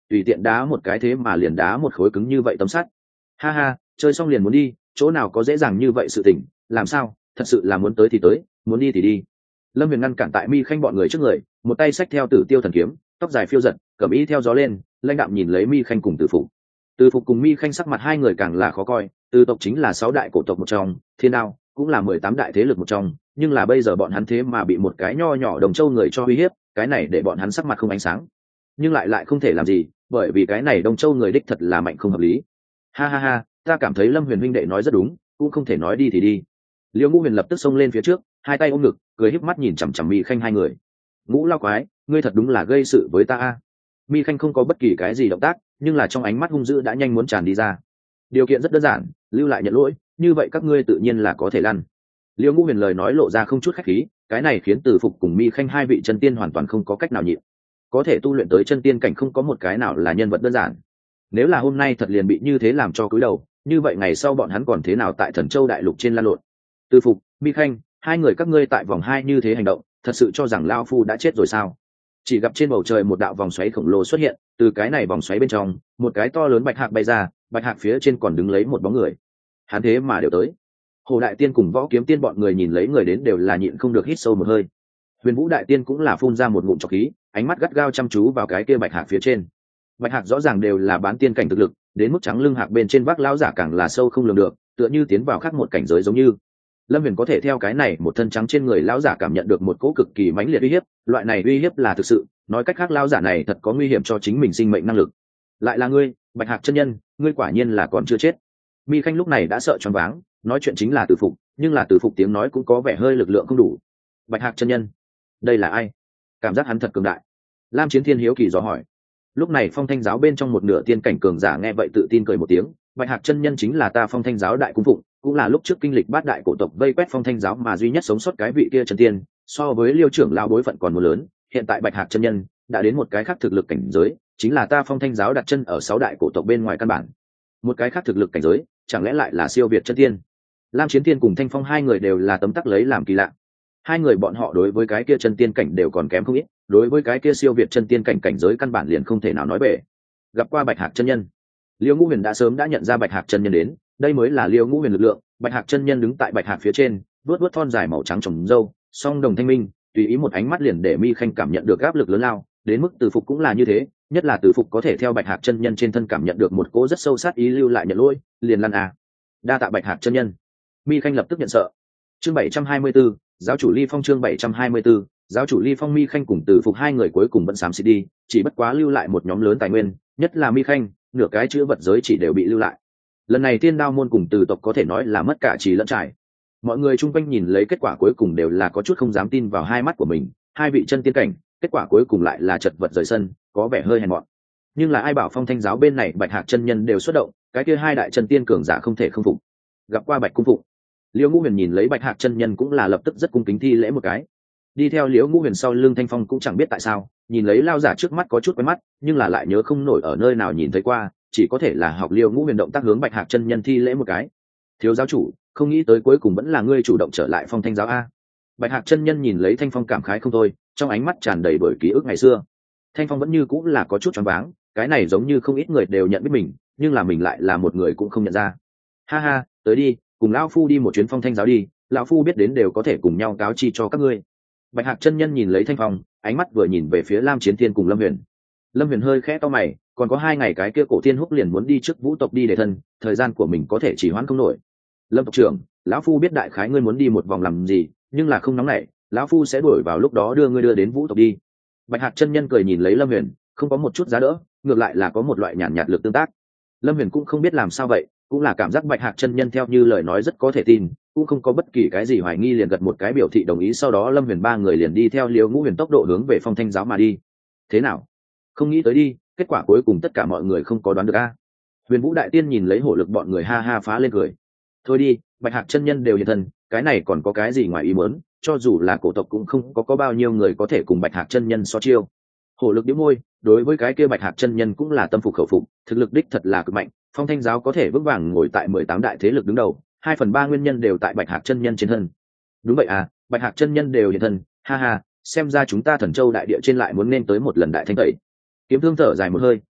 tùy tiện đá một cái thế mà liền đá một khối cứng như vậy tấm sắt. Ha ha, chơi xong liền muốn đi, chỗ nào có dễ dàng như vậy sự tình, làm sao, thật sự là muốn tới thì tới, muốn đi thì đi. Lâm Huyền ngăn cản tại Mi Khanh bọn người trước người, một tay xách theo Tử Tiêu thần kiếm, tóc dài phiêu giật, cẩm y theo gió lên, lãnh đạm nhìn lấy Mi Khanh cùng Từ Phục. Từ Phục cùng Mi Khanh sắc mặt hai người càng là khó coi, Từ tộc chính là 6 đại cổ tộc một trong, Thiên Đao cũng là 18 đại thế lực một trong, nhưng là bây giờ bọn hắn thế mà bị một cái nho nhỏ Đồng Châu người cho uy hiếp, cái này để bọn hắn sắc mặt không ánh sáng. Nhưng lại không thể làm gì, bởi vì cái này Đông Châu người đích thật là mạnh không hợp lý. Ha ha ha, ta cảm thấy Lâm Huyền huynh đệ nói rất đúng, cũng không thể nói đi thì đi. Liêu Ngũ Huyền lập tức xông lên phía trước, hai tay ôm ngực, cười híp mắt nhìn chằm chằm Mi Khanh hai người. Ngũ Lao Quái, ngươi thật đúng là gây sự với ta a. Mi Khanh không có bất kỳ cái gì động tác, nhưng là trong ánh mắt hung dữ đã nhanh muốn tràn đi ra. Điều kiện rất đơn giản, lưu lại nhận lỗi, như vậy các ngươi tự nhiên là có thể lăn. Liêu Ngũ Huyền lời nói lộ ra không chút khách khí, cái này khiến Từ Phục cùng Mi Khanh hai vị chân tiên hoàn toàn không có cách nào nhịn. Có thể tu luyện tới chân tiên cảnh không có một cái nào là nhân vật đơn giản. Nếu là hôm nay thật liền bị như thế làm cho cúi đầu, như vậy ngày sau bọn hắn còn thế nào tại Thần Châu đại lục trên lan lộn. Từ Phục, Mi Khanh, hai người các ngươi tại vòng 2 như thế hành động, thật sự cho rằng Lao Phu đã chết rồi sao? Chỉ gặp trên bầu trời một đạo vòng xoáy khổng lồ xuất hiện, từ cái này vòng xoáy bên trong, một cái to lớn bạch hạc bay ra, bạch hạc phía trên còn đứng lấy một bóng người. Hắn thế mà đều tới. Hồ Đại Tiên cùng Võ Kiếm Tiên bọn người nhìn lấy người đến đều là nhịn không được hít sâu một hơi. Huyền Vũ Đại Tiên cũng là phun ra một ngụm trọc khí, ánh mắt gắt gao chăm chú vào cái kia bạch hạc phía trên. Bạch hạc rõ ràng đều là bán tiên cảnh thực lực, đến mức trắng lưng hạc bên trên vác lão giả càng là sâu không lường được, tựa như tiến vào khác một cảnh giới giống như. Lâm Huyền có thể theo cái này một thân trắng trên người lão giả cảm nhận được một cỗ cực kỳ mãnh liệt uy hiếp, loại này uy hiếp là thực sự, nói cách khác lão giả này thật có nguy hiểm cho chính mình sinh mệnh năng lực. Lại là ngươi, Bạch Hạc chân nhân, ngươi quả nhiên là còn chưa chết. Mi Khanh lúc này đã sợ choáng váng, nói chuyện chính là Từ Phục, nhưng là Từ Phục tiếng nói cũng có vẻ hơi lực lượng không đủ. Bạch Hạc chân nhân, đây là ai? Cảm giác hắn thật cường đại. Lam Chiến Thiên hiếu kỳ dò hỏi. Lúc này Phong Thanh giáo bên trong một nửa tiên cảnh cường giả nghe vậy tự tin cười một tiếng, Bạch Hạc chân nhân chính là ta Phong Thanh giáo đại cung phụng, cũng là lúc trước kinh lịch bát đại cổ tộc vây quét Phong Thanh giáo mà duy nhất sống sót cái vị kia chân tiên, so với Liêu trưởng lão bối phận còn một lớn, hiện tại Bạch Hạc chân nhân đã đến một cái khác thực lực cảnh giới, chính là ta Phong Thanh giáo đặt chân ở 6 đại cổ tộc bên ngoài căn bản. Một cái khác thực lực cảnh giới, chẳng lẽ lại là siêu việt chân tiên? Lam Chiến Tiên cùng Thanh Phong hai người đều là tấm tắc lấy làm kỳ lạ. Hai người bọn họ đối với cái kia chân tiên cảnh đều còn kém không ít, đối với cái kia siêu việt chân tiên cảnh cảnh giới căn bản liền không thể nào nói bể. Gặp qua Bạch Hạc chân nhân, Liêu Ngũ Huyền đã sớm đã nhận ra Bạch Hạc chân nhân đến, đây mới là Liêu Ngũ Huyền lực lượng. Bạch Hạc chân nhân đứng tại Bạch Hạc phía trên, vuốt vuốt thon dài màu trắng trồng râu, song đồng thanh minh, tùy ý một ánh mắt liền để Mi Khanh cảm nhận được áp lực lớn lao, đến mức Từ Phục cũng là như thế, nhất là Từ Phục có thể theo Bạch Hạc chân nhân trên thân cảm nhận được một cỗ rất sâu sát ý lưu lại nhận lỗi, liền lăn à. Đa tạ Bạch Hạc chân nhân. Mi Khanh lập tức nhận sợ. Chương 724, giáo chủ Ly Phong chương 724, giáo chủ Ly Phong. Mi Khanh cùng Từ Phục hai người cuối cùng vẫn xám xịt đi, chỉ bất quá lưu lại một nhóm lớn tài nguyên, nhất là Mi Khanh, nửa cái chữ vật giới chỉ đều bị lưu lại. Lần này Tiên Đao môn cùng Từ tộc có thể nói là mất cả trì lẫn trải. Mọi người chung quanh nhìn lấy kết quả cuối cùng đều là có chút không dám tin vào hai mắt của mình, hai vị chân tiên cảnh, kết quả cuối cùng lại là chật vật rời sân, có vẻ hơi hèn mọn. Nhưng là ai bảo Phong Thanh giáo bên này Bạch Hạc chân nhân đều xuất động, cái kia hai đại chân tiên cường giả không thể không phục. Gặp qua Bạch cung phụng, Liễu Ngũ Huyền nhìn lấy Bạch Hạc chân nhân cũng là lập tức rất cung kính thi lễ một cái. Đi theo Liễu Ngũ Huyền sau lưng Thanh Phong cũng chẳng biết tại sao, nhìn lấy lao giả trước mắt có chút quen mắt, nhưng là lại nhớ không nổi ở nơi nào nhìn thấy qua, chỉ có thể là học Liễu Ngũ Huyền động tác hướng Bạch Hạc chân nhân thi lễ một cái. Thiếu giáo chủ, không nghĩ tới cuối cùng vẫn là ngươi chủ động trở lại Phong Thanh giáo a. Bạch Hạc chân nhân nhìn lấy Thanh Phong cảm khái không thôi, trong ánh mắt tràn đầy bởi ký ức ngày xưa. Thanh Phong vẫn như cũng là có chút choáng váng, cái này giống như không ít người đều nhận biết mình, nhưng là mình lại là một người cũng không nhận ra. Ha ha, tới đi, cùng lão phu đi một chuyến Phong Thanh giáo đi, lão phu biết đến đều có thể cùng nhau cáo chi cho các ngươi. Bạch Hạc chân nhân nhìn lấy Thanh Phong, ánh mắt vừa nhìn về phía Lam Chiến Thiên cùng Lâm Huyền. Lâm Huyền hơi khẽ to mày, còn có 2 ngày cái kia Cổ Thiên Húc liền muốn đi trước Vũ tộc đi để thân, thời gian của mình có thể chỉ hoãn không nổi. Lâm tộc trưởng, lão phu biết đại khái ngươi muốn đi một vòng làm gì, nhưng là không nóng nảy, lão phu sẽ đuổi vào lúc đó đưa ngươi đưa đến Vũ tộc đi. Bạch Hạc chân nhân cười nhìn lấy Lâm Huyền, không có một chút giá đỡ, ngược lại là có một loại nhàn nhạt lực tương tác. Lâm Huyền cũng không biết làm sao vậy, cũng là cảm giác Bạch Hạc chân nhân theo như lời nói rất có thể tin, cũng không có bất kỳ cái gì hoài nghi, liền gật một cái biểu thị đồng ý. Sau đó Lâm Huyền 3 người liền đi theo Liễu Ngũ Huyền tốc độ hướng về Phong Thanh giáo mà đi. Thế nào? Không nghĩ tới đi, kết quả cuối cùng tất cả mọi người không có đoán được a. Huyền Vũ đại tiên nhìn lấy hổ lực bọn người ha ha phá lên cười. Thôi đi, Bạch Hạc chân nhân đều hiện thân, cái này còn có cái gì ngoài ý muốn, cho dù là cổ tộc cũng không có bao nhiêu người có thể cùng Bạch Hạc chân nhân so chiêu. Hổ lực nhếch môi, đối với cái kia Bạch Hạc chân nhân cũng là tâm phục khẩu phục, thực lực đích thật là cực mạnh, Phong Thanh giáo có thể vững vàng ngồi tại 18 đại thế lực đứng đầu, 2/3 nguyên nhân đều tại Bạch Hạc chân nhân trên thân. Đúng vậy à, Bạch Hạc chân nhân đều hiện thân, ha ha, xem ra chúng ta Thần Châu đại địa trên lại muốn nên tới một lần đại thanh tẩy. Kiếm Thương thở dài một hơi,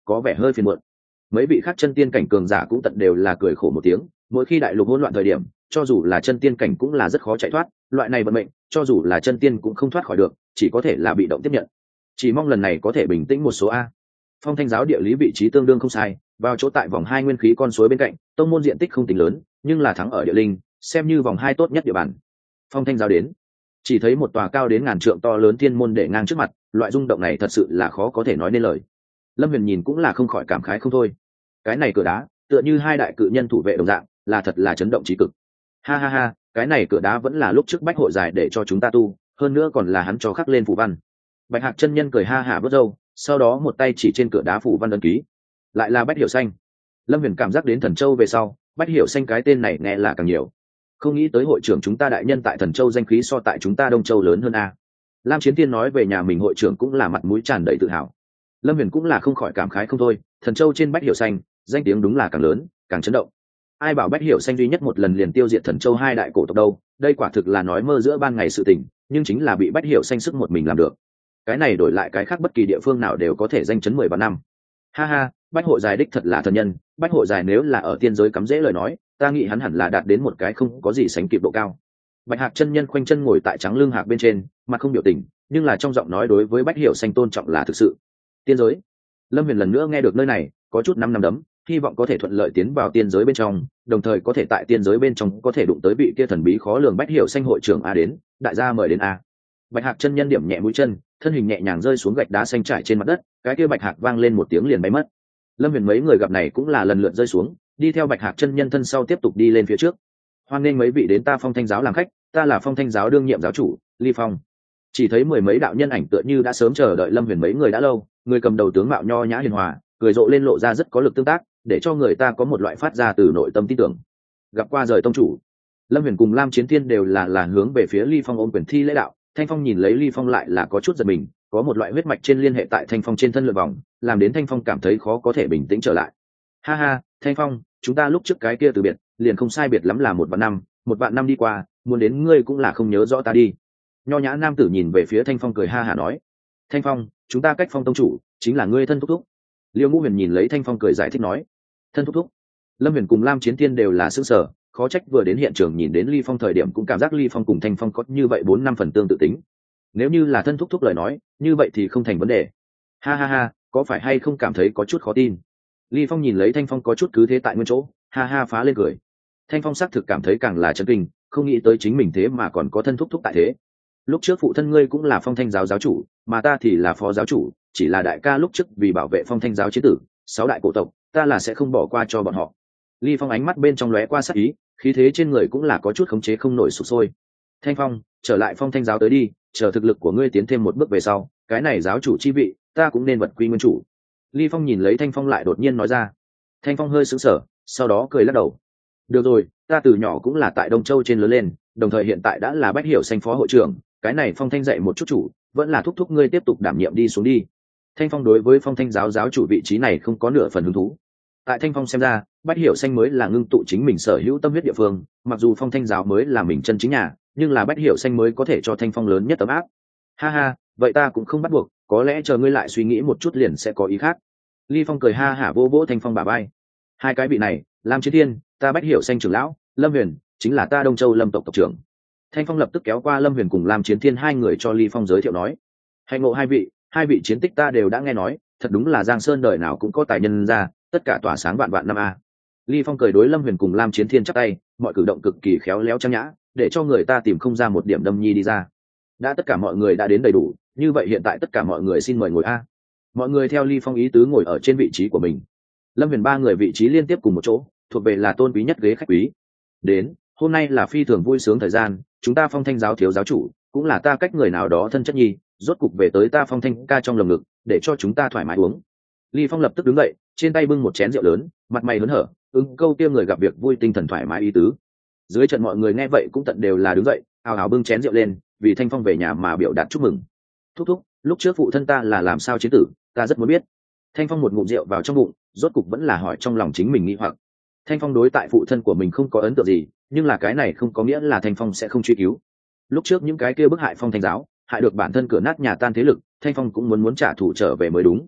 có vẻ hơi phiền muộn. Mấy vị khác chân tiên cảnh cường giả cũng tận đều là cười khổ một tiếng, mỗi khi đại lục hỗn loạn thời điểm, cho dù là chân tiên cảnh cũng là rất khó chạy thoát, loại này vận mệnh cho dù là chân tiên cũng không thoát khỏi được, chỉ có thể là bị động tiếp nhận. Chỉ mong lần này có thể bình tĩnh một số a. Phong Thanh giáo địa lý vị trí tương đương không sai, vào chỗ tại vòng 2 nguyên khí con suối bên cạnh, tông môn diện tích không tính lớn, nhưng là thắng ở địa linh, xem như vòng 2 tốt nhất địa bàn. Phong Thanh giáo đến, chỉ thấy một tòa cao đến ngàn trượng to lớn thiên môn để ngang trước mặt, loại rung động này thật sự là khó có thể nói nên lời. Lâm Huyền nhìn cũng là không khỏi cảm khái không thôi. Cái này cửa đá, tựa như hai đại cự nhân thủ vệ đồng dạng, là thật là chấn động trí cực. Ha ha ha, cái này cửa đá vẫn là lúc trước bách hội giải để cho chúng ta tu, hơn nữa còn là hắn cho khắc lên phù văn. Bạch Hạc chân nhân cười ha hả vớt râu, sau đó một tay chỉ trên cửa đá phù văn ấn ký, lại là Bách Hiểu Xanh. Lâm Huyền cảm giác đến Thần Châu về sau, Bách Hiểu Xanh cái tên này nghe là càng nhiều. Không nghĩ tới hội trưởng chúng ta đại nhân tại Thần Châu danh khí so tại chúng ta Đông Châu lớn hơn a. Lam Chiến Tiên nói về nhà mình hội trưởng cũng là mặt mũi tràn đầy tự hào. Lâm Huyền cũng là không khỏi cảm khái không thôi, Thần Châu trên Bách Hiểu Xanh, danh tiếng đúng là càng lớn, càng chấn động. Ai bảo Bách Hiểu Xanh duy nhất một lần liền tiêu diệt Thần Châu hai đại cổ tộc đâu, đây quả thực là nói mơ giữa ban ngày sự tình, nhưng chính là bị Bách Hiểu Xanh sức một mình làm được. Cái này đổi lại cái khác bất kỳ địa phương nào đều có thể danh chấn 10 vạn năm. Ha ha, Bách hội dài đích thật là thần nhân, Bách hội dài nếu là ở tiên giới cắm rễ lời nói, ta nghĩ hắn hẳn là đạt đến một cái không có gì sánh kịp độ cao. Bạch Hạc chân nhân khoanh chân ngồi tại trắng lưng hạc bên trên, mặt không biểu tình, nhưng là trong giọng nói đối với Bách Hiểu Xanh tôn trọng là thực sự. Tiên giới. Lâm Huyền lần nữa nghe được nơi này, có chút năm đấm, hy vọng có thể thuận lợi tiến vào tiên giới bên trong, đồng thời có thể tại tiên giới bên trong có thể đụng tới vị kia thần bí khó lường Bách Hiểu Xanh hội trưởng a đến, đại gia mời đến a. Bạch Hạc chân nhân điểm nhẹ mũi chân, thân hình nhẹ nhàng rơi xuống gạch đá xanh trải trên mặt đất, cái kia Bạch Hạc vang lên một tiếng liền bay mất. Lâm Huyền mấy người gặp này cũng là lần lượt rơi xuống, đi theo Bạch Hạc chân nhân thân sau tiếp tục đi lên phía trước. Hoan nghênh mấy vị đến ta Phong Thanh giáo làm khách, ta là Phong Thanh giáo đương nhiệm giáo chủ, Ly Phong. Chỉ thấy mười mấy đạo nhân ảnh tựa như đã sớm chờ đợi Lâm Huyền mấy người đã lâu, người cầm đầu tướng mạo nho nhã hiền hòa, cười rộ lên lộ ra rất có lực tương tác, để cho người ta có một loại phát ra từ nội tâm tin tưởng. Gặp qua rời tông chủ, Lâm Huyền cùng Lam Chiến Thiên đều là hướng về phía Ly Phong ôm quyền thi lễ đạo. Thanh Phong nhìn lấy Ly Phong lại là có chút giật mình, có một loại huyết mạch trên liên hệ tại Thanh Phong trên thân lượn vòng, làm đến Thanh Phong cảm thấy khó có thể bình tĩnh trở lại. Ha ha, Thanh Phong, chúng ta lúc trước cái kia từ biệt, liền không sai biệt lắm là 1 vạn năm đi qua, muốn đến ngươi cũng là không nhớ rõ ta đi. Nho nhã nam tử nhìn về phía Thanh Phong cười ha hả nói. Thanh Phong, chúng ta cách Phong tông chủ, chính là ngươi thân thúc thúc. Liêu Ngũ Huyền nhìn lấy Thanh Phong cười giải thích nói. Thân thúc thúc. Lâm Huyền cùng Lam Chiến Thiên đều là sững sờ, khó trách vừa đến hiện trường nhìn đến Ly Phong thời điểm cũng cảm giác Ly Phong cùng Thanh Phong có như vậy 4-5 phần tương tự tính. Nếu như là thân thúc thúc lời nói, như vậy thì không thành vấn đề. Ha ha ha, có phải hay không cảm thấy có chút khó tin? Ly Phong nhìn lấy Thanh Phong có chút cứ thế tại nguyên chỗ, ha ha phá lên cười. Thanh Phong xác thực cảm thấy càng là chấn kinh, không nghĩ tới chính mình thế mà còn có thân thúc thúc tại thế. Lúc trước phụ thân ngươi cũng là Phong Thanh giáo giáo chủ, mà ta thì là phó giáo chủ, chỉ là đại ca lúc trước vì bảo vệ Phong Thanh giáo chiến tử, 6 đại cổ tộc, ta là sẽ không bỏ qua cho bọn họ. Ly Phong ánh mắt bên trong lóe qua sắc ý, khí thế trên người cũng là có chút khống chế không nổi sụp sôi. Thanh Phong, trở lại Phong Thanh giáo tới đi, chờ thực lực của ngươi tiến thêm một bước về sau, cái này giáo chủ chi vị, ta cũng nên vật quy nguyên chủ. Ly Phong nhìn lấy Thanh Phong lại đột nhiên nói ra. Thanh Phong hơi sững sờ, sau đó cười lắc đầu. Được rồi, ta từ nhỏ cũng là tại Đông Châu trên lớn lên, đồng thời hiện tại đã là Bách Hiểu Xanh phó hội trưởng, cái này Phong Thanh dạy một chút chủ, vẫn là thúc thúc ngươi tiếp tục đảm nhiệm đi xuống đi. Thanh Phong đối với Phong Thanh giáo giáo chủ vị trí này không có nửa phần hứng thú. Tại Thanh Phong xem ra, Bách Hiểu Xanh mới là ngưng tụ chính mình sở hữu tâm huyết địa phương, mặc dù Phong Thanh giáo mới là mình chân chính nhà, nhưng là Bách Hiểu Xanh mới có thể cho Thanh Phong lớn nhất tấm áp. Ha ha, vậy ta cũng không bắt buộc, có lẽ chờ ngươi lại suy nghĩ một chút liền sẽ có ý khác. Ly Phong cười ha hả vỗ vỗ Thanh Phong bả vai. Hai cái vị này, Lam Chiến Thiên, ta Bách Hiểu Xanh trưởng lão, Lâm Huyền, chính là ta Đông Châu Lâm tộc tộc trưởng. Thanh Phong lập tức kéo qua Lâm Huyền cùng Lam Chiến Thiên hai người cho Ly Phong giới thiệu nói. Hạnh ngộ hai vị chiến tích ta đều đã nghe nói, thật đúng là Giang Sơn đời nào cũng có tài nhân ra, tất cả tỏa sáng vạn vạn năm a. Ly Phong cười đối Lâm Huyền cùng Lam Chiến Thiên chắp tay, mọi cử động cực kỳ khéo léo trang nhã, để cho người ta tìm không ra một điểm đâm nhi đi ra. Đã tất cả mọi người đã đến đầy đủ, như vậy hiện tại tất cả mọi người xin mời ngồi a. Mọi người theo Ly Phong ý tứ ngồi ở trên vị trí của mình. Lâm Huyền ba người vị trí liên tiếp cùng một chỗ, thuộc về là tôn quý nhất ghế khách quý. Đến, hôm nay là phi thường vui sướng thời gian, chúng ta Phong Thanh giáo thiếu giáo chủ, cũng là ta cách người nào đó thân chất nhi, rốt cục về tới ta Phong Thanh ca trong lồng ngực, để cho chúng ta thoải mái uống. Ly Phong lập tức đứng dậy, trên tay bưng một chén rượu lớn, mặt mày hớn hở, câu kia người gặp việc vui tinh thần thoải mái ý tứ. Dưới trận mọi người nghe vậy cũng tận đều là đứng dậy, ào ào bưng chén rượu lên, vì Thanh Phong về nhà mà biểu đạt chúc mừng. Thúc thúc, lúc trước phụ thân ta là làm sao chiến tử, ta rất muốn biết. Thanh Phong một ngụm rượu vào trong bụng, rốt cục vẫn là hỏi trong lòng chính mình nghi hoặc. Thanh Phong đối tại phụ thân của mình không có ấn tượng gì, nhưng là cái này không có nghĩa là Thanh Phong sẽ không truy cứu. Lúc trước những cái kia bức hại Phong Thanh giáo, hại được bản thân cửa nát nhà tan thế lực, Thanh Phong cũng muốn trả thù trở về mới đúng.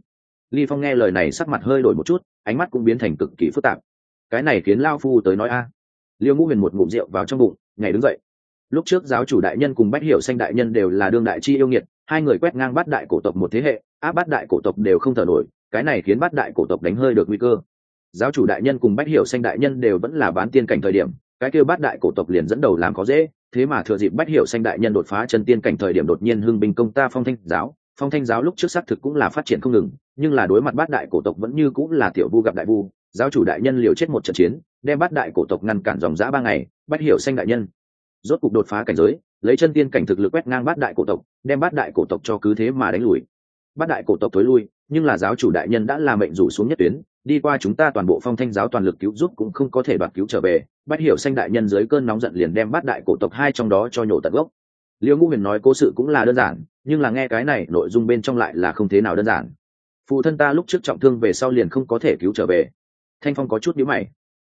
Ly Phong nghe lời này sắc mặt hơi đổi một chút, ánh mắt cũng biến thành cực kỳ phức tạp. Cái này khiến lao phu tới nói a. Liêu Ngũ Huyền một ngụm rượu vào trong bụng, nhảy đứng dậy. Lúc trước giáo chủ đại nhân cùng Bách Hiểu Xanh đại nhân đều là đương đại chi yêu nghiệt, hai người quét ngang bát đại cổ tộc một thế hệ, áp bát đại cổ tộc đều không thở nổi, cái này khiến bát đại cổ tộc đánh hơi được nguy cơ. Giáo chủ đại nhân cùng Bách Hiểu Xanh đại nhân đều vẫn là bán tiên cảnh thời điểm, cái kia bát đại cổ tộc liền dẫn đầu làm có dễ, thế mà thừa dịp Bách Hiểu Xanh đại nhân đột phá chân tiên cảnh thời điểm đột nhiên hưng binh công ta Phong Thanh giáo. Phong Thanh giáo lúc trước xác thực cũng là phát triển không ngừng, nhưng là đối mặt bát đại cổ tộc vẫn như cũng là tiểu vu gặp đại vu, giáo chủ đại nhân liều chết một trận chiến, đem bát đại cổ tộc ngăn cản dòng dã 3 ngày, Bách Hiểu Xanh đại nhân rốt cục đột phá cảnh giới, lấy chân tiên cảnh thực lực quét ngang bát đại cổ tộc, đem bát đại cổ tộc cho cứ thế mà đánh lùi. Bát đại cổ tộc tối lui, nhưng là giáo chủ đại nhân đã là mệnh rủ xuống nhất tuyến, đi qua chúng ta toàn bộ Phong Thanh giáo toàn lực cứu giúp cũng không có thể đoạt cứu trở về. Bách Hiểu Xanh đại nhân dưới cơn nóng giận liền đem bát đại cổ tộc hai trong đó cho nhổ tận gốc. Liêu Ngũ Huyền nói cố sự cũng là đơn giản, nhưng là nghe cái này nội dung bên trong lại là không thế nào đơn giản. Phụ thân ta lúc trước trọng thương về sau liền không có thể cứu trở về. Thanh Phong có chút nhíu mày.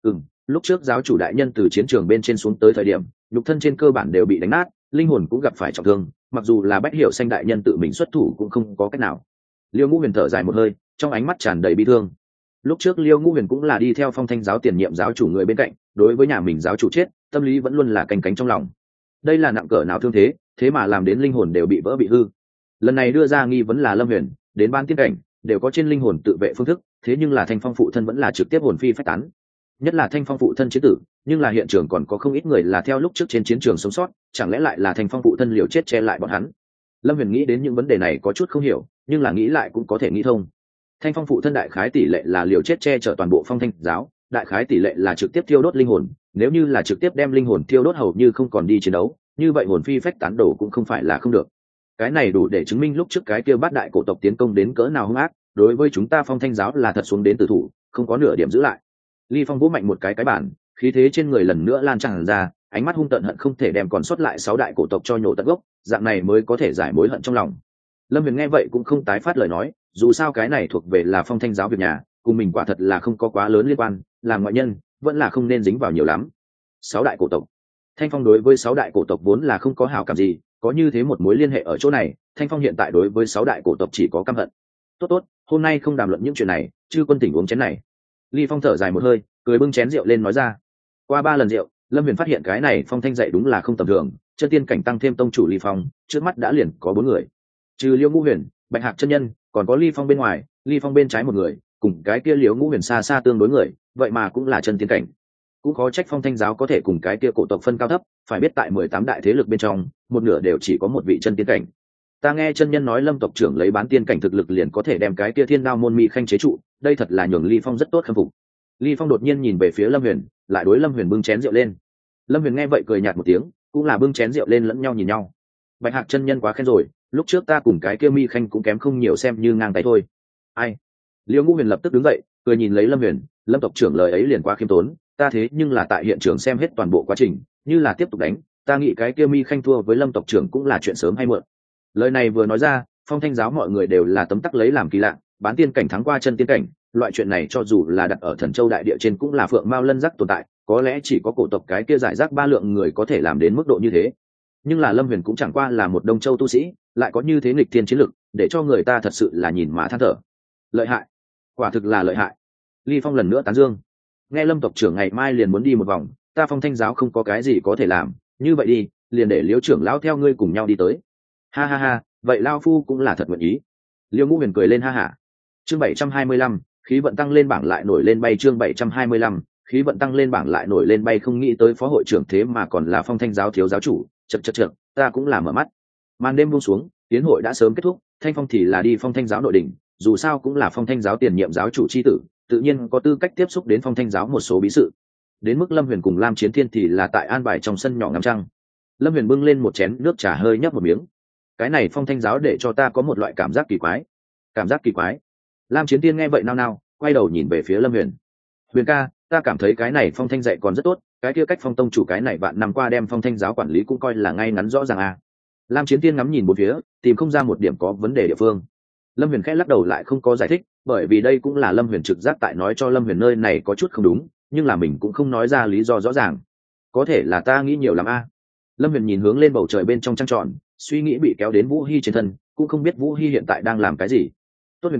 Lúc trước giáo chủ đại nhân từ chiến trường bên trên xuống tới thời điểm, nhục thân trên cơ bản đều bị đánh nát, linh hồn cũng gặp phải trọng thương, mặc dù là Bách Hiểu Xanh đại nhân tự mình xuất thủ cũng không có cách nào. Liêu Ngũ Huyền thở dài một hơi, trong ánh mắt tràn đầy bi thương. Lúc trước Liêu Ngũ Huyền cũng là đi theo Phong Thanh giáo tiền nhiệm giáo chủ người bên cạnh, đối với nhà mình giáo chủ chết, tâm lý vẫn luôn là canh cánh trong lòng. Đây là nặng cỡ nào thương thế, thế mà làm đến linh hồn đều bị vỡ bị hư. Lần này đưa ra nghi vấn là Lâm Huyền, đến ban tiên cảnh đều có trên linh hồn tự vệ phương thức, thế nhưng là Thanh Phong phụ thân vẫn là trực tiếp hồn phi phách tán. Nhất là Thanh Phong phụ thân chiến tử, nhưng là hiện trường còn có không ít người là theo lúc trước trên chiến trường sống sót, chẳng lẽ lại là Thanh Phong phụ thân liều chết che lại bọn hắn? Lâm Huyền nghĩ đến những vấn đề này có chút không hiểu, nhưng là nghĩ lại cũng có thể nghĩ thông. Thanh Phong phụ thân đại khái tỷ lệ là liều chết che chở toàn bộ Phong Thanh giáo, đại khái tỷ lệ là trực tiếp thiêu đốt linh hồn, nếu như là trực tiếp đem linh hồn thiêu đốt hầu như không còn đi chiến đấu, như vậy hồn phi phách tán đổ cũng không phải là không được. Cái này đủ để chứng minh lúc trước cái kia bát đại cổ tộc tiến công đến cỡ nào hung ác, đối với chúng ta Phong Thanh giáo là thật xuống đến tử thủ, không có nửa điểm giữ lại. Ly Phong vỗ mạnh một cái bản, khí thế trên người lần nữa lan tràn ra, ánh mắt hung tợn hận không thể đem còn sót lại 6 đại cổ tộc cho nhổ tận gốc, dạng này mới có thể giải mối hận trong lòng. Lâm Huyền nghe vậy cũng không tái phát lời nói, dù sao cái này thuộc về là Phong Thanh giáo việc nhà, cùng mình quả thật là không có quá lớn liên quan, làm ngoại nhân vẫn là không nên dính vào nhiều lắm. 6 đại cổ tộc. Thanh Phong đối với 6 đại cổ tộc vốn là không có hảo cảm gì, có như thế một mối liên hệ ở chỗ này, Thanh Phong hiện tại đối với 6 đại cổ tộc chỉ có căm hận. Tốt, hôm nay không đàm luận những chuyện này, chư quân tỉnh uống chén này. Ly Phong thở dài một hơi, cười bưng chén rượu lên nói ra. Qua 3 lần rượu, Lâm Huyền phát hiện cái này Phong Thanh dạy đúng là không tầm thường, chân tiên cảnh tăng thêm tông chủ Ly Phong, trước mắt đã liền có 4 người. Trừ Liêu Ngũ Huyền, Bạch Hạc chân nhân, còn có Ly Phong bên ngoài, Ly Phong bên trái một người, cùng cái kia Liêu Ngũ Huyền xa xa tương đối người, vậy mà cũng là chân tiên cảnh. Cũng khó trách Phong Thanh giáo có thể cùng cái kia cổ tộc phân cao thấp, phải biết tại 18 đại thế lực bên trong, một nửa đều chỉ có một vị chân tiên cảnh. Ta nghe chân nhân nói Lâm tộc trưởng lấy bán tiên cảnh thực lực liền có thể đem cái kia Thiên Đao môn mỹ khanh chế trụ, đây thật là nhường Ly Phong rất tốt khâm phục. Ly Phong đột nhiên nhìn về phía Lâm Huyền, lại đối Lâm Huyền bưng chén rượu lên. Lâm Huyền nghe vậy cười nhạt một tiếng, cũng là bưng chén rượu lên lẫn nhau nhìn nhau. Bạch Hạc chân nhân quá khen rồi, lúc trước ta cùng cái kia mi khanh cũng kém không nhiều, xem như ngang tay thôi. Ai? Liêu Ngũ Huyền lập tức đứng dậy, cười nhìn lấy Lâm Huyền, Lâm tộc trưởng lời ấy liền quá khiêm tốn, ta thế nhưng là tại hiện trường xem hết toàn bộ quá trình, như là tiếp tục đánh, ta nghĩ cái kia mi khanh thua với Lâm tộc trưởng cũng là chuyện sớm hay muộn. Lời này vừa nói ra, Phong Thanh giáo mọi người đều là tấm tắc lấy làm kỳ lạ, bán tiên cảnh thắng qua chân tiên cảnh, loại chuyện này cho dù là đặt ở Thần Châu đại địa trên cũng là phượng mao lân giác tồn tại, có lẽ chỉ có cổ tộc cái kia giải rác 3 lượng người có thể làm đến mức độ như thế. Nhưng là Lâm Huyền cũng chẳng qua là một Đông Châu tu sĩ, lại có như thế nghịch thiên chiến lực, để cho người ta thật sự là nhìn mà than thở. Lợi hại, quả thực là lợi hại. Ly Phong lần nữa tán dương. Nghe Lâm tộc trưởng ngày mai liền muốn đi một vòng, ta Phong Thanh giáo không có cái gì có thể làm, như vậy đi, liền để Liễu trưởng lão theo ngươi cùng nhau đi tới. Ha ha ha, vậy lao phu cũng là thật nguyện ý. Liêu Ngũ Huyền cười lên ha hả. Chương 725, khí vận tăng lên bảng lại nổi lên bay. Chương 725, khí vận tăng lên bảng lại nổi lên bay. Không nghĩ tới phó hội trưởng thế mà còn là Phong Thanh giáo thiếu giáo chủ, chậc, ta cũng là mở mắt. Màn đêm buông xuống, tiến hội đã sớm kết thúc, Thanh Phong thì là đi Phong Thanh giáo nội đỉnh, dù sao cũng là Phong Thanh giáo tiền nhiệm giáo chủ chi tử, tự nhiên có tư cách tiếp xúc đến Phong Thanh giáo một số bí sự. Đến mức Lâm Huyền cùng Lam Chiến Thiên thì là tại an bài trong sân nhỏ ngắm trăng. Lâm Huyền bưng lên một chén nước trà hơi nhấp một miếng. Cái này Phong Thanh giáo để cho ta có một loại cảm giác kỳ quái. Cảm giác kỳ quái? Lam Chiến Thiên nghe vậy nao nao, quay đầu nhìn về phía Lâm Huyền. Huyền ca, ta cảm thấy cái này Phong Thanh dạy còn rất tốt, cái kia cách Phong tông chủ cái này bạn năm qua đem Phong Thanh giáo quản lý cũng coi là ngay ngắn rõ ràng à. Lam Chiến Thiên ngắm nhìn bốn phía, tìm không ra một điểm có vấn đề địa phương. Lâm Huyền khẽ lắc đầu lại không có giải thích, bởi vì đây cũng là Lâm Huyền trực giác tại nói cho Lâm Huyền nơi này có chút không đúng, nhưng là mình cũng không nói ra lý do rõ ràng. Có thể là ta nghĩ nhiều lắm a. Lâm Huyền nhìn hướng lên bầu trời bên trong trăng tròn, suy nghĩ bị kéo đến Vũ Hi trên thân, cũng không biết Vũ Hi hiện tại đang làm cái gì. Tốt Huyền ca,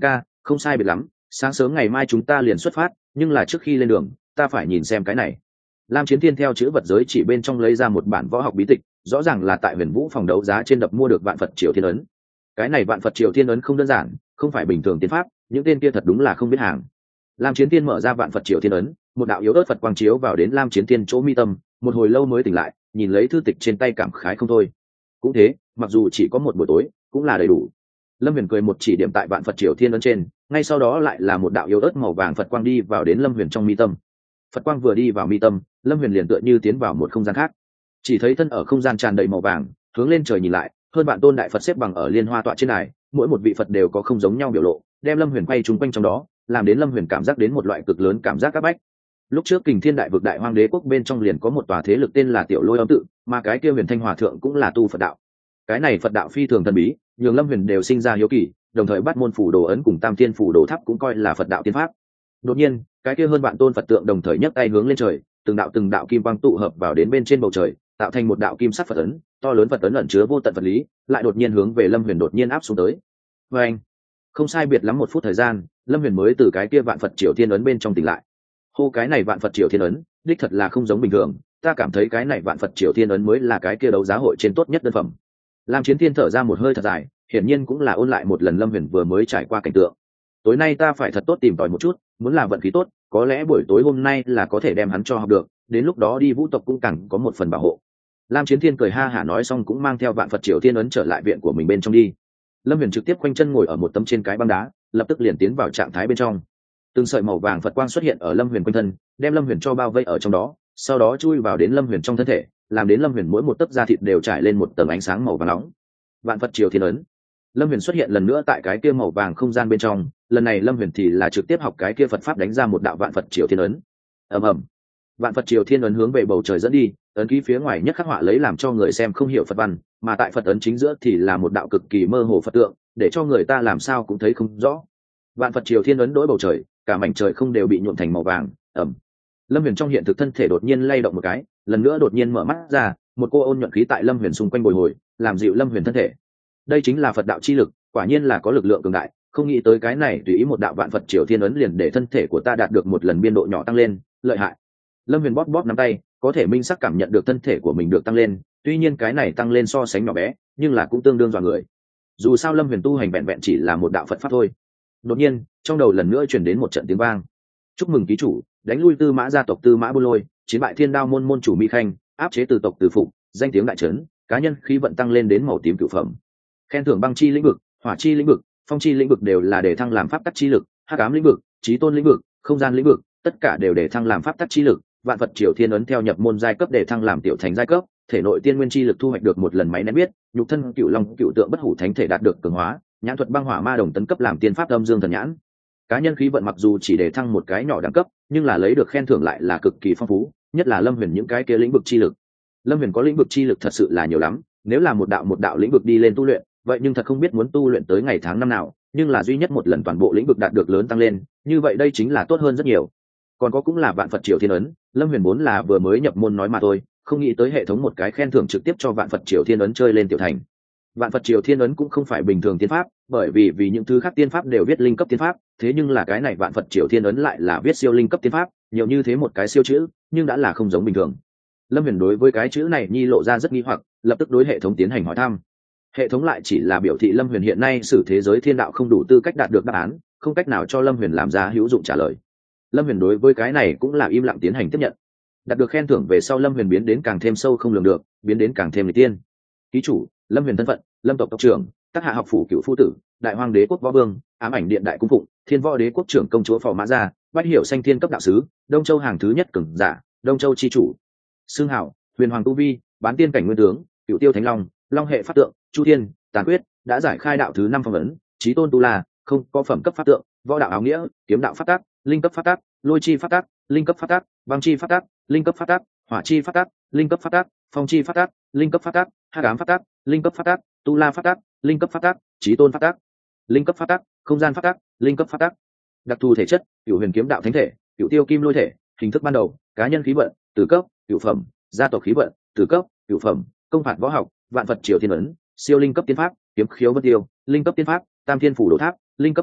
Không sai biệt lắm, sáng sớm ngày mai chúng ta liền xuất phát, nhưng là trước khi lên đường ta phải nhìn xem cái này. Lam Chiến Thiên theo chữ vật giới chỉ bên trong lấy ra một bản võ học bí tịch, rõ ràng là tại Huyền Vũ phòng đấu giá trên đập mua được vạn Phật Triều Thiên ấn. Cái này vạn Phật Triều Thiên ấn không đơn giản, không phải bình thường tiên pháp, những tên kia thật đúng là không biết hàng. Lam Chiến Thiên mở ra vạn Phật Triều Thiên ấn, một đạo yếu ớt Phật quang chiếu vào đến Lam Chiến Thiên chỗ mi tâm, một hồi lâu mới tỉnh lại, nhìn lấy thư tịch trên tay cảm khái không thôi. Cũng thế, mặc dù chỉ có một buổi tối, cũng là đầy đủ. Lâm Huyền cười một chỉ điểm tại vạn Phật Triều Thiên ấn trên, ngay sau đó lại là một đạo yếu ớt màu vàng Phật quang đi vào đến Lâm Huyền trong mi tâm. Phật quang vừa đi vào mi tâm, Lâm Huyền liền tựa như tiến vào một không gian khác, chỉ thấy thân ở không gian tràn đầy màu vàng, hướng lên trời nhìn lại, hơn vạn tôn đại Phật xếp bằng ở liên hoa tọa trên đài, mỗi một vị Phật đều có không giống nhau biểu lộ, đem Lâm Huyền quay trúng quanh trong đó, làm đến Lâm Huyền cảm giác đến một loại cực lớn cảm giác áp bách. Lúc trước Kình Thiên Đại Vực Đại Hoang Đế quốc bên trong liền có một tòa thế lực tên là Tiểu Lôi Âm tự, mà cái kia Huyền Thanh Hòa thượng cũng là tu Phật đạo. Cái này Phật đạo phi thường thần bí, nhường Lâm Huyền đều sinh ra hiếu kỳ, đồng thời bắt môn phủ đồ ấn cùng Tam Thiên phủ đồ tháp cũng coi là Phật đạo tiên pháp. Đột nhiên, cái kia hơn vạn tôn Phật tượng đồng thời nhấc tay hướng lên trời, từng đạo kim quang tụ hợp vào đến bên trên bầu trời, tạo thành một đạo kim sắc Phật ấn, to lớn Phật ấn ẩn chứa vô tận vật lý, lại đột nhiên hướng về Lâm Huyền đột nhiên áp xuống tới. Và anh, không sai biệt lắm một phút thời gian, Lâm Huyền mới từ cái kia vạn Phật Triều Thiên ấn bên trong tỉnh lại. Hô, cái này vạn Phật Triều Thiên ấn, đích thật là không giống bình thường, ta cảm thấy cái này vạn Phật Triều Thiên ấn mới là cái kia đấu giá hội trên tốt nhất đơn phẩm. Lam Chiến Thiên thở ra một hơi thật dài, hiển nhiên cũng là ôn lại một lần Lâm Huyền vừa mới trải qua cảnh tượng. Tối nay ta phải thật tốt tìm tòi một chút, muốn là vận khí tốt, có lẽ buổi tối hôm nay là có thể đem hắn cho học được, đến lúc đó đi vũ tộc cũng càng có một phần bảo hộ. Lam Chiến Thiên cười ha hả nói xong cũng mang theo vạn Phật Triều Thiên ấn trở lại viện của mình bên trong đi. Lâm Huyền trực tiếp khoanh chân ngồi ở một tấm trên cái băng đá, lập tức liền tiến vào trạng thái bên trong. Từng sợi màu vàng Phật quang xuất hiện ở Lâm Huyền quanh thân, đem Lâm Huyền cho bao vây ở trong đó, sau đó chui vào đến Lâm Huyền trong thân thể, làm đến Lâm Huyền mỗi một tấc da thịt đều trải lên một tầng ánh sáng màu vàng nóng. Vạn Phật Triều Thiên ấn. Lâm Huyền xuất hiện lần nữa tại cái kia màu vàng không gian bên trong, lần này Lâm Huyền thì là trực tiếp học cái kia Phật pháp đánh ra một đạo vạn Phật Triều Thiên ấn. Ầm ầm. Vạn Phật Triều Thiên ấn hướng về bầu trời dẫn đi, ấn ký phía ngoài nhất khắc họa lấy làm cho người xem không hiểu Phật văn, mà tại Phật ấn chính giữa thì là một đạo cực kỳ mơ hồ Phật tượng, để cho người ta làm sao cũng thấy không rõ. Vạn Phật Triều Thiên ấn đối bầu trời, cả mảnh trời không đều bị nhuộm thành màu vàng. Ầm. Lâm Huyền trong hiện thực thân thể đột nhiên lay động một cái, lần nữa đột nhiên mở mắt ra, một cô ôn nhuận khí tại Lâm Huyền xung quanh bồi hồi, làm dịu Lâm Huyền thân thể. Đây chính là Phật đạo chi lực, quả nhiên là có lực lượng cường đại, không nghĩ tới cái này tùy ý một đạo vạn Phật Triều Thiên ấn liền để thân thể của ta đạt được một lần biên độ nhỏ tăng lên, lợi hại. Lâm Huyền bóp bóp nắm tay, có thể minh sắc cảm nhận được thân thể của mình được tăng lên, tuy nhiên cái này tăng lên so sánh nhỏ bé, nhưng là cũng tương đương dọa người. Dù sao Lâm Huyền tu hành vẹn vẹn chỉ là một đạo Phật pháp thôi. Đột nhiên, trong đầu lần nữa truyền đến một trận tiếng vang. Chúc mừng ký chủ, đánh lui Tư Mã gia tộc Tư Mã Buôn Lôi, chiến bại Thiên Đao môn môn chủ Mỹ Khanh, áp chế Từ tộc Từ Phụ, danh tiếng đại trấn, cá nhân khí vận tăng lên đến màu tím cửu phẩm. Khen thưởng băng chi lĩnh vực, hỏa chi lĩnh vực, phong chi lĩnh vực đều là để thăng làm pháp tắc chi lực, hắc ám lĩnh vực, chí tôn lĩnh vực, không gian lĩnh vực, tất cả đều để thăng làm pháp tắc chi lực. Vạn Phật Triều Thiên ấn theo nhập môn giai cấp để thăng làm tiểu thành giai cấp, thể nội tiên nguyên chi lực thu hoạch được một lần máy nén biết, nhục thân cựu long cựu tượng bất hủ thánh thể đạt được cường hóa, nhãn thuật băng hỏa ma đồng tấn cấp làm tiên pháp âm dương thần nhãn. Cá nhân khí vận mặc dù chỉ để thăng một cái nhỏ đẳng cấp, nhưng là lấy được khen thưởng lại là cực kỳ phong phú, nhất là Lâm Huyền những cái kia lĩnh vực chi lực. Lâm Huyền có lĩnh vực chi lực thật sự là nhiều lắm, nếu là một đạo lĩnh vực đi lên tu luyện, vậy nhưng thật không biết muốn tu luyện tới ngày tháng năm nào, nhưng là duy nhất một lần toàn bộ lĩnh vực đạt được lớn tăng lên, như vậy đây chính là tốt hơn rất nhiều. Còn có cũng là Vạn Phật Triều Thiên ấn, Lâm Huyền vốn là vừa mới nhập môn nói mà thôi, không nghĩ tới hệ thống một cái khen thưởng trực tiếp cho Vạn Phật Triều Thiên ấn chơi lên tiểu thành. Vạn Phật Triều Thiên ấn cũng không phải bình thường tiên pháp, bởi vì những thứ khác tiên pháp đều viết linh cấp tiên pháp, thế nhưng là cái này Vạn Phật Triều Thiên ấn lại là viết siêu linh cấp tiên pháp, nhiều như thế một cái siêu chữ, nhưng đã là không giống bình thường. Lâm Huyền đối với cái chữ này nhi lộ ra rất nghi hoặc, lập tức đối hệ thống tiến hành hỏi thăm. Hệ thống lại chỉ là biểu thị Lâm Huyền hiện nay sử thế giới thiên đạo không đủ tư cách đạt được đáp án, không cách nào cho Lâm Huyền làm ra hữu dụng trả lời. Lâm Huyền đối với cái này cũng là im lặng tiến hành tiếp nhận. Đạt được khen thưởng về sau, Lâm Huyền biến đến càng thêm sâu không lường được, biến đến càng thêm nghịch tiên. Ký chủ, Lâm Huyền thân phận, Lâm tộc tộc trưởng, Tác Hạ học phủ cựu phu tử, Đại Hoang Đế quốc võ vương, Ám ảnh điện đại cung phụng, Thiên Võ Đế quốc trưởng công chúa Phò Mã Gia, Bách Hiểu Xanh Thiên cấp đạo sứ, Đông Châu hàng thứ nhất cường giả, Đông Châu chi chủ. Xưng hảo, Huyền Hoàng tu vi, Bán tiên cảnh nguyên tướng, Cựu Tiêu Thánh Long, Long hệ pháp tượng, Chu Thiên, Tàn quyết, đã giải khai đạo thứ 5 phong ấn, Chí tôn tu la, không có phẩm cấp pháp tượng, võ đạo áo nghĩa, kiếm đạo pháp tác, linh cấp pháp tác, lôi chi pháp tác, linh cấp pháp tác, băng chi pháp tác, linh cấp pháp tác, hỏa chi pháp tác, linh cấp pháp tác, phong chi pháp tác, linh cấp pháp tác, hắc ám pháp tác, linh cấp pháp tác, tu la pháp tác, linh cấp pháp tác, chí tôn pháp tác, linh cấp pháp tác, không gian pháp tác, linh cấp pháp tác. Đặc thù thể chất, Cửu Huyền kiếm đạo thánh thể, Cửu Tiêu kim lôi thể, hình thức ban đầu, cá nhân khí vận, từ cấp, cửu phẩm, gia tộc khí vận, từ cấp, cửu phẩm, công phạt võ học, Vạn Phật Triều Thiên ấn, siêu linh cấp tiên pháp, kiếm khiếu vân tiêu, linh cấp tiên pháp, Tam Thiên phủ đồ tháp, linh cấp tiên pháp,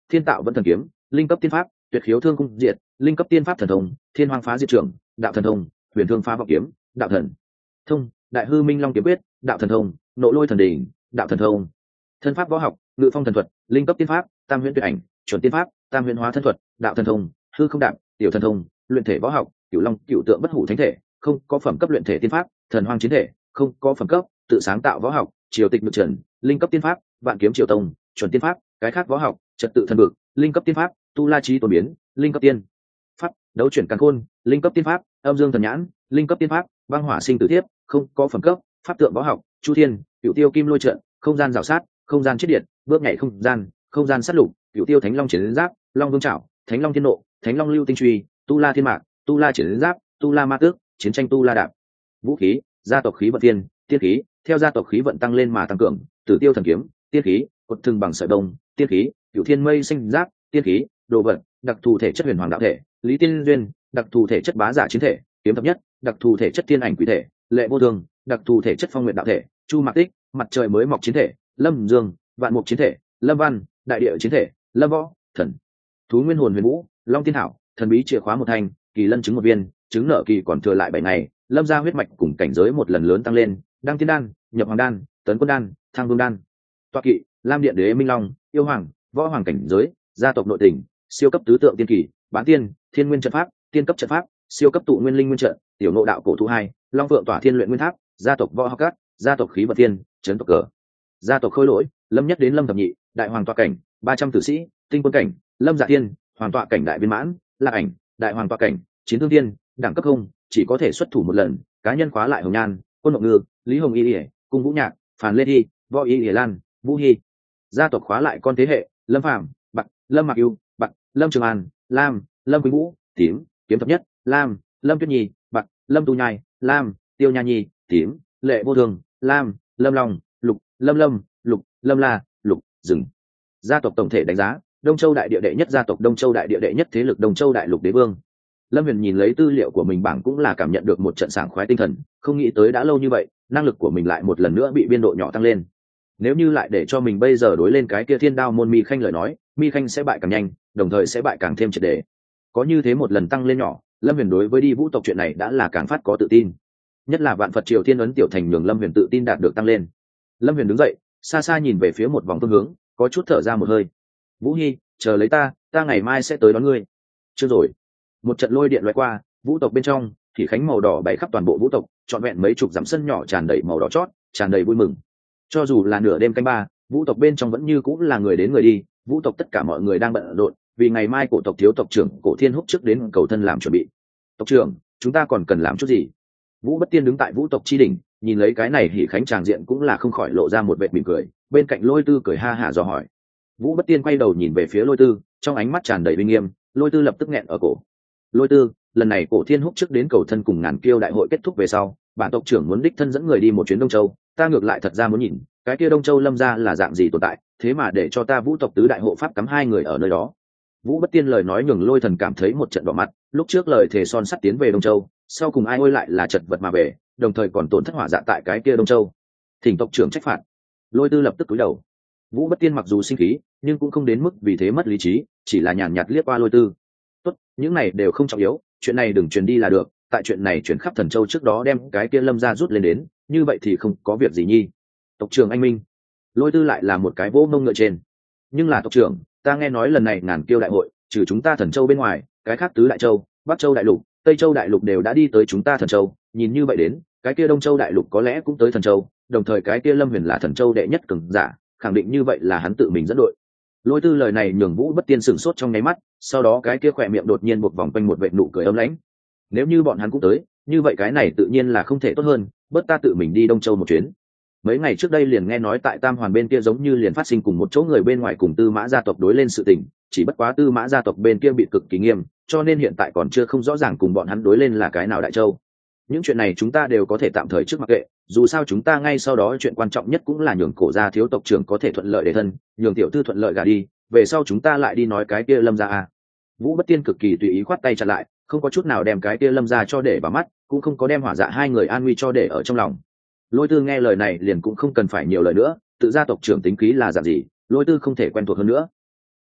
thiên tạo vẫn thần kiếm, linh cấp tiên pháp, tuyệt khiếu thương cung diệt, linh cấp tiên pháp thần thông, thiên hoang phá diệt trưởng, đạo thần thông, huyền thương phá vọng kiếm, đạo thần thông, đại hư minh long kiếm quyết, đạo thần thông, nộ lôi thần đỉnh, đạo thần thông. Thân pháp võ học, ngự phong thần thuật, linh cấp tiên pháp, tam huyễn tuyệt ảnh, chuẩn tiên pháp, tam huyễn hóa thân thuật, đạo thần thông, hư không đạm, tiểu thần thông, luyện thể võ học, cửu long cửu tượng bất hủ thánh thể, không có phẩm cấp luyện thể tiên pháp, thần hoang chiến thể, không có phẩm cấp tự sáng tạo võ học, triều tịch ngự trần, linh cấp tiên pháp, vạn kiếm triều tông, chuẩn tiên pháp, cái khác võ học, trật tự thần vực, linh cấp tiên pháp, tu la trí tổ biến, linh cấp tiên pháp, đấu chuyển càn khôn, linh cấp tiên pháp, âm dương thần nhãn, linh cấp tiên pháp, băng hỏa sinh tử thiếp, không có phẩm cấp, pháp tượng võ học, chu thiên, cửu tiêu kim lôi trận, không gian rào sát, không gian chết điện, bước nhảy không gian sát lục, cửu tiêu thánh long triển giáp, long vương trảo, thánh long thiên nộ, thánh long lưu tinh truy, tu la thiên mạc, tu la triển giáp, tu la ma tước, chiến tranh tu la đạp. Vũ khí, gia tộc khí vận tiên khí, theo gia tộc khí vận tăng lên mà tăng cường, tử tiêu thần kiếm, tiên khí, cột thừng bằng sợi bông, tiên khí, cửu thiên mây sinh giáp, tiên khí, đồ vật, đặc thù thể chất huyền hoàng đạo thể, lý tiên duyên, đặc thù thể chất bá giả chiến thể, kiếm thập nhất, đặc thù thể chất thiên ảnh quỷ thể, lệ vô thường, đặc thù thể chất phong nguyện đạo thể, chu mạc tích, mặt trời mới mọc chiến thể, lâm dương, vạn mục chiến thể, lâm văn, đại địa chiến thể, lâm võ, thần thú nguyên hồn huyền vũ, long tiên thảo, thần bí chìa khóa một thành, kỳ lân trứng một viên, trứng nở kỳ còn thừa lại 7 ngày, lâm ra huyết mạch cùng cảnh giới một lần lớn tăng lên, đăng tiên đan, nhập hoàng đan, tấn quân đan, thăng vương đan. Toa kỵ, lam điện đế minh long, yêu hoàng, võ hoàng cảnh giới, gia tộc nội tình, siêu cấp tứ tượng tiên kỳ, bán tiên, thiên nguyên trận pháp, tiên cấp trận pháp, siêu cấp tụ nguyên linh nguyên trận, tiểu nộ đạo cổ thú 2, long vượng tỏa thiên luyện nguyên tháp, gia tộc võ học cát, gia tộc khí vận tiên, trấn tộc cờ, gia tộc khôi lỗi, lâm nhất đến lâm thập nhị, đại hoàng tọa cảnh, 300 tử sĩ, tinh quân cảnh, lâm dạ tiên, hoàng tọa cảnh đại viên mãn, lạc ảnh, đại hoàng tọa cảnh, chiến thương tiên, đẳng cấp không, chỉ có thể xuất thủ một lần, cá nhân khóa lại hồng nhan, quân ngọc ngư, lý hồng y ỉa, cung vũ nhạc, phàn lê thi, võ y ỉa lan, vũ hy. Gia tộc khóa lại con thế hệ, lâm phạm, bạc, lâm mạc yêu, bạc, lâm trường an, lam, lâm quý vũ, tím, kiếm thập nhất, lam, lâm tuyết nhi, bạc, lâm tu nhai, lam, tiêu nha nhi, tím, lệ vô thường, lam, lâm long, lục, lâm lâm, lục, lâm la, lục, rừng. Gia tộc tổng thể đánh giá, đông châu đại địa đệ nhất gia tộc, đông châu đại địa đệ nhất thế lực, đông châu đại lục đế vương. Lâm Huyền nhìn lấy tư liệu của mình bảng cũng là cảm nhận được một trận sảng khoái tinh thần, không nghĩ tới đã lâu như vậy năng lực của mình lại một lần nữa bị biên độ nhỏ tăng lên. Nếu như lại để cho mình bây giờ đối lên cái kia thiên đao môn Mi Khanh lời nói, Mi Khanh sẽ bại càng nhanh, đồng thời sẽ bại càng thêm triệt để. Có như thế một lần tăng lên nhỏ, Lâm Huyền đối với đi vũ tộc chuyện này đã là càng phát có tự tin, nhất là vạn Phật triều thiên ấn tiểu thành nhường Lâm Huyền tự tin đạt được tăng lên. Lâm Huyền đứng dậy, xa xa nhìn về phía một vòng phương hướng, có chút thở ra một hơi. Vũ Hi, chờ lấy ta ngày mai sẽ tới đón ngươi. Chưa rồi. Một trận lôi điện loại qua, vũ tộc bên trong thì khánh màu đỏ bay khắp toàn bộ vũ tộc, trọn vẹn mấy chục dặm sân nhỏ tràn đầy màu đỏ chót, tràn đầy vui mừng. Cho dù là nửa đêm canh ba, vũ tộc bên trong vẫn như cũng là người đến người đi, vũ tộc tất cả mọi người đang bận rộn, vì ngày mai cổ tộc thiếu tộc trưởng Cổ Thiên Húc trước đến cầu thân làm chuẩn bị. Tộc trưởng, chúng ta còn cần làm chút gì? Vũ Bất Tiên đứng tại vũ tộc chi đỉnh, nhìn lấy cái này hỉ khánh tràng diện cũng là không khỏi lộ ra một vệt mỉm cười, bên cạnh Lôi Tư cười ha hả dò hỏi. Vũ Bất Tiên quay đầu nhìn về phía Lôi Tư, trong ánh mắt tràn đầy uy nghiêm. Lôi Tư lập tức nghẹn ở cổ. Lôi Tư, lần này Cổ Thiên Húc trước đến cầu thân cùng ngàn kiêu đại hội kết thúc về sau, bản tộc trưởng muốn đích thân dẫn người đi một chuyến Đông Châu, ta ngược lại thật ra muốn nhìn cái kia Đông Châu Lâm gia là dạng gì tồn tại, thế mà để cho ta vũ tộc tứ đại hộ pháp cắm 2 người ở nơi đó. Vũ Bất Tiên lời nói nhường Lôi Thần cảm thấy một trận đỏ mặt, lúc trước lời thề son sắt tiến về Đông Châu, sau cùng ai ôi lại là chật vật mà về, đồng thời còn tổn thất hỏa dạ tại cái kia Đông Châu. Thỉnh tộc trưởng trách phạt. Lôi Tư lập tức cúi đầu. Vũ Bất Tiên mặc dù sinh khí, nhưng cũng không đến mức vì thế mất lý trí, chỉ là nhàn nhạt liếc qua Lôi Tư. Tốt, những này đều không trọng yếu, chuyện này đừng truyền đi là được, tại chuyện này chuyển khắp Thần Châu trước đó đem cái kia Lâm gia rút lên đến, như vậy thì không có việc gì nhi. Tộc trưởng anh minh. Lôi Tư lại là một cái vỗ mông ngựa trên. Nhưng là tộc trưởng, ta nghe nói lần này ngàn kiêu đại hội, trừ chúng ta Thần Châu bên ngoài, cái khác tứ đại châu, Bắc Châu đại lục, Tây Châu đại lục đều đã đi tới chúng ta Thần Châu, nhìn như vậy đến, cái kia Đông Châu đại lục có lẽ cũng tới Thần Châu, đồng thời cái kia Lâm Huyền là Thần Châu đệ nhất cường giả, khẳng định như vậy là hắn tự mình dẫn đội. Lôi Tư lời này nhường Vũ Bất Tiên sửng sốt trong nháy mắt, sau đó cái kia khỏe miệng đột nhiên buộc vòng quanh một vệt nụ cười ấm lãnh. Nếu như bọn hắn cũng tới, như vậy cái này tự nhiên là không thể tốt hơn, bớt ta tự mình đi Đông Châu một chuyến. Mấy ngày trước đây liền nghe nói tại Tam Hoàn bên kia giống như liền phát sinh cùng một chỗ người bên ngoài cùng Tư Mã gia tộc đối lên sự tình, chỉ bất quá Tư Mã gia tộc bên kia bị cực kỳ nghiêm, cho nên hiện tại còn chưa không rõ ràng cùng bọn hắn đối lên là cái nào đại châu. Những chuyện này chúng ta đều có thể tạm thời trước mặc kệ, dù sao chúng ta ngay sau đó chuyện quan trọng nhất cũng là nhường Cổ gia thiếu tộc trưởng có thể thuận lợi để thân, nhường tiểu thư thuận lợi gả đi, về sau chúng ta lại đi nói cái kia Lâm gia a. Vũ Bất Tiên cực kỳ tùy ý khoát tay chặn lại, không có chút nào đem cái kia Lâm gia cho để vào mắt, cũng không có đem hỏa dạ 2 người an nguy cho để ở trong lòng. Lôi Tư nghe lời này liền cũng không cần phải nhiều lời nữa, tự gia tộc trưởng tính khí là dạng gì, Lôi Tư không thể quen thuộc hơn nữa.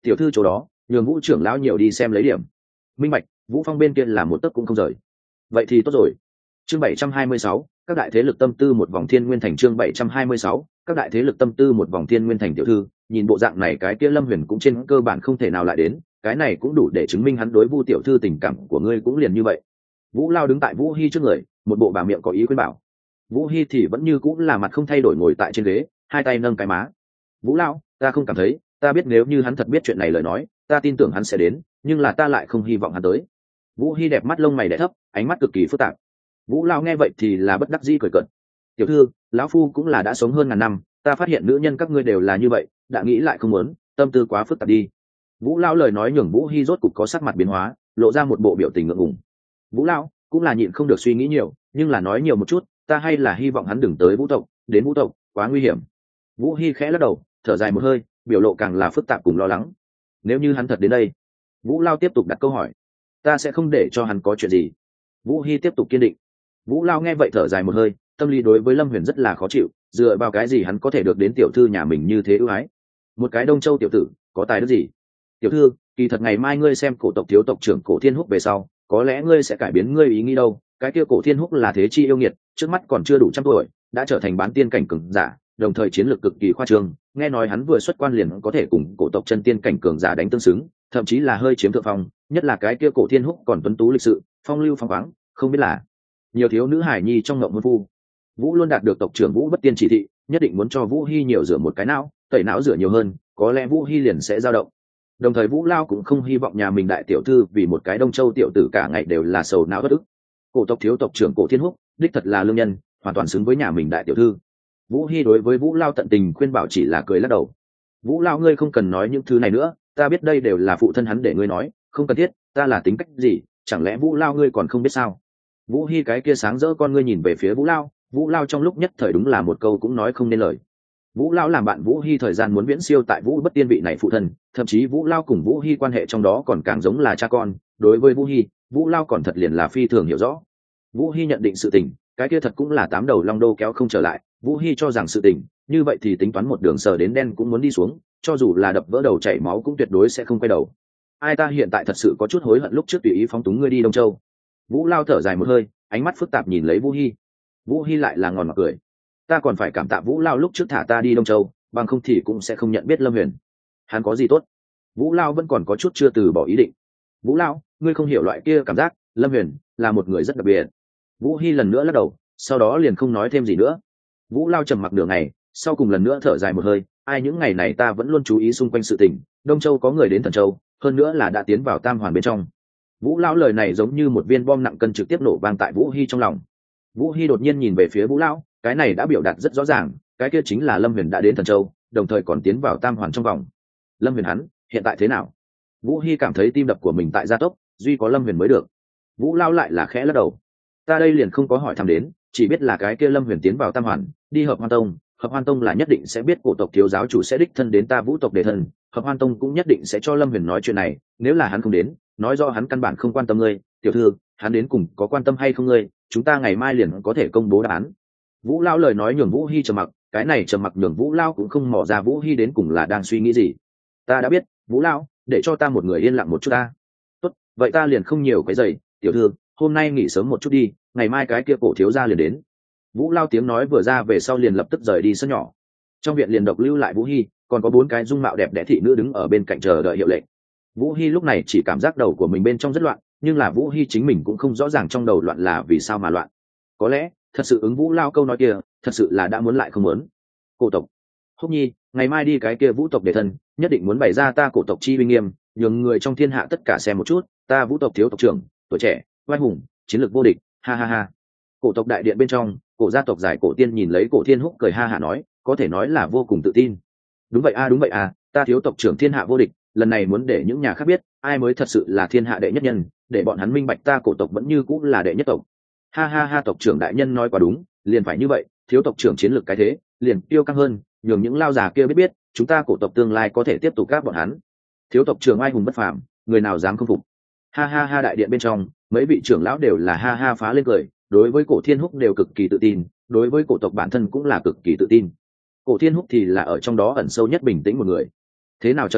tiểu thư chỗ đó nhường Vũ trưởng lão nhiều đi xem lấy điểm. Minh bạch. Vũ Phong bên kia là một tấc cũng không rời. Vậy thì tốt rồi. Chương 726, các đại thế lực tâm tư một vòng Thiên Nguyên Thành. Chương 726, các đại thế lực tâm tư một vòng Thiên Nguyên Thành. Tiểu thư, nhìn bộ dạng này cái kia Lâm Huyền cũng trên cơ bản không thể nào lại đến, cái này cũng đủ để chứng minh hắn đối Vu tiểu thư tình cảm của ngươi cũng liền như vậy. Vũ Lao đứng tại Vũ Hi trước người, một bộ bà miệng có ý khuyên bảo. Vũ Hi thì vẫn như cũng là mặt không thay đổi ngồi tại trên ghế, hai tay nâng cái má. Vũ Lao, ta không cảm thấy, ta biết nếu như hắn thật biết chuyện này lời nói, ta tin tưởng hắn sẽ đến, nhưng là ta lại không hy vọng hắn tới. Vũ Hi đẹp mắt lông mày đè thấp, ánh mắt cực kỳ phức tạp. Vũ Lao nghe vậy thì là bất đắc dĩ cười cợt. Tiểu thư, lão phu cũng là đã sống hơn ngàn năm, ta phát hiện nữ nhân các ngươi đều là như vậy, đã nghĩ lại không muốn, tâm tư quá phức tạp đi. Vũ Lao lời nói nhường Vũ Hi rốt cục có sắc mặt biến hóa, lộ ra một bộ biểu tình ngượng ngùng. Vũ Lao cũng là nhịn không được suy nghĩ nhiều, nhưng là nói nhiều một chút, ta hay là hy vọng hắn đừng tới Vũ tộc, đến Vũ tộc quá nguy hiểm. Vũ Hi khẽ lắc đầu, thở dài một hơi, biểu lộ càng là phức tạp cùng lo lắng. Nếu như hắn thật đến đây, Vũ Lao tiếp tục đặt câu hỏi, ta sẽ không để cho hắn có chuyện gì. Vũ Hi tiếp tục kiên định. Vũ Lao nghe vậy thở dài một hơi, tâm lý đối với Lâm Huyền rất là khó chịu, dựa vào cái gì hắn có thể được đến tiểu thư nhà mình như thế ưu ái? Một cái Đông Châu tiểu tử, có tài đức gì? Tiểu thư, kỳ thật ngày mai ngươi xem cổ tộc thiếu tộc trưởng Cổ Thiên Húc về sau, có lẽ ngươi sẽ cải biến ngươi ý nghĩ đâu. Cái kia Cổ Thiên Húc là thế chi yêu nghiệt, trước mắt còn chưa đủ trăm tuổi, đã trở thành bán tiên cảnh cường giả, đồng thời chiến lược cực kỳ khoa trương. Nghe nói hắn vừa xuất quan liền có thể cùng cổ tộc chân tiên cảnh cường giả đánh tương xứng, thậm chí là hơi chiếm thượng phong. Nhất là cái kia Cổ Thiên Húc còn tuấn tú lịch sự, phong lưu phong khoáng, không biết là nhiều thiếu nữ hải nhi trong ngộng hôn phu. Vũ luôn đạt được tộc trưởng Vũ Bất Tiên chỉ thị, nhất định muốn cho Vũ Hi nhiều rửa một cái não, tẩy não rửa nhiều hơn, có lẽ Vũ Hi liền sẽ dao động. Đồng thời Vũ Lao cũng không hy vọng nhà mình đại tiểu thư vì một cái Đông Châu tiểu tử cả ngày đều là sầu não bất ức. Cổ tộc thiếu tộc trưởng Cổ Thiên Húc, đích thật là lương nhân, hoàn toàn xứng với nhà mình đại tiểu thư. Vũ Hi đối với Vũ Lao tận tình khuyên bảo chỉ là cười lắc đầu. Vũ Lao ngươi không cần nói những thứ này nữa, ta biết đây đều là phụ thân hắn để ngươi nói, không cần thiết, ta là tính cách gì, chẳng lẽ Vũ Lao ngươi còn không biết sao? Vũ Hi cái kia sáng rỡ con ngươi nhìn về phía Vũ Lao, Vũ Lao trong lúc nhất thời đúng là một câu cũng nói không nên lời. Vũ Lao làm bạn Vũ Hi thời gian muốn viễn siêu tại Vũ Bất Tiên vị này phụ thân, thậm chí Vũ Lao cùng Vũ Hi quan hệ trong đó còn càng giống là cha con. Đối với Vũ Hi, Vũ Lao còn thật liền là phi thường hiểu rõ. Vũ Hi nhận định sự tình, cái kia thật cũng là tám đầu long đô kéo không trở lại. Vũ Hi cho rằng sự tình như vậy thì tính toán một đường sờ đến đen cũng muốn đi xuống, cho dù là đập vỡ đầu chảy máu cũng tuyệt đối sẽ không quay đầu. Ai ta hiện tại thật sự có chút hối hận lúc trước tùy ý phóng túng ngươi đi Đông Châu. Vũ Lao thở dài một hơi, ánh mắt phức tạp nhìn lấy Vũ Hi. Vũ Hi lại là ngòn mặt cười. Ta còn phải cảm tạ Vũ Lao lúc trước thả ta đi Đông Châu, bằng không thì cũng sẽ không nhận biết Lâm Huyền. Hắn có gì tốt? Vũ Lao vẫn còn có chút chưa từ bỏ ý định. Vũ Lao, ngươi không hiểu loại kia cảm giác, Lâm Huyền là một người rất đặc biệt. Vũ Hi lần nữa lắc đầu, sau đó liền không nói thêm gì nữa. Vũ Lao trầm mặc nửa ngày, sau cùng lần nữa thở dài một hơi. Ai những ngày này ta vẫn luôn chú ý xung quanh sự tình, Đông Châu có người đến Thần Châu, hơn nữa là đã tiến vào Tam Hoàn bên trong. Vũ Lao lời này giống như một viên bom nặng cân trực tiếp nổ vang tại Vũ Hi trong lòng. Vũ Hi đột nhiên nhìn về phía Vũ Lao, cái này đã biểu đạt rất rõ ràng, cái kia chính là Lâm Huyền đã đến Thần Châu, đồng thời còn tiến vào Tam Hoàn trong vòng. Lâm Huyền hắn hiện tại thế nào? Vũ Hi cảm thấy tim đập của mình tại gia tốc, duy có Lâm Huyền mới được. Vũ Lao lại là khẽ lắc đầu. Ta đây liền không có hỏi thăm đến, chỉ biết là cái kia Lâm Huyền tiến vào Tam Hoàn, đi Hợp Hoan Tông. Hợp Hoan Tông là nhất định sẽ biết cổ tộc thiếu giáo chủ sẽ đích thân đến ta Vũ tộc để thân, Hợp Hoan Tông cũng nhất định sẽ cho Lâm Huyền nói chuyện này, nếu là hắn không đến, nói do hắn căn bản không quan tâm ngươi. Tiểu thư, hắn đến cùng có quan tâm hay không ngươi, chúng ta ngày mai liền có thể công bố đáp án. Vũ Lao lời nói nhường Vũ Hi trầm mặc, cái này trầm mặc nhường Vũ Lao cũng không mò ra Vũ Hi đến cùng là đang suy nghĩ gì. Ta đã biết, Vũ Lao, để cho ta một người yên lặng một chút ta. Tốt, vậy ta liền không nhiều cái giày, tiểu thư, hôm nay nghỉ sớm một chút đi, ngày mai cái kia cổ thiếu gia liền đến. Vũ Lao tiếng nói vừa ra về sau liền lập tức rời đi sân nhỏ. Trong viện liền độc lưu lại Vũ Hi, còn có 4 cái dung mạo đẹp đẽ thị nữ đứng ở bên cạnh chờ đợi hiệu lệnh. Vũ Hi lúc này chỉ cảm giác đầu của mình bên trong rất loạn, nhưng là Vũ Hi chính mình cũng không rõ ràng trong đầu loạn là vì sao mà loạn. Có lẽ thật sự ứng Vũ Lao câu nói kia, thật sự là đã muốn lại không muốn. Cổ tộc Húc Nhi, ngày mai đi cái kia Vũ tộc để thân, nhất định muốn bày ra ta cổ tộc chi uy nghiêm, nhường người trong thiên hạ tất cả xem một chút, ta Vũ tộc thiếu tộc trưởng, tuổi trẻ, oai hùng, chiến lược vô địch, ha ha ha. Cổ tộc đại điện bên trong, cổ gia tộc giải Cổ Tiên nhìn lấy Cổ Thiên Húc cười ha hả nói, có thể nói là vô cùng tự tin. Đúng vậy a, đúng vậy a, ta thiếu tộc trưởng thiên hạ vô địch, lần này muốn để những nhà khác biết ai mới thật sự là thiên hạ đệ nhất nhân, để bọn hắn minh bạch ta cổ tộc vẫn như cũng là đệ nhất tộc. Ha ha ha, tộc trưởng đại nhân nói quá đúng, liền phải như vậy, thiếu tộc trưởng chiến lược cái thế, liền tiêu căng hơn, nhường những lao già kia biết chúng ta cổ tộc tương lai có thể tiếp tục các bọn hắn. Thiếu tộc trưởng ai hùng bất phàm, người nào dám không phục. Ha ha ha, đại điện bên trong mấy vị trưởng lão đều là ha ha phá lên cười, đối với Cổ Thiên Húc đều cực kỳ tự tin, đối với cổ tộc bản thân cũng là cực kỳ tự tin. Cổ Thiên Húc thì là ở trong đó ẩn sâu nhất bình tĩnh một người. Thế nào chơi Húc,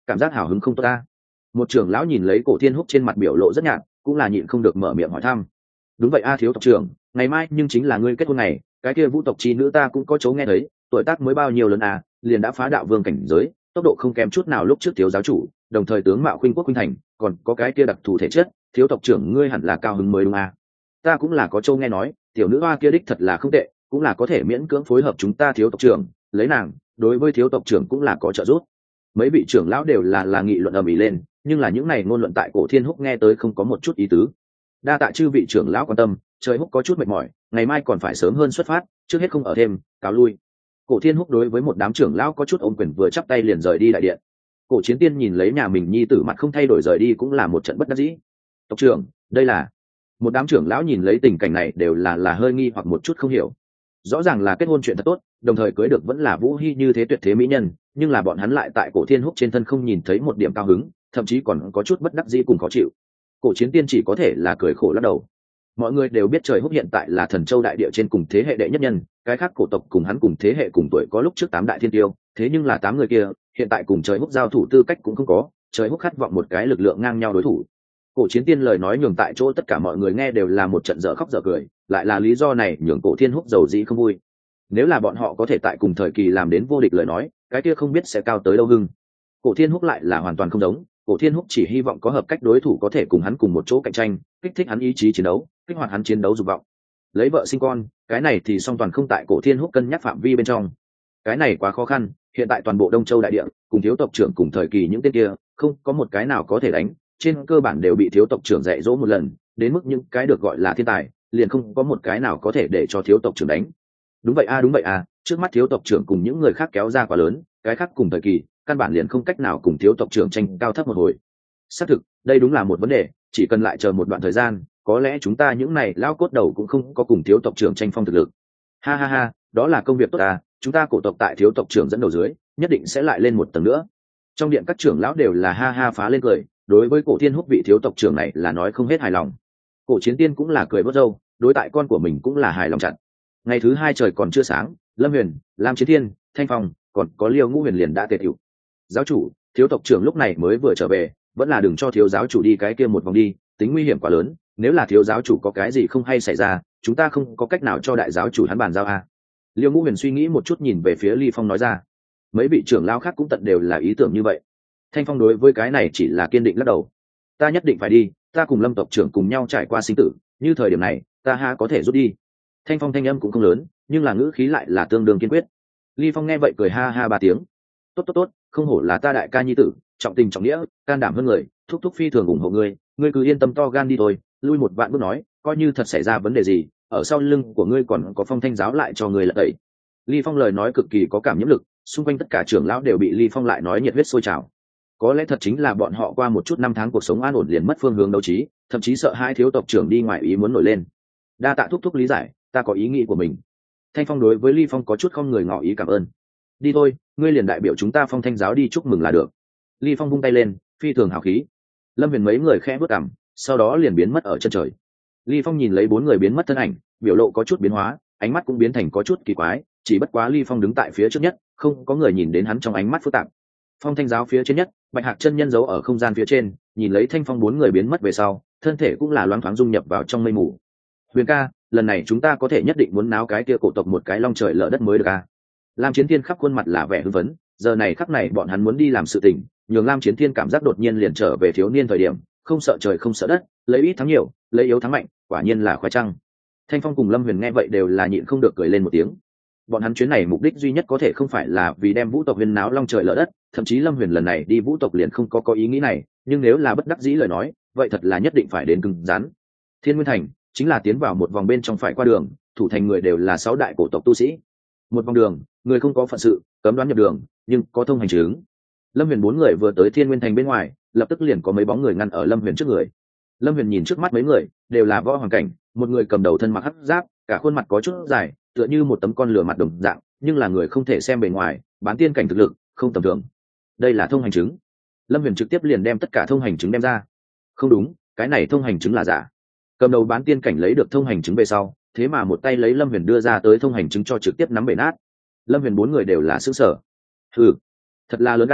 cảm giác hào hứng không tốt ta. Một trưởng lão nhìn lấy Cổ Thiên Húc trên mặt biểu lộ rất nhạt, cũng là nhịn không được mở miệng hỏi thăm. Đúng vậy a, thiếu tộc trưởng, ngày mai nhưng chính là ngươi kết hôn này, cái kia Vũ tộc chi nữ ta cũng có chỗ nghe thấy, tuổi tác mới bao nhiêu lớn à, liền đã phá đạo vương cảnh giới, tốc độ không kém chút nào lúc trước thiếu giáo chủ, đồng thời tướng mạo khuynh quốc khuynh thành, còn có cái kia đặc thù thể chất, thiếu tộc trưởng ngươi hẳn là cao hứng mới đúng à. Ta cũng là có chỗ nghe nói, tiểu nữ hoa kia đích thật là không tệ, cũng là có thể miễn cưỡng phối hợp chúng ta thiếu tộc trưởng, lấy nàng, đối với thiếu tộc trưởng cũng là có trợ giúp. Mấy vị trưởng lão đều là nghị luận ầm ĩ lên, nhưng là những này ngôn luận tại Cổ Thiên Húc nghe tới không có một chút ý tứ. Đa tạ chư vị trưởng lão quan tâm, trời Húc có chút mệt mỏi, ngày mai còn phải sớm hơn xuất phát, trước hết không ở thêm, cáo lui. Cổ Thiên Húc đối với một đám trưởng lão có chút ôm quyền vừa chắp tay liền rời đi đại điện. Cổ Chiến Tiên nhìn lấy nhà mình nhi tử mặt không thay đổi rời đi cũng là một trận bất đắc dĩ. Tộc trưởng, đây là... Một đám trưởng lão nhìn lấy tình cảnh này đều là hơi nghi hoặc một chút không hiểu. Rõ ràng là kết hôn chuyện thật tốt, đồng thời cưới được vẫn là Vũ Hi như thế tuyệt thế mỹ nhân, nhưng là bọn hắn lại tại Cổ Thiên Húc trên thân không nhìn thấy một điểm cao hứng, thậm chí còn có chút bất đắc dĩ cùng khó chịu. Cổ Chiến Tiên chỉ có thể là cười khổ lắc đầu. Mọi người đều biết Trời Húc hiện tại là Thần Châu đại địa trên cùng thế hệ đệ nhất nhân, cái khác cổ tộc cùng hắn cùng thế hệ cùng tuổi có lúc trước 8 đại thiên tiêu, thế nhưng là 8 người kia, hiện tại cùng Trời Húc giao thủ tư cách cũng không có, Trời Húc khát vọng một cái lực lượng ngang nhau đối thủ. Cổ Chiến Tiên lời nói nhường tại chỗ tất cả mọi người nghe đều là một trận dở khóc dở cười, lại là lý do này nhường Cổ Thiên Húc dầu dĩ không vui. Nếu là bọn họ có thể tại cùng thời kỳ làm đến vô địch lời nói, cái kia không biết sẽ cao tới đâu hưng. Cổ Thiên Húc lại là hoàn toàn không giống, Cổ Thiên Húc chỉ hy vọng có hợp cách đối thủ có thể cùng hắn cùng một chỗ cạnh tranh, kích thích hắn ý chí chiến đấu, kích hoạt hắn chiến đấu dục vọng. Lấy vợ sinh con, cái này thì song toàn không tại Cổ Thiên Húc cân nhắc phạm vi bên trong. Cái này quá khó khăn, hiện tại toàn bộ Đông Châu đại địa, cùng thiếu tộc trưởng cùng thời kỳ những tên kia, không có một cái nào có thể đánh, trên cơ bản đều bị thiếu tộc trưởng dạy dỗ một lần, đến mức những cái được gọi là thiên tài, liền không có một cái nào có thể để cho thiếu tộc trưởng đánh. Đúng vậy a, trước mắt thiếu tộc trưởng cùng những người khác kéo ra quá lớn, cái khác cùng thời kỳ, căn bản liền không cách nào cùng thiếu tộc trưởng tranh cao thấp một hồi. Xác thực, đây đúng là một vấn đề, chỉ cần lại chờ một đoạn thời gian, có lẽ chúng ta những này lao cốt đầu cũng không có cùng thiếu tộc trưởng tranh phong thực lực. Ha ha ha, đó là công việc tốt à, chúng ta cổ tộc tại thiếu tộc trưởng dẫn đầu dưới, nhất định sẽ lại lên một tầng nữa. Trong điện các trưởng lão đều là ha ha phá lên cười, đối với Cổ Thiên Húc vị thiếu tộc trưởng này là nói không hết hài lòng. Cổ Chiến Tiên cũng là cười vớt râu, đối tại con của mình cũng là hài lòng chặt. Ngày thứ 2 trời còn chưa sáng, Lâm Huyền, Lam Chiến Thiên, Thanh Phong, còn có Liêu Ngũ Huyền liền đã tề tựu. Giáo chủ, thiếu tộc trưởng lúc này mới vừa trở về, vẫn là đừng cho thiếu giáo chủ đi cái kia một vòng đi, tính nguy hiểm quá lớn, nếu là thiếu giáo chủ có cái gì không hay xảy ra, chúng ta không có cách nào cho đại giáo chủ hắn bàn giao a. Liêu Ngũ Huyền suy nghĩ một chút nhìn về phía Ly Phong nói ra. Mấy vị trưởng lão khác cũng tận đều là ý tưởng như vậy. Thanh Phong đối với cái này chỉ là kiên định lắc đầu. Ta nhất định phải đi, ta cùng Lâm tộc trưởng cùng nhau trải qua sinh tử, như thời điểm này, ta ha có thể rút đi. Thanh Phong thanh âm cũng không lớn, nhưng là ngữ khí lại là tương đương kiên quyết. Ly Phong nghe vậy cười ha ha 3 tiếng. Tốt, không hổ là ta đại ca nhi tử, trọng tình trọng nghĩa, can đảm hơn người, thúc thúc phi thường ủng hộ ngươi, ngươi cứ yên tâm to gan đi thôi, lui một vạn bước nói, coi như thật xảy ra vấn đề gì, ở sau lưng của ngươi còn có Phong Thanh giáo lại cho ngươi lật tẩy. Ly Phong lời nói cực kỳ có cảm nhiễm lực, xung quanh tất cả trưởng lão đều bị Ly Phong lại nói nhiệt huyết sôi trào. Có lẽ thật chính là bọn họ qua một chút năm tháng cuộc sống an ổn liền mất phương hướng đấu trí, thậm chí sợ hai thiếu tộc trưởng đi ngoài ý muốn nổi lên. Đa tạ thúc thúc lý giải, ta có ý nghĩ của mình. Thanh Phong đối với Ly Phong có chút không người ngỏ ý cảm ơn. Đi thôi, ngươi liền đại biểu chúng ta Phong Thanh giáo đi chúc mừng là được. Ly Phong vung tay lên, phi thường hào khí. Lâm Huyền mấy người khẽ bước cằm, sau đó liền biến mất ở chân trời. Ly Phong nhìn lấy 4 người biến mất thân ảnh, biểu lộ có chút biến hóa, ánh mắt cũng biến thành có chút kỳ quái, chỉ bất quá Ly Phong đứng tại phía trước nhất, không có người nhìn đến hắn trong ánh mắt phức tạp. Phong Thanh giáo phía trên nhất, Bạch Hạc chân nhân giấu ở không gian phía trên, nhìn lấy Thanh Phong 4 người biến mất về sau, thân thể cũng là loáng thoáng dung nhập vào trong mây mù. Huyền ca, lần này chúng ta có thể nhất định muốn náo cái kia cổ tộc một cái long trời lở đất mới được a. Lam Chiến Thiên khắp khuôn mặt là vẻ hưng phấn, giờ này khắc này bọn hắn muốn đi làm sự tình, nhường Lam Chiến Thiên cảm giác đột nhiên liền trở về thiếu niên thời điểm, không sợ trời không sợ đất, lấy ít thắng nhiều, lấy yếu thắng mạnh, quả nhiên là khoái trăng. Thanh Phong cùng Lâm Huyền nghe vậy đều là nhịn không được cười lên một tiếng. Bọn hắn chuyến này mục đích duy nhất có thể không phải là vì đem vũ tộc huyền náo long trời lở đất, thậm chí Lâm Huyền lần này đi vũ tộc liền không có ý nghĩ này, nhưng nếu là bất đắc dĩ lời nói, vậy thật là nhất định phải đến cứng rắn. Thiên Nguyên Thành chính là tiến vào một vòng bên trong phải qua đường, thủ thành người đều là 6 đại cổ tộc tu sĩ. Một vòng đường, người không có phận sự, cấm đoán nhập đường, nhưng có thông hành chứng. Lâm Huyền 4 người vừa tới Thiên Nguyên Thành bên ngoài, lập tức liền có mấy bóng người ngăn ở Lâm Huyền trước người. Lâm Huyền nhìn trước mắt mấy người, đều là võ hoàng cảnh, một người cầm đầu thân mặc hắc giáp, cả khuôn mặt có chút dài, tựa như một tấm con lửa mặt đồng dạng, nhưng là người không thể xem bề ngoài, bán tiên cảnh thực lực, không tầm thường. Đây là thông hành chứng. Lâm Huyền trực tiếp liền đem tất cả thông hành chứng đem ra. Không đúng, cái này thông hành chứng là giả. Cầm đầu bán tiên cảnh lấy được thông hành chứng về sau, thế mà một tay lấy Lâm Huyền đưa ra tới thông hành chứng cho trực tiếp nắm bể nát. Lâm Huyền 4 người đều là sững sờ. Thật là lớn gan,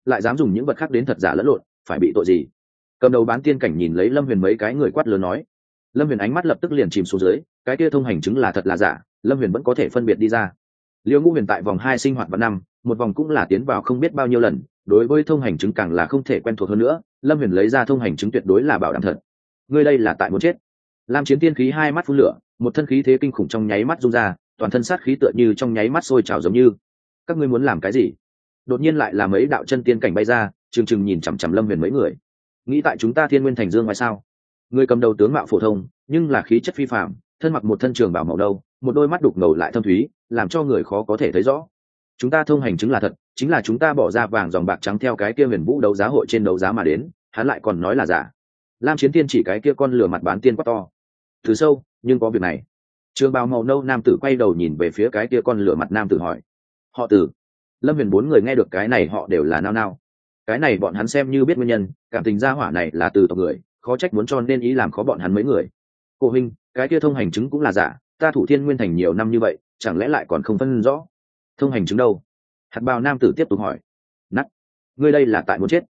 lại dám dùng những vật khác đến thật giả lẫn lộn, phải bị tội gì? Cầm đầu bán tiên cảnh nhìn lấy Lâm Huyền mấy cái người quát lớn nói. Lâm Huyền ánh mắt lập tức liền chìm xuống dưới, cái kia thông hành chứng là thật là giả, Lâm Huyền vẫn có thể phân biệt đi ra. Liêu Ngũ Huyền tại vòng 2 sinh hoạt vào năm, một vòng cũng là tiến vào không biết bao nhiêu lần, đối với thông hành chứng càng là không thể quen thuộc hơn nữa, Lâm Huyền lấy ra thông hành chứng tuyệt đối là bảo đảm thật. Ngươi đây là tại muốn chết. Lam Chiến Tiên khí hai mắt phun lửa, một thân khí thế kinh khủng trong nháy mắt rung ra, toàn thân sát khí tựa như trong nháy mắt sôi trào giống như. Các ngươi muốn làm cái gì? Đột nhiên lại là mấy đạo chân tiên cảnh bay ra, trừng nhìn chằm chằm Lâm Huyền mấy người. Nghĩ tại chúng ta Thiên Nguyên Thành Dương ngoài sao? Người cầm đầu tướng mạo phổ thông, nhưng là khí chất phi phàm, thân mặc một thân trường bào màu nâu, một đôi mắt đục ngầu lại thâm thúy, làm cho người khó có thể thấy rõ. Chúng ta thông hành chứng là thật, chính là chúng ta bỏ ra vàng dòng bạc trắng theo cái kia Huyền Vũ đấu giá hội trên đấu giá mà đến, hắn lại còn nói là giả. Lam Chiến Tiên chỉ cái kia con lừa mặt bán tiên quá to. Từ sâu, nhưng có việc này. Trường bào màu nâu nam tử quay đầu nhìn về phía cái kia con lửa mặt nam tử hỏi. Họ Từ. Lâm Huyền bốn người nghe được cái này họ đều là nao nao. Cái này bọn hắn xem như biết nguyên nhân, cảm tình gia hỏa này là từ tộc người, khó trách muốn cho nên ý làm khó bọn hắn mấy người. Cô huynh, cái kia thông hành chứng cũng là giả, ta Thủ Thiên Nguyên Thành nhiều năm như vậy, chẳng lẽ lại còn không phân rõ? Thông hành chứng đâu? Hạt bào nam tử tiếp tục hỏi. Nắt, ngươi đây là tại muốn chết.